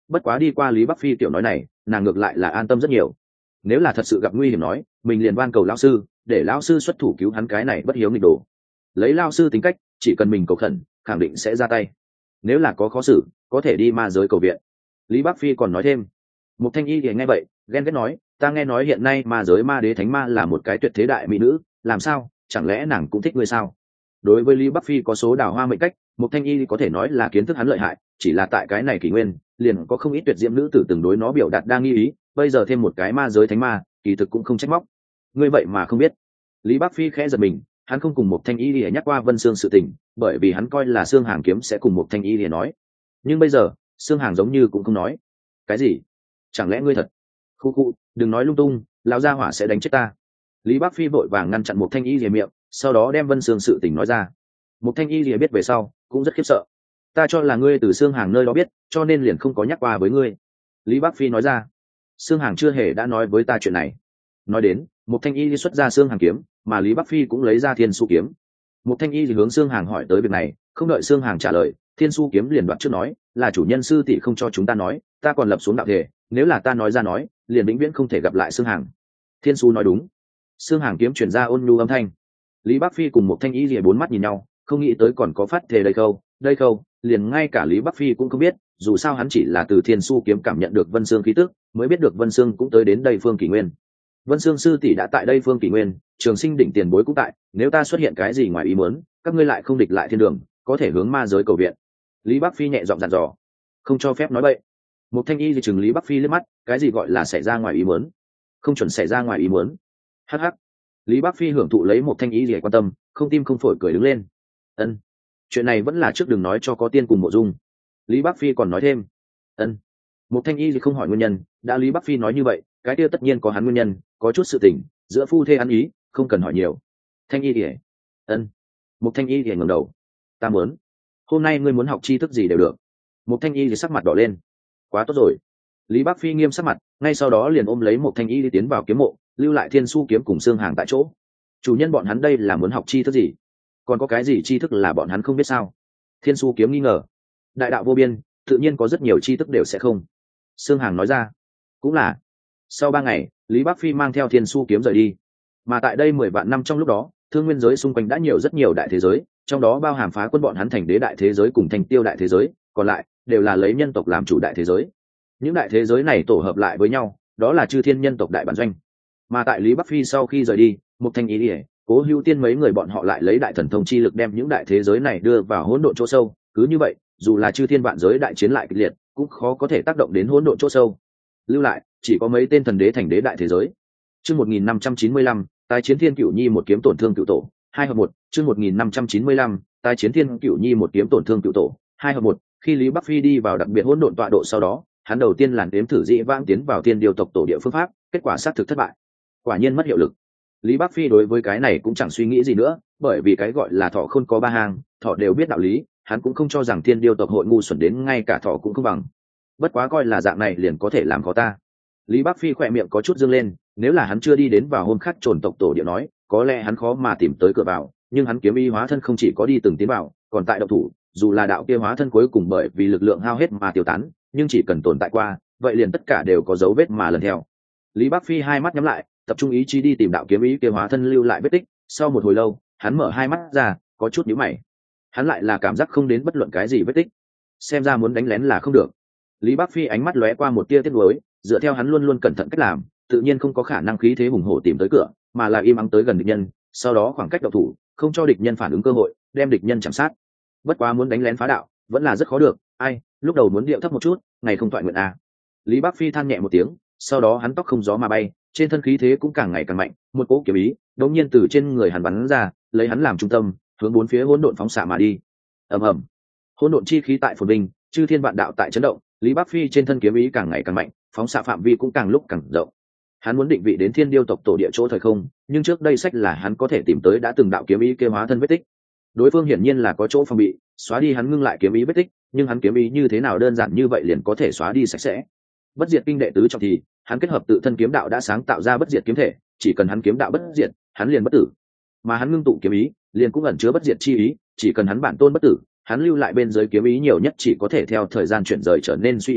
S1: bất quá đi qua Lý Bắc Phi tiểu nói này, nàng ngược lại là an tâm rất nhiều. Nếu là thật sự gặp nguy hiểm nói, mình liền van cầu lão sư, để lão sư xuất thủ cứu hắn cái này bất hiếu nghịch đồ. Lấy lão sư tính cách, chỉ cần mình cầu khẩn, khẳng định sẽ ra tay. Nếu là có khó xử, có thể đi ma giới cầu viện. Lý Bắc Phi còn nói thêm. Mục Thanh Y thì nghe vậy, ghen ghét nói, ta nghe nói hiện nay ma giới ma đế thánh ma là một cái tuyệt thế đại mỹ nữ, làm sao, chẳng lẽ nàng cũng thích ngươi sao? Đối với Lý Bắc Phi có số đào hoa mệnh cách, Mục Thanh Y có thể nói là kiến thức hắn lợi hại, chỉ là tại cái này kỷ nguyên, liền có không ít tuyệt diễm nữ tử từng đối nó biểu đạt đa nghi ý, bây giờ thêm một cái ma giới thánh ma, kỳ thực cũng không trách móc. Ngươi vậy mà không biết? Lý Bắc Phi khẽ giật mình, hắn không cùng Mục Thanh Y để nhắc qua Vân Xương sự tình, bởi vì hắn coi là Xương Hàng kiếm sẽ cùng Mục Thanh Y để nói. Nhưng bây giờ, Xương Hàng giống như cũng không nói. Cái gì? Chẳng lẽ ngươi thật? Khu khu, đừng nói lung tung, lão gia hỏa sẽ đánh chết ta. Lý Bắc Phi vội vàng ngăn chặn Mục Thanh Y rìa miệng, sau đó đem Vân Xương sự tình nói ra. Mục Thanh Y rìa biết về sau, cũng rất khiếp sợ. Ta cho là ngươi từ Xương Hàng nơi đó biết, cho nên liền không có nhắc qua với ngươi. Lý Bắc Phi nói ra. Xương Hàng chưa hề đã nói với ta chuyện này. Nói đến, Mục Thanh Y xuất ra Xương Hàng kiếm, mà Lý Bắc Phi cũng lấy ra Thiên Su kiếm. Mục Thanh Y thì hướng Xương Hàng hỏi tới việc này, không đợi Xương Hàng trả lời, Thiên Su kiếm liền đoạt trước nói, là chủ nhân sư tỷ không cho chúng ta nói, ta còn lập xuống đạo thể, nếu là ta nói ra nói, liền vĩnh viễn không thể gặp lại Xương Hàng. Thiên Su nói đúng. Xương Hàng kiếm truyền ra ôn nhu âm thanh. Lý Bắc Phi cùng Mục Thanh Y lìa bốn mắt nhìn nhau, không nghĩ tới còn có phát thể đây câu, đây câu, liền ngay cả Lý Bắc Phi cũng không biết, dù sao hắn chỉ là từ Thiên Su kiếm cảm nhận được Vân Xương khí tức, mới biết được Vân Xương cũng tới đến đây Phương Kỷ Nguyên. Vân Xương sư tỷ đã tại đây Phương Kỷ Nguyên, Trường Sinh đỉnh tiền bối cũng tại, nếu ta xuất hiện cái gì ngoài ý muốn, các ngươi lại không địch lại thiên đường, có thể hướng ma giới cầu viện. Lý Bắc Phi nhẹ giọng dặn dò, không cho phép nói bậy. Mục Thanh Y thì chừng Lý Bắc Phi liếc mắt, cái gì gọi là xảy ra ngoài ý muốn? Không chuẩn xảy ra ngoài ý muốn. Hắc hắc. Lý Bắc Phi hưởng thụ lấy Mục Thanh Y gì quan tâm, không tim không phổi cười đứng lên. Ân, chuyện này vẫn là trước đừng nói cho có tiên cùng Mộ Dung. Lý Bắc Phi còn nói thêm. Ân. Mục Thanh Y thì không hỏi nguyên nhân, đã Lý Bắc Phi nói như vậy, cái kia tất nhiên có hắn nguyên nhân, có chút sự tình, giữa phu thê ăn ý, không cần hỏi nhiều. Thanh Y thì. Ân. Mục Thanh Y thì ngẩng đầu. Ta muốn. Hôm nay ngươi muốn học tri thức gì đều được. Mục Thanh Y thì sắc mặt đỏ lên. Quá tốt rồi. Lý Bắc Phi nghiêm sắc mặt, ngay sau đó liền ôm lấy Mục Thanh Y đi tiến vào kiếm mộ, lưu lại Thiên Su kiếm cùng Xương Hàng tại chỗ. Chủ nhân bọn hắn đây là muốn học tri thức gì? Còn có cái gì tri thức là bọn hắn không biết sao? Thiên Su kiếm nghi ngờ. Đại đạo vô biên, tự nhiên có rất nhiều tri thức đều sẽ không. Xương Hàng nói ra. Cũng là. Sau ba ngày, Lý Bắc Phi mang theo Thiên Su kiếm rời đi. Mà tại đây mười vạn năm trong lúc đó, thương nguyên giới xung quanh đã nhiều rất nhiều đại thế giới, trong đó bao hàm Phá Quân bọn hắn thành đế đại thế giới cùng Thành Tiêu đại thế giới, còn lại đều là lấy nhân tộc làm chủ đại thế giới. Những đại thế giới này tổ hợp lại với nhau, đó là chư thiên nhân tộc đại bản doanh. Mà tại Lý Bắc Phi sau khi rời đi, Mục Thanh Y Lìa, Cố Hữu Tiên mấy người bọn họ lại lấy đại thần thông chi lực đem những đại thế giới này đưa vào hỗn độn chỗ sâu, cứ như vậy, dù là chư thiên vạn giới đại chiến lại kịch liệt, cũng khó có thể tác động đến hỗn độn chỗ sâu. Lưu lại, chỉ có mấy tên thần đế thành đế đại thế giới. Chương một nghìn năm trăm chín mươi lăm, tái chiến Thiên Cửu Nhi một kiếm tổn thương cửu tổ, hai hợp một. Chương một nghìn năm trăm chín mươi lăm, tái chiến Thiên Cửu Nhi một kiếm tổn thương cửu tổ, hai hợp một. Khi Lý Bắc Phi đi vào đặc biệt hỗn độn tọa độ sau đó, hắn đầu tiên làn đếm thử dị vãng tiến vào Thiên Điều tộc tổ địa phương pháp, kết quả xác thực thất bại, quả nhiên mất hiệu lực. Lý Bắc Phi đối với cái này cũng chẳng suy nghĩ gì nữa, bởi vì cái gọi là thọ khôn có ba hàng, thọ đều biết đạo lý, hắn cũng không cho rằng Thiên Điều tộc hội ngu xuẩn đến ngay cả thọ cũng không bằng. Bất quá coi là dạng này liền có thể làm khó ta. Lý Bắc Phi khỏe miệng có chút dương lên, nếu là hắn chưa đi đến vào hôm khắc trồn tộc tổ địa nói, có lẽ hắn khó mà tìm tới cửa vào, nhưng hắn kiếm ý hóa thân không chỉ có đi từng tiến vào, còn tại động thủ, dù là đạo kia hóa thân cuối cùng bởi vì lực lượng hao hết mà tiêu tán, nhưng chỉ cần tồn tại qua, vậy liền tất cả đều có dấu vết mà lần theo. Lý Bắc Phi hai mắt nhắm lại, tập trung ý chí đi tìm đạo kiếm ý kia hóa thân lưu lại vết tích, sau một hồi lâu, hắn mở hai mắt ra, có chút nhíu mày. Hắn lại là cảm giác không đến bất luận cái gì vết tích, xem ra muốn đánh lén là không được. Lý Bắc Phi ánh mắt lóe qua một tia tiếc nuối, dựa theo hắn luôn luôn cẩn thận cách làm, tự nhiên không có khả năng khí thế hùng hổ tìm tới cửa, mà là im ắng tới gần địch nhân, sau đó khoảng cách động thủ, không cho địch nhân phản ứng cơ hội, đem địch nhân chạm sát. Bất quá muốn đánh lén phá đạo, vẫn là rất khó được, ai, lúc đầu muốn điệu thấp một chút, ngày không toại nguyện a. À. Lý Bắc Phi than nhẹ một tiếng, sau đó hắn tóc không gió mà bay, trên thân khí thế cũng càng ngày càng mạnh, một cỗ kiếm ý đột nhiên từ trên người hắn bắn ra, lấy hắn làm trung tâm, hướng bốn phía hỗn độn phóng xạ mà đi. Ầm ầm. Hỗn độn chi khí tại phồn vinh, chư thiên vạn đạo tại chấn động, Lý Bắc Phi trên thân kiếm ý càng ngày càng mạnh, phóng xạ phạm vi cũng càng lúc càng rộng. Hắn muốn định vị đến Thiên Điêu tộc tổ địa chỗ thời không, nhưng trước đây sách là hắn có thể tìm tới đã từng đạo kiếm ý kia hóa thân vết tích. Đối phương hiển nhiên là có chỗ phòng bị, xóa đi hắn ngưng lại kiếm ý vết tích, nhưng hắn kiếm ý như thế nào đơn giản như vậy liền có thể xóa đi sạch sẽ. Bất diệt kinh đệ tứ trọng thì, hắn kết hợp tự thân kiếm đạo đã sáng tạo ra bất diệt kiếm thể, chỉ cần hắn kiếm đạo bất diệt, hắn liền bất tử. Mà hắn ngưng tụ kiếm ý, liền cũng ẩn chứa bất diệt chi ý, chỉ cần hắn bản tôn bất tử, hắn lưu lại bên dưới kiếm ý nhiều nhất chỉ có thể theo thời gian chuyển rời trở nên suy yếu,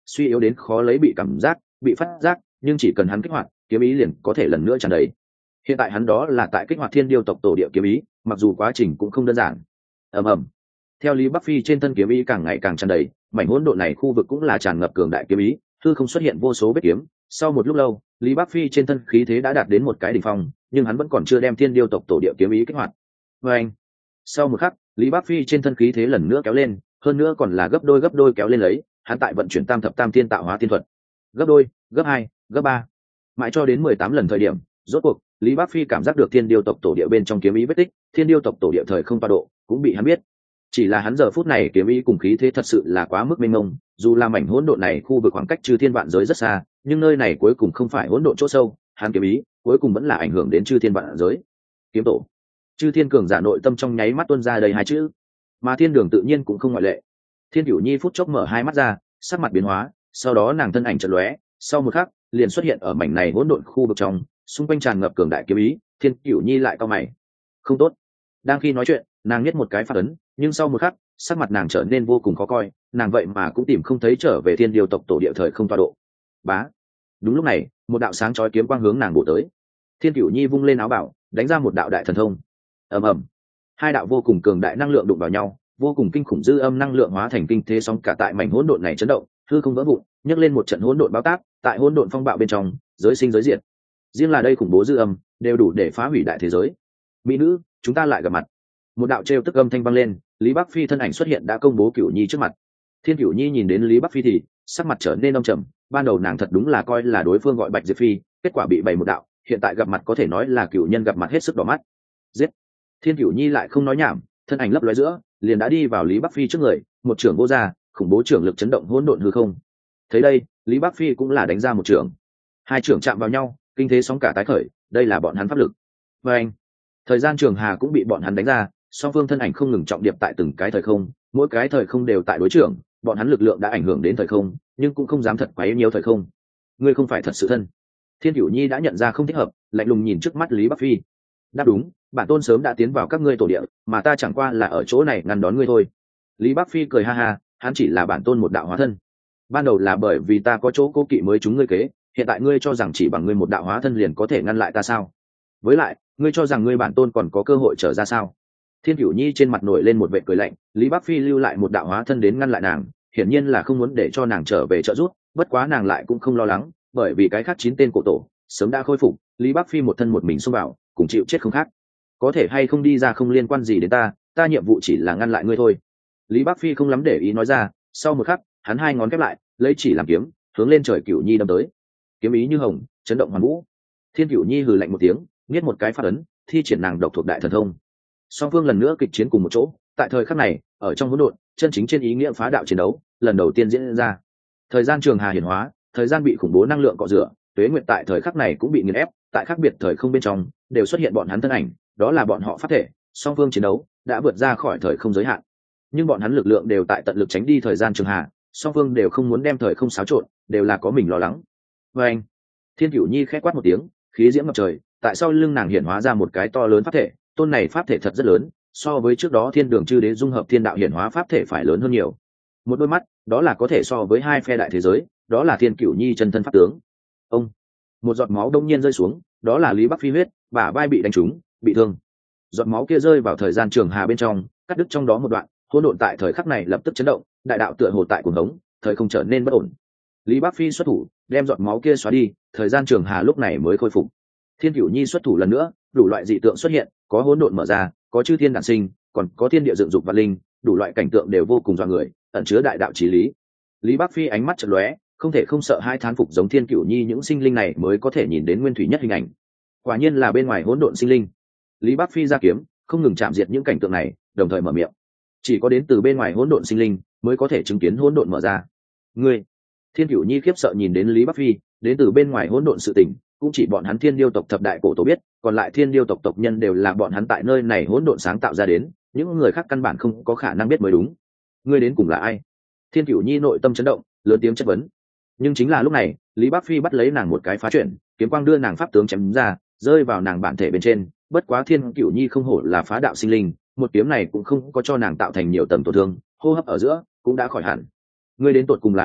S1: suy yếu đến khó lấy bị cảm giác bị phát giác, nhưng chỉ cần hắn kích hoạt kiếm ý liền có thể lần nữa tràn đầy. Hiện tại hắn đó là tại kích hoạt thiên điêu tộc tổ địa kiếm ý, mặc dù quá trình cũng không đơn giản. ầm ầm, theo Lý Bắc Phi trên thân kiếm ý càng ngày càng tràn đầy, mảnh hỗn độn này khu vực cũng là tràn ngập cường đại kiếm ý, hư không xuất hiện vô số vết kiếm. Sau một lúc lâu, Lý Bắc Phi trên thân khí thế đã đạt đến một cái đỉnh phong, nhưng hắn vẫn còn chưa đem thiên điêu tộc tổ địa kiếm ý kích hoạt. Và anh, sau một khắc, Lý Bắc Phi trên thân khí thế lần nữa kéo lên, hơn nữa còn là gấp đôi gấp đôi kéo lên lấy, hắn tại vận chuyển tam thập tam thiên tạo hóa thiên thuật, gấp đôi, gấp hai, gấp ba, mãi cho đến mười tám lần thời điểm, rốt cuộc Lý Bắc Phi cảm giác được thiên điêu tộc tổ địa bên trong kiếm ý vết tích, thiên điêu tộc tổ địa thời không tọa độ cũng bị hắn biết. Chỉ là hắn giờ phút này kiếm ý cùng khí thế thật sự là quá mức mênh mông, dù là mảnh hỗn độn này khu vực khoảng cách chư thiên vạn giới rất xa, nhưng nơi này cuối cùng không phải hỗn độn chỗ sâu, hắn kiếm ý cuối cùng vẫn là ảnh hưởng đến chư thiên vạn giới. Kiếm tổ, chư thiên cường giả nội tâm trong nháy mắt tuôn ra đầy hai chữ, mà thiên đường tự nhiên cũng không ngoại lệ. Thiên Cửu Nhi phút chốc mở hai mắt ra, sắc mặt biến hóa, sau đó nàng thân ảnh chợt lóe, sau một khắc liền xuất hiện ở mảnh này hỗn độn khu vực trong, xung quanh tràn ngập cường đại kiếm ý. Thiên Cửu Nhi lại cau mày, không tốt. Đang khi nói chuyện, nàng nhét một cái phát ấn, nhưng sau một khắc sắc mặt nàng trở nên vô cùng khó coi, nàng vậy mà cũng tìm không thấy trở về thiên điều tộc tổ địa thời không tọa độ. Bá, đúng lúc này một đạo sáng chói kiếm quang hướng nàng bổ tới. Thiên Cửu Nhi vung lên áo bảo, đánh ra một đạo đại thần thông. Ầm ầm, hai đạo vô cùng cường đại năng lượng đụng vào nhau, vô cùng kinh khủng dư âm năng lượng hóa thành kinh thế sóng cả tại mảnh hỗn độn này chấn động, hư không vỡ vụn, nhấc lên một trận hỗn độn bão táp, tại hỗn độn phong bạo bên trong, giới sinh giới diệt. Riêng là đây khủng bố dư âm, đều đủ để phá hủy đại thế giới. Mỹ nữ, chúng ta lại gặp mặt. Một đạo trêu tức âm thanh vang lên, Lý Bắc Phi thân ảnh xuất hiện đã công bố Cửu Nhi trước mặt. Thiên Cửu Nhi nhìn đến Lý Bắc Phi thì sắc mặt trở nên âm trầm, ban đầu nàng thật đúng là coi là đối phương gọi Bạch Diệp Phi, kết quả bị bày một đạo, hiện tại gặp mặt có thể nói là cửu nhân gặp mặt hết sức đỏ mắt. Giết! Thiên Cửu Nhi lại không nói nhảm, thân ảnh lấp lóe giữa, liền đã đi vào Lý Bắc Phi trước người, một trưởng vô ra, khủng bố trưởng lực chấn động hỗn độn hư không. Thấy đây, Lý Bắc Phi cũng là đánh ra một trưởng. Hai trưởng chạm vào nhau, kinh thế sóng cả tái khởi, đây là bọn hắn pháp lực. Và anh, thời gian trường hà cũng bị bọn hắn đánh ra, song phương thân ảnh không ngừng trọng điệp tại từng cái thời không, mỗi cái thời không đều tại đối trưởng, bọn hắn lực lượng đã ảnh hưởng đến thời không, nhưng cũng không dám thật quá nhiều thời không. Ngươi không phải thật sự thân. Thiên Cửu Nhi đã nhận ra không thích hợp, lạnh lùng nhìn trước mắt Lý Bắc Phi. Đáp đúng, bản tôn sớm đã tiến vào các ngươi tổ địa, mà ta chẳng qua là ở chỗ này ngăn đón ngươi thôi. Lý Bắc Phi cười ha ha, hắn chỉ là bản tôn một đạo hóa thân. Ban đầu là bởi vì ta có chỗ cố kỵ mới chúng ngươi kế, hiện tại ngươi cho rằng chỉ bằng ngươi một đạo hóa thân liền có thể ngăn lại ta sao? Với lại, ngươi cho rằng ngươi bản tôn còn có cơ hội trở ra sao? Thiên Cửu Nhi trên mặt nổi lên một vệt cười lạnh, Lý Bắc Phi lưu lại một đạo hóa thân đến ngăn lại nàng, hiển nhiên là không muốn để cho nàng trở về trợ giúp, bất quá nàng lại cũng không lo lắng, bởi vì cái khác chín tên cổ tổ sớm đã khôi phục, Lý Bắc Phi một thân một mình xông vào, cùng chịu chết không khác. Có thể hay không đi ra không liên quan gì đến ta, ta nhiệm vụ chỉ là ngăn lại ngươi thôi. Lý Bắc Phi không lắm để ý nói ra, sau một khắc, hắn hai ngón khép lại, lấy chỉ làm kiếm, hướng lên trời Cửu Nhi đâm tới. Kiếm ý như hồng, chấn động hoàn vũ. Thiên Cửu Nhi hừ lạnh một tiếng, nghiết một cái phát ấn, thi triển nàng độc thuộc đại thần thông. Song phương lần nữa kịch chiến cùng một chỗ, tại thời khắc này, ở trong hỗn độn, chân chính trên ý nghĩa phá đạo chiến đấu, lần đầu tiên diễn ra. Thời gian trường hà hiển hóa, thời gian bị khủng bố năng lượng cọ rửa, tuế nguyệt tại thời khắc này cũng bị nghiền ép, tại khác biệt thời không bên trong, đều xuất hiện bọn hắn thân ảnh, đó là bọn họ pháp thể, song phương chiến đấu đã vượt ra khỏi thời không giới hạn. Nhưng bọn hắn lực lượng đều tại tận lực tránh đi thời gian trường hà, song phương đều không muốn đem thời không xáo trộn, đều là có mình lo lắng. Và anh, Thiên Cửu Nhi khẽ quát một tiếng, khí diễm ngập trời, tại sau lưng nàng hiển hóa ra một cái to lớn pháp thể, tôn này pháp thể thật rất lớn, so với trước đó Thiên Đường Chư Đế dung hợp thiên đạo hiển hóa pháp thể phải lớn hơn nhiều. Một đôi mắt, đó là có thể so với hai phe đại thế giới, đó là Thiên Cửu Nhi chân thân pháp tướng. Ông, một giọt máu đông nhiên rơi xuống, đó là Lý Bắc Phi huyết, bả vai bị đánh trúng, bị thương. Giọt máu kia rơi vào thời gian trường hà bên trong, cắt đứt trong đó một đoạn, hỗn độn tại thời khắc này lập tức chấn động, đại đạo tựa hồ tại cuồng hống, thời không trở nên bất ổn. Lý Bắc Phi xuất thủ, đem giọt máu kia xóa đi, thời gian trường hà lúc này mới khôi phục. Thiên Cửu Nhi xuất thủ lần nữa, đủ loại dị tượng xuất hiện, có hỗn độn mở ra, có chư thiên đản sinh, còn có thiên địa dựng dục vật linh, đủ loại cảnh tượng đều vô cùng dọa người, ẩn chứa đại đạo chí lý. Lý Bắc Phi ánh mắt chợt lóe, không thể không sợ hai thán phục giống Thiên Cửu Nhi những sinh linh này mới có thể nhìn đến nguyên thủy nhất hình ảnh. Quả nhiên là bên ngoài hỗn độn sinh linh. Lý Bắc Phi ra kiếm, không ngừng chạm diệt những cảnh tượng này, đồng thời mở miệng. Chỉ có đến từ bên ngoài hỗn độn sinh linh mới có thể chứng kiến hỗn độn mở ra. Ngươi, Thiên Cửu Nhi khiếp sợ nhìn đến Lý Bắc Phi, đến từ bên ngoài hỗn độn sự tình, cũng chỉ bọn hắn Thiên Điêu tộc thập đại cổ tổ biết, còn lại Thiên Điêu tộc tộc nhân đều là bọn hắn tại nơi này hỗn độn sáng tạo ra đến, những người khác căn bản không có khả năng biết mới đúng. Ngươi đến cùng là ai? Thiên Cửu Nhi nội tâm chấn động, lớn tiếng chất vấn. Nhưng chính là lúc này, Lý Bắc Phi bắt lấy nàng một cái phá chuyển, kiếm quang đưa nàng pháp tướng chém ra, rơi vào nàng bản thể bên trên. Bất quá Thiên Cửu Nhi không hổ là phá đạo sinh linh, một kiếm này cũng không có cho nàng tạo thành nhiều tầng tổn thương, hô hấp ở giữa cũng đã khỏi hẳn. Ngươi đến tột cùng là ai?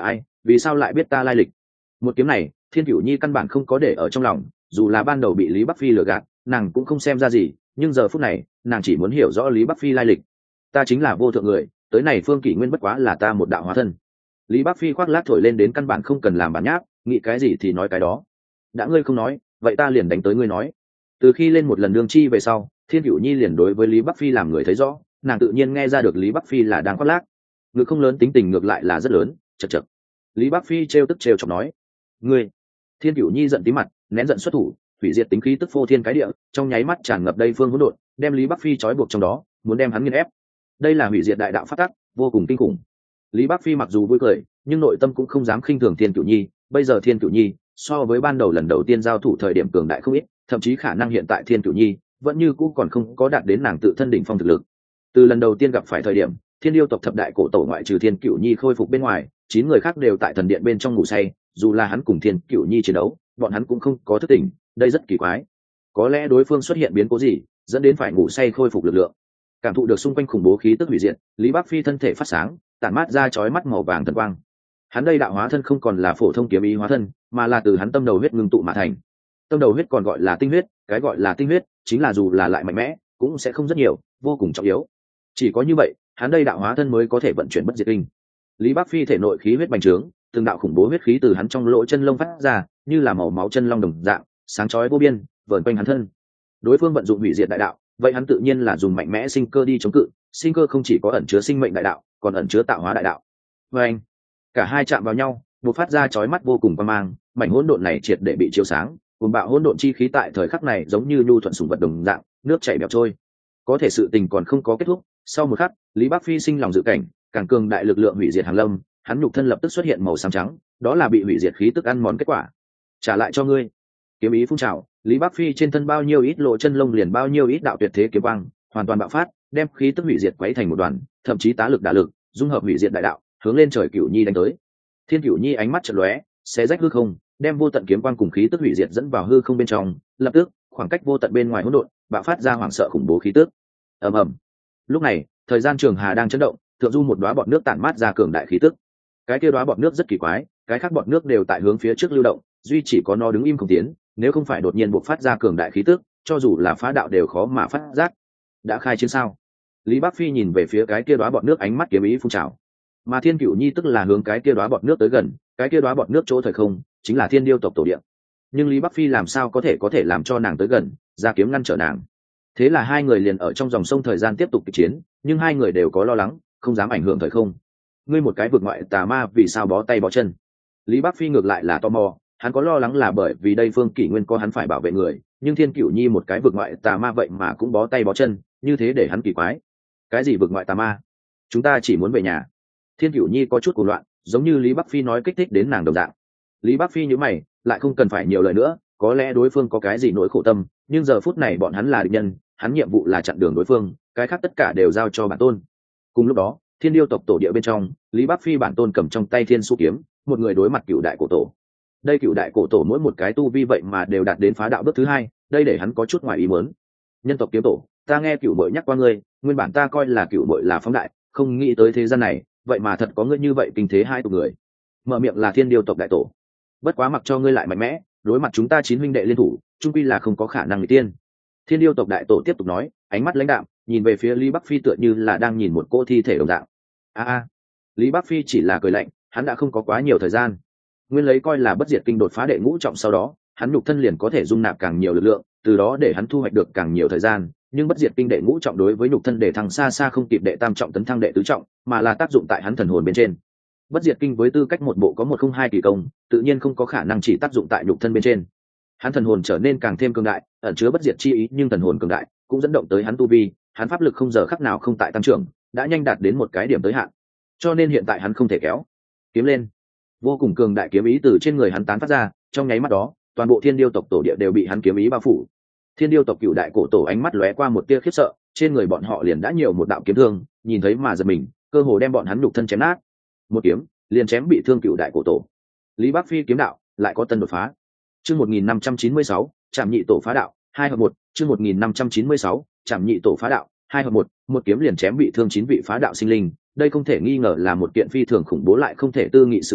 S1: vì sao lại biết ta lai lịch? Một kiếm này Thiên Cửu Nhi căn bản không có để ở trong lòng, dù là ban đầu bị Lý Bắc Phi lừa gạt, nàng cũng không xem ra gì, nhưng giờ phút này nàng chỉ muốn hiểu rõ Lý Bắc Phi lai lịch. Ta chính là vô thượng người, tới này Phương Kỷ Nguyên bất quá là ta một đạo hóa thân. Lý Bắc Phi khoác lác thổi lên đến căn bản không cần làm bản nháp, nghĩ cái gì thì nói cái đó. Đã ngươi không nói, vậy ta liền đánh tới ngươi nói. Từ khi lên một lần đương chi về sau, Thiên Cửu Nhi liền đối với Lý Bắc Phi làm người thấy rõ, nàng tự nhiên nghe ra được Lý Bắc Phi là đang khoác lác. Ngực không lớn tính tình ngược lại là rất lớn, chậc chậc. Lý Bắc Phi trêu tức trêu chọc nói: "Ngươi!" Thiên Cửu Nhi giận tí mặt, nén giận xuất thủ, hủy diệt tính khí tức phô thiên cái địa, trong nháy mắt tràn ngập đây phương hỗn độn, đem Lý Bắc Phi trói buộc trong đó, muốn đem hắn nghiền ép. Đây là hủy diệt đại đạo pháp tắc, vô cùng kinh khủng. Lý Bắc Phi mặc dù vui cười, nhưng nội tâm cũng không dám khinh thường Thiên Cửu Nhi, bây giờ Thiên Cửu Nhi so với ban đầu lần đầu tiên giao thủ thời điểm cường đại không ít, thậm chí khả năng hiện tại Thiên Cửu Nhi vẫn như cũ còn không có đạt đến nàng tự thân đỉnh phong thực lực. Từ lần đầu tiên gặp phải thời điểm, Thiên Điêu tộc thập đại cổ tổ ngoại trừ Thiên Cửu Nhi khôi phục bên ngoài, chín người khác đều tại thần điện bên trong ngủ say, dù là hắn cùng Thiên Cửu Nhi chiến đấu, bọn hắn cũng không có thức tỉnh, đây rất kỳ quái. Có lẽ đối phương xuất hiện biến cố gì, dẫn đến phải ngủ say khôi phục lực lượng. Cảm thụ được xung quanh khủng bố khí tức hủy diệt, Lý Bắc Phi thân thể phát sáng, tản mát ra chói mắt màu vàng thần quang. Hắn đây đạo hóa thân không còn là phổ thông kiếm ý hóa thân, mà là từ hắn tâm đầu huyết ngưng tụ mà thành. Tâm đầu huyết còn gọi là tinh huyết, cái gọi là tinh huyết chính là dù là lại mạnh mẽ, cũng sẽ không rất nhiều, vô cùng trọng yếu. Chỉ có như vậy, hắn đây đạo hóa thân mới có thể vận chuyển bất diệt kinh. Lý Bắc Phi thể nội khí huyết bành trướng, từng đạo khủng bố huyết khí từ hắn trong lỗ chân lông phát ra, như là màu máu chân long đồng dạng, sáng chói vô biên, vờn quanh hắn thân. Đối phương vận dụng hủy diệt đại đạo, vậy hắn tự nhiên là dùng mạnh mẽ sinh cơ đi chống cự. Sinh cơ không chỉ có ẩn chứa sinh mệnh đại đạo, còn ẩn chứa tạo hóa đại đạo. Và anh, cả hai chạm vào nhau, bộc phát ra chói mắt vô cùng quang mang, mảnh hỗn độn này triệt để bị chiếu sáng, cuồng bạo hỗn độn chi khí tại thời khắc này giống như nhu thuận sùng vật đồng dạng, nước chảy bèo trôi. Có thể sự tình còn không có kết thúc, sau một khắc, Lý Bắc Phi sinh lòng dự cảnh, càng cường đại lực lượng hủy diệt hàng lâm, hắn nhục thân lập tức xuất hiện màu xám trắng, đó là bị hủy diệt khí tức ăn mòn kết quả. Trả lại cho ngươi. Kiếm ý phun trào, Lý Bắc Phi trên thân bao nhiêu ít lộ chân lông liền bao nhiêu ít đạo tuyệt thế kiếm quang, hoàn toàn bạo phát, đem khí tức hủy diệt quấy thành một đoàn, thậm chí tá lực đả lực, dung hợp hủy diệt đại đạo, hướng lên trời Cửu Nhi đánh tới. Thiên Cửu Nhi ánh mắt chợt lóe, xé rách hư không, đem vô tận kiếm quang cùng khí tức hủy diệt dẫn vào hư không bên trong, lập tức, khoảng cách vô tận bên ngoài hỗn độn, bạo phát ra hoảng sợ khủng bố khí tức. Ầm ầm. Lúc này, thời gian trường hà đang chấn động, thượng du một đóa bọt nước tản mát ra cường đại khí tức. Cái kia đóa bọt nước rất kỳ quái, cái khác bọt nước đều tại hướng phía trước lưu động, duy chỉ có nó đứng im không tiến, nếu không phải đột nhiên bộc phát ra cường đại khí tức, cho dù là phá đạo đều khó mà phát giác. Đã khai chiến sao? Lý Bắc Phi nhìn về phía cái kia đóa bọt nước, ánh mắt kiếm ý phun trào. Mà Thiên Cửu Nhi tức là hướng cái kia đóa bọt nước tới gần, cái kia đóa bọt nước chỗ thời không, chính là Thiên Điêu tộc tổ địa. Nhưng Lý Bắc Phi làm sao có thể có thể làm cho nàng tới gần, ra kiếm ngăn trở nàng. Thế là hai người liền ở trong dòng sông thời gian tiếp tục kịch chiến, nhưng hai người đều có lo lắng, không dám ảnh hưởng thời không. Ngươi một cái vực ngoại tà ma vì sao bó tay bó chân? Lý Bắc Phi ngược lại là tò mò, hắn có lo lắng là bởi vì đây Phương Kỷ Nguyên có hắn phải bảo vệ người, nhưng Thiên Cửu Nhi một cái vực ngoại tà ma vậy mà cũng bó tay bó chân, như thế để hắn kỳ quái. Cái gì vực ngoại tà ma? Chúng ta chỉ muốn về nhà. Thiên Cửu Nhi có chút cuồng loạn, giống như Lý Bắc Phi nói kích thích đến nàng đồng dạng. Lý Bắc Phi nhíu mày, lại không cần phải nhiều lời nữa, có lẽ đối phương có cái gì nỗi khổ tâm, nhưng giờ phút này bọn hắn là địch nhân, hắn nhiệm vụ là chặn đường đối phương, cái khác tất cả đều giao cho bản tôn. Cùng lúc đó, Thiên Điêu tộc tổ địa bên trong, Lý Bắc Phi bản tôn cầm trong tay Thiên Su kiếm, một người đối mặt cựu đại cổ tổ. Đây cựu đại cổ tổ mỗi một cái tu vi vậy mà đều đạt đến phá đạo bước thứ hai, đây để hắn có chút ngoài ý muốn. Nhân tộc kiếm tổ, ta nghe cựu bội nhắc qua ngươi, nguyên bản ta coi là cựu bội là phóng đại, không nghĩ tới thế gian này, vậy mà thật có ngươi như vậy kinh thế hai tộc người. Mở miệng là Thiên Điêu tộc đại tổ. Bất quá mặc cho ngươi lại mạnh mẽ, đối mặt chúng ta chín huynh đệ liên thủ, chung quy là không có khả năng người tiên. Thiên Điêu tộc đại tổ tiếp tục nói, ánh mắt lãnh đạm, nhìn về phía Lý Bắc Phi tựa như là đang nhìn một cô thi thể đồng dạng. A a. Lý Bắc Phi chỉ là cười lạnh, hắn đã không có quá nhiều thời gian. Nguyên lấy coi là bất diệt kinh đột phá đệ ngũ trọng sau đó, hắn nhục thân liền có thể dung nạp càng nhiều lực lượng, từ đó để hắn thu hoạch được càng nhiều thời gian, nhưng bất diệt kinh đệ ngũ trọng đối với nhục thân để thăng xa xa không kịp đệ tam trọng tấn thăng đệ tứ trọng, mà là tác dụng tại hắn thần hồn bên trên. Bất diệt kinh với tư cách một bộ có một không hai kỳ công, tự nhiên không có khả năng chỉ tác dụng tại nhục thân bên trên. Hắn thần hồn trở nên càng thêm cường đại, ẩn chứa bất diệt chi ý, nhưng thần hồn cường đại cũng dẫn động tới hắn tu vi, hắn pháp lực không giờ khắc nào không tại tăng trưởng, đã nhanh đạt đến một cái điểm tới hạn. Cho nên hiện tại hắn không thể kéo. Kiếm lên. Vô cùng cường đại kiếm ý từ trên người hắn tán phát ra, trong nháy mắt đó, toàn bộ Thiên Điêu tộc tổ địa đều bị hắn kiếm ý bao phủ. Thiên Điêu tộc cựu đại cổ tổ ánh mắt lóe qua một tia khiếp sợ, trên người bọn họ liền đã nhiều một đạo kiếm thương, nhìn thấy mà giật mình, cơ hồ đem bọn hắn nhục thân chém nát. Một kiếm, liền chém bị thương cựu đại cổ tổ. Lý Bắc Phi kiếm đạo lại có tân đột phá. Chương một nghìn năm trăm chín mươi sáu, Trảm Nhị tổ phá đạo, hai hợp một, chương một nghìn năm trăm chín mươi sáu, Trảm Nhị tổ phá đạo, hai hợp một, một kiếm liền chém bị thương chín vị phá đạo sinh linh, đây không thể nghi ngờ là một kiện phi thường khủng bố lại không thể tư nghị sự tình,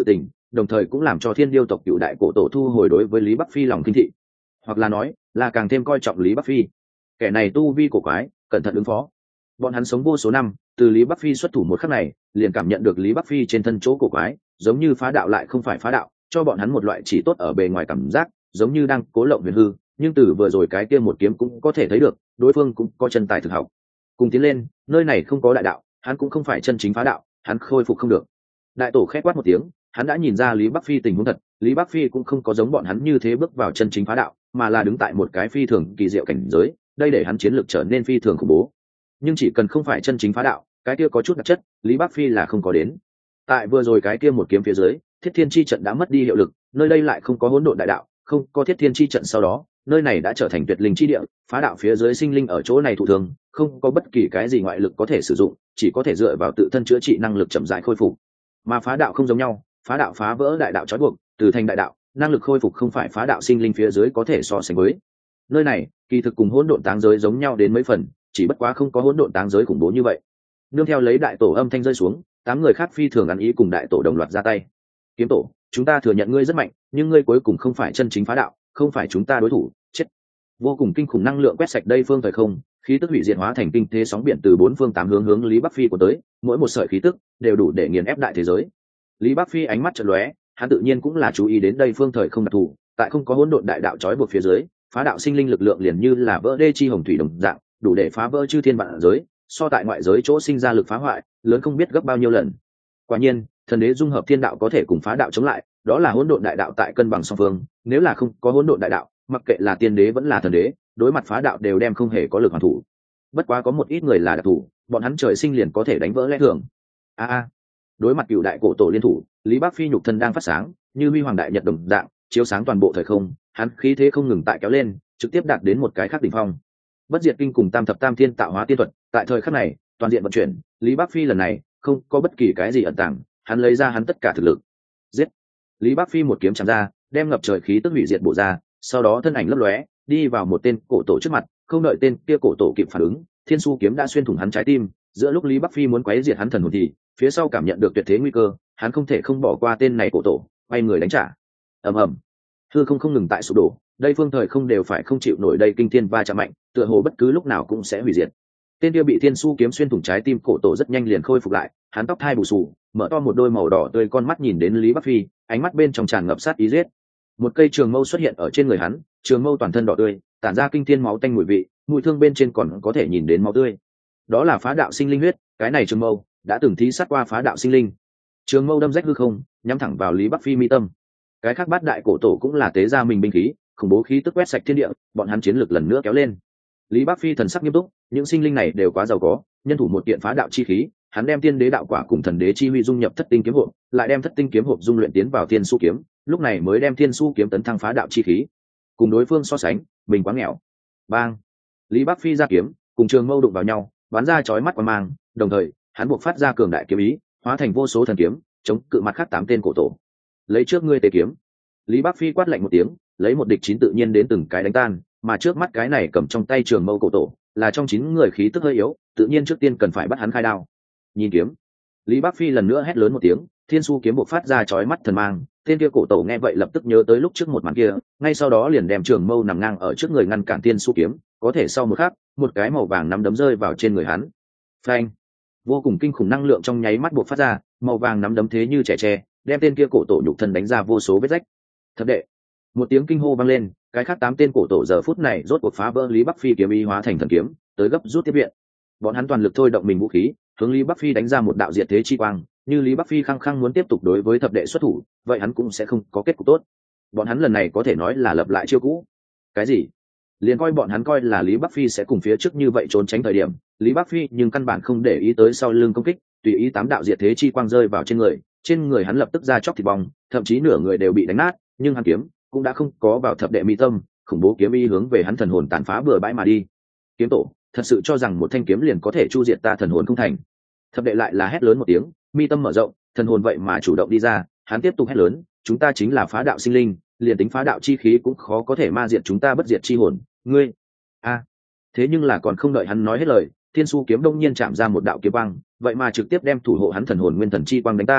S1: đồng thời cũng làm cho thiên điêu tộc cựu đại cổ tổ thu hồi đối với Lý Bắc Phi lòng kinh thị, hoặc là nói là càng thêm coi trọng Lý Bắc Phi. Kẻ này tu vi cổ quái, cẩn thận ứng phó. Bọn hắn sống vô số năm, từ Lý Bắc Phi xuất thủ một khắc này liền cảm nhận được Lý Bắc Phi trên thân chỗ cổ quái, giống như phá đạo lại không phải phá đạo, cho bọn hắn một loại chỉ tốt ở bề ngoài cảm giác, giống như đang cố lộng huyền hư. Nhưng từ vừa rồi cái kia một kiếm cũng có thể thấy được đối phương cũng có chân tài thực học. Cùng tiến lên, nơi này không có đại đạo, hắn cũng không phải chân chính phá đạo, hắn khôi phục không được. Đại tổ khét quát một tiếng, hắn đã nhìn ra Lý Bắc Phi tình huống thật. Lý Bắc Phi cũng không có giống bọn hắn như thế bước vào chân chính phá đạo, mà là đứng tại một cái phi thường kỳ diệu cảnh giới, đây để hắn chiến lược trở nên phi thường khủng bố. Nhưng chỉ cần không phải chân chính phá đạo, cái kia có chút đặc chất, Lý Bắc Phi là không có đến. Tại vừa rồi cái kia một kiếm phía dưới, Thiết Thiên chi trận đã mất đi hiệu lực, nơi đây lại không có hỗn độn đại đạo, không có Thiết Thiên chi trận sau đó, nơi này đã trở thành tuyệt linh chi địa, phá đạo phía dưới sinh linh ở chỗ này thụ thương, không có bất kỳ cái gì ngoại lực có thể sử dụng, chỉ có thể dựa vào tự thân chữa trị năng lực chậm rãi khôi phục. Mà phá đạo không giống nhau, phá đạo phá vỡ đại đạo trói buộc, từ thành đại đạo, năng lực khôi phục không phải phá đạo sinh linh phía dưới có thể so sánh với. Nơi này, kỳ thực cùng hỗn độn táng giới giống nhau đến mấy phần, chỉ bất quá không có hỗn độn táng giới khủng bố như vậy. Nương theo lấy đại tổ âm thanh rơi xuống, tám người khác phi thường ăn ý cùng đại tổ đồng loạt ra tay. Kiếm tổ, chúng ta thừa nhận ngươi rất mạnh, nhưng ngươi cuối cùng không phải chân chính phá đạo, không phải chúng ta đối thủ. Chết! Vô cùng kinh khủng năng lượng quét sạch đây phương thời không, khí tức hủy diệt hóa thành kinh thế sóng biển từ bốn phương tám hướng hướng Lý Bắc Phi của tới, mỗi một sợi khí tức đều đủ để nghiền ép đại thế giới. Lý Bắc Phi ánh mắt chợt lóe, hắn tự nhiên cũng là chú ý đến đây phương thời không đặc thù, tại không có hỗn độn đại đạo trói buộc phía dưới, phá đạo sinh linh lực lượng liền như là vỡ đê chi hồng thủy đồng dạng, đủ để phá vỡ chư thiên vạn giới, so tại ngoại giới chỗ sinh ra lực phá hoại lớn không biết gấp bao nhiêu lần. Quả nhiên, thần đế dung hợp thiên đạo có thể cùng phá đạo chống lại, đó là hỗn độn đại đạo tại cân bằng song phương, nếu là không có hỗn độn đại đạo, mặc kệ là tiên đế vẫn là thần đế, đối mặt phá đạo đều đem không hề có lực hoàn thủ. Bất quá có một ít người là đặc thủ, bọn hắn trời sinh liền có thể đánh vỡ lẽ thường. A a, đối mặt cựu đại cổ tổ liên thủ, Lý Bắc Phi nhục thân đang phát sáng, như huy hoàng đại nhật đồng dạng, chiếu sáng toàn bộ thời không, hắn khí thế không ngừng tại kéo lên, trực tiếp đạt đến một cái khác đỉnh phong. Bất diệt kinh cùng tam thập tam thiên tạo hóa tiên thuật, tại thời khắc này, toàn diện vận chuyển, Lý Bắc Phi lần này không có bất kỳ cái gì ẩn tàng, hắn lấy ra hắn tất cả thực lực. Giết! Lý Bắc Phi một kiếm chém ra, đem ngập trời khí tức hủy diệt bổ ra, sau đó thân ảnh lấp lóe, đi vào một tên cổ tổ trước mặt, không đợi tên kia cổ tổ kịp phản ứng, thiên su kiếm đã xuyên thủng hắn trái tim. Giữa lúc Lý Bắc Phi muốn quấy diệt hắn thần hồn thì phía sau cảm nhận được tuyệt thế nguy cơ, hắn không thể không bỏ qua tên này cổ tổ, quay người đánh trả. Ầm ầm, hư không không ngừng tại sụp đổ, đây phương thời không đều phải không chịu nổi đây kinh thiên va chạm mạnh, tựa hồ bất cứ lúc nào cũng sẽ hủy diệt. Tên kia bị thiên su kiếm xuyên thủng trái tim cổ tổ rất nhanh liền khôi phục lại, hắn tóc thai bù xù, mở to một đôi màu đỏ tươi con mắt nhìn đến Lý Bắc Phi, ánh mắt bên trong tràn ngập sát ý giết. Một cây trường mâu xuất hiện ở trên người hắn, trường mâu toàn thân đỏ tươi, tản ra kinh thiên máu tanh mùi vị, mùi thương bên trên còn có thể nhìn đến máu tươi. Đó là phá đạo sinh linh huyết, cái này trường mâu đã từng thí sát qua phá đạo sinh linh. Trường mâu đâm rách hư không, nhắm thẳng vào Lý Bắc Phi mi tâm. Cái khác bát đại cổ tổ cũng là tế ra mình binh khí, khủng bố khí tức quét sạch thiên địa, bọn hắn chiến lực lần nữa kéo lên. Lý Bắc Phi thần sắc nghiêm túc, những sinh linh này đều quá giàu có, nhân thủ một kiện phá đạo chi khí, hắn đem tiên đế đạo quả cùng thần đế chi huy dung nhập thất tinh kiếm hộp, lại đem thất tinh kiếm hộp dung luyện tiến vào thiên su kiếm, lúc này mới đem thiên su kiếm tấn thăng phá đạo chi khí. Cùng đối phương so sánh, mình quá nghèo. Bang! Lý Bắc Phi ra kiếm, cùng trường mâu đụng vào nhau, bắn ra chói mắt quang mang, đồng thời, hắn buộc phát ra cường đại kiếm ý, hóa thành vô số thần kiếm, chống cự mặt khác tám tên cổ tổ. Lấy trước ngươi tế kiếm. Lý Bắc Phi quát lạnh một tiếng, lấy một địch chín tự nhiên đến từng cái đánh tan, mà trước mắt cái này cầm trong tay trường mâu cổ tổ, là trong chín người khí tức hơi yếu, tự nhiên trước tiên cần phải bắt hắn khai đao. Nhìn kiếm. Lý Bắc Phi lần nữa hét lớn một tiếng, thiên su kiếm buộc phát ra chói mắt thần mang, tên kia cổ tổ nghe vậy lập tức nhớ tới lúc trước một màn kia, ngay sau đó liền đem trường mâu nằm ngang ở trước người ngăn cản thiên su kiếm, có thể sau một khắc, một cái màu vàng nắm đấm rơi vào trên người hắn. Phanh! Vô cùng kinh khủng năng lượng trong nháy mắt buộc phát ra, màu vàng nắm đấm thế như trẻ tre, đem tên kia cổ tổ nhục thân đánh ra vô số vết rách. Thập đệ! Một tiếng kinh hô vang lên, cái khác tám tên cổ tổ giờ phút này rốt cuộc phá vỡ Lý Bắc Phi kiếm ý hóa thành thần kiếm, tới gấp rút tiếp viện. Bọn hắn toàn lực thôi động mình vũ khí, hướng Lý Bắc Phi đánh ra một đạo diệt thế chi quang, như Lý Bắc Phi khăng khăng muốn tiếp tục đối với thập đệ xuất thủ, vậy hắn cũng sẽ không có kết cục tốt. Bọn hắn lần này có thể nói là lập lại chiêu cũ. Cái gì? Liền coi bọn hắn coi là Lý Bắc Phi sẽ cùng phía trước như vậy trốn tránh thời điểm, Lý Bắc Phi nhưng căn bản không để ý tới sau lưng công kích, tùy ý tám đạo diệt thế chi quang rơi vào trên người, trên người hắn lập tức ra chóc thịt bong, thậm chí nửa người đều bị đánh nát, nhưng hắn kiếm cũng đã không có vào thập đệ mi tâm, khủng bố kiếm ý hướng về hắn thần hồn tàn phá bừa bãi mà đi. Kiếm tổ, thật sự cho rằng một thanh kiếm liền có thể chu diệt ta thần hồn không thành? Thập đệ lại là hét lớn một tiếng, mi tâm mở rộng, thần hồn vậy mà chủ động đi ra, hắn tiếp tục hét lớn, chúng ta chính là phá đạo sinh linh, liền tính phá đạo chi khí cũng khó có thể ma diệt chúng ta bất diệt chi hồn, ngươi a à. Thế nhưng là còn không đợi hắn nói hết lời, thiên su kiếm đông nhiên chạm ra một đạo kiếm quang, vậy mà trực tiếp đem thủ hộ hắn thần hồn nguyên thần chi quang đánh tan,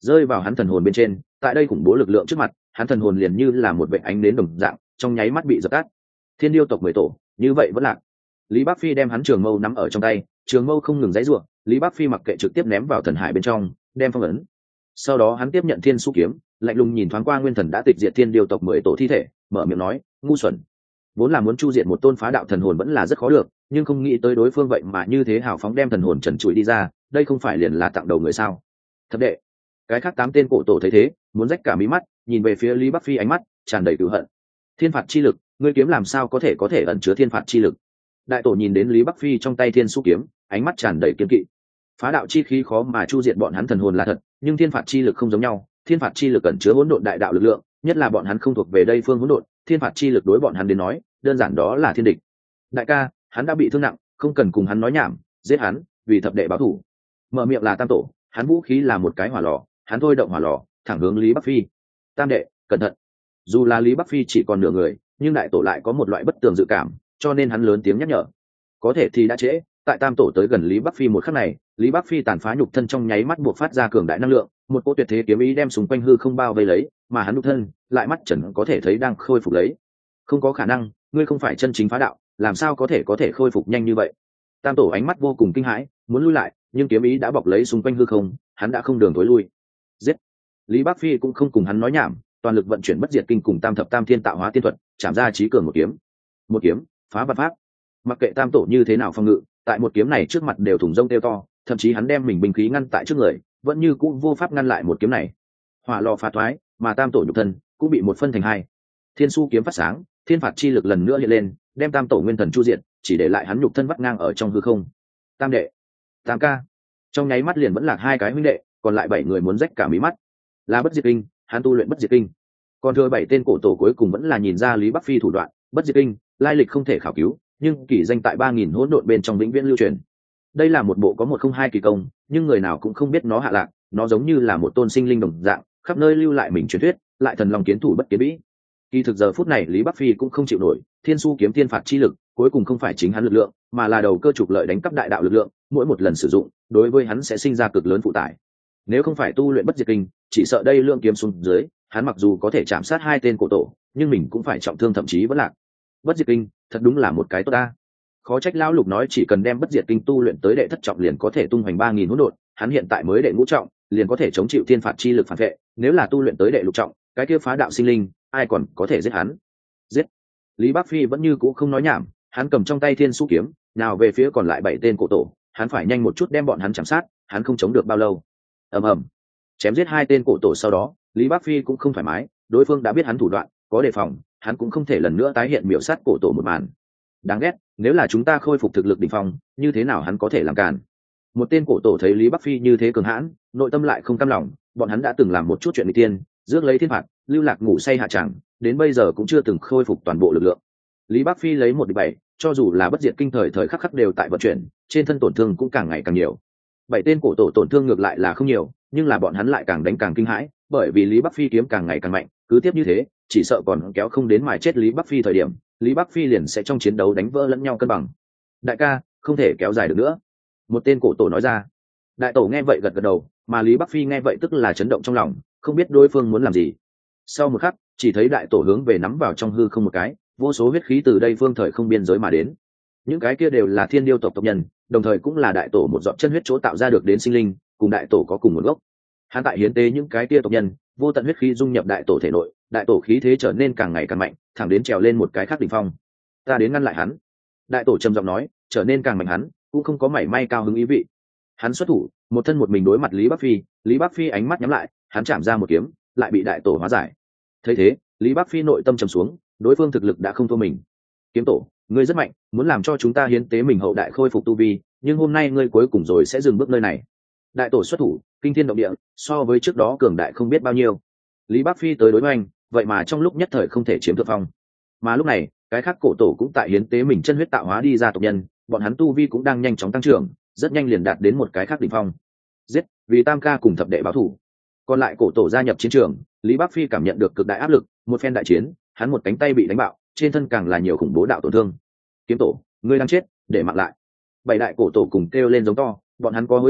S1: rơi vào hắn thần hồn bên trên. Tại đây khủng bố lực lượng trước mặt, hắn thần hồn liền như là một vệt ánh nến đồng dạng, trong nháy mắt bị dập tắt. Thiên điêu tộc mười tổ, như vậy vẫn lạc. Lý Bắc Phi đem hắn trường mâu nắm ở trong tay, trường mâu không ngừng giãy giụa, Lý Bắc Phi mặc kệ trực tiếp ném vào thần hải bên trong, đem phong ấn. Sau đó hắn tiếp nhận thiên su kiếm, lạnh lùng nhìn thoáng qua nguyên thần đã tịch diệt thiên điêu tộc mười tổ thi thể, mở miệng nói, ngu xuẩn. Vốn là muốn chu diệt một tôn phá đạo thần hồn vẫn là rất khó được, nhưng không nghĩ tới đối phương vậy mà như thế hào phóng đem thần hồn trần trụi đi ra, đây không phải liền là tặng đầu người sao? Thập đệ. Cái khác tám tên cổ tổ thấy thế, muốn rách cả mí mắt, nhìn về phía Lý Bắc Phi ánh mắt tràn đầy cừu hận. Thiên phạt chi lực, ngươi kiếm làm sao có thể có thể ẩn chứa thiên phạt chi lực? Đại tổ nhìn đến Lý Bắc Phi trong tay thiên su kiếm, ánh mắt tràn đầy kiên kỵ. Phá đạo chi khí khó mà chu diệt bọn hắn thần hồn là thật, nhưng thiên phạt chi lực không giống nhau, thiên phạt chi lực ẩn chứa hỗn độn đại đạo lực lượng, nhất là bọn hắn không thuộc về đây phương hỗn độn, thiên phạt chi lực đối bọn hắn đến nói, đơn giản đó là thiên địch. Đại ca, hắn đã bị thương nặng, không cần cùng hắn nói nhảm, giết hắn, vì thập đệ báo thù. Mở miệng là tam tổ, hắn vũ khí là một cái hỏa lò, hắn thôi động hỏa lò, thẳng hướng Lý Bắc Phi. Tam đệ, cẩn thận. Dù là Lý Bắc Phi chỉ còn nửa người, nhưng đại tổ lại có một loại bất tường dự cảm, cho nên hắn lớn tiếng nhắc nhở. Có thể thì đã trễ, tại tam tổ tới gần Lý Bắc Phi một khắc này, Lý Bắc Phi tàn phá nhục thân trong nháy mắt buộc phát ra cường đại năng lượng, một cỗ tuyệt thế kiếm ý đem xung quanh hư không bao vây lấy, mà hắn nhục thân lại mắt trần có thể thấy đang khôi phục lấy. Không có khả năng, ngươi không phải chân chính phá đạo, làm sao có thể có thể khôi phục nhanh như vậy? Tam tổ ánh mắt vô cùng kinh hãi, muốn lui lại, nhưng kiếm ý đã bọc lấy xung quanh hư không, hắn đã không đường tối lui. Giết! Lý Bắc Phi cũng không cùng hắn nói nhảm, toàn lực vận chuyển bất diệt kinh cùng tam thập tam thiên tạo hóa tiên thuật, chạm ra chí cường một kiếm. Một kiếm, phá vạn pháp. Mặc kệ tam tổ như thế nào phòng ngự, tại một kiếm này trước mặt đều thủng rông kêu to, thậm chí hắn đem mình binh khí ngăn tại trước người, vẫn như cũng vô pháp ngăn lại một kiếm này. Hỏa lò phá thoái, mà tam tổ nhục thân cũng bị một phân thành hai. Thiên su kiếm phát sáng, thiên phạt chi lực lần nữa hiện lên, đem tam tổ nguyên thần chu diệt, chỉ để lại hắn nhục thân vắt ngang ở trong hư không. Tam đệ, tam ca, trong nháy mắt liền vẫn lạc hai cái huynh đệ, còn lại bảy người muốn rách cả mí mắt. Là bất diệt kinh, hắn tu luyện bất diệt kinh. Còn thừa bảy tên cổ tổ cuối cùng vẫn là nhìn ra Lý Bắc Phi thủ đoạn, bất diệt kinh, lai lịch không thể khảo cứu, nhưng kỳ danh tại ba nghìn hỗn độn bên trong vĩnh viễn lưu truyền. Đây là một bộ có một không hai kỳ công, nhưng người nào cũng không biết nó hạ lạc, nó giống như là một tôn sinh linh đồng dạng, khắp nơi lưu lại mình truyền thuyết, lại thần lòng kiến thủ bất kiến bĩ. Kỳ thực giờ phút này Lý Bắc Phi cũng không chịu nổi, thiên su kiếm thiên phạt chi lực, cuối cùng không phải chính hắn lực lượng, mà là đầu cơ trục lợi đánh cắp đại đạo lực lượng, mỗi một lần sử dụng, đối với hắn sẽ sinh ra cực lớn phụ tải. Nếu không phải tu luyện bất diệt kinh, chỉ sợ đây lượng kiếm xuống dưới, hắn mặc dù có thể chạm sát hai tên cổ tổ, nhưng mình cũng phải trọng thương thậm chí vẫn lạc. Bất diệt kinh, thật đúng là một cái tốt ta. Khó trách lão Lục nói chỉ cần đem bất diệt kinh tu luyện tới đệ thất trọng liền có thể tung hoành ba nghìn hỗn độn, hắn hiện tại mới đệ ngũ trọng, liền có thể chống chịu thiên phạt chi lực phản vệ, nếu là tu luyện tới đệ lục trọng, cái kia phá đạo sinh linh, ai còn có thể giết hắn? Giết! Lý Bắc Phi vẫn như cũ không nói nhảm, hắn cầm trong tay thiên su kiếm, nào về phía còn lại bảy tên cổ tổ, hắn phải nhanh một chút đem bọn hắn chạm sát, hắn không chống được bao lâu. Ầm ầm. Chém giết hai tên cổ tổ sau đó, Lý Bắc Phi cũng không thoải mái, đối phương đã biết hắn thủ đoạn, có đề phòng, hắn cũng không thể lần nữa tái hiện miểu sát cổ tổ một màn. Đáng ghét, nếu là chúng ta khôi phục thực lực đỉnh phong, như thế nào hắn có thể làm cản? Một tên cổ tổ thấy Lý Bắc Phi như thế cường hãn, nội tâm lại không cam lòng, bọn hắn đã từng làm một chút chuyện nghịch tiên, rước lấy thiên phạt, lưu lạc ngủ say hạ tràng, đến bây giờ cũng chưa từng khôi phục toàn bộ lực lượng. Lý Bắc Phi lấy một địch bảy, cho dù là bất diệt kinh thời thời khắc khắc đều tại vận chuyển, trên thân tổn thương cũng càng ngày càng nhiều. Bảy tên cổ tổ tổn thương ngược lại là không nhiều, nhưng là bọn hắn lại càng đánh càng kinh hãi, bởi vì Lý Bắc Phi kiếm càng ngày càng mạnh, cứ tiếp như thế, chỉ sợ còn kéo không đến mài chết Lý Bắc Phi thời điểm, Lý Bắc Phi liền sẽ trong chiến đấu đánh vỡ lẫn nhau cân bằng. Đại ca, không thể kéo dài được nữa. Một tên cổ tổ nói ra. Đại tổ nghe vậy gật gật đầu, mà Lý Bắc Phi nghe vậy tức là chấn động trong lòng, không biết đối phương muốn làm gì. Sau một khắc, chỉ thấy đại tổ hướng về nắm vào trong hư không một cái, vô số huyết khí từ đây phương thời không biên giới mà đến. Những cái kia đều là thiên điêu tộc tộc nhân, đồng thời cũng là đại tổ một giọt chân huyết chỗ tạo ra được đến sinh linh, cùng đại tổ có cùng nguồn gốc. Hắn tại hiến tế những cái kia tộc nhân, vô tận huyết khí dung nhập đại tổ thể nội, đại tổ khí thế trở nên càng ngày càng mạnh, thẳng đến trèo lên một cái khác đỉnh phong. Ta đến ngăn lại hắn. Đại tổ trầm giọng nói, trở nên càng mạnh hắn, cũng không có mảy may cao hứng ý vị. Hắn xuất thủ, một thân một mình đối mặt Lý Bắc Phi, Lý Bắc Phi ánh mắt nhắm lại, hắn chạm ra một kiếm, lại bị đại tổ hóa giải. Thấy thế, Lý Bắc Phi nội tâm trầm xuống, đối phương thực lực đã không thua mình. Kiếm tổ, ngươi rất mạnh, muốn làm cho chúng ta hiến tế mình hậu đại khôi phục tu vi, nhưng hôm nay ngươi cuối cùng rồi sẽ dừng bước nơi này. Đại tổ xuất thủ, kinh thiên động địa, so với trước đó cường đại không biết bao nhiêu. Lý Bắc Phi tới đối oanh, vậy mà trong lúc nhất thời không thể chiếm thượng phong. Mà lúc này, cái khác cổ tổ cũng tại hiến tế mình chân huyết tạo hóa đi ra tộc nhân, bọn hắn tu vi cũng đang nhanh chóng tăng trưởng, rất nhanh liền đạt đến một cái khác đỉnh phong. Giết, vì tam ca cùng thập đệ báo thủ. Còn lại cổ tổ gia nhập chiến trường, Lý Bắc Phi cảm nhận được cực đại áp lực, một phen đại chiến, hắn một cánh tay bị đánh bạo, trên thân càng là nhiều khủng bố đạo tổn thương. Kiếm tổ, ngươi đang chết, để mặc lại. Bảy đại cổ tổ cùng kêu lên giống to, bọn hắn có hối hận,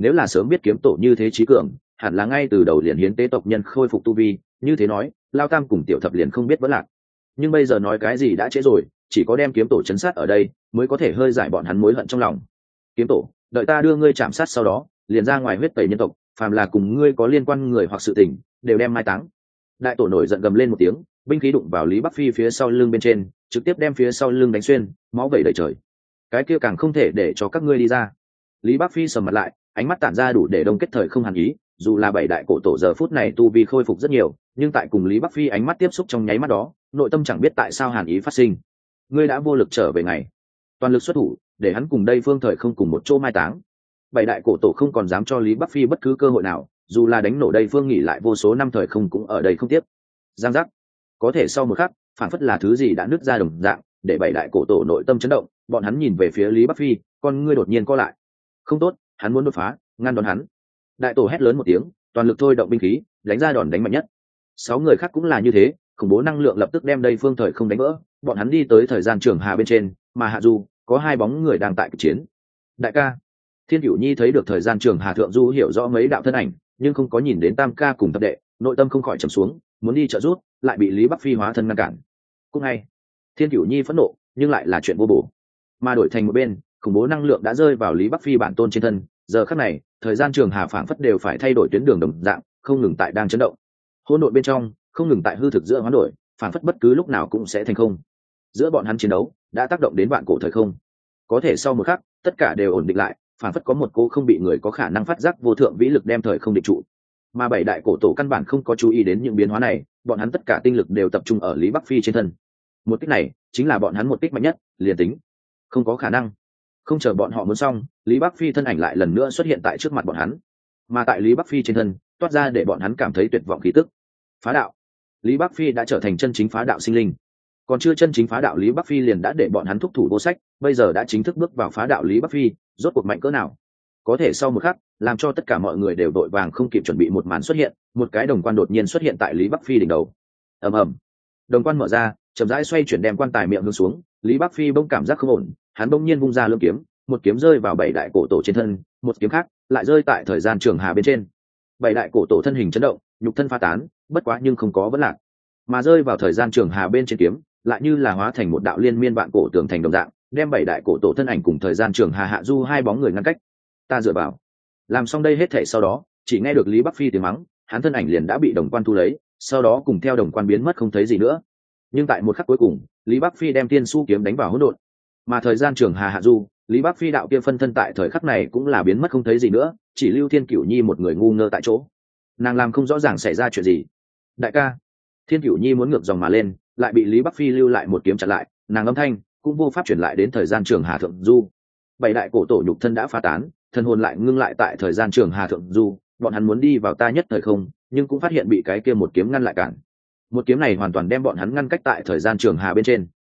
S1: nếu là sớm biết kiếm tổ như thế trí cường, hẳn là ngay từ đầu liền hiến tế tộc nhân khôi phục tu vi, như thế nói lao tam cùng tiểu thập liền không biết vẫn lạc. Nhưng bây giờ nói cái gì đã trễ rồi, chỉ có đem kiếm tổ chấn sát ở đây mới có thể hơi giải bọn hắn mối hận trong lòng. Kiếm tổ, đợi ta đưa ngươi chạm sát sau đó liền ra ngoài huyết tẩy nhân tộc, phàm là cùng ngươi có liên quan người hoặc sự tình đều đem mai táng. Đại tổ nổi giận gầm lên một tiếng, binh khí đụng vào Lý Bắc Phi phía sau lưng bên trên, trực tiếp đem phía sau lưng đánh xuyên, máu vẩy đầy trời. Cái kia càng không thể để cho các ngươi đi ra. Lý Bắc Phi sầm mặt lại, ánh mắt tản ra đủ để đông kết thời không hàn ý, dù là bảy đại cổ tổ giờ phút này tu vi khôi phục rất nhiều, nhưng tại cùng Lý Bắc Phi ánh mắt tiếp xúc trong nháy mắt đó, nội tâm chẳng biết tại sao hàn ý phát sinh. Ngươi đã vô lực trở về ngày, toàn lực xuất thủ, để hắn cùng đây phương thời không cùng một chỗ mai táng. Bảy đại cổ tổ không còn dám cho Lý Bắc Phi bất cứ cơ hội nào, dù là đánh nổ đây phương nghỉ lại vô số năm thời không cũng ở đây không tiếp. Giang giác, có thể sau một khắc, phản phất là thứ gì đã nứt ra đồng dạng, để bảy đại cổ tổ nội tâm chấn động, bọn hắn nhìn về phía Lý Bắc Phi, con ngươi đột nhiên co lại. Không tốt, hắn muốn đột phá, ngăn đón hắn. Đại tổ hét lớn một tiếng, toàn lực thôi động binh khí, đánh ra đòn đánh mạnh nhất. Sáu người khác cũng là như thế, khủng bố năng lượng lập tức đem đây phương thời không đánh vỡ, bọn hắn đi tới thời gian trường hà bên trên, mà hạ du có hai bóng người đang tại cuộc chiến. Đại ca, Thiên Cửu Nhi thấy được thời gian trường hà thượng du hiểu rõ mấy đạo thân ảnh, nhưng không có nhìn đến Tam ca cùng thập đệ, nội tâm không khỏi trầm xuống, muốn đi trợ giúp, lại bị Lý Bắc Phi hóa thân ngăn cản. Cũng ngay, Thiên Cửu Nhi phẫn nộ, nhưng lại là chuyện vô bổ. Mà đổi thành một bên, khủng bố năng lượng đã rơi vào Lý Bắc Phi bản tôn trên thân, giờ khắc này, thời gian trường hà phảng phất đều phải thay đổi tuyến đường đồng dạng, không ngừng tại đang chấn động. Hỗn độn bên trong, không ngừng tại hư thực giữa hoán đổi, phảng phất bất cứ lúc nào cũng sẽ thành không. Giữa bọn hắn chiến đấu đã tác động đến vạn cổ thời không. Có thể sau một khắc, tất cả đều ổn định lại, phảng phất có một cô không bị người có khả năng phát giác vô thượng vĩ lực đem thời không định trụ. Mà bảy đại cổ tổ căn bản không có chú ý đến những biến hóa này, bọn hắn tất cả tinh lực đều tập trung ở Lý Bắc Phi trên thân. Một kích này chính là bọn hắn một kích mạnh nhất, liền tính không có khả năng. Không chờ bọn họ muốn xong, Lý Bắc Phi thân ảnh lại lần nữa xuất hiện tại trước mặt bọn hắn. Mà tại Lý Bắc Phi trên thân, toát ra để bọn hắn cảm thấy tuyệt vọng khí tức. Phá đạo. Lý Bắc Phi đã trở thành chân chính phá đạo sinh linh. Còn chưa chân chính phá đạo Lý Bắc Phi liền đã để bọn hắn thúc thủ vô sách, bây giờ đã chính thức bước vào phá đạo Lý Bắc Phi, rốt cuộc mạnh cỡ nào? Có thể sau một khắc, làm cho tất cả mọi người đều đội vàng không kịp chuẩn bị một màn xuất hiện, một cái đồng quan đột nhiên xuất hiện tại Lý Bắc Phi đỉnh đầu. Ầm ầm. Đồng quan mở ra, chậm rãi xoay chuyển đem quan tài miệng hướng xuống, Lý Bắc Phi bỗng cảm giác không ổn, hắn bỗng nhiên vung ra lưỡi kiếm, một kiếm rơi vào bảy đại cổ tổ trên thân, một kiếm khác lại rơi tại thời gian trường hà bên trên. Bảy đại cổ tổ thân hình chấn động, nhục thân pha tán, bất quá nhưng không có vấn lạc, mà rơi vào thời gian trường hà bên trên kiếm, lại như là hóa thành một đạo liên miên vạn cổ tường thành đồng dạng, đem bảy đại cổ tổ thân ảnh cùng thời gian trường hà hạ du hai bóng người ngăn cách. Ta dựa vào. Làm xong đây hết thảy sau đó, chỉ nghe được Lý Bắc Phi tiếng mắng, hắn thân ảnh liền đã bị đồng quan thu lấy, sau đó cùng theo đồng quan biến mất không thấy gì nữa. Nhưng tại một khắc cuối cùng, Lý Bắc Phi đem tiên su kiếm đánh vào hỗn độn, mà thời gian trường hà hạ du, Lý Bắc Phi đạo kia phân thân tại thời khắc này cũng là biến mất không thấy gì nữa, chỉ lưu Thiên Cửu Nhi một người ngu ngơ tại chỗ. Nàng làm không rõ ràng xảy ra chuyện gì. Đại ca. Thiên Cửu Nhi muốn ngược dòng mà lên, lại bị Lý Bắc Phi lưu lại một kiếm chặn lại, nàng âm thanh cũng vô pháp truyền lại đến thời gian trường hà thượng du. Bảy đại cổ tổ nhục thân đã phá tán, thân hồn lại ngưng lại tại thời gian trường hà thượng du, bọn hắn muốn đi vào ta nhất thời không, nhưng cũng phát hiện bị cái kia một kiếm ngăn lại cản. Một kiếm này hoàn toàn đem bọn hắn ngăn cách tại thời gian trường hà bên trên.